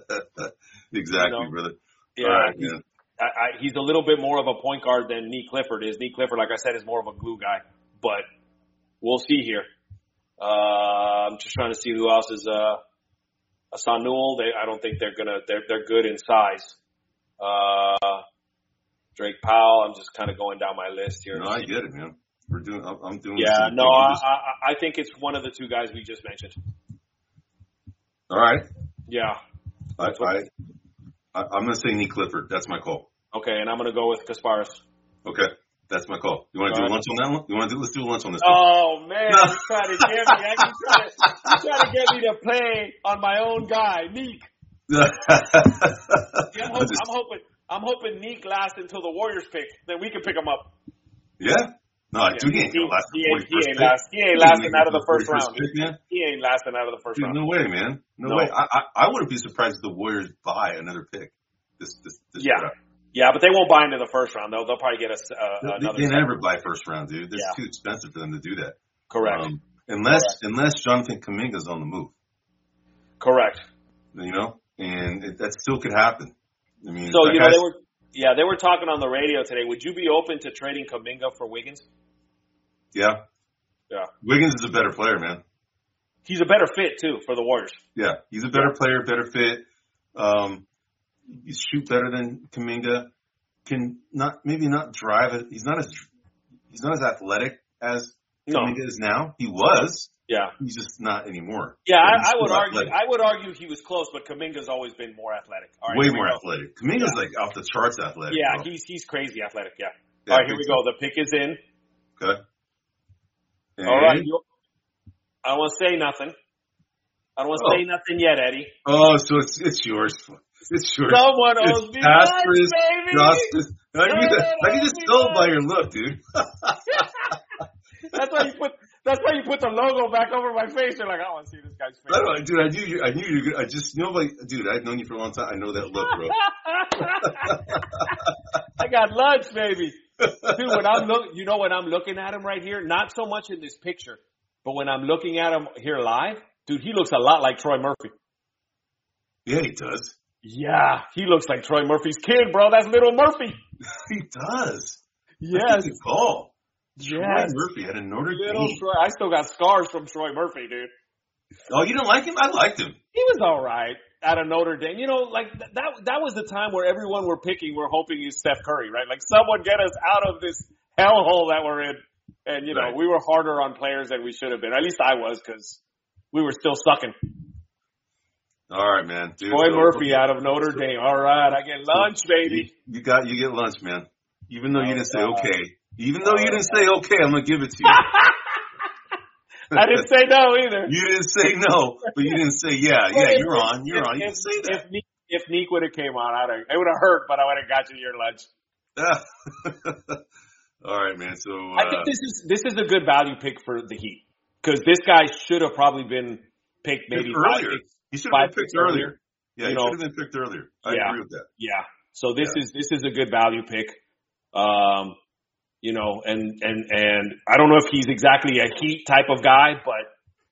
[SPEAKER 1] Exactly,
[SPEAKER 2] you know?
[SPEAKER 1] brother.
[SPEAKER 2] Yeah,
[SPEAKER 1] right,
[SPEAKER 2] he's, I, I, he's a little bit more of a point guard than Nick Clifford is. Nick Clifford, like I said, is more of a glue guy. But we'll see here. Uh, I'm just trying to see who else is. Uh, Hassan Newell. They, I don't think they're gonna. They're they're good in size. Uh, Drake Powell. I'm just kind of going down my list here.
[SPEAKER 1] No, I get it, man. We're doing. I'm doing.
[SPEAKER 2] Yeah, no, I, I I think it's one of the two guys we just mentioned.
[SPEAKER 1] All right.
[SPEAKER 2] Yeah.
[SPEAKER 1] I, I, I I'm going to say Nick Clifford. That's my call.
[SPEAKER 2] Okay, and I'm going to go with Kasparis.
[SPEAKER 1] Okay, that's my call. You want to do right. lunch on that one? You want to do? Let's do lunch on this
[SPEAKER 2] oh,
[SPEAKER 1] one.
[SPEAKER 2] Oh man, no. You're trying to get me. You're trying, to, you're trying to get me to play on my own guy, Nick. yeah, I'm, hope, just, I'm hoping. I'm hoping Nick lasts until the Warriors pick. Then we can pick him up.
[SPEAKER 1] Yeah. No,
[SPEAKER 2] yeah.
[SPEAKER 1] dude, he ain't gonna last.
[SPEAKER 2] He, he, he ain't last. He ain't lasting out of the first round. Pick, he ain't lasting out of the first
[SPEAKER 1] dude,
[SPEAKER 2] round.
[SPEAKER 1] No way, man. No, no. way. I, I I wouldn't be surprised if the Warriors buy another pick. This this, this
[SPEAKER 2] yeah.
[SPEAKER 1] draft.
[SPEAKER 2] Yeah, but they won't buy into the first round. They'll they'll probably get us uh,
[SPEAKER 1] they,
[SPEAKER 2] another.
[SPEAKER 1] They never buy first round, dude. It's
[SPEAKER 2] yeah.
[SPEAKER 1] too expensive for them to do that.
[SPEAKER 2] Correct.
[SPEAKER 1] Um, unless
[SPEAKER 2] Correct.
[SPEAKER 1] unless Jonathan Kuminga's on the move.
[SPEAKER 2] Correct.
[SPEAKER 1] You know, and it, that still could happen. I mean,
[SPEAKER 2] so you know they were yeah they were talking on the radio today. Would you be open to trading Kuminga for Wiggins?
[SPEAKER 1] Yeah.
[SPEAKER 2] Yeah.
[SPEAKER 1] Wiggins is a better player, man.
[SPEAKER 2] He's a better fit, too, for the Warriors.
[SPEAKER 1] Yeah. He's a better player, better fit. Um, he shoot better than Kuminga. Can not, maybe not drive it. He's not as, he's not as athletic as
[SPEAKER 2] no.
[SPEAKER 1] Kuminga is now. He was.
[SPEAKER 2] Yeah.
[SPEAKER 1] He's just not anymore.
[SPEAKER 2] Yeah, I, I would argue, athletic. I would argue he was close, but Kuminga's always been more athletic. All right,
[SPEAKER 1] way more athletic. Kuminga's yeah. like off the charts athletic.
[SPEAKER 2] Yeah,
[SPEAKER 1] bro.
[SPEAKER 2] he's, he's crazy athletic. Yeah.
[SPEAKER 1] yeah
[SPEAKER 2] All right, here we go. The pick is in.
[SPEAKER 1] Okay. And
[SPEAKER 2] all right. You, I don't want to say nothing. I don't want to oh. say nothing yet, Eddie.
[SPEAKER 1] Oh, so it's it's yours. It's yours.
[SPEAKER 2] Someone owes me lunch, baby.
[SPEAKER 1] Justice. I can just tell by your look, dude.
[SPEAKER 2] That's why you put. That's why you put the logo back over my face. You're like, I want to see this guy's face.
[SPEAKER 1] I don't know, dude. I knew you. I knew you. I just you know, like, dude. I've known you for a long time. I know that look, bro.
[SPEAKER 2] I got lunch, baby. Dude, when I'm look, you know, when I'm looking at him right here, not so much in this picture, but when I'm looking at him here live, dude, he looks a lot like Troy Murphy.
[SPEAKER 1] Yeah, he does.
[SPEAKER 2] Yeah, he looks like Troy Murphy's kid, bro. That's little Murphy.
[SPEAKER 1] He does.
[SPEAKER 2] Yes.
[SPEAKER 1] That's a good call. Troy
[SPEAKER 2] Yes.
[SPEAKER 1] Murphy at a Notre
[SPEAKER 2] Little
[SPEAKER 1] Dame.
[SPEAKER 2] Troy. I still got scars from Troy Murphy, dude.
[SPEAKER 1] Oh, you don't like him? I liked him.
[SPEAKER 2] He was all right at a Notre Dame. You know, like th- that that was the time where everyone we're picking, we're hoping is Steph Curry, right? Like someone get us out of this hellhole that we're in. And, you know,
[SPEAKER 1] Right.
[SPEAKER 2] we were harder on players than we should have been. At least I was, because we were still sucking.
[SPEAKER 1] All right, man. Dude,
[SPEAKER 2] Troy
[SPEAKER 1] so-
[SPEAKER 2] Murphy out of Notre Dame. All right, I get lunch, baby.
[SPEAKER 1] You, you got you get lunch, man. Even though you didn't say
[SPEAKER 2] Oh, God.
[SPEAKER 1] okay. Even though you didn't say okay, I'm gonna give it to you.
[SPEAKER 2] I didn't say no either.
[SPEAKER 1] You didn't say no, but you didn't say yeah.
[SPEAKER 2] Well,
[SPEAKER 1] Yeah,
[SPEAKER 2] if-
[SPEAKER 1] you're on. You're
[SPEAKER 2] if,
[SPEAKER 1] on. You
[SPEAKER 2] if,
[SPEAKER 1] can say that.
[SPEAKER 2] If Neek, if Neek would have came on, I'd have, it would have hurt, but I would have got you your lunch.
[SPEAKER 1] All right, man. So uh,
[SPEAKER 2] I think this is this is a good value pick for the Heat, because this guy should have probably been picked maybe five
[SPEAKER 1] earlier.
[SPEAKER 2] picks-
[SPEAKER 1] He should
[SPEAKER 2] five
[SPEAKER 1] have been picked
[SPEAKER 2] picks
[SPEAKER 1] earlier.
[SPEAKER 2] earlier.
[SPEAKER 1] Yeah,
[SPEAKER 2] You
[SPEAKER 1] he
[SPEAKER 2] know.
[SPEAKER 1] should have been picked earlier. I
[SPEAKER 2] Yeah.
[SPEAKER 1] agree with that.
[SPEAKER 2] Yeah. So this
[SPEAKER 1] Yeah.
[SPEAKER 2] is this is a good value pick. Um, you know, and and and I don't know if he's exactly a Heat type of guy, but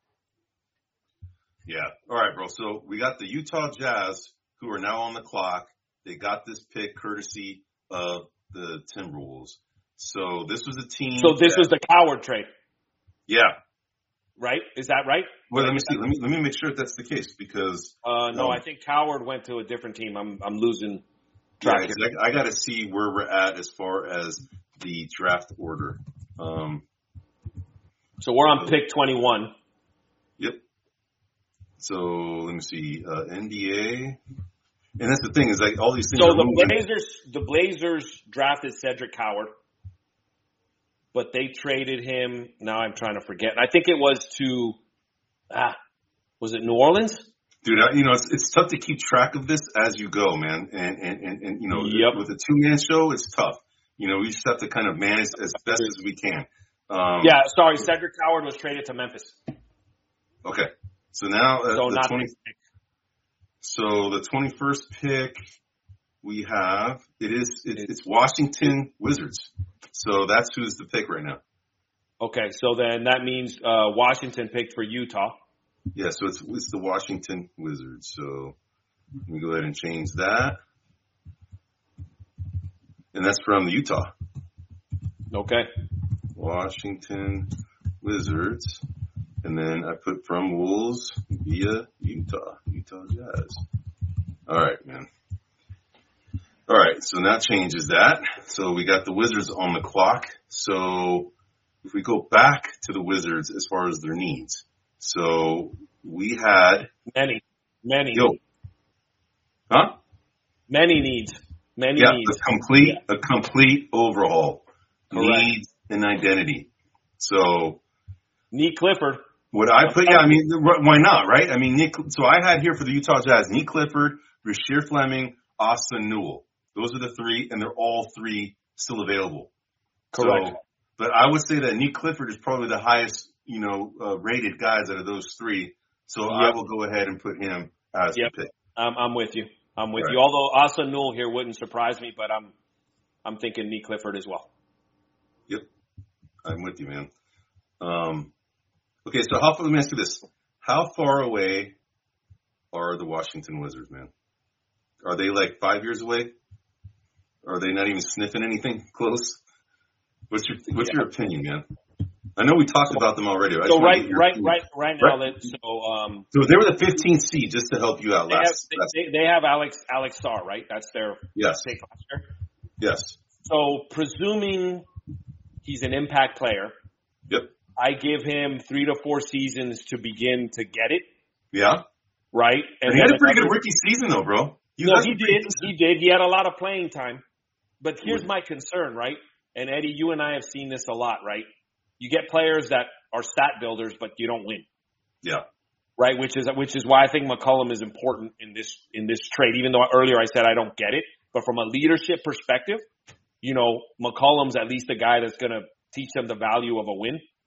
[SPEAKER 1] Yeah. All right, bro. So we got the Utah Jazz, who are now on the clock. They got this pick courtesy of the Timberwolves. So this was a team.
[SPEAKER 2] so this
[SPEAKER 1] that-
[SPEAKER 2] was the Coward trade,
[SPEAKER 1] yeah.
[SPEAKER 2] right? Is that right?
[SPEAKER 1] Well, let me see. Let me let me make sure that that's the case because
[SPEAKER 2] Uh, no,
[SPEAKER 1] Um,
[SPEAKER 2] I think Coward went to a different team. I'm I'm losing
[SPEAKER 1] yeah,
[SPEAKER 2] track.
[SPEAKER 1] 'cause
[SPEAKER 2] here.
[SPEAKER 1] I, I got to see where we're at as far as the draft order. Um,
[SPEAKER 2] So we're on pick twenty-one.
[SPEAKER 1] Yep. So let me see. Uh, N B A, and that's the thing is like all these things.
[SPEAKER 2] So
[SPEAKER 1] are
[SPEAKER 2] the
[SPEAKER 1] moving.
[SPEAKER 2] Blazers, the Blazers drafted Cedric Coward, but they traded him. Now I'm trying to forget. I think it was to, ah, was it New Orleans?
[SPEAKER 1] Dude, I, you know, it's, it's tough to keep track of this as you go, man. And, and, and, and you know,
[SPEAKER 2] Yep.
[SPEAKER 1] with a two-man show, it's tough. You know, we just have to kind of manage as best as we can. Um,
[SPEAKER 2] Yeah, sorry, Cedric Coward was traded to Memphis.
[SPEAKER 1] Okay. So now, uh,
[SPEAKER 2] So
[SPEAKER 1] the
[SPEAKER 2] not
[SPEAKER 1] twenty,
[SPEAKER 2] this pick.
[SPEAKER 1] so the twenty-first pick we have, it is, it, it's Washington Wizards. So that's who's the pick right now.
[SPEAKER 2] Okay, so then that means uh, Washington picked for Utah.
[SPEAKER 1] Yeah, so it's, it's the Washington Wizards. So let me go ahead and change that. And that's from the Utah.
[SPEAKER 2] Okay.
[SPEAKER 1] Washington Wizards. And then I put from Wolves via Utah. Utah Jazz. All right, man. All right, so that changes that. So we got the Wizards on the clock. So if we go back to the Wizards as far as their needs. So we had
[SPEAKER 2] Many, many,
[SPEAKER 1] Yo. Huh?
[SPEAKER 2] many needs, many
[SPEAKER 1] Yeah,
[SPEAKER 2] needs.
[SPEAKER 1] a complete a complete overhaul.
[SPEAKER 2] Correct.
[SPEAKER 1] Needs and identity. So
[SPEAKER 2] Neat Clifford.
[SPEAKER 1] what I put, yeah, I mean, wh- why not, right? I mean, Nick, so I had here for the Utah Jazz, Nick Clifford, Rasheer Fleming, Austin Newell. Those are the three, and they're all three still available.
[SPEAKER 2] Correct.
[SPEAKER 1] So, but I would say that Nick Clifford is probably the highest, you know, uh, rated guys out of those three. So I
[SPEAKER 2] Yep.
[SPEAKER 1] will go ahead and put him as
[SPEAKER 2] Yep.
[SPEAKER 1] the pick.
[SPEAKER 2] I'm, I'm with you. I'm with
[SPEAKER 1] Right.
[SPEAKER 2] you. Although Austin Newell here wouldn't surprise me, but I'm I'm thinking Neat Clifford as well.
[SPEAKER 1] Yep. I'm with you, man. Um, okay, so how, let me ask you this. How far away are the Washington Wizards, man? Are they like five years away? Are they not even sniffing anything close? What's your What's
[SPEAKER 2] Yeah.
[SPEAKER 1] your opinion, man? I know we talked about them already. I just
[SPEAKER 2] So
[SPEAKER 1] wanna
[SPEAKER 2] right,
[SPEAKER 1] get your
[SPEAKER 2] right,
[SPEAKER 1] opinion.
[SPEAKER 2] right, right now.
[SPEAKER 1] Right.
[SPEAKER 2] That so um,
[SPEAKER 1] So they were the fifteenth seed, just to help you out
[SPEAKER 2] they have
[SPEAKER 1] last. last
[SPEAKER 2] they, they have Alex Alex Starr, right? That's their
[SPEAKER 1] yes,
[SPEAKER 2] pick last year.
[SPEAKER 1] yes,
[SPEAKER 2] So presuming he's an impact player,
[SPEAKER 1] yep,
[SPEAKER 2] I give him three to four seasons to begin to get it,
[SPEAKER 1] yeah.
[SPEAKER 2] right?
[SPEAKER 1] And he had
[SPEAKER 2] then
[SPEAKER 1] a pretty good
[SPEAKER 2] another-
[SPEAKER 1] rookie season, though, bro.
[SPEAKER 2] No,
[SPEAKER 1] had
[SPEAKER 2] he
[SPEAKER 1] some pretty
[SPEAKER 2] did.
[SPEAKER 1] decent-
[SPEAKER 2] He did. He had a lot of playing time. But here's
[SPEAKER 1] Mhm.
[SPEAKER 2] my concern, right? And Eddie, you and I have seen this a lot, right? You get players that are stat builders, but you don't win,
[SPEAKER 1] Yeah,
[SPEAKER 2] right? Which is which is why I think McCollum is important in this in this trade. Even though earlier I said I don't get it, but from a leadership perspective, you know, McCollum's at least a guy that's going to teach them the value of a win.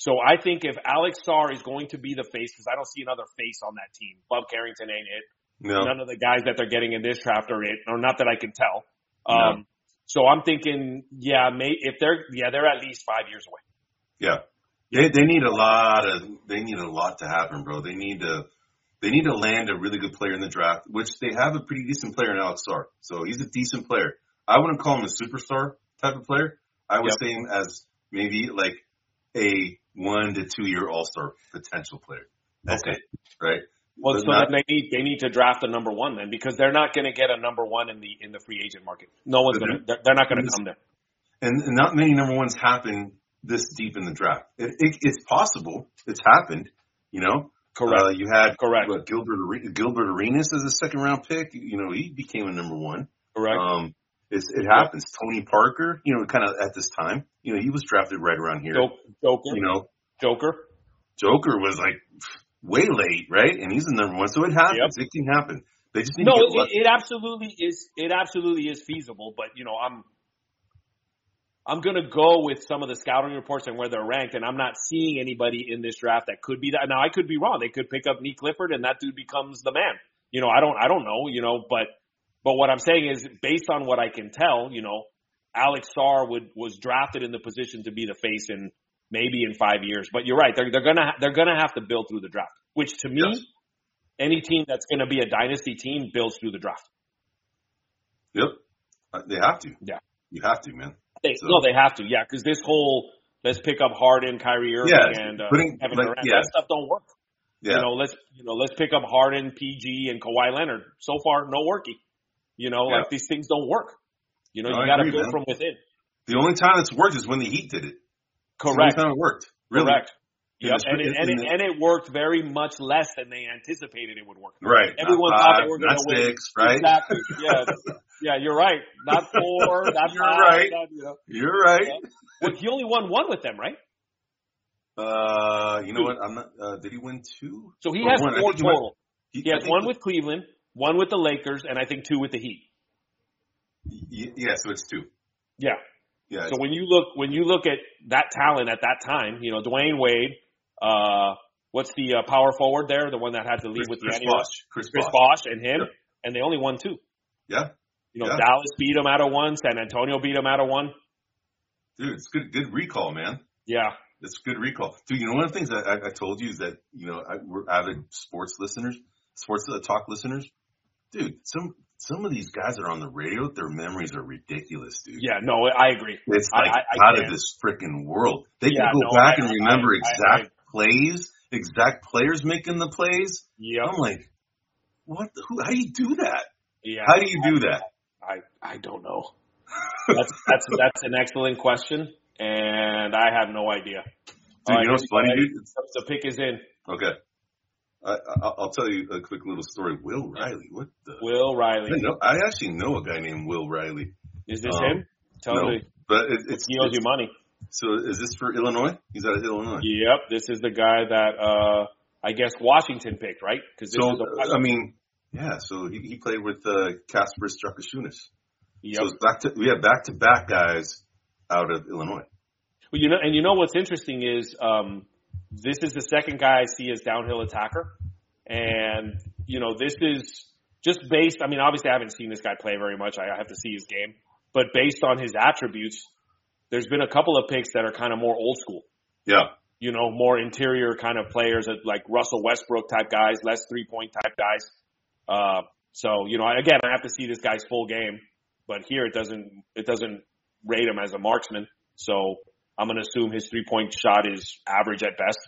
[SPEAKER 2] So I think if Alex Sarr is going to be the face, because I don't see another face on that team. Bub Carrington ain't it.
[SPEAKER 1] No.
[SPEAKER 2] None of the guys that they're getting in this draft are it, or not that I can tell. Um,
[SPEAKER 1] no.
[SPEAKER 2] So I'm thinking, yeah, may, if they're, yeah, they're at least five years away.
[SPEAKER 1] Yeah. They, they need a lot of, they need a lot to happen, bro. They need to, they need to land a really good player in the draft, which they have a pretty decent player in Alex Sarr. So he's a decent player. I wouldn't call him a superstar type of player. I would
[SPEAKER 2] Yep.
[SPEAKER 1] say him as maybe like a one to two year all-star potential player. That's
[SPEAKER 2] Okay.
[SPEAKER 1] it, right?
[SPEAKER 2] Well,
[SPEAKER 1] But
[SPEAKER 2] so
[SPEAKER 1] not-
[SPEAKER 2] then they need they need to draft a number one then, because they're not going to get a number one in the in the free agent market. No one's
[SPEAKER 1] But
[SPEAKER 2] going to. They're, they're not going to come there.
[SPEAKER 1] and, and not many number ones happen this deep in the draft. It, it, it's possible. It's happened, you know?
[SPEAKER 2] Correct.
[SPEAKER 1] Uh, you had
[SPEAKER 2] Correct.
[SPEAKER 1] what, Gilbert Are- Gilbert Arenas as a second round pick. You know, he became a number one.
[SPEAKER 2] Correct.
[SPEAKER 1] Um, it's, it happens. Tony Parker, you know, kind of at this time, you know, he was drafted right around here.
[SPEAKER 2] Jo- Joker.
[SPEAKER 1] You know,
[SPEAKER 2] Joker.
[SPEAKER 1] Joker was like way late, right? And he's the number one, so it happens. It can happen. They just need
[SPEAKER 2] No,
[SPEAKER 1] to get
[SPEAKER 2] it,
[SPEAKER 1] lucky.
[SPEAKER 2] it absolutely is. It absolutely is feasible. But you know, I'm I'm going to go with some of the scouting reports and where they're ranked, and I'm not seeing anybody in this draft that could be that. Now, I could be wrong. They could pick up Nick Clifford, and that dude becomes the man. You know, I don't, I don't know. You know, but but what I'm saying is, based on what I can tell, you know, Alex Sarr would was drafted in the position to be the face in maybe in five years. But you're right. They're they're gonna they're gonna have to build through the draft. Which to me,
[SPEAKER 1] Yes.
[SPEAKER 2] any team that's going to be a dynasty team builds through the draft.
[SPEAKER 1] Yep. Uh, They have to.
[SPEAKER 2] Yeah.
[SPEAKER 1] You have to, man.
[SPEAKER 2] They,
[SPEAKER 1] So-
[SPEAKER 2] No, they have to. Yeah, because this whole let's pick up Harden, Kyrie Irving,
[SPEAKER 1] Yeah,
[SPEAKER 2] and uh,
[SPEAKER 1] putting-
[SPEAKER 2] Kevin
[SPEAKER 1] like,
[SPEAKER 2] Durant.
[SPEAKER 1] yeah.
[SPEAKER 2] That stuff don't work.
[SPEAKER 1] Yeah.
[SPEAKER 2] You know, let's you know let's pick up Harden, P G, and Kawhi Leonard. So far, no working. You know,
[SPEAKER 1] Yeah.
[SPEAKER 2] like these things don't work. You know,
[SPEAKER 1] No,
[SPEAKER 2] you
[SPEAKER 1] I
[SPEAKER 2] got to
[SPEAKER 1] agree,
[SPEAKER 2] build
[SPEAKER 1] man.
[SPEAKER 2] from within.
[SPEAKER 1] The only time it's worked is when the Heat did it. It's
[SPEAKER 2] Correct.
[SPEAKER 1] the only time it worked. Really.
[SPEAKER 2] Correct.
[SPEAKER 1] In
[SPEAKER 2] Yep.
[SPEAKER 1] this-
[SPEAKER 2] And it,
[SPEAKER 1] in
[SPEAKER 2] and it
[SPEAKER 1] the-
[SPEAKER 2] and it worked very much less than they anticipated it would work.
[SPEAKER 1] Right.
[SPEAKER 2] Everyone
[SPEAKER 1] not
[SPEAKER 2] thought
[SPEAKER 1] five,
[SPEAKER 2] they were going
[SPEAKER 1] not
[SPEAKER 2] to win.
[SPEAKER 1] six, right?
[SPEAKER 2] Exactly. Yeah. Yeah, you're right. Not four. Not
[SPEAKER 1] You're
[SPEAKER 2] five.
[SPEAKER 1] right.
[SPEAKER 2] Not, you know.
[SPEAKER 1] You're right.
[SPEAKER 2] Yeah. Well, he only won one with them, right?
[SPEAKER 1] Uh, you know what? I'm not. Uh, did he win two?
[SPEAKER 2] So he
[SPEAKER 1] Or
[SPEAKER 2] has
[SPEAKER 1] one? I
[SPEAKER 2] four
[SPEAKER 1] think he went-
[SPEAKER 2] total.
[SPEAKER 1] He,
[SPEAKER 2] He
[SPEAKER 1] I
[SPEAKER 2] has
[SPEAKER 1] think
[SPEAKER 2] one
[SPEAKER 1] he-
[SPEAKER 2] with Cleveland, one with the Lakers, and I think two with the Heat.
[SPEAKER 1] y- Yeah, so it's two.
[SPEAKER 2] Yeah.
[SPEAKER 1] Yeah.
[SPEAKER 2] So when you look when you look at that talent at that time, you know, Dwayne Wade, uh, what's the uh, power forward there, the one that had to leave
[SPEAKER 1] Chris,
[SPEAKER 2] with the
[SPEAKER 1] Chris
[SPEAKER 2] Antioch?
[SPEAKER 1] Bosh. Chris,
[SPEAKER 2] Chris
[SPEAKER 1] Bosh.
[SPEAKER 2] Bosh and him,
[SPEAKER 1] Yep.
[SPEAKER 2] and they only won two.
[SPEAKER 1] Yeah,
[SPEAKER 2] You know,
[SPEAKER 1] Yeah.
[SPEAKER 2] Dallas beat them out of one, San Antonio beat them out of one.
[SPEAKER 1] dude, it's good. Good recall, man.
[SPEAKER 2] Yeah.
[SPEAKER 1] It's good recall, dude. You know, one of the things that I, I told you is that you know I, we're avid sports listeners, sports uh, talk listeners, dude. Some some of these guys that are on the radio, their memories are ridiculous, dude.
[SPEAKER 2] Yeah, no, I agree.
[SPEAKER 1] It's
[SPEAKER 2] I-
[SPEAKER 1] like
[SPEAKER 2] I- I
[SPEAKER 1] out
[SPEAKER 2] can.
[SPEAKER 1] of this freaking world. They
[SPEAKER 2] Yeah,
[SPEAKER 1] can go
[SPEAKER 2] no,
[SPEAKER 1] back
[SPEAKER 2] I-
[SPEAKER 1] and remember
[SPEAKER 2] I- I-
[SPEAKER 1] exact plays, exact players making the plays.
[SPEAKER 2] Yep.
[SPEAKER 1] I'm like, what? The, who? How do you do that?
[SPEAKER 2] Yeah.
[SPEAKER 1] How do you do that?
[SPEAKER 2] I, I don't know. That's that's that's an excellent question, and I have no idea.
[SPEAKER 1] Dude,
[SPEAKER 2] All
[SPEAKER 1] you know
[SPEAKER 2] right,
[SPEAKER 1] what's funny, dude? It's-
[SPEAKER 2] The pick is in.
[SPEAKER 1] Okay. I, I, I'll tell you a quick little story. Will Riley, what the?
[SPEAKER 2] Will Riley.
[SPEAKER 1] I, know, I actually know a guy named Will Riley.
[SPEAKER 2] Is this
[SPEAKER 1] Um,
[SPEAKER 2] him? Tell
[SPEAKER 1] no,
[SPEAKER 2] me.
[SPEAKER 1] but it, it's,
[SPEAKER 2] He owes
[SPEAKER 1] it's
[SPEAKER 2] you money.
[SPEAKER 1] so. Is this for Illinois? He's out of Illinois.
[SPEAKER 2] Yep. This is the guy that uh I guess Washington picked, right? Because this
[SPEAKER 1] So
[SPEAKER 2] is a
[SPEAKER 1] I mean, yeah. So he, he played with uh, Kasparis Strakoshunas.
[SPEAKER 2] yep.
[SPEAKER 1] So it's back to we have back to back guys out of Illinois.
[SPEAKER 2] Well, you know, and you know what's interesting is um this is the second guy I see as downhill attacker, and you know this is just based. I mean, obviously I haven't seen this guy play very much. I have to see his game, but based on his attributes, there's been a couple of picks that are kind of more old school.
[SPEAKER 1] Yeah.
[SPEAKER 2] You know, more interior kind of players, like Russell Westbrook type guys, less three point type guys. Uh, so you know, again, I have to see this guy's full game, but here it doesn't it doesn't rate him as a marksman. So I'm going to assume his three point shot is average at best.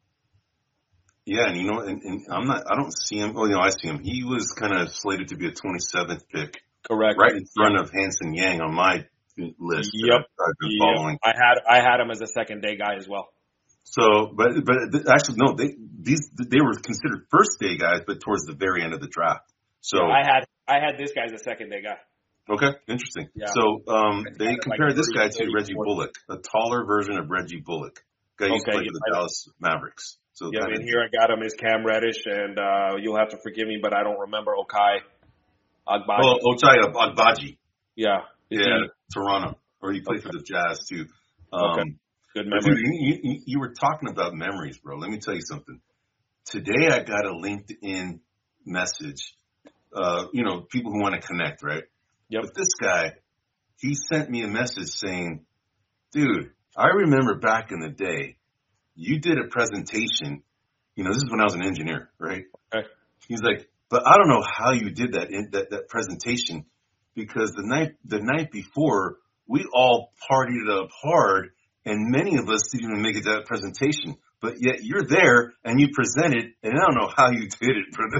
[SPEAKER 1] Yeah, and you know, and, and I'm not. I don't see him. Oh, you know, I see him. He was kind of slated to be a twenty-seventh pick,
[SPEAKER 2] Correct.
[SPEAKER 1] right in front of Hanson Yang on my list. that
[SPEAKER 2] Yep.
[SPEAKER 1] I've been
[SPEAKER 2] Yep.
[SPEAKER 1] following.
[SPEAKER 2] I had I had him as a second day guy as well.
[SPEAKER 1] So, but but th- actually, no, they these they were considered first day guys, but towards the very end of the draft. So
[SPEAKER 2] I had I had this guy as a second day guy.
[SPEAKER 1] okay, interesting.
[SPEAKER 2] Yeah.
[SPEAKER 1] So um, they
[SPEAKER 2] Like
[SPEAKER 1] compared this guy to
[SPEAKER 2] thirty,
[SPEAKER 1] Reggie
[SPEAKER 2] forty.
[SPEAKER 1] Bullock, a taller version of Reggie Bullock, guy used to
[SPEAKER 2] Okay,
[SPEAKER 1] play for the
[SPEAKER 2] yeah, I-
[SPEAKER 1] Dallas Mavericks. So
[SPEAKER 2] Yeah,
[SPEAKER 1] kinda-
[SPEAKER 2] and here I got him as Cam Reddish, and uh, you'll have to forgive me, but I don't remember Okai Agbaji.
[SPEAKER 1] oh, Ochai Agbaji,
[SPEAKER 2] yeah. Is
[SPEAKER 1] yeah,
[SPEAKER 2] he-
[SPEAKER 1] Toronto, or he played for the Jazz too. Um,
[SPEAKER 2] Okay. Good
[SPEAKER 1] But
[SPEAKER 2] memory.
[SPEAKER 1] dude, you, you, you were talking about memories, bro. Let me tell you something. Today I got a LinkedIn message. Uh, you know, people who want to connect, right?
[SPEAKER 2] Yep.
[SPEAKER 1] But this guy, he sent me a message saying, dude, I remember back in the day, you did a presentation. You know, this is when I was an engineer, right?
[SPEAKER 2] Okay.
[SPEAKER 1] He's like, but I don't know how you did that in that, that presentation, because the night the night before we all partied up hard, and many of us didn't even make it to that presentation. But yet you're there and you presented, and I don't know how you did it, brother.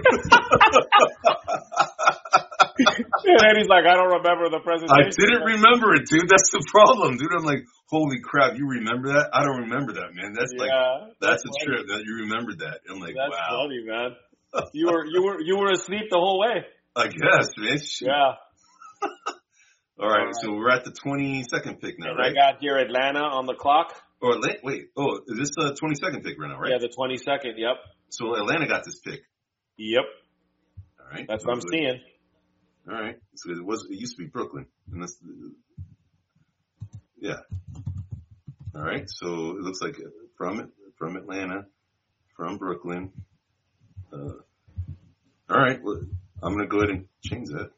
[SPEAKER 2] And then he's like, I don't remember the presentation.
[SPEAKER 1] I didn't remember it, dude. That's the problem, dude. I'm like, holy crap, you remember that? I don't remember that, man. That's
[SPEAKER 2] Yeah,
[SPEAKER 1] like, that's,
[SPEAKER 2] that's
[SPEAKER 1] a
[SPEAKER 2] funny.
[SPEAKER 1] trip that you remembered that. I'm like,
[SPEAKER 2] That's
[SPEAKER 1] wow.
[SPEAKER 2] funny, man. You were you were you were asleep the whole way.
[SPEAKER 1] I guess, man. Shoot.
[SPEAKER 2] Yeah.
[SPEAKER 1] All right,
[SPEAKER 2] All right.
[SPEAKER 1] so we're at the twenty-second pick now,
[SPEAKER 2] And
[SPEAKER 1] right?
[SPEAKER 2] I got here Atlanta on the clock.
[SPEAKER 1] Or wait, wait. Oh, is this the twenty-second pick right now, right?
[SPEAKER 2] Yeah, the twenty-second. Yep.
[SPEAKER 1] So Atlanta got this pick.
[SPEAKER 2] Yep.
[SPEAKER 1] All right.
[SPEAKER 2] That's what I'm seeing.
[SPEAKER 1] All right. So it was. It used to be Brooklyn, and that's. Yeah. All right. So it looks like from from Atlanta, from Brooklyn. Uh, all right. Well, I'm gonna go ahead and change that.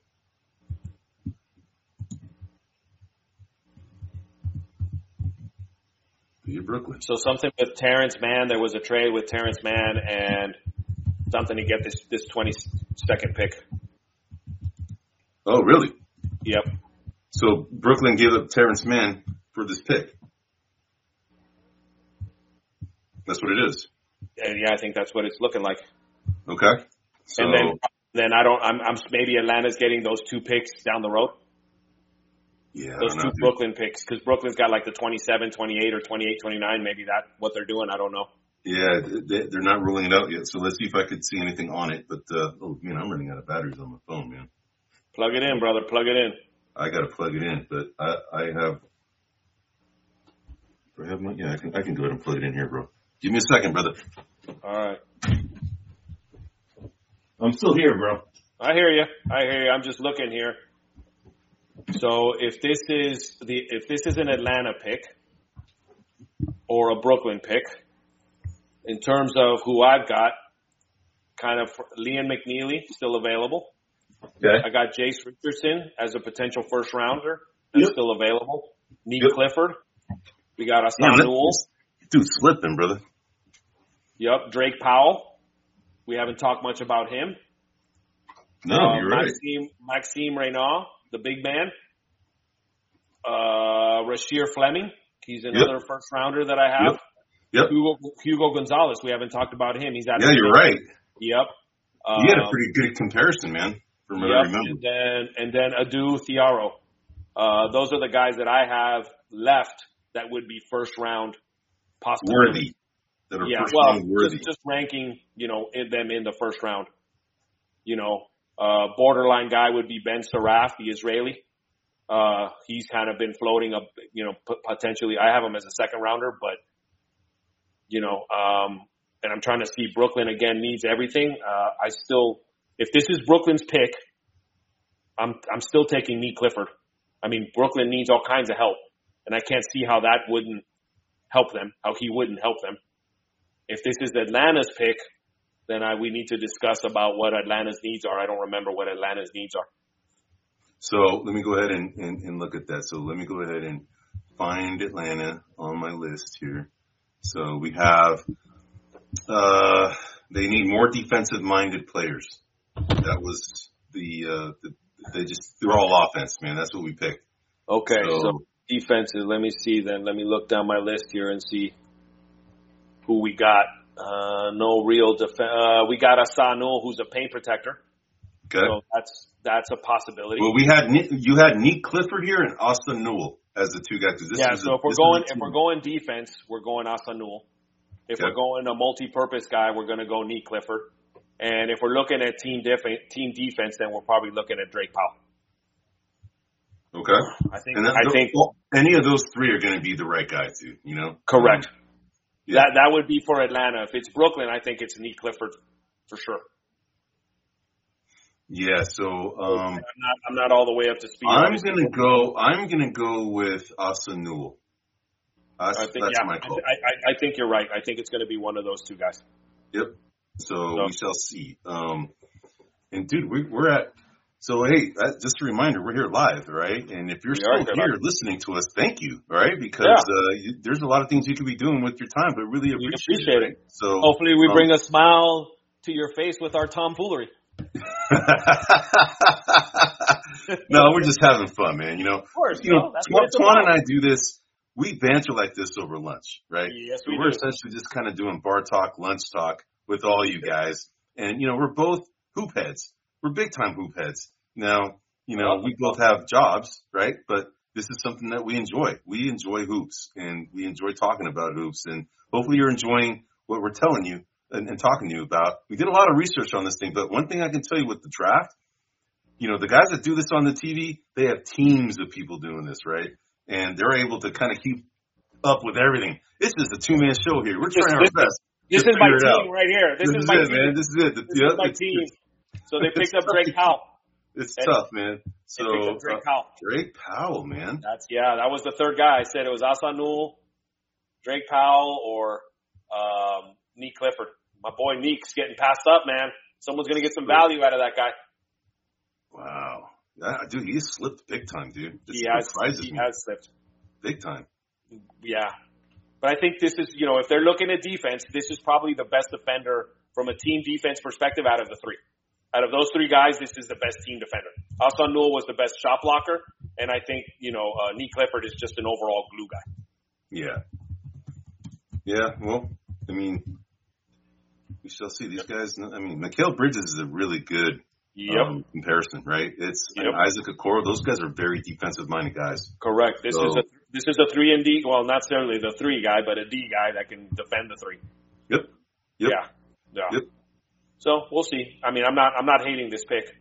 [SPEAKER 1] Be Brooklyn.
[SPEAKER 2] So something with Terrence Mann. There was a trade with Terrence Mann and something to get this this twenty-second pick.
[SPEAKER 1] Oh, really?
[SPEAKER 2] Yep.
[SPEAKER 1] So Brooklyn gave up Terrence Mann for this pick. That's what it is.
[SPEAKER 2] And yeah, I think that's what it's looking like.
[SPEAKER 1] Okay. So,
[SPEAKER 2] and then then I don't. I'm, I'm maybe Atlanta's getting those two picks down the road.
[SPEAKER 1] Yeah,
[SPEAKER 2] Those
[SPEAKER 1] I don't
[SPEAKER 2] two
[SPEAKER 1] know,
[SPEAKER 2] Brooklyn picks, because Brooklyn's got like the twenty-seven, twenty-eight, or twenty-eight, twenty-nine. Maybe that's what they're doing. I don't know.
[SPEAKER 1] Yeah, they, they're not ruling it out yet. So let's see if I could see anything on it. But uh, oh man, I'm running out of batteries on my phone, man.
[SPEAKER 2] Plug it in, brother. Plug it in.
[SPEAKER 1] I got to plug it in, but I, I have. Do I have my? Yeah, I can. I can go ahead and plug it in here, bro. Give me a second, brother.
[SPEAKER 2] All right.
[SPEAKER 1] I'm still here, bro.
[SPEAKER 2] I hear you. I hear you. I'm just looking here. So if this is the if this is an Atlanta pick or a Brooklyn pick, in terms of who I've got, kind of Liam McNeely still available.
[SPEAKER 1] Okay.
[SPEAKER 2] I got Jace Richardson as a potential first rounder that's
[SPEAKER 1] Yep.
[SPEAKER 2] still available. Neat
[SPEAKER 1] Yep.
[SPEAKER 2] Clifford. We got
[SPEAKER 1] Yeah,
[SPEAKER 2] Hassan
[SPEAKER 1] that-
[SPEAKER 2] Newell.
[SPEAKER 1] Dude, slipping, brother.
[SPEAKER 2] Yep. Drake Powell. We haven't talked much about him.
[SPEAKER 1] No,
[SPEAKER 2] Uh,
[SPEAKER 1] you're right.
[SPEAKER 2] Maxime, Maxime Reynaud, the big man. Uh, Rasheer Fleming. He's another first rounder that I have.
[SPEAKER 1] Yep.
[SPEAKER 2] Hugo, Hugo Gonzalez. We haven't talked about him. He's out.
[SPEAKER 1] Yeah, you're right.
[SPEAKER 2] Yep.
[SPEAKER 1] You had a
[SPEAKER 2] Um,
[SPEAKER 1] pretty good comparison, man. From what I
[SPEAKER 2] Yep.
[SPEAKER 1] remember.
[SPEAKER 2] And then and then Adu Thiaro. Uh, those are the guys that I have left that would be first round possibility.
[SPEAKER 1] Worthy. That are
[SPEAKER 2] Yeah,
[SPEAKER 1] first
[SPEAKER 2] well,
[SPEAKER 1] round worthy.
[SPEAKER 2] just, just ranking, you know, in them in the first round. You know, uh, borderline guy would be Ben Saraf, the Israeli. Uh, he's kind of been floating up, you know, p- potentially. I have him as a second rounder, but, you know, um, and I'm trying to see Brooklyn again needs everything. Uh, I still, if this is Brooklyn's pick, I'm, I'm still taking Neat Clifford. I mean, Brooklyn needs all kinds of help, and I can't see how that wouldn't help them, how he wouldn't help them. If this is Atlanta's pick, then I, we need to discuss about what Atlanta's needs are. I don't remember what Atlanta's needs are.
[SPEAKER 1] So let me go ahead and, and, and look at that. So let me go ahead and find Atlanta on my list here. So we have, uh, they need more defensive minded players. That was the, uh, the, they just, they're all offense, man. That's what we picked.
[SPEAKER 2] Okay,
[SPEAKER 1] So-
[SPEAKER 2] so defenses. Let me see then. Let me look down my list here and see who we got. Uh, no real def- uh, we got Asanu, who's a paint protector.
[SPEAKER 1] Okay.
[SPEAKER 2] So that's, that's a possibility.
[SPEAKER 1] Well, we had, Ne- you had Neat Clifford here and Austin Newell as the two guys. 'Cause This
[SPEAKER 2] yeah,
[SPEAKER 1] was
[SPEAKER 2] so
[SPEAKER 1] a-
[SPEAKER 2] if we're
[SPEAKER 1] this was
[SPEAKER 2] going,
[SPEAKER 1] a
[SPEAKER 2] if
[SPEAKER 1] team.
[SPEAKER 2] we're going defense, we're going Asanu. If
[SPEAKER 1] Okay.
[SPEAKER 2] we're going a multi-purpose guy, we're going to go Neat Clifford. And if we're looking at team def- team defense, then we're probably looking at Drake Powell.
[SPEAKER 1] Okay.
[SPEAKER 2] I think,
[SPEAKER 1] And that,
[SPEAKER 2] I think,
[SPEAKER 1] well, any of those three are going to be the right guys, too, you know?
[SPEAKER 2] correct.
[SPEAKER 1] Um, yeah.
[SPEAKER 2] That, that would be for Atlanta. If it's Brooklyn, I think it's Neat Clifford for sure.
[SPEAKER 1] Yeah, so um,
[SPEAKER 2] I'm not, I'm not all the way up to speed.
[SPEAKER 1] I'm
[SPEAKER 2] obviously.
[SPEAKER 1] gonna go. I'm gonna go with Asa Newell. That's,
[SPEAKER 2] I think,
[SPEAKER 1] that's
[SPEAKER 2] yeah,
[SPEAKER 1] my call.
[SPEAKER 2] I, I, I think you're right. I think it's going to be one of those two guys.
[SPEAKER 1] Yep. So,
[SPEAKER 2] So.
[SPEAKER 1] we shall see. Um, and dude, we, we're at, so hey, that, just a reminder, we're here live, right? And if you're
[SPEAKER 2] We
[SPEAKER 1] still
[SPEAKER 2] are
[SPEAKER 1] here
[SPEAKER 2] live.
[SPEAKER 1] listening to us, thank you, right? Because
[SPEAKER 2] Yeah.
[SPEAKER 1] uh, you, there's a lot of things you could be doing with your time, but really
[SPEAKER 2] We
[SPEAKER 1] appreciate,
[SPEAKER 2] appreciate
[SPEAKER 1] it. Right?
[SPEAKER 2] it.
[SPEAKER 1] So
[SPEAKER 2] hopefully we
[SPEAKER 1] um,
[SPEAKER 2] bring a smile to your face with our tomfoolery.
[SPEAKER 1] No, we're just having fun, man. You know,
[SPEAKER 2] Of course,
[SPEAKER 1] you know,
[SPEAKER 2] no, that's what it's
[SPEAKER 1] Twan
[SPEAKER 2] about.
[SPEAKER 1] and I do this. We banter like this over lunch, right?
[SPEAKER 2] Yes,
[SPEAKER 1] So
[SPEAKER 2] we
[SPEAKER 1] we're
[SPEAKER 2] do.
[SPEAKER 1] essentially just kind of doing bar talk, lunch talk with all you guys. And, you know, we're both hoop heads. We're big time hoop heads. Now, you know,
[SPEAKER 2] Well,
[SPEAKER 1] we both have jobs, right? But this is something that we enjoy. We enjoy hoops and we enjoy talking about hoops. And hopefully you're enjoying what we're telling you and, and talking to you about. We did a lot of research on this thing, but one thing I can tell you with the draft, you know, the guys that do this on the T V, they have teams of people doing this, right? And they're able to kind of keep up with everything. This is a two-man show here. We're trying
[SPEAKER 2] this,
[SPEAKER 1] our best.
[SPEAKER 2] This
[SPEAKER 1] to
[SPEAKER 2] is my
[SPEAKER 1] figure it
[SPEAKER 2] team
[SPEAKER 1] out.
[SPEAKER 2] right here. This,
[SPEAKER 1] This
[SPEAKER 2] is
[SPEAKER 1] is
[SPEAKER 2] my
[SPEAKER 1] it,
[SPEAKER 2] team.
[SPEAKER 1] man. This is it. The,
[SPEAKER 2] This
[SPEAKER 1] the,
[SPEAKER 2] is my
[SPEAKER 1] it's,
[SPEAKER 2] team.
[SPEAKER 1] it's,
[SPEAKER 2] So they picked up
[SPEAKER 1] tough
[SPEAKER 2] Drake
[SPEAKER 1] to-
[SPEAKER 2] Powell.
[SPEAKER 1] It's
[SPEAKER 2] And-
[SPEAKER 1] tough, man. So
[SPEAKER 2] They picked up Drake
[SPEAKER 1] uh,
[SPEAKER 2] Powell.
[SPEAKER 1] Drake Powell, man.
[SPEAKER 2] That's yeah. That was the third guy. I said it was Asanul, Drake Powell, or um, Neek Clifford. My boy Neek's getting passed up, man. Someone's gonna get some value out of that guy.
[SPEAKER 1] Wow. That, dude, he slipped big time, dude. This
[SPEAKER 2] He has.
[SPEAKER 1] surprises
[SPEAKER 2] He
[SPEAKER 1] me.
[SPEAKER 2] has slipped.
[SPEAKER 1] Big time.
[SPEAKER 2] Yeah. But I think this is, you know, if they're looking at defense, this is probably the best defender from a team defense perspective out of the three. Out of those three guys, this is the best team defender. Hassan Newell was the best shot blocker, and I think, you know, uh, Neek Clifford is just an overall glue guy.
[SPEAKER 1] Yeah. Yeah, well, I mean, we shall see. These guys, I mean, Mikal Bridges is a really good
[SPEAKER 2] Yep.
[SPEAKER 1] um, comparison, right? It's
[SPEAKER 2] Yep.
[SPEAKER 1] and Isaac Okoro. Those guys are very defensive-minded guys.
[SPEAKER 2] Correct. This
[SPEAKER 1] So-
[SPEAKER 2] is a this is a three and D. Well, not necessarily the three guy, but a D guy that can defend the three.
[SPEAKER 1] Yep. Yep.
[SPEAKER 2] Yeah. Yeah.
[SPEAKER 1] Yep.
[SPEAKER 2] So we'll see. I mean, I'm not I'm not hating this pick.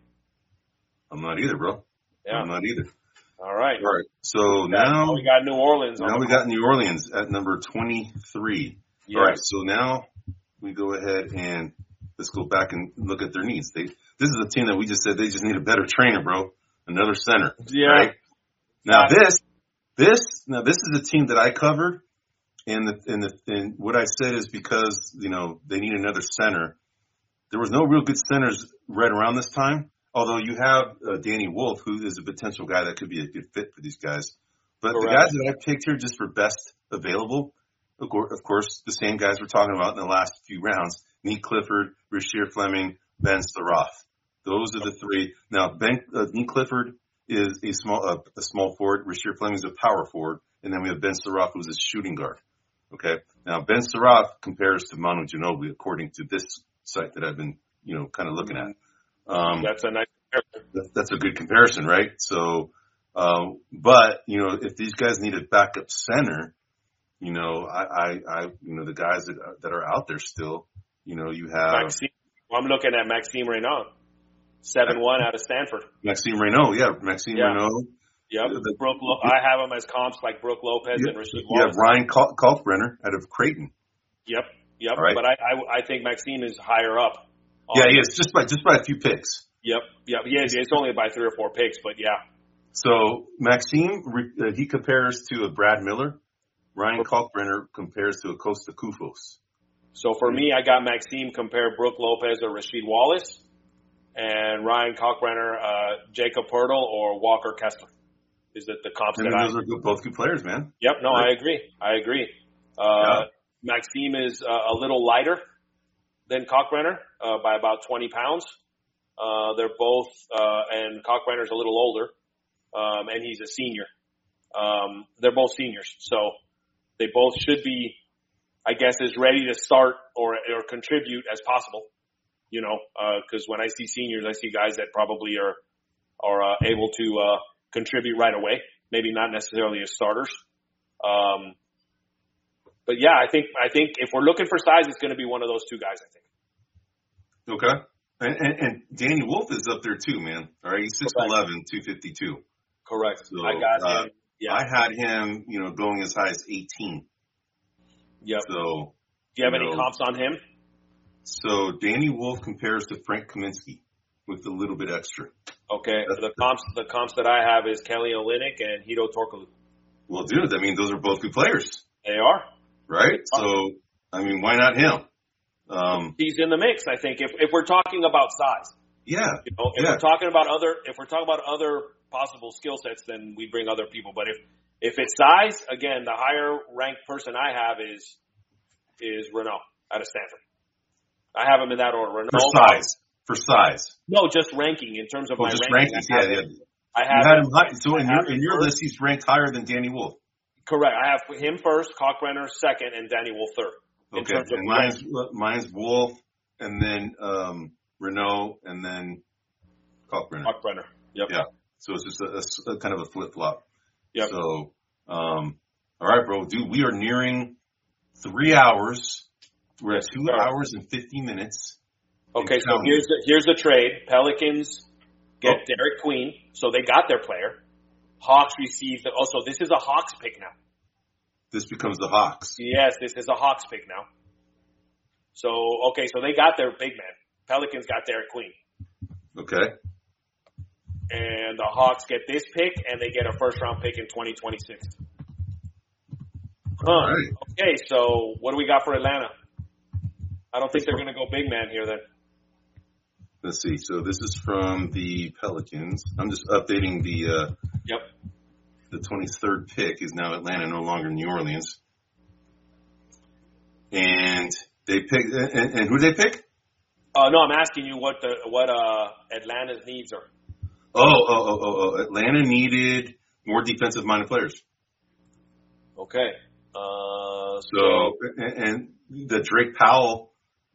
[SPEAKER 1] I'm not either, bro.
[SPEAKER 2] Yeah.
[SPEAKER 1] I'm not either.
[SPEAKER 2] All right.
[SPEAKER 1] All right. So now,
[SPEAKER 2] we got New Orleans. on
[SPEAKER 1] now
[SPEAKER 2] the
[SPEAKER 1] we got New Orleans at number twenty-three.
[SPEAKER 2] Yes.
[SPEAKER 1] All right. So now we go ahead and let's go back and look at their needs. They this is a team that we just said they just need a better trainer, bro. Another center.
[SPEAKER 2] Yeah.
[SPEAKER 1] Right? Now
[SPEAKER 2] Yeah.
[SPEAKER 1] this this now this is a team that I covered, and the and the and what I said is because you know they need another center. There was no real good centers right around this time. Although you have uh, Danny Wolf, who is a potential guy that could be a good fit for these guys. But the
[SPEAKER 2] Correct.
[SPEAKER 1] guys that I picked here just for best available, of course, of course, the same guys we're talking about in the last few rounds: Neek Clifford, Rasheer Fleming, Ben Saroff. Those are the three. Now, Ben uh, Neek Clifford is a small uh, a small forward. Rasheer Fleming is a power forward, and then we have Ben Saroff, who's a shooting guard. Okay. Now, Ben Saroff compares to Manu Ginobili, according to this site that I've been, you know, kind of looking at. Um,
[SPEAKER 2] That's a nice comparison.
[SPEAKER 1] that- that's a good comparison, right? So, um, but you know, if these guys need a backup center, you know, I, I, I you know, the guys that that are out there still, you know, you have
[SPEAKER 2] Maxime. I'm looking at Maxime Renaud, seven one out of Stanford.
[SPEAKER 1] Maxime Renaud, yeah, Maxime
[SPEAKER 2] Yeah.
[SPEAKER 1] Renaud.
[SPEAKER 2] Yep.
[SPEAKER 1] The-
[SPEAKER 2] Brooke. Lo- I have him as comps like Brooke Lopez
[SPEAKER 1] You,
[SPEAKER 2] and Rasheed
[SPEAKER 1] you have
[SPEAKER 2] Wallace.
[SPEAKER 1] Ryan Kal- Kalkbrenner out of Creighton.
[SPEAKER 2] Yep. Yep.
[SPEAKER 1] All right.
[SPEAKER 2] But I, I I think Maxime is higher up.
[SPEAKER 1] Yeah,
[SPEAKER 2] on-
[SPEAKER 1] he is just by just by a few picks.
[SPEAKER 2] Yep. Yep. He is. It's only by three or four picks, but yeah.
[SPEAKER 1] So Maxime, re- uh, he compares to a Brad Miller. Ryan Kalkbrenner compares to a Costa Kufos.
[SPEAKER 2] So for me, I got Maxime compare Brooke Lopez or Rasheed Wallace, and Ryan Kalkbrenner, uh, Jacob Pirtle or Walker Kessler. Is that the comps
[SPEAKER 1] And
[SPEAKER 2] that I?
[SPEAKER 1] those are good, both good players, man.
[SPEAKER 2] Yep. No,
[SPEAKER 1] Right.
[SPEAKER 2] I agree. I agree. Uh, Maxime is uh, a little lighter than Kalkbrenner uh, by about twenty pounds. Uh, they're both, uh, and Kalkbrenner's a little older, um, and he's a senior. Um, they're both seniors, so they both should be, I guess, as ready to start or or contribute as possible. You know, because when I see seniors, I see guys that probably are are uh, able to uh, contribute right away. Maybe not necessarily as starters. Um, but yeah, I think I think if we're looking for size, it's going to be one of those two guys. I think.
[SPEAKER 1] Okay. And, and, and Danny Wolf is up there too, man. All right. He's six eleven, two fifty-two.
[SPEAKER 2] Correct.
[SPEAKER 1] So,
[SPEAKER 2] I got
[SPEAKER 1] uh,
[SPEAKER 2] him. Yeah.
[SPEAKER 1] I had him, you know, going as high as eighteen.
[SPEAKER 2] Yep.
[SPEAKER 1] So,
[SPEAKER 2] Do you have
[SPEAKER 1] you
[SPEAKER 2] any
[SPEAKER 1] know,
[SPEAKER 2] comps on him?
[SPEAKER 1] So Danny Wolf compares to Frank Kaminsky with a little bit extra.
[SPEAKER 2] Okay.
[SPEAKER 1] That's
[SPEAKER 2] The
[SPEAKER 1] the-
[SPEAKER 2] comps the comps that I have is Kelly Olynyk and Hito Torkoglu.
[SPEAKER 1] Well, dude, I mean, those are both good players.
[SPEAKER 2] They are.
[SPEAKER 1] Right? So, I mean, why not him? Um,
[SPEAKER 2] He's in the mix, I think, if if we're talking about size.
[SPEAKER 1] Yeah.
[SPEAKER 2] You know, if
[SPEAKER 1] yeah.
[SPEAKER 2] we're talking about other, if we're talking about other possible skill sets, then we bring other people. But if if it's size, again, the higher ranked person I have is is Renault out of Stanford. I have him in that order. Renault,
[SPEAKER 1] For size. For size.
[SPEAKER 2] No, just ranking in terms of
[SPEAKER 1] oh,
[SPEAKER 2] my
[SPEAKER 1] just
[SPEAKER 2] ranking.
[SPEAKER 1] rankings. Yeah, yeah.
[SPEAKER 2] I have
[SPEAKER 1] you had
[SPEAKER 2] him,
[SPEAKER 1] him high. So
[SPEAKER 2] I
[SPEAKER 1] in your in your
[SPEAKER 2] first.
[SPEAKER 1] list, he's ranked higher than Danny Wolf.
[SPEAKER 2] Correct. I have him first, Kalkbrenner second, and Danny Wolf third. In
[SPEAKER 1] Okay.
[SPEAKER 2] terms of
[SPEAKER 1] And mine's mine's Wolf, and then um, Renault, and then Kalkbrenner.
[SPEAKER 2] Kalkbrenner. Yep.
[SPEAKER 1] Yeah. So it's just a, a, a kind of a flip flop.
[SPEAKER 2] Yep.
[SPEAKER 1] So, um, all right, bro, dude, we are nearing three hours. We're at two
[SPEAKER 2] Sure.
[SPEAKER 1] hours and fifty minutes.
[SPEAKER 2] Okay, so here's the, here's the trade. Pelicans get
[SPEAKER 1] Oh.
[SPEAKER 2] Derek Queen, so they got their player. Hawks received. The, oh, so this is a Hawks pick now.
[SPEAKER 1] This becomes the Hawks.
[SPEAKER 2] Yes, this is a Hawks pick now. So okay, so they got their big man. Pelicans got Derek Queen,
[SPEAKER 1] Okay.
[SPEAKER 2] and the Hawks get this pick, and they get a first round pick in twenty twenty-six. Huh.
[SPEAKER 1] All right.
[SPEAKER 2] Okay, so what do we got for Atlanta? I don't think they're going to go big man here then.
[SPEAKER 1] Let's see. So this is from the Pelicans. I'm just updating the uh,
[SPEAKER 2] Yep.
[SPEAKER 1] the twenty-third pick is now Atlanta, no longer New Orleans. And they pick. And, and who did they pick?
[SPEAKER 2] Uh, no, I'm asking you what the what uh, Atlanta's needs are.
[SPEAKER 1] Oh, oh, oh, oh, oh. Atlanta needed more defensive-minded players.
[SPEAKER 2] Okay. Uh,
[SPEAKER 1] So, and, and the Drake Powell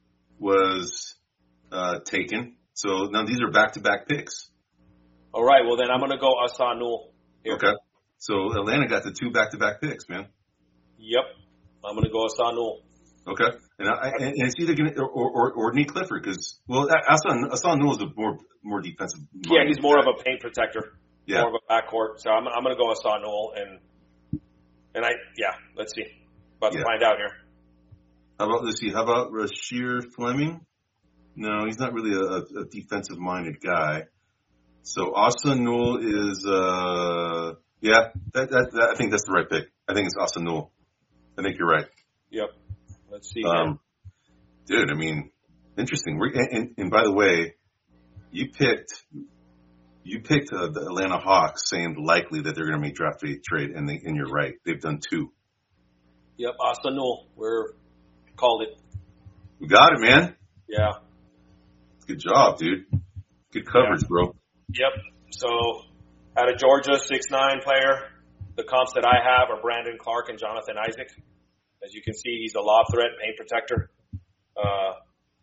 [SPEAKER 1] was uh, taken. So now these are back-to-back picks.
[SPEAKER 2] all right. Well, then I'm going to go Asa Newell here.
[SPEAKER 1] Okay. So Atlanta got the two back-to-back picks, man.
[SPEAKER 2] Yep. I'm going to go Asa Newell.
[SPEAKER 1] Okay. And, I, and it's either going to, or, or, or Nick Clifford, because, well, Asa, Asa Newell is a more, more defensive.
[SPEAKER 2] Yeah, he's more of a paint protector.
[SPEAKER 1] Yeah.
[SPEAKER 2] More of a backcourt. So I'm, I'm going to go Asa Newell. And, and I, yeah, let's see. About to
[SPEAKER 1] Yeah.
[SPEAKER 2] find out here.
[SPEAKER 1] How about, let's see, how about Rasheer Fleming? No, he's not really a, a defensive-minded guy. So Asa Newell is, uh, yeah, that, that, that, I think that's the right pick. I think it's Asa Newell. I think you're right.
[SPEAKER 2] Yep. Let's see.
[SPEAKER 1] Um, dude, I mean, interesting. We're, and, and, and by the way, you picked, you picked uh, the Atlanta Hawks saying likely that they're going to make draft day trade, and, they, and you're right. They've done two.
[SPEAKER 2] Yep. Asa Newell. We're called it.
[SPEAKER 1] We got it, man.
[SPEAKER 2] Yeah.
[SPEAKER 1] Good job, dude. Good coverage,
[SPEAKER 2] Yeah.
[SPEAKER 1] bro.
[SPEAKER 2] Yep. So out of Georgia, six nine player. The comps that I have are Brandon Clark and Jonathan Isaac. As you can see, he's a lob threat, paint protector. Uh,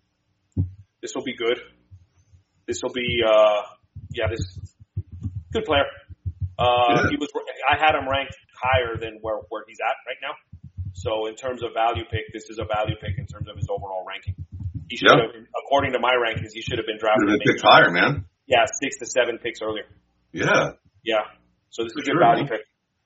[SPEAKER 2] this will be good. This will be, uh, yeah, this good player. Uh,
[SPEAKER 1] Yeah.
[SPEAKER 2] he was. I had him ranked higher than where where he's at right now. So in terms of value pick, this is a value pick in terms of his overall ranking. He should
[SPEAKER 1] Yeah.
[SPEAKER 2] have, according to my rankings, he should have been drafted.
[SPEAKER 1] Should have been
[SPEAKER 2] maybe-
[SPEAKER 1] picked higher, man.
[SPEAKER 2] Yeah, six to seven picks earlier.
[SPEAKER 1] Yeah,
[SPEAKER 2] Yeah. So this is a
[SPEAKER 1] For
[SPEAKER 2] good
[SPEAKER 1] sure,
[SPEAKER 2] value
[SPEAKER 1] man.
[SPEAKER 2] pick.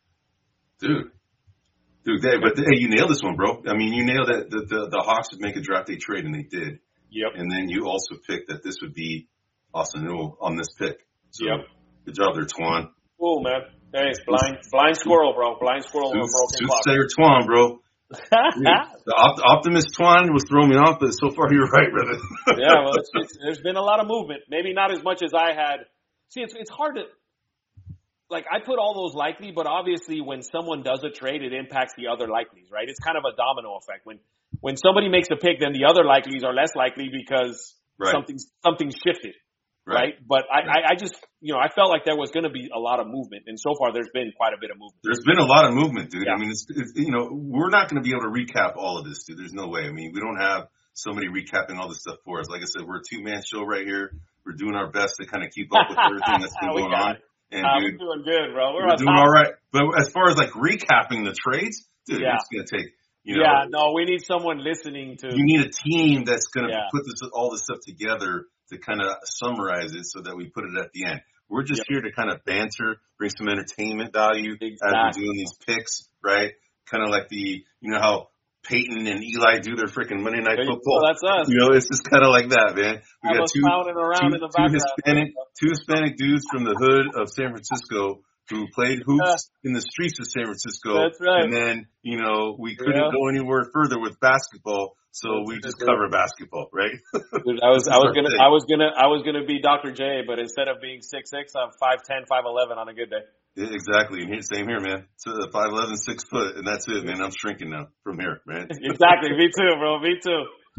[SPEAKER 1] dude. Dude, they, but hey, you nailed this one, bro. I mean, you nailed that the, the, the Hawks would make a draft day trade, and they did.
[SPEAKER 2] Yep.
[SPEAKER 1] And then you also picked that this would be Asa Newell on this pick. So
[SPEAKER 2] Yep.
[SPEAKER 1] good job there, Twan.
[SPEAKER 2] Oh man. Hey, it's blind blind squirrel, bro. Blind squirrel with a broken clock.
[SPEAKER 1] Soothsayer Twan, bro. Dude, the op- optimist Twan was throwing me off, but so far you're right, brother.
[SPEAKER 2] Yeah, well, it's, it's, there's been a lot of movement. Maybe not as much as I had. See, it's it's hard to like. I put all those likely, but obviously, when someone does a trade, it impacts the other likelies, right? It's kind of a domino effect. When when somebody makes a pick, then the other likelies are less likely because
[SPEAKER 1] Right.
[SPEAKER 2] something's something's shifted, right? But I, I I just you know I felt like there was going to be a lot of movement, and so far there's been quite a bit of movement.
[SPEAKER 1] There's been a lot of movement, dude.
[SPEAKER 2] Yeah.
[SPEAKER 1] I mean, it's, it's, you know, we're not going to be able to recap all of this, dude. There's no way. I mean, we don't have somebody recapping all this stuff for us. Like I said, we're a two-man show right here. We're doing our best to kind of keep up with everything that's been
[SPEAKER 2] We
[SPEAKER 1] going
[SPEAKER 2] got
[SPEAKER 1] on.
[SPEAKER 2] it.
[SPEAKER 1] And,
[SPEAKER 2] Uh,
[SPEAKER 1] dude,
[SPEAKER 2] we're doing good, bro. We're,
[SPEAKER 1] we're
[SPEAKER 2] on
[SPEAKER 1] doing
[SPEAKER 2] top.
[SPEAKER 1] all right. But as far as like recapping the trades, dude,
[SPEAKER 2] Yeah.
[SPEAKER 1] it's going to take, you know,
[SPEAKER 2] Yeah, no, we need someone listening to.
[SPEAKER 1] you need a team that's going to
[SPEAKER 2] Yeah.
[SPEAKER 1] put this all this stuff together to kind of summarize it so that we put it at the end. We're just
[SPEAKER 2] Yep.
[SPEAKER 1] here to kind of banter, bring some entertainment value as
[SPEAKER 2] Exactly.
[SPEAKER 1] we're doing these picks, right? Kind of like the, you know how Peyton and Eli do their freaking Monday Night
[SPEAKER 2] There you
[SPEAKER 1] Football.
[SPEAKER 2] go, that's us.
[SPEAKER 1] You know, it's just kind of like that, man. We
[SPEAKER 2] I
[SPEAKER 1] got
[SPEAKER 2] was
[SPEAKER 1] two,
[SPEAKER 2] pounding around
[SPEAKER 1] two,
[SPEAKER 2] in the
[SPEAKER 1] two
[SPEAKER 2] background.
[SPEAKER 1] Hispanic, two Hispanic dudes from the hood of San Francisco who played hoops in the streets of San Francisco.
[SPEAKER 2] That's right.
[SPEAKER 1] And then, you know, we couldn't
[SPEAKER 2] Yeah.
[SPEAKER 1] go anywhere further with basketball, so
[SPEAKER 2] That's
[SPEAKER 1] we
[SPEAKER 2] it,
[SPEAKER 1] just
[SPEAKER 2] dude.
[SPEAKER 1] cover basketball, right?
[SPEAKER 2] Dude, I was
[SPEAKER 1] This
[SPEAKER 2] I
[SPEAKER 1] is
[SPEAKER 2] was
[SPEAKER 1] our
[SPEAKER 2] gonna
[SPEAKER 1] thing.
[SPEAKER 2] I was gonna I was gonna be Doctor J, but instead of being six six, I'm five ten, five eleven on a good day.
[SPEAKER 1] Yeah, exactly. And here, same here, man. So five eleven, six foot, and that's it, man. I'm shrinking now from here, man.
[SPEAKER 2] Exactly. Me too, bro. Me too.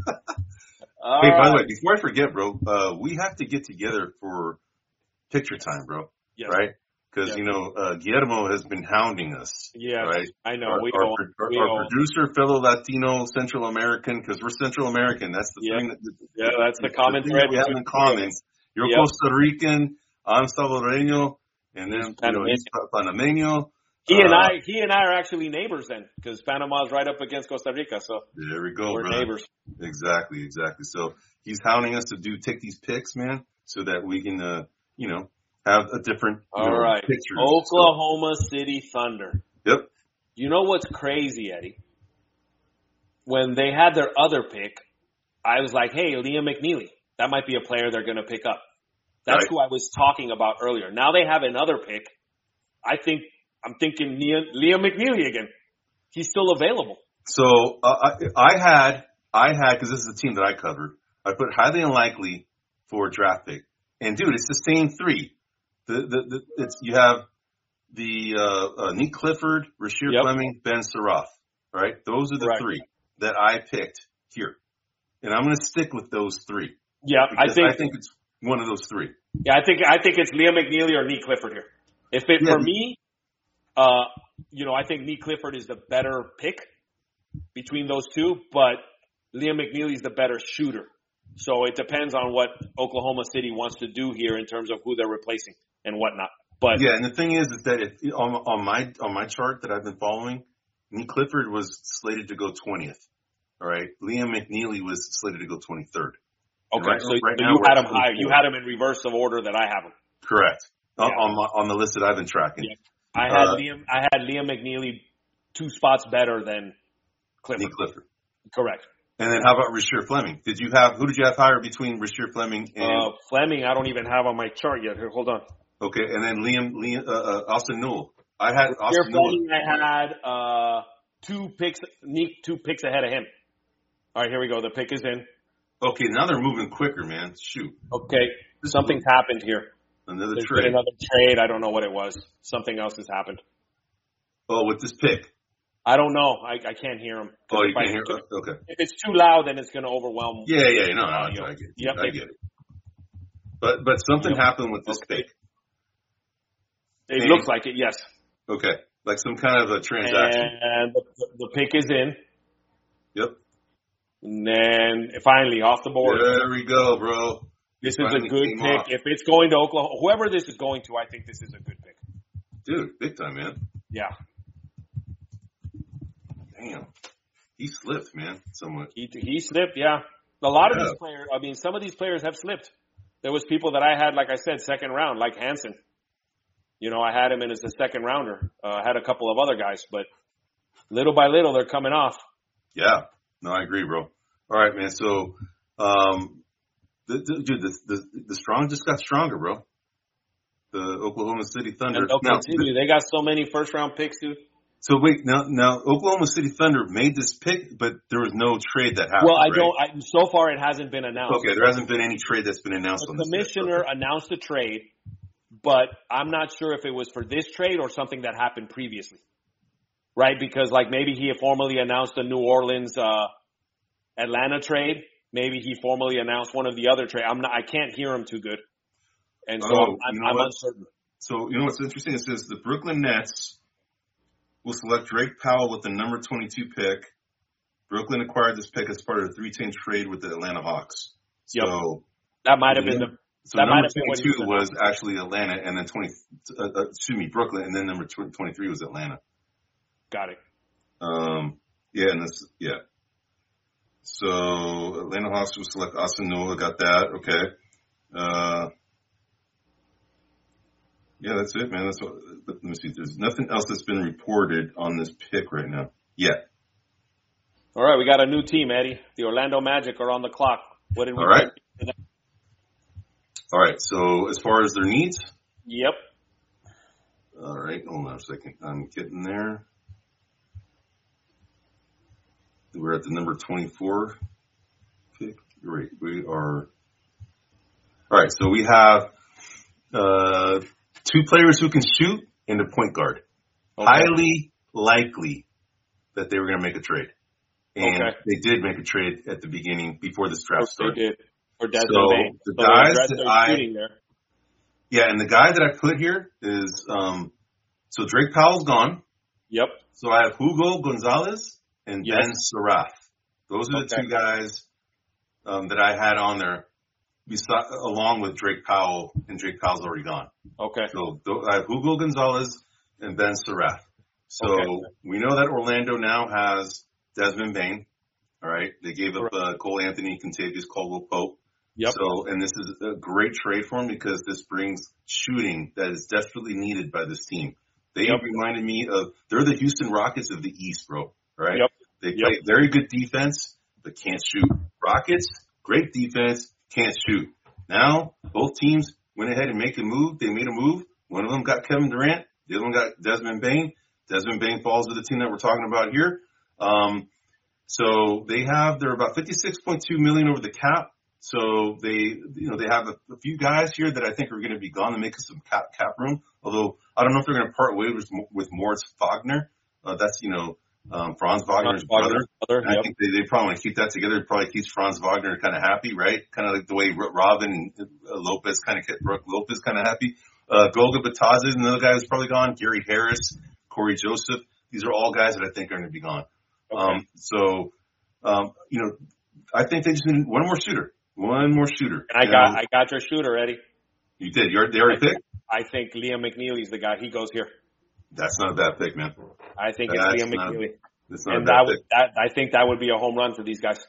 [SPEAKER 2] All
[SPEAKER 1] Hey, by the
[SPEAKER 2] right.
[SPEAKER 1] way, before I forget, bro, uh, we have to get together for picture time, bro.
[SPEAKER 2] Yes.
[SPEAKER 1] Right? Because,
[SPEAKER 2] Yes.
[SPEAKER 1] you know, uh, Guillermo has been hounding us.
[SPEAKER 2] Yes.
[SPEAKER 1] Right?
[SPEAKER 2] I know.
[SPEAKER 1] Our,
[SPEAKER 2] we
[SPEAKER 1] our,
[SPEAKER 2] all.
[SPEAKER 1] our,
[SPEAKER 2] We
[SPEAKER 1] our
[SPEAKER 2] all.
[SPEAKER 1] producer, fellow Latino, Central American, because we're Central American. That's the
[SPEAKER 2] Yep.
[SPEAKER 1] thing that, the,
[SPEAKER 2] Yeah, that's the
[SPEAKER 1] the
[SPEAKER 2] common
[SPEAKER 1] thing
[SPEAKER 2] thread
[SPEAKER 1] that we have
[SPEAKER 2] between
[SPEAKER 1] in
[SPEAKER 2] the three of
[SPEAKER 1] common.
[SPEAKER 2] us.
[SPEAKER 1] You're
[SPEAKER 2] Yep.
[SPEAKER 1] Costa Rican, I'm Salvadoreño, and then,
[SPEAKER 2] He's
[SPEAKER 1] you know, he's Panameño.
[SPEAKER 2] He and
[SPEAKER 1] Uh,
[SPEAKER 2] I, he and I are actually neighbors then, because Panama's right up against Costa Rica, so
[SPEAKER 1] There we go,
[SPEAKER 2] we're
[SPEAKER 1] brother.
[SPEAKER 2] neighbors.
[SPEAKER 1] Exactly, exactly. So he's hounding us to do take these pics, man, so that we can, uh, you know, have a different, you
[SPEAKER 2] All
[SPEAKER 1] know,
[SPEAKER 2] right.
[SPEAKER 1] pictures.
[SPEAKER 2] Oklahoma City Thunder.
[SPEAKER 1] So, yep.
[SPEAKER 2] You know what's crazy, Eddie? When they had their other pick, I was like, hey, Liam McNeely. That might be a player they're going to pick up. That's
[SPEAKER 1] Right.
[SPEAKER 2] who I was talking about earlier. Now they have another pick. I think, I'm thinking Liam, Liam McNeely again. He's still available.
[SPEAKER 1] So uh, I, I had, I had, because this is the team that I covered. I put highly unlikely for a draft pick, and dude, it's the same three. The the, the it's you have the uh, uh, Nick Clifford, Rasheer
[SPEAKER 2] Yep.
[SPEAKER 1] Fleming, Ben Sarath. Right, those are the
[SPEAKER 2] Correct.
[SPEAKER 1] three that I picked here, and I'm going to stick with those three.
[SPEAKER 2] Yeah, I
[SPEAKER 1] Because
[SPEAKER 2] think,
[SPEAKER 1] I think it's one of those three.
[SPEAKER 2] yeah, I think, I think it's Liam McNeely or Nick Clifford here. If it,
[SPEAKER 1] Yeah.
[SPEAKER 2] for me, uh, you know, I think Nick Clifford is the better pick between those two, but Liam McNeely is the better shooter. So it depends on what Oklahoma City wants to do here in terms of who they're replacing and whatnot. But
[SPEAKER 1] Yeah, and the thing is, is that if, on, on my on my chart that I've been following, Nick Clifford was slated to go twentieth. All right, Liam McNeely was slated to go twenty-third.
[SPEAKER 2] okay,
[SPEAKER 1] Right-
[SPEAKER 2] so,
[SPEAKER 1] right
[SPEAKER 2] so
[SPEAKER 1] now
[SPEAKER 2] you
[SPEAKER 1] we're
[SPEAKER 2] had
[SPEAKER 1] at
[SPEAKER 2] him higher. You
[SPEAKER 1] twenty-four.
[SPEAKER 2] had him in reverse of order that I have him.
[SPEAKER 1] Correct. On-
[SPEAKER 2] Yeah.
[SPEAKER 1] On, my, on the list that I've been tracking.
[SPEAKER 2] Yeah. I had
[SPEAKER 1] Uh,
[SPEAKER 2] Liam. I had Liam McNeely two spots better than Clifford.
[SPEAKER 1] Nick Clifford.
[SPEAKER 2] Correct.
[SPEAKER 1] And then how about Rasheer Fleming? Did you have who did you have higher between Rasheer Fleming and
[SPEAKER 2] Uh, Fleming, I don't even have on my chart yet. Here, hold on.
[SPEAKER 1] okay, and then Liam, Liam uh, uh, Austin Newell? I had
[SPEAKER 2] Here,
[SPEAKER 1] Austin Newell.
[SPEAKER 2] Fleming, I had uh, two picks, Nick, two picks ahead of him. All right, here we go. The pick is in.
[SPEAKER 1] Okay, now they're moving quicker, man. Shoot,
[SPEAKER 2] Okay,
[SPEAKER 1] This
[SPEAKER 2] something's
[SPEAKER 1] is
[SPEAKER 2] happened here.
[SPEAKER 1] another
[SPEAKER 2] There's
[SPEAKER 1] trade.
[SPEAKER 2] been another trade. I don't know what it was. Something else has happened.
[SPEAKER 1] Oh, with this pick.
[SPEAKER 2] I don't know. I, I can't hear him.
[SPEAKER 1] Oh, you
[SPEAKER 2] if I-
[SPEAKER 1] can't hear? Okay.
[SPEAKER 2] If it's too loud, then it's going to overwhelm.
[SPEAKER 1] Yeah, yeah, no, no, I,
[SPEAKER 2] audio.
[SPEAKER 1] I get it.
[SPEAKER 2] Yep,
[SPEAKER 1] I
[SPEAKER 2] they-
[SPEAKER 1] get it. But but something
[SPEAKER 2] Yep.
[SPEAKER 1] happened with this
[SPEAKER 2] Okay.
[SPEAKER 1] pick.
[SPEAKER 2] It
[SPEAKER 1] Hey.
[SPEAKER 2] looks like it, yes.
[SPEAKER 1] Okay, like some kind of a transaction.
[SPEAKER 2] And the, the pick is in.
[SPEAKER 1] Yep.
[SPEAKER 2] And then finally off the board.
[SPEAKER 1] There we go, bro.
[SPEAKER 2] This is
[SPEAKER 1] Finally
[SPEAKER 2] a good
[SPEAKER 1] came
[SPEAKER 2] pick.
[SPEAKER 1] off.
[SPEAKER 2] If it's going to Oklahoma, whoever this is going to, I think this is a good pick.
[SPEAKER 1] Dude, big time, man.
[SPEAKER 2] Yeah.
[SPEAKER 1] Damn. He slipped, man, somewhat.
[SPEAKER 2] He, he slipped, yeah. A lot of
[SPEAKER 1] Yeah.
[SPEAKER 2] these players, I mean, some of these players have slipped. There was people that I had, like I said, second round, like Hansen. You know, I had him in as a second rounder. Uh, I had a couple of other guys, but little by little, they're coming off.
[SPEAKER 1] Yeah. No, I agree, bro. All right, man. So, um, the, the, dude, the, the, the strong just got stronger, bro. The Oklahoma City Thunder.
[SPEAKER 2] And they'll
[SPEAKER 1] Now,
[SPEAKER 2] continue. They got so many first round picks, dude.
[SPEAKER 1] so wait, now, now Oklahoma City Thunder made this pick, but there was no trade that happened.
[SPEAKER 2] Well, I
[SPEAKER 1] right?
[SPEAKER 2] don't. I, so far, it hasn't been announced.
[SPEAKER 1] Okay, there hasn't been any trade that's been announced
[SPEAKER 2] The
[SPEAKER 1] on this yet.
[SPEAKER 2] commissioner
[SPEAKER 1] Okay.
[SPEAKER 2] announced a trade, but I'm not sure if it was for this trade or something that happened previously. Right? Because like maybe he formally announced the New Orleans uh Atlanta trade. Maybe he formally announced one of the other trade. I'm not. I can't hear him too good, and so
[SPEAKER 1] Oh,
[SPEAKER 2] I'm,
[SPEAKER 1] you know
[SPEAKER 2] I'm
[SPEAKER 1] what?
[SPEAKER 2] uncertain.
[SPEAKER 1] So, you know what's interesting? It says the Brooklyn Nets will select Drake Powell with the number twenty-two pick. Brooklyn acquired this pick as part of a three-team trade with the Atlanta Hawks.
[SPEAKER 2] Yep.
[SPEAKER 1] So,
[SPEAKER 2] That might have been the.
[SPEAKER 1] so
[SPEAKER 2] That might
[SPEAKER 1] number
[SPEAKER 2] have been what he
[SPEAKER 1] twenty-two
[SPEAKER 2] was
[SPEAKER 1] was actually Atlanta, and then twenty, uh, uh, excuse me, Brooklyn, and then number twenty-three was Atlanta.
[SPEAKER 2] Got it.
[SPEAKER 1] Um, yeah, and this, yeah. So Atlanta Hawks will select Austin Nola. Got that. Okay. Uh, yeah, that's it, man. That's what. Let me see. There's nothing else that's been reported on this pick right now yet.
[SPEAKER 2] All right, we got a new team, Eddie. The Orlando Magic are on the clock. What did we?
[SPEAKER 1] All right.
[SPEAKER 2] pick?
[SPEAKER 1] All right. So as far as their needs,
[SPEAKER 2] Yep.
[SPEAKER 1] All right, hold on a second. I'm getting there. We're at the number twenty-four pick. Right, we are. All right, so we have uh, two players who can shoot and a point guard. Okay. Highly likely that they were going to make a trade. And okay. they did make a trade at the beginning before this draft started.
[SPEAKER 2] They did. For Desmond
[SPEAKER 1] so
[SPEAKER 2] Bane.
[SPEAKER 1] the
[SPEAKER 2] so
[SPEAKER 1] guys that I,
[SPEAKER 2] there.
[SPEAKER 1] yeah, and the guy that I put here is, um, so Drake Powell's gone.
[SPEAKER 2] Yep.
[SPEAKER 1] So I have Hugo Gonzalez and
[SPEAKER 2] yes.
[SPEAKER 1] Ben Sarath. Those are the
[SPEAKER 2] okay.
[SPEAKER 1] two guys um, that I had on there, beside, along with Drake Powell, and Drake Powell's already gone.
[SPEAKER 2] Okay.
[SPEAKER 1] So I have Hugo Gonzalez and Ben Sarath. So okay. we know that Orlando now has Desmond Bane. All right. They gave up uh, Cole Anthony, Contavious Caldwell Pope.
[SPEAKER 2] Yep.
[SPEAKER 1] So, and this is a great trade for him because this brings shooting that is desperately needed by this team. They yep. reminded me of, they're the Houston Rockets of the East, bro. Right?
[SPEAKER 2] Yep.
[SPEAKER 1] They play yep. very good defense, but can't shoot. Rockets, great defense, can't shoot. Now, both teams went ahead and make a move. They made a move. One of them got Kevin Durant. The other one got Desmond Bane. Desmond Bane falls to the team that we're talking about here. Um, so they have, they're about fifty-six point two million over the cap. So they, you know, they have a, a few guys here that I think are going to be gone to make us some cap, cap room. Although I don't know if they're going to part ways with, with Moritz Wagner. Uh, that's, you know, um, Franz Wagner's
[SPEAKER 2] Franz
[SPEAKER 1] brother.
[SPEAKER 2] brother
[SPEAKER 1] I
[SPEAKER 2] yep.
[SPEAKER 1] think they, they probably want to keep that together. It probably keeps Franz Wagner kind of happy, right? Kind of like the way Robin and Lopez kind of kept Brooke Lopez kind of happy. Uh, Goga Bataz is another guy who's probably gone. Gary Harris, Corey Joseph. These are all guys that I think are going to be gone.
[SPEAKER 2] Okay.
[SPEAKER 1] Um, so, um, you know, I think they just need one more shooter. One more shooter.
[SPEAKER 2] And I
[SPEAKER 1] you
[SPEAKER 2] got,
[SPEAKER 1] know,
[SPEAKER 2] I got your shooter, Eddie.
[SPEAKER 1] You did. You already, they already
[SPEAKER 2] I
[SPEAKER 1] picked?
[SPEAKER 2] I think Liam McNeely's the guy. He goes here.
[SPEAKER 1] That's not a bad pick, man.
[SPEAKER 2] I think
[SPEAKER 1] That's
[SPEAKER 2] it's Liam
[SPEAKER 1] not,
[SPEAKER 2] McNeely.
[SPEAKER 1] That's not
[SPEAKER 2] and
[SPEAKER 1] a bad
[SPEAKER 2] that
[SPEAKER 1] pick.
[SPEAKER 2] would, that, I think that would be a home run for these guys.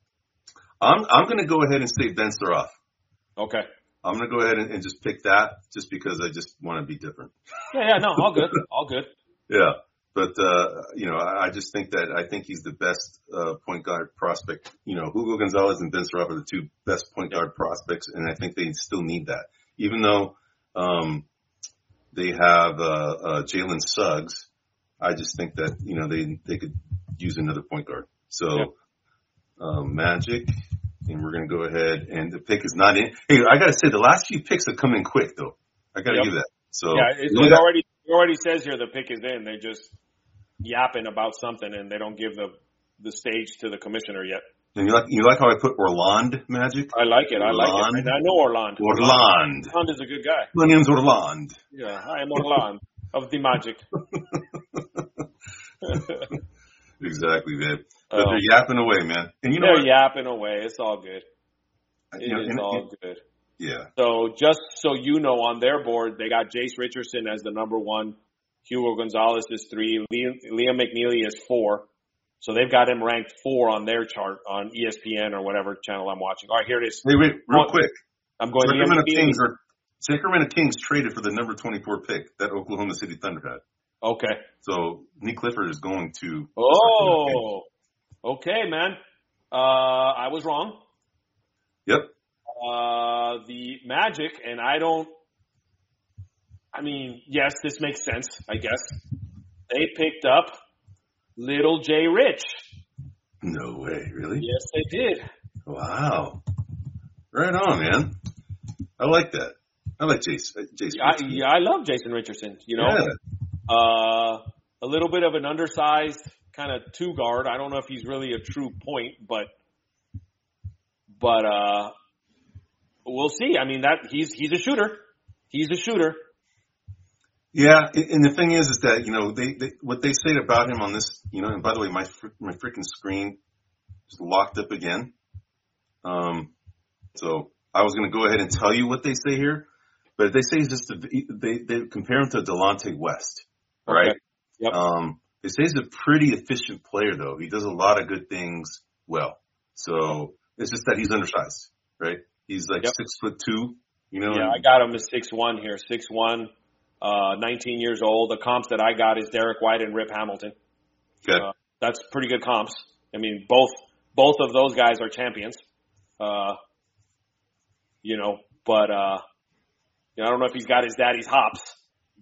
[SPEAKER 1] I'm, I'm going to go ahead and say Ben Sarath.
[SPEAKER 2] Okay.
[SPEAKER 1] I'm going to go ahead and, and just pick that just because I just want to be different.
[SPEAKER 2] Yeah, yeah, no, all good. All good.
[SPEAKER 1] Yeah. But, uh, you know, I, I just think that I think he's the best uh, point guard prospect. You know, Hugo Gonzalez and Ben Sarath are the two best point guard prospects, and I think they still need that. Even though um, they have uh, uh, Jalen Suggs, I just think that, you know, they they could use another point guard. So, yeah. um, Magic, and we're going to go ahead, and the pick is not in. Hey, I got to say, the last few picks have come in quick, though. I got to
[SPEAKER 2] yep.
[SPEAKER 1] give that. So,
[SPEAKER 2] yeah, it, it already it already says here the pick is in. They just yapping about something, and they don't give the the stage to the commissioner yet. And
[SPEAKER 1] you like you like how I put Orland, Magic?
[SPEAKER 2] I like it. I
[SPEAKER 1] Orland.
[SPEAKER 2] like it. I know Orland.
[SPEAKER 1] Orland.
[SPEAKER 2] Orland is a good guy.
[SPEAKER 1] My name's Orland.
[SPEAKER 2] Yeah, I am Orland of the Magic.
[SPEAKER 1] Exactly, man. But
[SPEAKER 2] um,
[SPEAKER 1] they're yapping away, man. And you know
[SPEAKER 2] they're
[SPEAKER 1] what?
[SPEAKER 2] yapping away. It's all good. It
[SPEAKER 1] you know,
[SPEAKER 2] is
[SPEAKER 1] and,
[SPEAKER 2] all
[SPEAKER 1] and,
[SPEAKER 2] good.
[SPEAKER 1] Yeah.
[SPEAKER 2] So just so you know, on their board, they got Jace Richardson as the number one. Hugo Gonzalez is three. Liam, Liam McNeely is four. So they've got him ranked four on their chart on E S P N or whatever channel I'm watching. All right, here it is.
[SPEAKER 1] Wait, wait, real oh, quick.
[SPEAKER 2] I'm going
[SPEAKER 1] Sacramento
[SPEAKER 2] Liam McNeely.
[SPEAKER 1] Kings are Sacramento Kings traded for the number twenty-four pick that Oklahoma City Thunder had.
[SPEAKER 2] Okay.
[SPEAKER 1] So Nick Clifford is going to.
[SPEAKER 2] Oh, okay, man. Uh, I was wrong.
[SPEAKER 1] Yep.
[SPEAKER 2] Uh, the Magic, and I don't. I mean, yes, this makes sense, I guess. They picked up Little J Rich.
[SPEAKER 1] No way, really?
[SPEAKER 2] Yes, they did.
[SPEAKER 1] Wow. Right on, man. I like that. I like Jason. Jason
[SPEAKER 2] I, yeah, I love Jason Richardson. You know,
[SPEAKER 1] yeah.
[SPEAKER 2] uh, a little bit of an undersized kind of two guard. I don't know if he's really a true point, but but uh, we'll see. I mean, that he's he's a shooter. He's a shooter.
[SPEAKER 1] Yeah, and the thing is, is that, you know, they, they what they say about him on this, you know, and by the way, my my freaking screen is locked up again. Um, so I was going to go ahead and tell you what they say here, but they say he's just a, they they compare him to Delonte West, right?
[SPEAKER 2] Okay. Yep.
[SPEAKER 1] Um, they say he's a pretty efficient player, though. He does a lot of good things well. So it's just that he's undersized, right? He's like
[SPEAKER 2] yep.
[SPEAKER 1] six foot two, you know.
[SPEAKER 2] Yeah, I got him as six one here, six one. Uh, nineteen years old. The comps that I got is Derek White and Rip Hamilton.
[SPEAKER 1] Okay.
[SPEAKER 2] Uh, that's pretty good comps. I mean, both, both of those guys are champions. Uh, you know, but, uh, you know, I don't know if he's got his daddy's hops,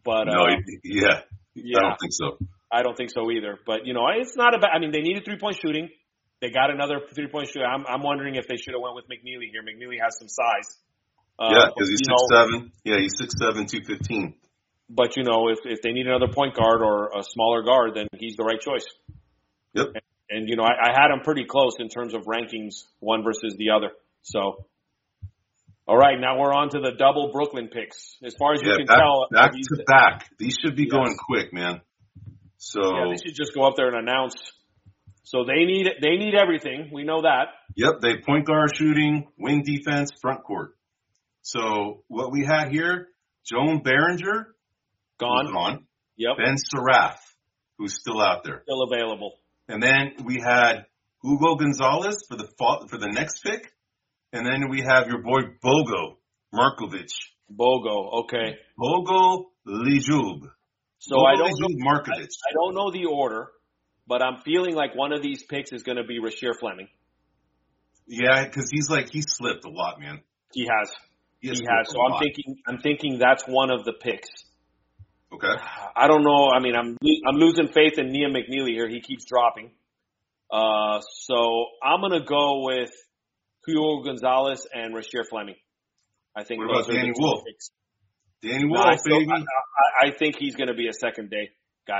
[SPEAKER 2] But
[SPEAKER 1] no,
[SPEAKER 2] uh,
[SPEAKER 1] yeah,
[SPEAKER 2] yeah,
[SPEAKER 1] I don't think so.
[SPEAKER 2] I don't think so either. But, you know, it's not about, I mean, they needed three-point shooting. They got another three-point shooter. I'm, I'm wondering if they should have went with McNeely here. McNeely has some size. Uh,
[SPEAKER 1] Yeah, because he's
[SPEAKER 2] you
[SPEAKER 1] six
[SPEAKER 2] know,
[SPEAKER 1] seven. Yeah, he's six seven, two fifteen.
[SPEAKER 2] But, you know, if, if they need another point guard or a smaller guard, then he's the right choice.
[SPEAKER 1] Yep.
[SPEAKER 2] And, and you know, I, I had him pretty close in terms of rankings, one versus the other. So, all right, now we're on to the double Brooklyn picks. As far as
[SPEAKER 1] Yeah,
[SPEAKER 2] you can
[SPEAKER 1] back,
[SPEAKER 2] tell.
[SPEAKER 1] back
[SPEAKER 2] these,
[SPEAKER 1] to back. These should be
[SPEAKER 2] yes.
[SPEAKER 1] going quick, man. So
[SPEAKER 2] yeah, they should just go up there and announce. So they need they need everything. We know that.
[SPEAKER 1] Yep, they point guard shooting, wing defense, front court. So what we had here, Joan Behringer,
[SPEAKER 2] Gone.
[SPEAKER 1] who's gone.
[SPEAKER 2] Yep.
[SPEAKER 1] Ben Sarath, who's still out there.
[SPEAKER 2] Still available.
[SPEAKER 1] And then we had Hugo Gonzalez for the fall, for the next pick. And then we have your boy Bogo Markovic.
[SPEAKER 2] Bogo, okay.
[SPEAKER 1] Bogo Lijub.
[SPEAKER 2] So
[SPEAKER 1] Bogo
[SPEAKER 2] I don't know,
[SPEAKER 1] Lijub Markovic.
[SPEAKER 2] I, I don't know the order, but I'm feeling like one of these picks is going to be Rasheer Fleming.
[SPEAKER 1] Yeah, because he's like he slipped a lot, man.
[SPEAKER 2] He has.
[SPEAKER 1] He
[SPEAKER 2] He
[SPEAKER 1] has,
[SPEAKER 2] has.
[SPEAKER 1] slipped
[SPEAKER 2] So
[SPEAKER 1] a
[SPEAKER 2] I'm
[SPEAKER 1] lot.
[SPEAKER 2] thinking I'm thinking that's one of the picks.
[SPEAKER 1] Okay.
[SPEAKER 2] I don't know. I mean, I'm I'm losing faith in Nia McNeely here. He keeps dropping. Uh, so I'm gonna go with Hugo Gonzalez and Rasheer Fleming. I think
[SPEAKER 1] What
[SPEAKER 2] those
[SPEAKER 1] about
[SPEAKER 2] are
[SPEAKER 1] Danny
[SPEAKER 2] the two
[SPEAKER 1] Wolf?
[SPEAKER 2] picks.
[SPEAKER 1] Danny
[SPEAKER 2] No,
[SPEAKER 1] Wolf,
[SPEAKER 2] I, still,
[SPEAKER 1] baby.
[SPEAKER 2] I, I, I think he's going to be a second day guy.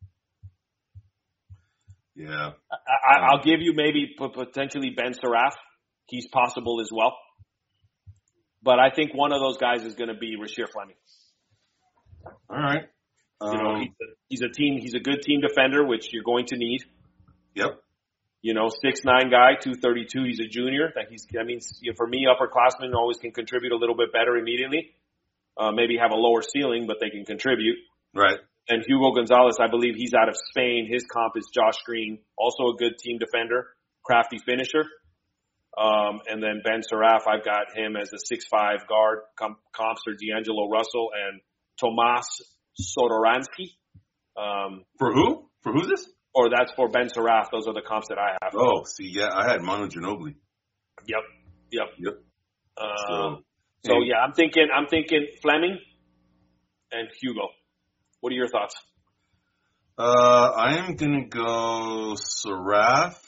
[SPEAKER 1] Yeah.
[SPEAKER 2] I, I, I'll give you maybe p- potentially Ben Sarath. He's possible as well. But I think one of those guys is going to be Rasheer Fleming.
[SPEAKER 1] All right. Um,
[SPEAKER 2] You know, he's a, he's a team. He's a good team defender, which you're going to need.
[SPEAKER 1] Yep.
[SPEAKER 2] You know, six nine guy, two thirty-two. He's a junior. That he's. I mean, you know, for me, upperclassmen always can contribute a little bit better immediately. Uh, maybe have a lower ceiling, but they can contribute.
[SPEAKER 1] Right.
[SPEAKER 2] And Hugo Gonzalez, I believe he's out of Spain. His comp is Josh Green, also a good team defender, crafty finisher. Um, and then Ben Sarath, I've got him as a six five guard. Com- comps are D'Angelo Russell and Tomas Sodoransky. Um,
[SPEAKER 1] For who? For who's this?
[SPEAKER 2] or that's for Ben Sarath. Those are the comps that I have.
[SPEAKER 1] Oh, see, yeah, I had Manu Ginobili.
[SPEAKER 2] Yep. Yep.
[SPEAKER 1] Yep.
[SPEAKER 2] Um,
[SPEAKER 1] So,
[SPEAKER 2] so
[SPEAKER 1] hey.
[SPEAKER 2] yeah, I'm thinking, I'm thinking Fleming and Hugo. What are your thoughts?
[SPEAKER 1] Uh, I am gonna go Sarath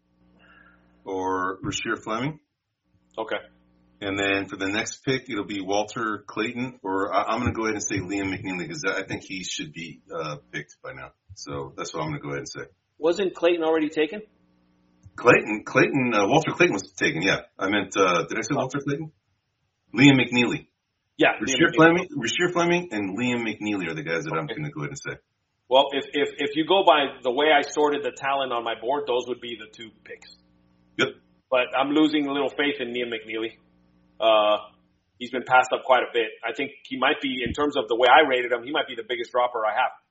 [SPEAKER 1] or Rasheer Fleming,
[SPEAKER 2] Okay.
[SPEAKER 1] and then for the next pick, it'll be Walter Clayton, or I, I'm gonna go ahead and say Liam McNeely because I think he should be uh, picked by now. So that's what I'm gonna go ahead and say.
[SPEAKER 2] Wasn't Clayton already taken?
[SPEAKER 1] Clayton, Clayton, uh, Walter Clayton was taken. Yeah, I meant. Uh, did I say Walter Clayton? Liam McNeely.
[SPEAKER 2] Yeah.
[SPEAKER 1] Rasheer Fleming, Rasheer Fleming, and Liam McNeely are the guys that I'm
[SPEAKER 2] Okay.
[SPEAKER 1] going to go ahead and say.
[SPEAKER 2] Well, if, if, if you go by the way I sorted the talent on my board, those would be the two picks.
[SPEAKER 1] Yep.
[SPEAKER 2] But I'm losing a little faith in Liam McNeely. Uh, he's been passed up quite a bit. I think he might be, in terms of the way I rated him, he might be the biggest dropper I have.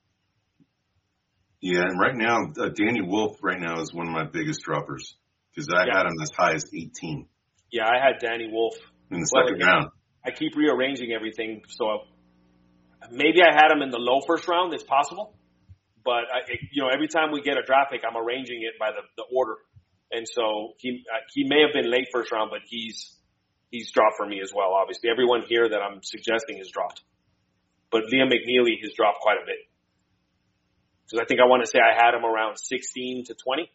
[SPEAKER 1] Yeah, and right now, uh, Danny Wolf right now is one of my biggest droppers because I
[SPEAKER 2] Yeah.
[SPEAKER 1] had him as high as eighteen
[SPEAKER 2] Yeah, I had Danny Wolf.
[SPEAKER 1] in the
[SPEAKER 2] Well,
[SPEAKER 1] second
[SPEAKER 2] again,
[SPEAKER 1] round.
[SPEAKER 2] I keep rearranging everything, so maybe I had him in the low first round. It's possible, but I, it, you know, every time we get a draft pick, I'm arranging it by the, the order, and so he uh, he may have been late first round, but he's he's dropped for me as well. Obviously, everyone here that I'm suggesting has dropped, but Liam McNeely has dropped quite a bit because I think I want to say I had him around sixteen to twenty.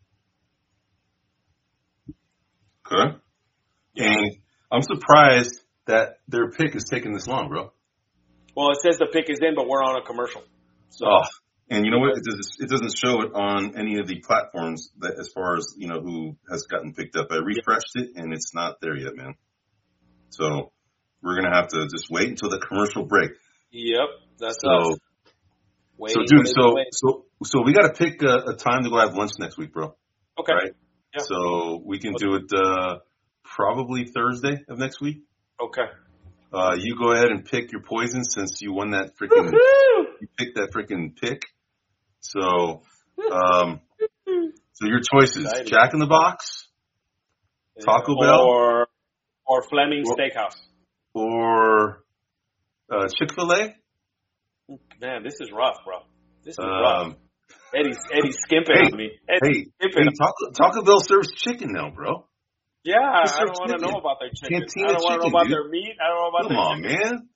[SPEAKER 1] Okay. And I'm surprised that their pick is taking this long, bro.
[SPEAKER 2] Well, it says the pick is in, but we're on a commercial. So
[SPEAKER 1] Oh, and you know what? It doesn't, it doesn't show it on any of the platforms that, as far as you know, who has gotten picked up. I refreshed it, and it's not there yet, man. So we're gonna have to just wait until the commercial break.
[SPEAKER 2] yep, that's
[SPEAKER 1] So,
[SPEAKER 2] us.
[SPEAKER 1] so
[SPEAKER 2] Waiting,
[SPEAKER 1] dude,
[SPEAKER 2] waiting,
[SPEAKER 1] so
[SPEAKER 2] waiting.
[SPEAKER 1] so so we got to pick a, a time to go have lunch next week, bro.
[SPEAKER 2] Okay.
[SPEAKER 1] Right?
[SPEAKER 2] Yeah.
[SPEAKER 1] So we can do it uh, probably Thursday of next week.
[SPEAKER 2] Okay.
[SPEAKER 1] Uh, you go ahead and pick your poison since you won that freaking. You picked that freaking pick. So, um, so your choices:
[SPEAKER 2] Exciting.
[SPEAKER 1] Jack in the Box, Taco Bell,
[SPEAKER 2] or or Fleming
[SPEAKER 1] Or-
[SPEAKER 2] Steakhouse.
[SPEAKER 1] or uh, Chick-fil-A.
[SPEAKER 2] Man, this is rough, bro. This is rough.
[SPEAKER 1] Um,
[SPEAKER 2] Eddie's Eddie's skimping
[SPEAKER 1] hey,
[SPEAKER 2] on me. Eddie's
[SPEAKER 1] hey,
[SPEAKER 2] skimping.
[SPEAKER 1] hey, Taco, Taco Bell serves chicken now, bro.
[SPEAKER 2] Yeah, I
[SPEAKER 1] They serve
[SPEAKER 2] don't want to
[SPEAKER 1] chicken.
[SPEAKER 2] know about their chicken.
[SPEAKER 1] Cantina
[SPEAKER 2] I don't want to know
[SPEAKER 1] chicken,
[SPEAKER 2] about
[SPEAKER 1] dude.
[SPEAKER 2] their meat. I don't know about
[SPEAKER 1] Come
[SPEAKER 2] their
[SPEAKER 1] on,
[SPEAKER 2] chicken.
[SPEAKER 1] man.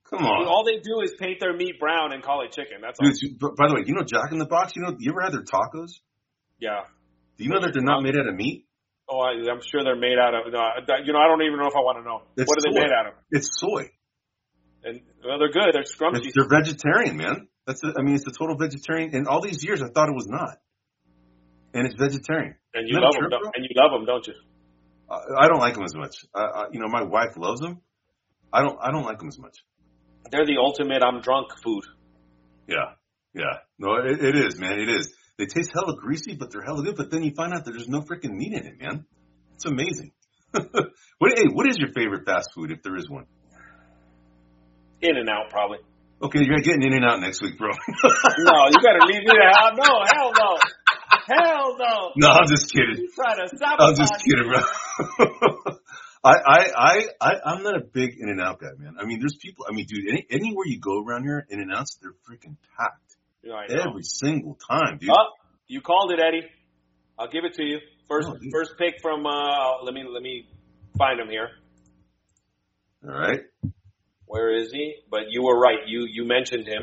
[SPEAKER 1] Come on.
[SPEAKER 2] Dude, all they do is paint their meat brown and call it chicken. That's all.
[SPEAKER 1] Dude, by the way, you know Jack in the Box? You know, you ever had their tacos?
[SPEAKER 2] Yeah.
[SPEAKER 1] Do you know that they're not made out of meat?
[SPEAKER 2] Oh, I, I'm sure they're made out of. No, you know, I don't even know if I want to know.
[SPEAKER 1] It's
[SPEAKER 2] what are they
[SPEAKER 1] soy.
[SPEAKER 2] made out of?
[SPEAKER 1] It's soy.
[SPEAKER 2] And well, they're good. They're scrumptious.
[SPEAKER 1] It's, they're vegetarian, man. That's. A, I mean, it's a total vegetarian. And all these years, I thought it was not. And it's vegetarian.
[SPEAKER 2] And you
[SPEAKER 1] Isn't
[SPEAKER 2] love
[SPEAKER 1] that
[SPEAKER 2] them.
[SPEAKER 1] true,
[SPEAKER 2] Don't, and you love them, don't you?
[SPEAKER 1] I, I don't like them as much. I, I, you know, my wife loves them. I don't. I don't like them as much.
[SPEAKER 2] They're the ultimate I'm drunk food.
[SPEAKER 1] Yeah, yeah. No, it, it is, man. It is. They taste hella greasy, but they're hella good. But then you find out that there's no freaking meat in it, man. It's amazing. what, hey, what is your favorite fast food, if there is one?
[SPEAKER 2] In and Out, probably.
[SPEAKER 1] Okay, you're getting In and Out next week, bro.
[SPEAKER 2] No, you better leave me the hell. No, hell no. Hell no.
[SPEAKER 1] No, I'm just kidding.
[SPEAKER 2] You try to sabotage.
[SPEAKER 1] I'm just kidding, bro. I, I, I, I, I'm not a big In and Out guy, man. I mean, there's people, I mean, dude, any, anywhere you go around here, In and Outs, they're freaking packed.
[SPEAKER 2] Yeah, I know.
[SPEAKER 1] Every single time, dude.
[SPEAKER 2] Oh, you called it, Eddie. I'll give it to you. First,
[SPEAKER 1] Oh, dude.
[SPEAKER 2] first pick from. Uh, let me let me find him here.
[SPEAKER 1] All right.
[SPEAKER 2] Where is he? But you were right. You you mentioned him,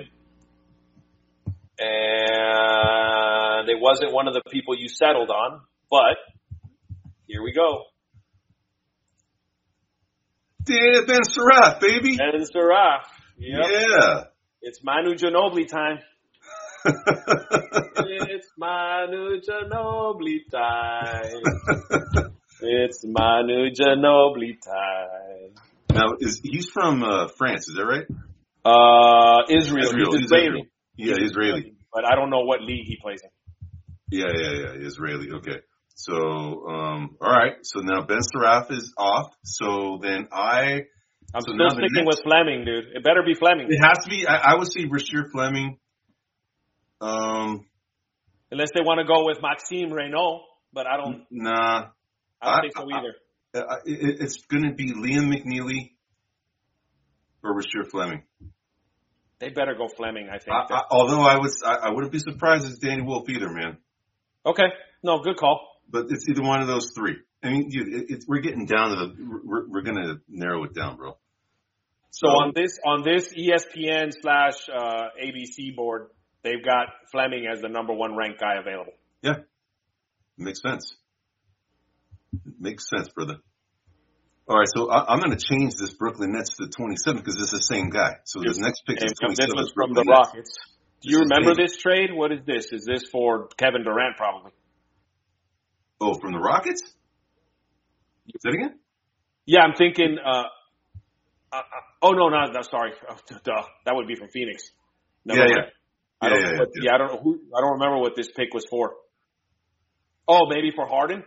[SPEAKER 2] and it wasn't one of the people you settled on. But here we go.
[SPEAKER 1] Dan Ben Surratt, baby.
[SPEAKER 2] Ben Surratt. Yep.
[SPEAKER 1] Yeah.
[SPEAKER 2] It's Manu Ginobili time. It's Manu Ginobili time. It's Manu Ginobili time.
[SPEAKER 1] Now, is he's from uh, France? Is that right?
[SPEAKER 2] Uh, Israel.
[SPEAKER 1] Israel.
[SPEAKER 2] He's
[SPEAKER 1] He's
[SPEAKER 2] Israeli.
[SPEAKER 1] Israel. Yeah,
[SPEAKER 2] He's
[SPEAKER 1] Israeli.
[SPEAKER 2] But I don't know what league he plays in.
[SPEAKER 1] Yeah, yeah, yeah. Israeli. Okay. So, um, all right. So now Ben Surratt is off. So then I.
[SPEAKER 2] I'm
[SPEAKER 1] so
[SPEAKER 2] still sticking
[SPEAKER 1] next,
[SPEAKER 2] with Fleming, dude. It better be Fleming.
[SPEAKER 1] It has to be. I, I would say Rasheer Fleming. Um,
[SPEAKER 2] Unless they want to go with Maxime Reynaud, but I don't.
[SPEAKER 1] Nah.
[SPEAKER 2] I don't
[SPEAKER 1] I,
[SPEAKER 2] think so either.
[SPEAKER 1] I, I, it, it's going to be Liam McNeely or Rasheer Fleming.
[SPEAKER 2] They better go Fleming, I think.
[SPEAKER 1] I, I, although I would, I, I wouldn't be surprised if it's Danny Wolf either, man.
[SPEAKER 2] Okay. No, good call.
[SPEAKER 1] But it's either one of those three. I mean, dude, it, it's, we're getting down to the. We're, we're going to narrow it down, bro.
[SPEAKER 2] So, so on this on this E S P N slash uh, A B C board, they've got Fleming as the number one ranked guy available.
[SPEAKER 1] Yeah, makes sense. Makes sense, brother. All right, so I, I'm going to change this Brooklyn Nets to twenty-seven because it's the same guy. So this next pick is twenty-seven.
[SPEAKER 2] This was from the
[SPEAKER 1] Brooklyn Nets.
[SPEAKER 2] Rockets. Do you remember this trade? What is this? Is this for Kevin Durant, probably?
[SPEAKER 1] Oh, from the Rockets? Say that again?
[SPEAKER 2] Yeah, I'm thinking. Uh, uh, uh, oh no, no, no, sorry. Oh, duh, that would be from Phoenix. Never
[SPEAKER 1] yeah,
[SPEAKER 2] mind.
[SPEAKER 1] yeah.
[SPEAKER 2] I don't
[SPEAKER 1] yeah,
[SPEAKER 2] know
[SPEAKER 1] yeah,
[SPEAKER 2] what,
[SPEAKER 1] yeah.
[SPEAKER 2] yeah, I don't know who. I don't remember what this pick was for. Oh, maybe for Harden?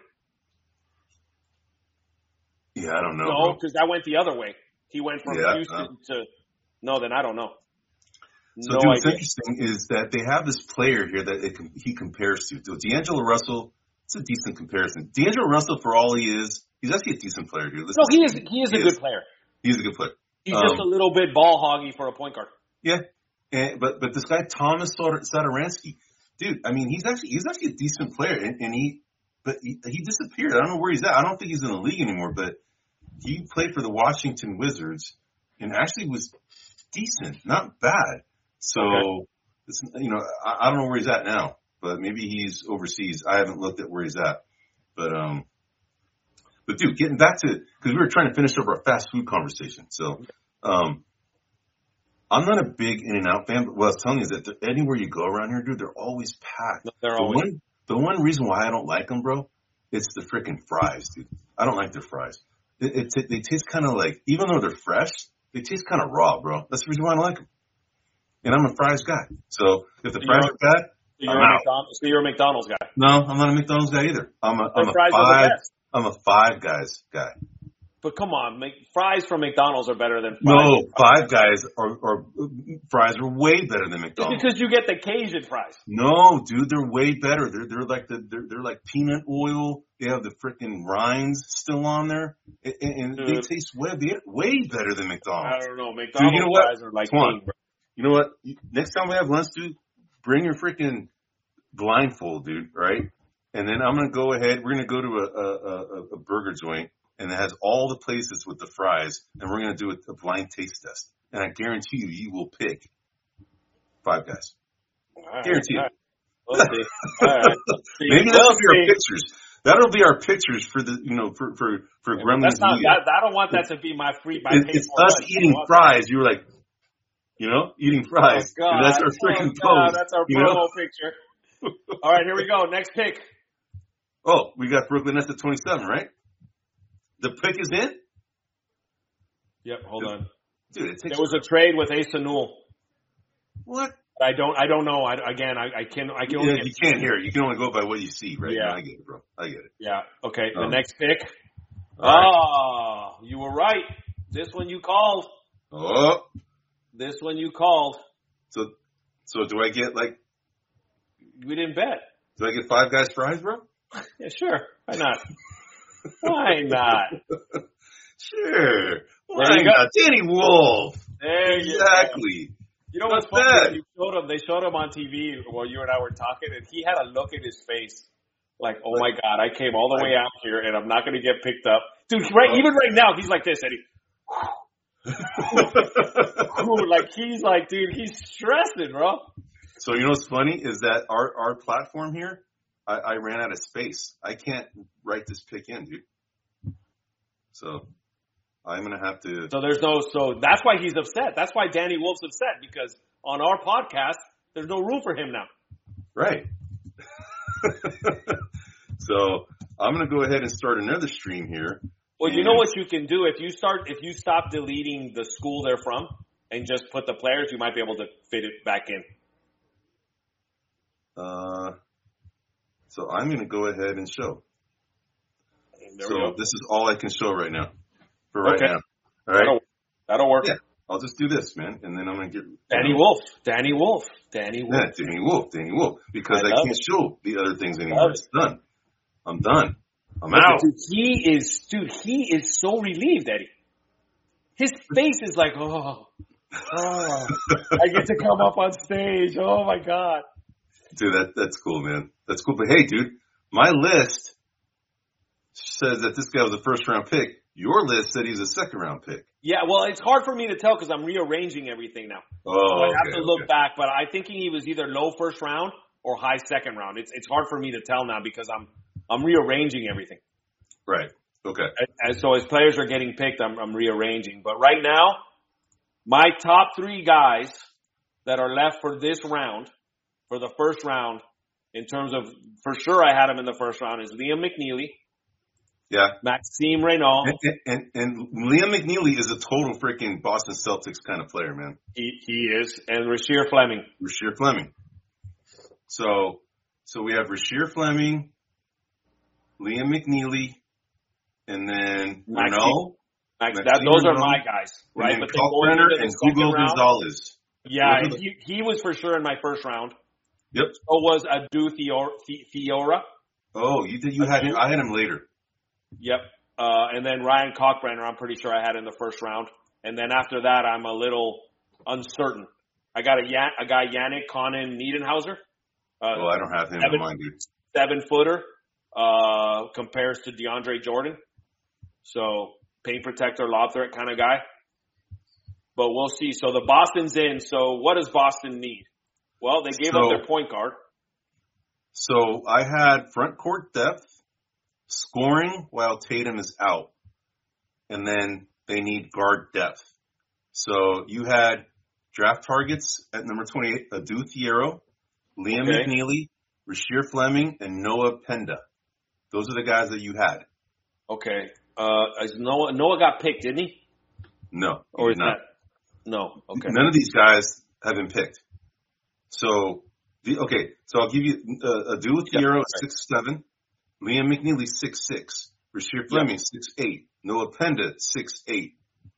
[SPEAKER 1] Yeah, I don't know.
[SPEAKER 2] No, because that went the other way. He went from
[SPEAKER 1] Yeah,
[SPEAKER 2] Houston
[SPEAKER 1] uh,
[SPEAKER 2] to. No, then I don't know.
[SPEAKER 1] So,
[SPEAKER 2] no
[SPEAKER 1] dude, what's
[SPEAKER 2] idea.
[SPEAKER 1] interesting is that they have this player here that it, he compares to. So D'Angelo Russell, it's a decent comparison. D'Angelo Russell, for all he is, he's actually a decent player, dude. Listen,
[SPEAKER 2] No, he is. He is
[SPEAKER 1] he
[SPEAKER 2] a
[SPEAKER 1] is.
[SPEAKER 2] good player.
[SPEAKER 1] He's a good player.
[SPEAKER 2] He's
[SPEAKER 1] Um,
[SPEAKER 2] just a little bit ball hoggy for a point guard.
[SPEAKER 1] Yeah, and, but but this guy Thomas Satoransky, dude. I mean, he's actually he's actually a decent player, and, and he but he, he disappeared. I don't know where he's at. I don't think he's in the league anymore. But he played for the Washington Wizards and actually was decent, not bad. So
[SPEAKER 2] Okay.
[SPEAKER 1] it's, you know, I, I don't know where he's at now, but maybe he's overseas. I haven't looked at where he's at, but um. But dude, getting back to, because we were trying to finish up our fast food conversation. So, um, I'm not a big In-N-Out fan, but what I was telling you is that the- anywhere you go around here, dude, they're always packed.
[SPEAKER 2] No, they're
[SPEAKER 1] the
[SPEAKER 2] always-
[SPEAKER 1] one, the one reason why I don't like them, bro, it's the freaking fries, dude. I don't like their fries. It, it, it they taste kind of like, even though they're fresh, they taste kind of raw, bro. That's the reason why I don't like them. And I'm a fries guy. So if the
[SPEAKER 2] So
[SPEAKER 1] fries
[SPEAKER 2] you're-
[SPEAKER 1] are bad,
[SPEAKER 2] So you're,
[SPEAKER 1] I'm
[SPEAKER 2] a
[SPEAKER 1] out.
[SPEAKER 2] McDonald's, so you're a McDonald's guy.
[SPEAKER 1] No, I'm not a McDonald's guy either. I'm a, I'm
[SPEAKER 2] The
[SPEAKER 1] a
[SPEAKER 2] fries are the
[SPEAKER 1] five,
[SPEAKER 2] best.
[SPEAKER 1] I'm a five guys guy.
[SPEAKER 2] But come on, make, fries from McDonald's are better than fries.
[SPEAKER 1] No, Five Guys or, or fries are way better than
[SPEAKER 2] Just
[SPEAKER 1] McDonald's.
[SPEAKER 2] because you get the Cajun fries.
[SPEAKER 1] No, dude, they're way better. They're they're like the they're, they're like peanut oil. They have the freaking rinds still on there, and, and they
[SPEAKER 2] Dude.
[SPEAKER 1] taste way way better than
[SPEAKER 2] I
[SPEAKER 1] McDonald's.
[SPEAKER 2] don't know. McDonald's
[SPEAKER 1] you know what?
[SPEAKER 2] fries are like
[SPEAKER 1] Come on.
[SPEAKER 2] king, bro.
[SPEAKER 1] You know what? Next time we have lunch, dude, bring your freaking blindfold, dude. Right? And then I'm gonna go ahead. We're gonna go to a a, a, a burger joint, and it has all the places with the fries, and we're gonna do a, a blind taste test. and I guarantee you, you will pick Five Guys.
[SPEAKER 2] All right,
[SPEAKER 1] Guarantee
[SPEAKER 2] all
[SPEAKER 1] it.
[SPEAKER 2] right. We'll see. All right. See,
[SPEAKER 1] Maybe
[SPEAKER 2] we'll
[SPEAKER 1] that'll be our
[SPEAKER 2] see.
[SPEAKER 1] pictures. That'll be our pictures for the, you know, for for for
[SPEAKER 2] Yeah,
[SPEAKER 1] Gremlins
[SPEAKER 2] that's not.
[SPEAKER 1] Media.
[SPEAKER 2] That, I don't want that to be my free. My
[SPEAKER 1] It,
[SPEAKER 2] paid
[SPEAKER 1] it's
[SPEAKER 2] for
[SPEAKER 1] us
[SPEAKER 2] lunch. I don't
[SPEAKER 1] eating
[SPEAKER 2] want
[SPEAKER 1] fries. You were like, you know, eating
[SPEAKER 2] that.
[SPEAKER 1] fries.
[SPEAKER 2] Oh
[SPEAKER 1] And that's
[SPEAKER 2] God!
[SPEAKER 1] our freaking
[SPEAKER 2] Oh God!
[SPEAKER 1] pose.
[SPEAKER 2] That's our
[SPEAKER 1] you
[SPEAKER 2] promo
[SPEAKER 1] know?
[SPEAKER 2] picture. All right, here we go. Next pick.
[SPEAKER 1] Oh, we got Brooklyn Nets at twenty-seven, right? The pick is in?
[SPEAKER 2] Yep. Hold on.
[SPEAKER 1] Dude, it takes
[SPEAKER 2] There was a trade with Asa Newell.
[SPEAKER 1] what?
[SPEAKER 2] I don't. I don't know. I, again, I, I can. I can
[SPEAKER 1] Yeah,
[SPEAKER 2] only.
[SPEAKER 1] you can't hear it. You can only go by what you see, right?
[SPEAKER 2] Yeah.
[SPEAKER 1] No, I get it, bro. I get it.
[SPEAKER 2] Yeah. Okay. The
[SPEAKER 1] Um,
[SPEAKER 2] next pick.
[SPEAKER 1] all right.
[SPEAKER 2] Oh, you were right. This one you called.
[SPEAKER 1] Oh,
[SPEAKER 2] This one you called.
[SPEAKER 1] so so do I get like
[SPEAKER 2] We didn't bet.
[SPEAKER 1] do I get Five Guys fries, bro?
[SPEAKER 2] Yeah, sure. Why not? Why not?
[SPEAKER 1] Sure. Why
[SPEAKER 2] There you go.
[SPEAKER 1] not? Danny Wolf.
[SPEAKER 2] There you go.
[SPEAKER 1] Exactly.
[SPEAKER 2] You know
[SPEAKER 1] Not
[SPEAKER 2] what's funny?
[SPEAKER 1] bad.
[SPEAKER 2] They showed him. They showed him on T V while you and I were talking, and he had a look in his face, like, "Oh my God, I came all the way out here, and I'm not going to get picked up." Dude, right? Even right now, he's like this, Eddie. Like he's like, dude, he's stressing, bro.
[SPEAKER 1] So you know what's funny is that our our platform here, I, I ran out of space. I can't write this pick in, dude. So I'm gonna have to.
[SPEAKER 2] So there's no. So that's why he's upset. That's why Danny Wolf's upset because on our podcast, there's no room for him now.
[SPEAKER 1] Right. So I'm gonna go ahead and start another stream here.
[SPEAKER 2] Well, you know what you can do if you start if you stop deleting the school they're from and just put the players, you might be able to fit it back in.
[SPEAKER 1] Uh, so I'm gonna go ahead and show.
[SPEAKER 2] There
[SPEAKER 1] so
[SPEAKER 2] we go.
[SPEAKER 1] this is all I can show right now. For right
[SPEAKER 2] Okay.
[SPEAKER 1] now. All right.
[SPEAKER 2] That'll, that'll work.
[SPEAKER 1] Yeah. I'll just do this, man, and then I'm gonna get
[SPEAKER 2] Danny
[SPEAKER 1] you know,
[SPEAKER 2] Wolf. Danny Wolf. Danny Wolf.
[SPEAKER 1] Yeah, Danny Wolf. Danny Wolf. Because
[SPEAKER 2] I
[SPEAKER 1] I,
[SPEAKER 2] love
[SPEAKER 1] can't
[SPEAKER 2] it.
[SPEAKER 1] show the other things
[SPEAKER 2] Love
[SPEAKER 1] anymore.
[SPEAKER 2] it.
[SPEAKER 1] It's done. I'm done. I'm
[SPEAKER 2] Listen,
[SPEAKER 1] out.
[SPEAKER 2] Dude, he is, dude, he is so relieved, Eddie. His face is like, oh, oh, I get to come up on stage. Oh my God.
[SPEAKER 1] Dude, that that's cool, man. That's cool. But hey, dude, my list says that this guy was a first round pick. Your list said he's a second round pick.
[SPEAKER 2] Yeah, well, it's hard for me to tell because I'm rearranging everything now.
[SPEAKER 1] Oh,
[SPEAKER 2] So I have
[SPEAKER 1] okay,
[SPEAKER 2] to look
[SPEAKER 1] okay.
[SPEAKER 2] back, but I thinking he was either low first round or high second round. It's it's hard for me to tell now because I'm I'm rearranging everything.
[SPEAKER 1] Right. Okay.
[SPEAKER 2] And, and so as players are getting picked, I'm I'm rearranging. But right now, my top three guys that are left for this round, for the first round, in terms of for sure I had him in the first round is Liam McNeely,
[SPEAKER 1] Yeah.
[SPEAKER 2] Maxime Renault.
[SPEAKER 1] And, and, and Liam McNeely is a total freaking Boston Celtics kind of player, man.
[SPEAKER 2] He he is, and Rasheer Fleming.
[SPEAKER 1] Rasheer Fleming. So, so we have Rasheer Fleming, Liam McNeely, and then
[SPEAKER 2] Maxime.
[SPEAKER 1] Renault,
[SPEAKER 2] Max,
[SPEAKER 1] Maxime
[SPEAKER 2] that, those are
[SPEAKER 1] Renault,
[SPEAKER 2] my guys, right?
[SPEAKER 1] and then
[SPEAKER 2] But then going
[SPEAKER 1] Kalkbrenner
[SPEAKER 2] into the
[SPEAKER 1] and
[SPEAKER 2] second
[SPEAKER 1] Hugo
[SPEAKER 2] round,
[SPEAKER 1] Gonzalez.
[SPEAKER 2] yeah,
[SPEAKER 1] Those are the-
[SPEAKER 2] he, he was for sure in my first round.
[SPEAKER 1] Yep.
[SPEAKER 2] So was Adu Theor- The- Theora.
[SPEAKER 1] Oh, you did. You had him. I had him later.
[SPEAKER 2] Yep. Uh, and then Ryan Kalkbrenner, I'm pretty sure I had in the first round. And then after that, I'm a little uncertain. I got a, Yan- a guy, Yannick Conan Niedenhauser. Uh,
[SPEAKER 1] Oh, I don't have him
[SPEAKER 2] seven,
[SPEAKER 1] in mind, dude.
[SPEAKER 2] seven footer, uh, compares to DeAndre Jordan. So paint protector, lob threat kind of guy. But we'll see. So the Boston's in. So what does Boston need? Well, they gave
[SPEAKER 1] So-
[SPEAKER 2] up their point guard.
[SPEAKER 1] So I had front court depth, scoring while Tatum is out, and then they need guard depth. So you had draft targets at number twenty-eight, Adu Thiero, Liam
[SPEAKER 2] Okay.
[SPEAKER 1] McNeely, Rasheer Fleming, and Noah Penda. Those are the guys that you had.
[SPEAKER 2] Okay. Uh, is Noah, Noah got picked, didn't he?
[SPEAKER 1] No,
[SPEAKER 2] Or
[SPEAKER 1] you
[SPEAKER 2] is
[SPEAKER 1] did not.
[SPEAKER 2] that? No. Okay.
[SPEAKER 1] None of these guys have been picked. So, the, okay, so I'll give you uh, Adu Thiero
[SPEAKER 2] Yeah.
[SPEAKER 1] at six seven, Liam McNeely six six, Rasheer Fleming six eight, Noah Penda six eight.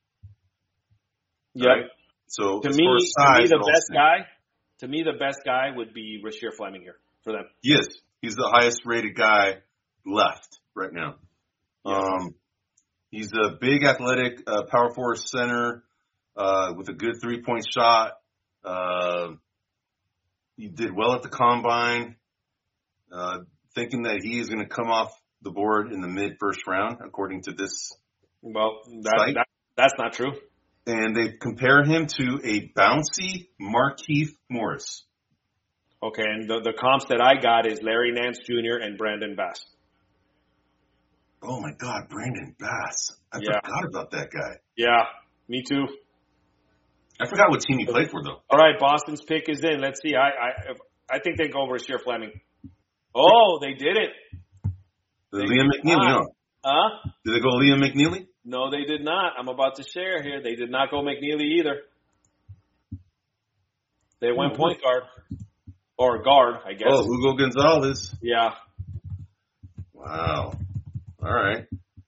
[SPEAKER 2] Yep.
[SPEAKER 1] Right? So
[SPEAKER 2] To
[SPEAKER 1] as
[SPEAKER 2] me,
[SPEAKER 1] far as
[SPEAKER 2] to
[SPEAKER 1] size,
[SPEAKER 2] me,
[SPEAKER 1] it
[SPEAKER 2] the
[SPEAKER 1] all
[SPEAKER 2] best
[SPEAKER 1] same.
[SPEAKER 2] guy, to me, the best guy would be Rasheer Fleming here for them.
[SPEAKER 1] Yes, he's the highest rated guy left right now.
[SPEAKER 2] Yeah.
[SPEAKER 1] Um, he's a big athletic uh, power forward center uh, with a good three point shot. Uh, he did well at the combine. Uh, thinking that he is going to come off the board in the mid first round, according to this.
[SPEAKER 2] Well, that,
[SPEAKER 1] Site?
[SPEAKER 2] that that's not true.
[SPEAKER 1] and they compare him to a bouncy Markieff Morris.
[SPEAKER 2] Okay, and the, the comps that I got is Larry Nance Junior and Brandon Bass.
[SPEAKER 1] Oh, my God, Brandon Bass. I
[SPEAKER 2] Yeah.
[SPEAKER 1] forgot about that guy.
[SPEAKER 2] Yeah, me too.
[SPEAKER 1] I forgot what team he played for, though.
[SPEAKER 2] All right, Boston's pick is in. Let's see. I I, I think they go over Sheer Fleming. Oh, they did it.
[SPEAKER 1] They Liam McNeely, huh?
[SPEAKER 2] Huh?
[SPEAKER 1] Did they go Liam McNeely?
[SPEAKER 2] No, they did not. I'm about to share here. They did not go McNeely either. They went
[SPEAKER 1] Oh,
[SPEAKER 2] point guard. Or guard, I guess.
[SPEAKER 1] Oh, Hugo Gonzalez.
[SPEAKER 2] Yeah.
[SPEAKER 1] Wow. All right.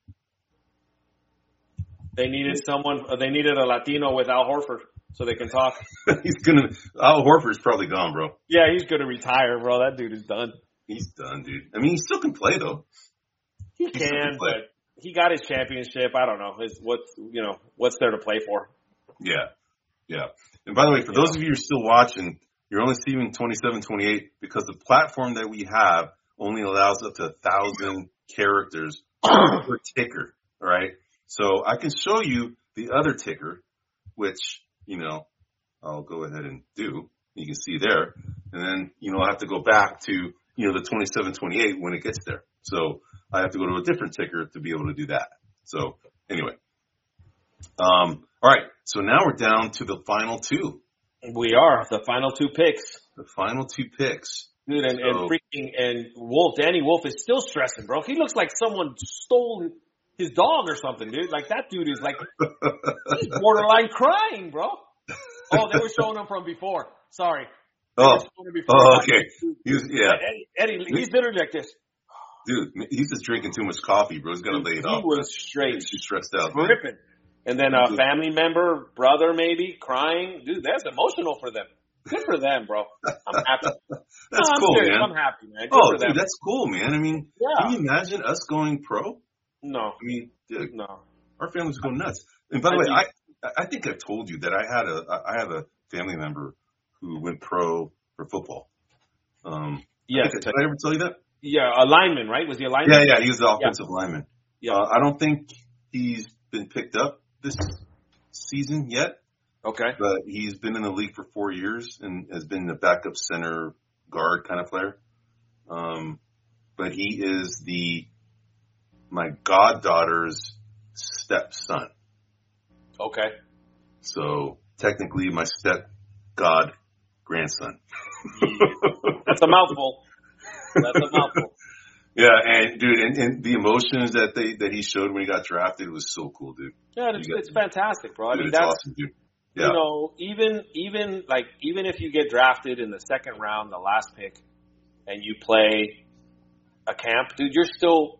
[SPEAKER 2] They needed someone. They needed a Latino with Al Horford so they can talk.
[SPEAKER 1] He's gonna. Al Horford's probably gone, bro.
[SPEAKER 2] Yeah, he's gonna retire, bro. That dude is done.
[SPEAKER 1] He's done, dude. I mean, he still can play though.
[SPEAKER 2] He,
[SPEAKER 1] he
[SPEAKER 2] can,
[SPEAKER 1] can play.
[SPEAKER 2] but he got his championship. I don't know. His, what's you know what's there to play for?
[SPEAKER 1] Yeah, yeah. And by the way, for
[SPEAKER 2] yeah.
[SPEAKER 1] those of you who are still watching, you're only seeing twenty-seven twenty-eight because the platform that we have only allows up to a thousand characters per ticker. All right. So I can show you the other ticker, which, you know, I'll go ahead and do. You can see there. And then, you know, I have to go back to, you know, the twenty-seven twenty-eight when it gets there. So I have to go to a different ticker to be able to do that. So anyway. Um, all right. So now we're down to the final two.
[SPEAKER 2] We are. The final two picks.
[SPEAKER 1] The final two picks.
[SPEAKER 2] Dude, and,
[SPEAKER 1] so,
[SPEAKER 2] and freaking, and Wolf, Danny Wolf is still stressing, bro. He looks like someone stole his dog or something, dude. Like, that dude is like, he's borderline crying, bro. Oh, they were showing him from before. Sorry. They
[SPEAKER 1] oh,
[SPEAKER 2] before.
[SPEAKER 1] oh, okay. He was, yeah.
[SPEAKER 2] Eddie, Eddie, he's literally like this.
[SPEAKER 1] Dude, he's just drinking too much coffee, bro. He's got to lay it
[SPEAKER 2] he
[SPEAKER 1] off.
[SPEAKER 2] He was
[SPEAKER 1] man.
[SPEAKER 2] straight.
[SPEAKER 1] He's stressed out.
[SPEAKER 2] Ripping. And then a family member, brother maybe, crying. Dude, that's emotional for them. Good for them, bro. I'm happy.
[SPEAKER 1] That's
[SPEAKER 2] no, I'm
[SPEAKER 1] cool,
[SPEAKER 2] serious.
[SPEAKER 1] man.
[SPEAKER 2] I'm happy, man. Good
[SPEAKER 1] oh,
[SPEAKER 2] for
[SPEAKER 1] dude,
[SPEAKER 2] them.
[SPEAKER 1] that's cool, man. I mean,
[SPEAKER 2] yeah.
[SPEAKER 1] Can you imagine us going pro?
[SPEAKER 2] No.
[SPEAKER 1] I mean, dude,
[SPEAKER 2] no.
[SPEAKER 1] Our families go nuts. And by the
[SPEAKER 2] I
[SPEAKER 1] way,
[SPEAKER 2] mean,
[SPEAKER 1] I I think I've told you that I had a I have a family member who went pro for football. Um,
[SPEAKER 2] yes.
[SPEAKER 1] I did I ever tell you that?
[SPEAKER 2] Yeah, a lineman, right? Was he a lineman?
[SPEAKER 1] Yeah, yeah, he was the offensive yeah. lineman.
[SPEAKER 2] Yeah.
[SPEAKER 1] Uh, I don't think he's been picked up this season yet.
[SPEAKER 2] Okay.
[SPEAKER 1] But he's been in the league for four years and has been a backup center guard kind of player. Um, but he is the my goddaughter's stepson.
[SPEAKER 2] Okay.
[SPEAKER 1] So technically my step god grandson.
[SPEAKER 2] That's a mouthful. That's a mouthful.
[SPEAKER 1] Yeah, and dude, and, and the emotions that they that he showed when he got drafted was so cool, dude.
[SPEAKER 2] Yeah, it's, got, it's fantastic, bro.
[SPEAKER 1] Dude,
[SPEAKER 2] I mean,
[SPEAKER 1] it's
[SPEAKER 2] that's
[SPEAKER 1] awesome, dude. Yeah.
[SPEAKER 2] You know, even even like even if you get drafted in the second round, the last pick, and you play a camp, dude, you're still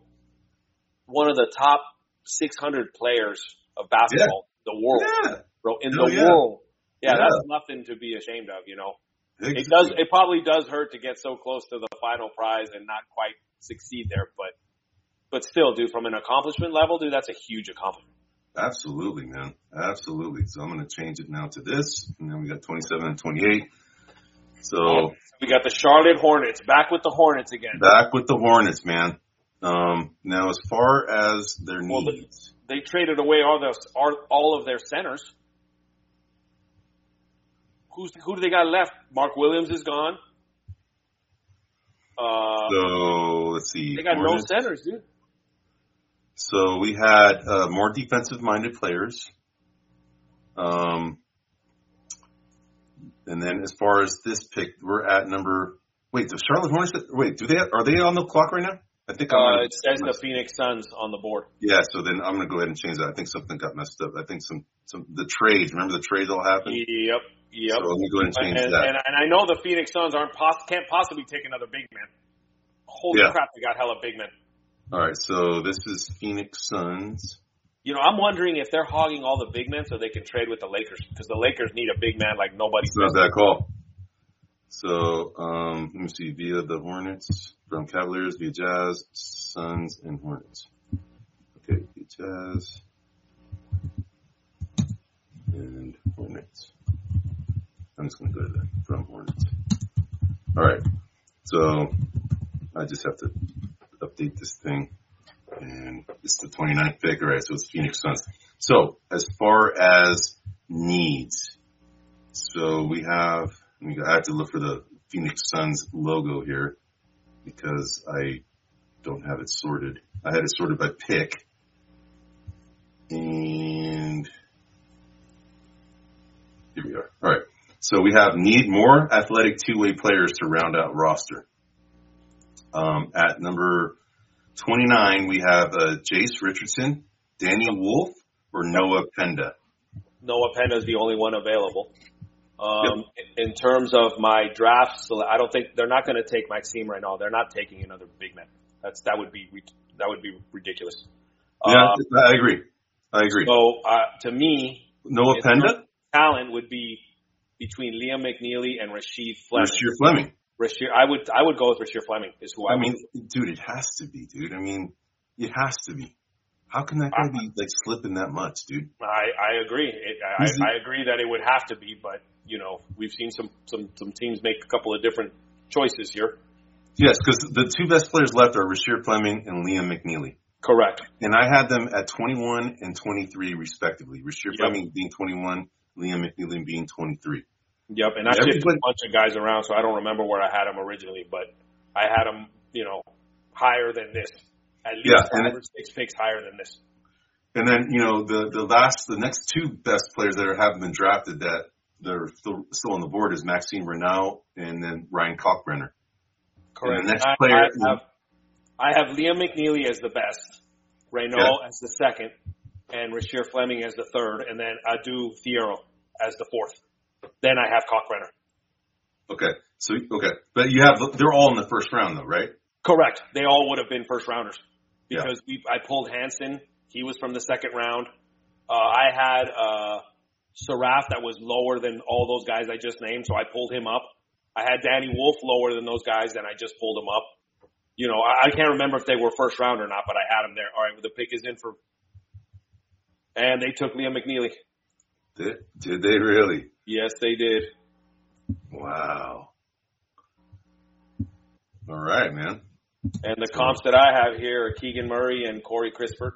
[SPEAKER 2] one of the top six hundred players of basketball in the world,
[SPEAKER 1] yeah.
[SPEAKER 2] bro. In
[SPEAKER 1] Hell
[SPEAKER 2] the
[SPEAKER 1] yeah.
[SPEAKER 2] world, yeah,
[SPEAKER 1] yeah,
[SPEAKER 2] that's nothing to be ashamed of, you know.
[SPEAKER 1] Exactly.
[SPEAKER 2] It does. It probably does hurt to get so close to the final prize and not quite succeed there, but but still, dude, from an accomplishment level, dude, that's a huge accomplishment.
[SPEAKER 1] Absolutely, man. Absolutely. So I'm going to change it now to this. And then we got twenty-seven and twenty-eight. So
[SPEAKER 2] we got the Charlotte Hornets back with the Hornets again.
[SPEAKER 1] Back with the Hornets, man. Um, now, as far as their
[SPEAKER 2] well,
[SPEAKER 1] needs,
[SPEAKER 2] they, they traded away all those all of their centers. Who's who do they got left? Mark Williams is gone. Uh,
[SPEAKER 1] so let's see.
[SPEAKER 2] They got
[SPEAKER 1] Hornets.
[SPEAKER 2] no centers, dude.
[SPEAKER 1] So we had uh, more defensive-minded players. Um, and then as far as this pick, we're at number. Wait, the Charlotte Hornets. Wait, do they have, are they on the clock right now? I think I'm
[SPEAKER 2] uh, it says the Phoenix Suns on the board.
[SPEAKER 1] Yeah, so then I'm gonna go ahead and change that. I think something got messed up. I think some some the trades. Remember the trades all happened.
[SPEAKER 2] Yep, yep.
[SPEAKER 1] So let me go ahead and change
[SPEAKER 2] and,
[SPEAKER 1] that.
[SPEAKER 2] And, and I know the Phoenix Suns aren't poss- can't possibly take another big man. Holy
[SPEAKER 1] yeah.
[SPEAKER 2] crap, they got hella big men.
[SPEAKER 1] All right, so this is Phoenix Suns.
[SPEAKER 2] You know, I'm wondering if they're hogging all the big men so they can trade with the Lakers because the Lakers need a big man like nobody's.
[SPEAKER 1] It's not that call. So um, let me see. Via the Hornets, from Cavaliers, via Jazz, Suns, and Hornets. Okay, via Jazz and Hornets. I'm just going to go to that from Hornets. All right. So I just have to update this thing. And it's the twenty-ninth pick. All right, so it's Phoenix Suns. So as far as needs. So we have, I have to look for the Phoenix Suns logo here because I don't have it sorted. I had it sorted by pick. And here we are. All right. So we have need more athletic two-way players to round out roster. Um, at number twenty-nine, we have uh, Jace Richardson, Danny Wolf, or Noah Penda.
[SPEAKER 2] Noah Penda is the only one available. Um, yep. In terms of my drafts, I don't think they're not going to take Maxime right now. They're not taking another big man. That's that would be that would be ridiculous.
[SPEAKER 1] Yeah,
[SPEAKER 2] um,
[SPEAKER 1] I agree. I agree.
[SPEAKER 2] So uh, to me,
[SPEAKER 1] Noah Penda
[SPEAKER 2] talent would be between Liam McNeely and Rasheed Fleming.
[SPEAKER 1] Rasheed Fleming.
[SPEAKER 2] Rasheed, I would I would go with Rasheed Fleming. Is who I,
[SPEAKER 1] I mean,
[SPEAKER 2] would.
[SPEAKER 1] dude, it has to be, dude. I mean, it has to be. How can that guy I, be like slipping that much, dude?
[SPEAKER 2] I I agree. It, I I agree that it would have to be, but you know, we've seen some some some teams make a couple of different choices here.
[SPEAKER 1] Yes, because the two best players left are Rasheed Fleming and Liam McNeely.
[SPEAKER 2] Correct.
[SPEAKER 1] And I had them at twenty-one and twenty-three, respectively. Rasheed
[SPEAKER 2] yep.
[SPEAKER 1] Fleming being twenty-one, Liam McNeely being twenty-three.
[SPEAKER 2] Yep, and I shipped a bunch of guys around, so I don't remember where I had them originally, but I had them, you know, higher than this. At least
[SPEAKER 1] yeah,
[SPEAKER 2] five or six picks higher than this.
[SPEAKER 1] And then, you know, the, the last, the next two best players that are, haven't been drafted that they're still, still on the board is Maxime Renaud and then Ryan Kalkbrenner.
[SPEAKER 2] Correct.
[SPEAKER 1] And the next
[SPEAKER 2] I,
[SPEAKER 1] player.
[SPEAKER 2] I have, I have Liam McNeely as the best, Renaud yeah. as the second, and Rasheed Fleming as the third, and then Adu Fierro as the fourth. Then I have Kalkbrenner.
[SPEAKER 1] Okay. So, okay. But you have, they're all in the first round though, right?
[SPEAKER 2] Correct. They all would have been first rounders because
[SPEAKER 1] yeah.
[SPEAKER 2] we, I pulled Hansen. He was from the second round. Uh, I had, uh, Saraf that was lower than all those guys I just named, so I pulled him up. I had Danny Wolf lower than those guys, and I just pulled him up. You know, I, I can't remember if they were first round or not, but I had them there. All right, well, the pick is in for, and they took Liam McNeely.
[SPEAKER 1] Did, did they really?
[SPEAKER 2] Yes, they did.
[SPEAKER 1] Wow. All right, man.
[SPEAKER 2] And the comps that I have here are Keegan Murray and Corey Crispert.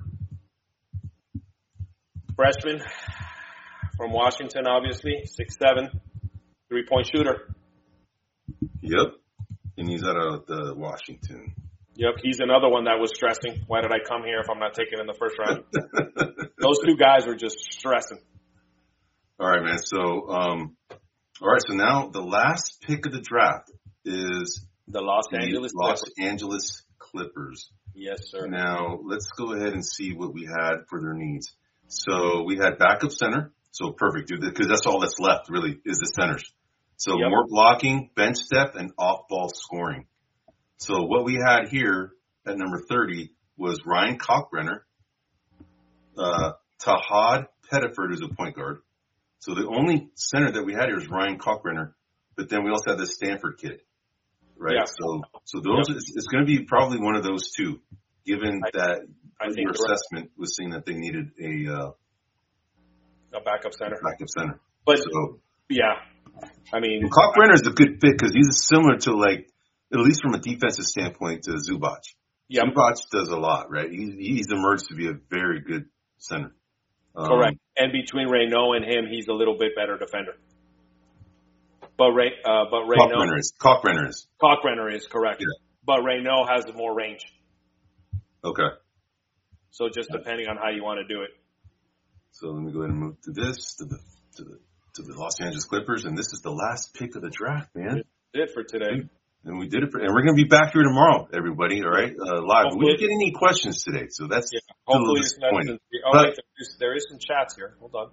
[SPEAKER 2] Freshman from Washington, obviously, six seven, three-point shooter.
[SPEAKER 1] Yep. And he's out of the Washington.
[SPEAKER 2] Yep, he's another one that was stressing. Why did I come here if I'm not taking in the first round? Those two guys were just stressing.
[SPEAKER 1] All right, man. So, um, all right. So now the last pick of the draft is
[SPEAKER 2] the Los
[SPEAKER 1] the
[SPEAKER 2] Angeles
[SPEAKER 1] Los
[SPEAKER 2] Clippers.
[SPEAKER 1] Angeles Clippers.
[SPEAKER 2] Yes, sir.
[SPEAKER 1] Now let's go ahead and see what we had for their needs. So we had backup center. So perfect, dude, because that's all that's left really is the centers. So yep. more blocking, bench depth, and off-ball scoring. So what we had here at number thirty was Ryan Kalkbrenner, uh, Tahad Pettiford, who's a point guard. So the only center that we had here is Ryan Kalkbrenner, but then we also have this Stanford kid, right? Yeah. So so those yep. it's, it's going to be probably one of those two, given I, that I your think assessment right. was saying that they needed a uh,
[SPEAKER 2] a backup center.
[SPEAKER 1] Backup center.
[SPEAKER 2] But
[SPEAKER 1] so,
[SPEAKER 2] yeah, I mean,
[SPEAKER 1] Kalkbrenner is a good fit because he's similar to like at least from a defensive standpoint to Zubac. Yep. Zubac does a lot, right? He, he's emerged to be a very good center. Um,
[SPEAKER 2] Correct. And between Renaud and him, he's a little bit better defender. But Ray, uh, but Renaud
[SPEAKER 1] Kalkbrenner is Kalkbrenner is
[SPEAKER 2] Kalkbrenner is correct.
[SPEAKER 1] Yeah.
[SPEAKER 2] But Renaud has more range.
[SPEAKER 1] Okay.
[SPEAKER 2] So just depending on how you want to do it.
[SPEAKER 1] So let me go ahead and move to this to the to the to the Los Angeles Clippers, and this is the last pick of the draft, man.
[SPEAKER 2] That's it for today.
[SPEAKER 1] And we did it, for, and we're going to be back here tomorrow, everybody. All right, uh, live. Hopefully, we didn't get any questions today, so that's yeah, hopefully it's disappointing.
[SPEAKER 2] Oh, but, wait, there is, there is some chats here. Hold on.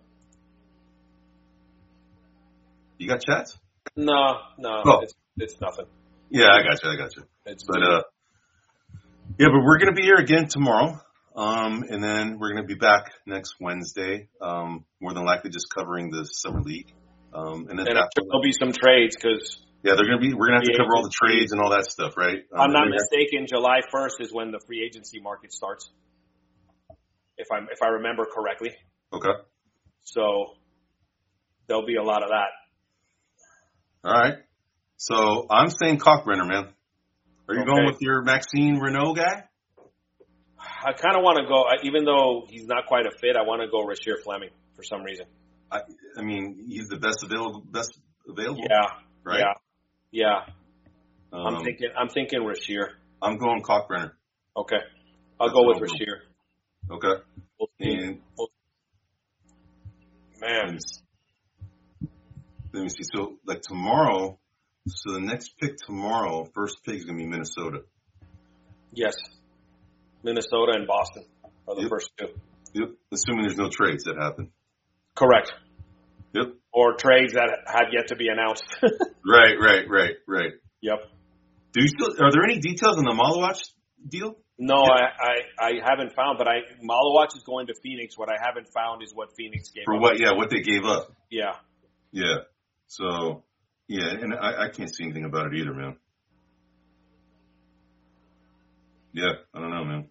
[SPEAKER 1] You got chats?
[SPEAKER 2] No, no,
[SPEAKER 1] oh.
[SPEAKER 2] it's it's nothing.
[SPEAKER 1] Yeah, I got you. I got you.
[SPEAKER 2] It's
[SPEAKER 1] but uh, yeah, but we're going to be here again tomorrow, um, and then we're going to be back next Wednesday. Um, more than likely, just covering the summer league, um, and then
[SPEAKER 2] and there'll be some trades because.
[SPEAKER 1] Yeah, they're gonna be. We're gonna have to cover all the trades and all that stuff, right? Um,
[SPEAKER 2] I'm not mistaken. July first is when the free agency market starts, if I if I remember correctly.
[SPEAKER 1] Okay.
[SPEAKER 2] So there'll be a lot of that.
[SPEAKER 1] All right. So I'm saying Kalkbrenner, man. Are you okay. going with your Maxime Renaud guy?
[SPEAKER 2] I kind of want to go, even though he's not quite a fit. I want to go Rasheed Fleming for some reason.
[SPEAKER 1] I, I mean, he's the best available. Best available.
[SPEAKER 2] Yeah.
[SPEAKER 1] Right.
[SPEAKER 2] Yeah. Yeah.
[SPEAKER 1] Um,
[SPEAKER 2] I'm thinking. I'm thinking Rasheer.
[SPEAKER 1] I'm going Kalkbrenner.
[SPEAKER 2] Okay. I'll
[SPEAKER 1] That's
[SPEAKER 2] go with
[SPEAKER 1] what I'm
[SPEAKER 2] Rasheer.
[SPEAKER 1] Okay.
[SPEAKER 2] We'll see.
[SPEAKER 1] And
[SPEAKER 2] We'll- Man.
[SPEAKER 1] let me see. So, like tomorrow, so the next pick tomorrow, first pick is going to be Minnesota.
[SPEAKER 2] Yes. Minnesota and Boston are the
[SPEAKER 1] Yep.
[SPEAKER 2] first two.
[SPEAKER 1] Yep. Assuming there's no trades that happen.
[SPEAKER 2] Correct.
[SPEAKER 1] Yep.
[SPEAKER 2] Or trades that have yet to be announced.
[SPEAKER 1] Right, right, right, right.
[SPEAKER 2] Yep.
[SPEAKER 1] Do you still? Are there any details on the Malawach deal?
[SPEAKER 2] No, I, I, I haven't found, but I Malawach is going to Phoenix. What I haven't found is what Phoenix gave
[SPEAKER 1] For
[SPEAKER 2] up.
[SPEAKER 1] what? Yeah, what they gave up.
[SPEAKER 2] Yeah.
[SPEAKER 1] Yeah. So, yeah, and I, I can't see anything about it either, man. Yeah, I don't know, man.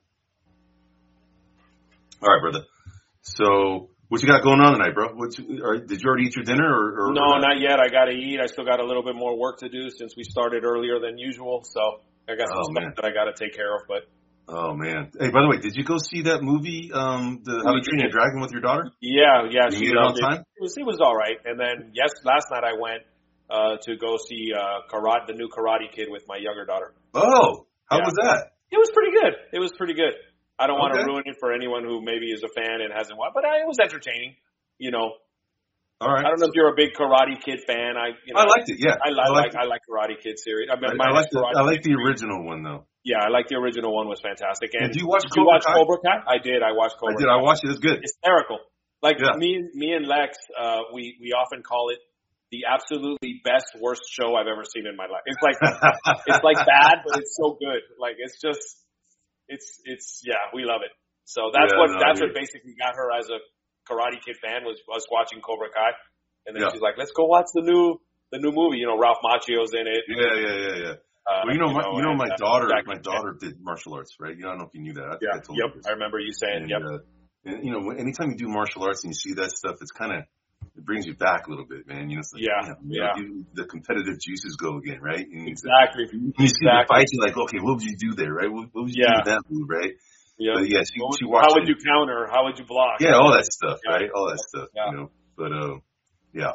[SPEAKER 1] All right, brother. So, what you got going on tonight, bro? What you, are, did you already eat your dinner, or, or
[SPEAKER 2] No,
[SPEAKER 1] or
[SPEAKER 2] not yet. I got to eat. I still got a little bit more work to do since we started earlier than usual. So I got some
[SPEAKER 1] Oh,
[SPEAKER 2] stuff
[SPEAKER 1] man.
[SPEAKER 2] that I got to take care of. But
[SPEAKER 1] Oh man! Hey, by the way, did you go see that movie, um, the How to
[SPEAKER 2] We
[SPEAKER 1] Train Your
[SPEAKER 2] did.
[SPEAKER 1] Dragon with your daughter?
[SPEAKER 2] yeah, yeah,
[SPEAKER 1] You
[SPEAKER 2] she
[SPEAKER 1] made it on
[SPEAKER 2] loved it.
[SPEAKER 1] time?
[SPEAKER 2] It was, it was all right. And then yes, last night I went uh, to go see uh, karate, the new Karate Kid with my younger daughter.
[SPEAKER 1] Oh, how
[SPEAKER 2] Yeah.
[SPEAKER 1] was that?
[SPEAKER 2] It was pretty good. It was pretty good. I don't want
[SPEAKER 1] Okay.
[SPEAKER 2] to ruin it for anyone who maybe is a fan and hasn't watched, but I, it was entertaining. You know,
[SPEAKER 1] All right.
[SPEAKER 2] I don't know if you're a big Karate Kid fan. I, you know,
[SPEAKER 1] I liked it. Yeah,
[SPEAKER 2] I,
[SPEAKER 1] I
[SPEAKER 2] I
[SPEAKER 1] liked
[SPEAKER 2] like I like Karate Kid series. I,
[SPEAKER 1] it.
[SPEAKER 2] mean,
[SPEAKER 1] I, I
[SPEAKER 2] minus
[SPEAKER 1] like the
[SPEAKER 2] Karate
[SPEAKER 1] I like
[SPEAKER 2] Kid
[SPEAKER 1] the
[SPEAKER 2] three.
[SPEAKER 1] original one though.
[SPEAKER 2] Yeah, I like the original one was fantastic. And
[SPEAKER 1] Did you watch
[SPEAKER 2] did you
[SPEAKER 1] Cobra
[SPEAKER 2] watch
[SPEAKER 1] Kai?
[SPEAKER 2] Cobra Kai? I did. I watched
[SPEAKER 1] I
[SPEAKER 2] Cobra
[SPEAKER 1] did.
[SPEAKER 2] Kai.
[SPEAKER 1] I watched it. It's good.
[SPEAKER 2] Hysterical. Like
[SPEAKER 1] Yeah.
[SPEAKER 2] me, me and Lex, uh, we we often call it the absolutely best worst show I've ever seen in my life. It's like it's like bad, but it's so good. Like it's just it's it's yeah, we love it. So that's
[SPEAKER 1] Yeah,
[SPEAKER 2] what
[SPEAKER 1] no,
[SPEAKER 2] that's
[SPEAKER 1] dude.
[SPEAKER 2] what basically got her as a Karate Kid fan was us watching Cobra Kai, and then
[SPEAKER 1] Yeah.
[SPEAKER 2] she's like, let's go watch the new the new movie. You know, Ralph Macchio's in it.
[SPEAKER 1] Yeah, yeah, yeah, yeah.
[SPEAKER 2] Uh,
[SPEAKER 1] Well, you know, my, you know,
[SPEAKER 2] and,
[SPEAKER 1] my
[SPEAKER 2] uh,
[SPEAKER 1] daughter,
[SPEAKER 2] Jackie
[SPEAKER 1] my
[SPEAKER 2] Chan.
[SPEAKER 1] daughter did martial arts, right? You know, I don't know if you knew that. I think
[SPEAKER 2] Yeah.
[SPEAKER 1] I told
[SPEAKER 2] Yep.
[SPEAKER 1] you this.
[SPEAKER 2] I remember you saying.
[SPEAKER 1] And,
[SPEAKER 2] Yep.
[SPEAKER 1] uh, and you know, when- anytime you do martial arts and you see that stuff, it's kind of it brings you back a little bit, man. You know, it's like,
[SPEAKER 2] Yeah,
[SPEAKER 1] damn, you
[SPEAKER 2] yeah.
[SPEAKER 1] know, you, the competitive juices go again, right? And it's-
[SPEAKER 2] Exactly.
[SPEAKER 1] when you see the
[SPEAKER 2] Exactly.
[SPEAKER 1] fight, you're like, okay, what would you do there, right? What, what would you
[SPEAKER 2] Yeah.
[SPEAKER 1] do with that move, right?
[SPEAKER 2] Yep.
[SPEAKER 1] But yeah, she,
[SPEAKER 2] What would-
[SPEAKER 1] she watched
[SPEAKER 2] How would
[SPEAKER 1] it.
[SPEAKER 2] you counter? How would you block?
[SPEAKER 1] Yeah, all that stuff,
[SPEAKER 2] Yeah.
[SPEAKER 1] right? All that stuff,
[SPEAKER 2] Yeah.
[SPEAKER 1] you know. But uh, yeah.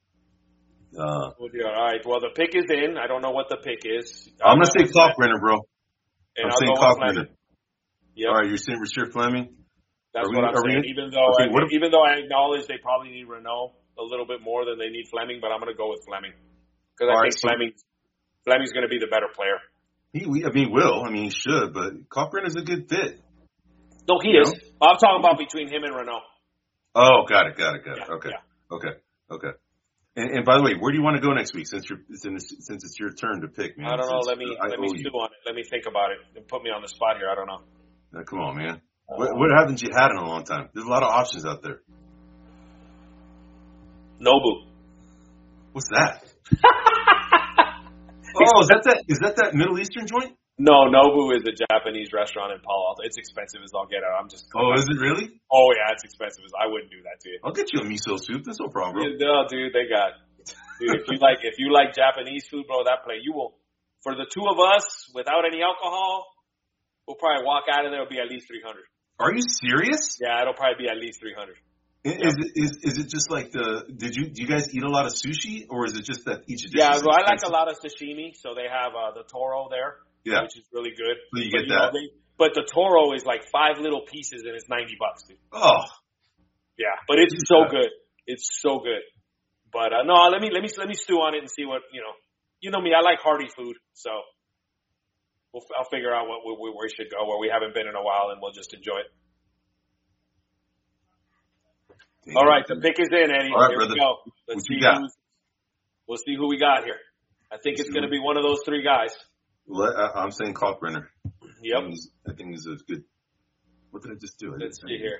[SPEAKER 1] Uh,
[SPEAKER 2] Well, yeah, all right. Well, the pick is in. I don't know what the pick is.
[SPEAKER 1] I'm gonna
[SPEAKER 2] I'll
[SPEAKER 1] say
[SPEAKER 2] go with Fleming,
[SPEAKER 1] Kalkbrenner, bro.
[SPEAKER 2] and
[SPEAKER 1] I'm
[SPEAKER 2] I'll
[SPEAKER 1] saying
[SPEAKER 2] go with
[SPEAKER 1] Kalkbrenner.
[SPEAKER 2] Fleming. Yep.
[SPEAKER 1] All right, you're saying Rasheer Fleming.
[SPEAKER 2] That's
[SPEAKER 1] Are we-
[SPEAKER 2] what I'm
[SPEAKER 1] are we
[SPEAKER 2] saying.
[SPEAKER 1] in-
[SPEAKER 2] Even though,
[SPEAKER 1] okay,
[SPEAKER 2] I,
[SPEAKER 1] what if-
[SPEAKER 2] even though I acknowledge they probably need Renault a little bit more than they need Fleming, but I'm going to go with Fleming because I
[SPEAKER 1] All
[SPEAKER 2] think
[SPEAKER 1] right, so-
[SPEAKER 2] Fleming Fleming's going to be the better player.
[SPEAKER 1] He, we, I mean, will. I mean, he should, but Kalkbrenner's a good fit.
[SPEAKER 2] No, he
[SPEAKER 1] You
[SPEAKER 2] is. I'm talking about between him and Renault.
[SPEAKER 1] Oh, got it, got it, got it.
[SPEAKER 2] Yeah,
[SPEAKER 1] Okay,
[SPEAKER 2] yeah.
[SPEAKER 1] okay, okay. And, and by the way, where do you want to go next week? Since you're since, since it's your turn to pick, man.
[SPEAKER 2] I don't know.
[SPEAKER 1] Since
[SPEAKER 2] Let me
[SPEAKER 1] I
[SPEAKER 2] let me
[SPEAKER 1] owe
[SPEAKER 2] stew
[SPEAKER 1] you.
[SPEAKER 2] on it. Let me think about it and put me on the spot here. I don't know.
[SPEAKER 1] Now, come on, man. What, what haven't you had in a long time? There's a lot of options out there.
[SPEAKER 2] Nobu.
[SPEAKER 1] What's that? Oh, is that that? Is that that Middle Eastern joint?
[SPEAKER 2] No, Nobu is a Japanese restaurant in Palo Alto. It's expensive as all get out. I'm just.
[SPEAKER 1] Oh, is it really?
[SPEAKER 2] Oh yeah, it's expensive as I wouldn't do that to you.
[SPEAKER 1] I'll get you a miso soup. That's no problem, bro.
[SPEAKER 2] You- No, dude, they got. Dude, if you like, if you like Japanese food, bro, that place you will. For the two of us, without any alcohol, we'll probably walk out of there. It'll be at least three hundred.
[SPEAKER 1] Are you serious?
[SPEAKER 2] Yeah, it'll probably be at least three hundred.
[SPEAKER 1] Is it is is it just like the? Did you do you guys eat a lot of sushi, or is it just that each dish?
[SPEAKER 2] Yeah,
[SPEAKER 1] is
[SPEAKER 2] well, I like
[SPEAKER 1] expensive?
[SPEAKER 2] a lot of sashimi. So they have uh, the toro there,
[SPEAKER 1] Yeah,
[SPEAKER 2] which is really good.
[SPEAKER 1] so you
[SPEAKER 2] But,
[SPEAKER 1] get
[SPEAKER 2] you know,
[SPEAKER 1] that.
[SPEAKER 2] they, but the toro is like five little pieces and it's ninety bucks, dude.
[SPEAKER 1] Oh,
[SPEAKER 2] Yeah, but it's so
[SPEAKER 1] Yeah.
[SPEAKER 2] good. It's so good. But uh, no, let me let me let me stew on it and see what you know. You know me, I like hearty food, so we'll, I'll figure out what where, where we should go, where we haven't been in a while, and we'll just enjoy it.
[SPEAKER 1] damn.
[SPEAKER 2] All right, the pick is in, Eddie.
[SPEAKER 1] All right,
[SPEAKER 2] Here
[SPEAKER 1] brother.
[SPEAKER 2] we go. Let's
[SPEAKER 1] What you
[SPEAKER 2] see
[SPEAKER 1] got?
[SPEAKER 2] who's, we'll see who we got here. I think it's
[SPEAKER 1] See
[SPEAKER 2] going to
[SPEAKER 1] who-
[SPEAKER 2] be one of those three guys.
[SPEAKER 1] Well, I, I'm saying Kalkbrenner. I
[SPEAKER 2] Yep.
[SPEAKER 1] think he's, I think he's a good. What did I just do? I
[SPEAKER 2] Let's
[SPEAKER 1] didn't-
[SPEAKER 2] see here.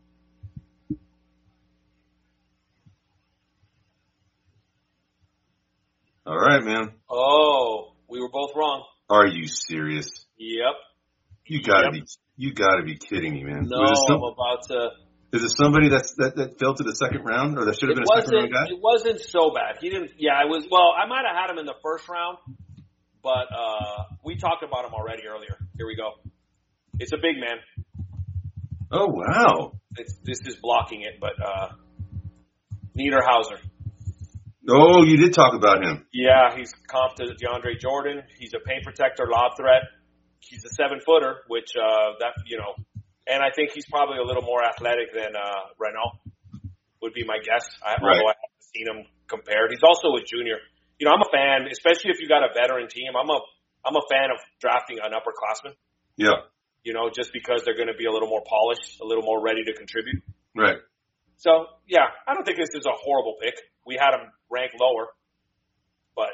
[SPEAKER 1] All right, man.
[SPEAKER 2] Oh, we were both wrong.
[SPEAKER 1] Are you serious?
[SPEAKER 2] Yep.
[SPEAKER 1] You gotta
[SPEAKER 2] Yep.
[SPEAKER 1] be. You gotta be kidding me, man.
[SPEAKER 2] No,
[SPEAKER 1] Was it
[SPEAKER 2] I'm
[SPEAKER 1] some-
[SPEAKER 2] about to.
[SPEAKER 1] is it somebody that's that, that fell to the second round, or that should have
[SPEAKER 2] It
[SPEAKER 1] been a second round
[SPEAKER 2] wasn't.
[SPEAKER 1] guy?
[SPEAKER 2] It wasn't so bad. He didn't. Yeah, it was. Well, I might have had him in the first round, but uh we talked about him already earlier. Here we go. It's a big man.
[SPEAKER 1] Oh wow!
[SPEAKER 2] It's, this is blocking it, but uh Niederhauser.
[SPEAKER 1] Oh, you did talk about him.
[SPEAKER 2] Yeah, he's comp to DeAndre Jordan. He's a paint protector, lob threat. He's a seven footer, which uh, that you know, and I think he's probably a little more athletic than uh, Renault. Would be my guess. I,
[SPEAKER 1] right.
[SPEAKER 2] Although I haven't seen him compared. He's also a junior. You know, I'm a fan, especially if you got a veteran team. I'm a I'm a fan of drafting an upperclassman.
[SPEAKER 1] Yeah.
[SPEAKER 2] You know, just because they're going to be a little more polished, a little more ready to contribute.
[SPEAKER 1] Right.
[SPEAKER 2] So, yeah, I don't think this is a horrible pick. We had him ranked lower, but.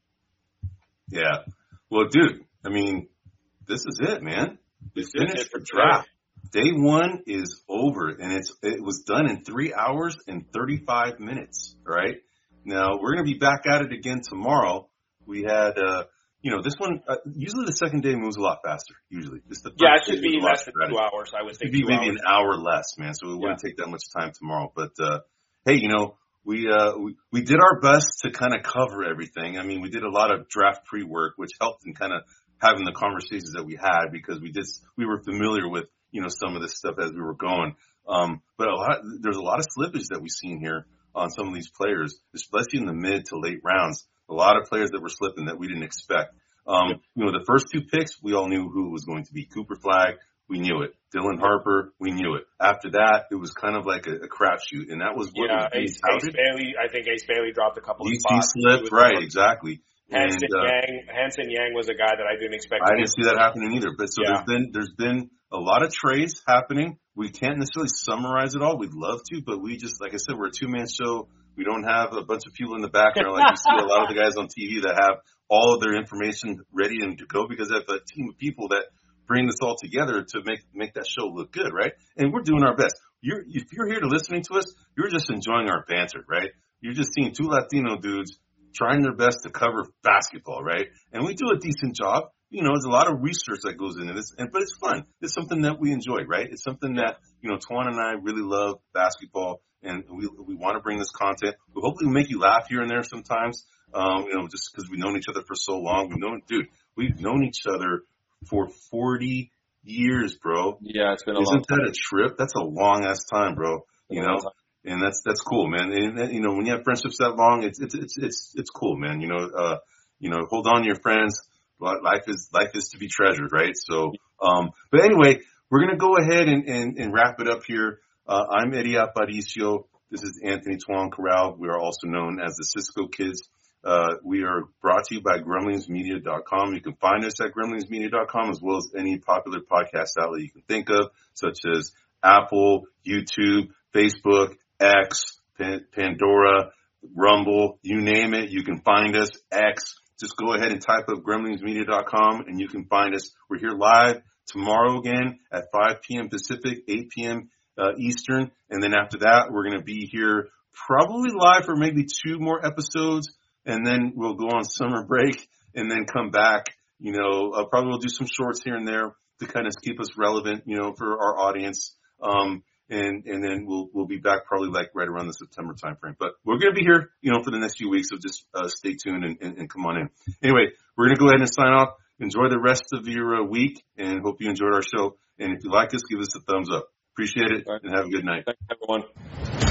[SPEAKER 1] Yeah. Well, dude, I mean, this is it, man. We finished the draft. Day one is over, and it's it was done in three hours and thirty-five minutes, right? Now, we're going to be back at it again tomorrow. We had, uh, you know, this one, uh, usually the second day moves a lot faster, usually. Just the first
[SPEAKER 2] yeah, it should
[SPEAKER 1] be
[SPEAKER 2] be less than two hours, I would think.
[SPEAKER 1] It should be maybe
[SPEAKER 2] hours.
[SPEAKER 1] an hour less, man, so it wouldn't yeah. take that much time tomorrow. But, uh, hey, you know, we, uh, we, we did our best to kind of cover everything. I mean, we did a lot of draft pre-work, which helped in kind of having the conversations that we had because we did, we were familiar with, you know, some of this stuff as we were going. Um, but a lot, there's a lot of slippage that we've seen here on some of these players, especially in the mid to late rounds. A lot of players that were slipping that we didn't expect. Um, you know, the first two picks, we all knew who it was going to be. Cooper Flagg, we knew it. Dylan Harper, we knew it. After that, it was kind of like a, a crapshoot, and that was what
[SPEAKER 2] yeah,
[SPEAKER 1] was being
[SPEAKER 2] Ace, Ace Bailey, I think Ace Bailey dropped a couple of
[SPEAKER 1] he,
[SPEAKER 2] spots.
[SPEAKER 1] He slipped, right, exactly.
[SPEAKER 2] Hanson
[SPEAKER 1] and, uh,
[SPEAKER 2] Yang, Hanson Yang was a guy that I didn't expect.
[SPEAKER 1] I didn't see that happening either. But so
[SPEAKER 2] yeah.
[SPEAKER 1] there's been there's been a lot of trades happening. We can't necessarily summarize it all. We'd love to, but we just, like I said, we're a two man show. We don't have a bunch of people in the background like you see a lot of the guys on T V that have all of their information ready and to go because they have a team of people that bring this all together to make make that show look good, right? And we're doing our best. You're if you're here to listening to us, you're just enjoying our banter, right? You're just seeing two Latino dudes trying their best to cover basketball, right? And we do a decent job. You know, there's a lot of research that goes into this, and but it's fun. It's something that we enjoy, right? It's something that, you know, Tuan and I really love basketball, and we we want to bring this content. We hopefully make you laugh here and there sometimes, um, you know, just because we've known each other for so long. We've known, dude, we've known each other for forty years, bro.
[SPEAKER 2] Yeah, it's been a
[SPEAKER 1] Isn't
[SPEAKER 2] long time.
[SPEAKER 1] that a trip? That's a long-ass time, bro. You know? And that's that's cool, man. And, and you know, when you have friendships that long, it's it's it's it's it's cool, man. You know, uh, you know, hold on to your friends. Life is life is to be treasured, right? So, um, but anyway, we're gonna go ahead and, and, and wrap it up here. Uh, I'm Eddie Aparicio. This is Anthony Tuan Corral. We are also known as the Cisco Kids. Uh, we are brought to you by gremlins media dot com. You can find us at gremlins media dot com as well as any popular podcast outlet you can think of, such as Apple, YouTube, Facebook, X, Pandora, Rumble, you name it. You can find us. X. Just go ahead and type up gremlins media dot com and you can find us. We're here live tomorrow again at five p.m. Pacific, eight p.m. Uh, Eastern. And then after that, we're going to be here probably live for maybe two more episodes. And then we'll go on summer break and then come back. You know, uh, probably we'll do some shorts here and there to kind of keep us relevant, you know, for our audience. Um, and, and then we'll, we'll be back probably like right around the September timeframe. But we're going to be here, you know, for the next few weeks. So just, uh, stay tuned and, and, and come on in. Anyway, we're going to go ahead and sign off. Enjoy the rest of your uh, week and hope you enjoyed our show. And if you like us, give us a thumbs up. Appreciate it and have a good night.
[SPEAKER 2] Thanks, everyone.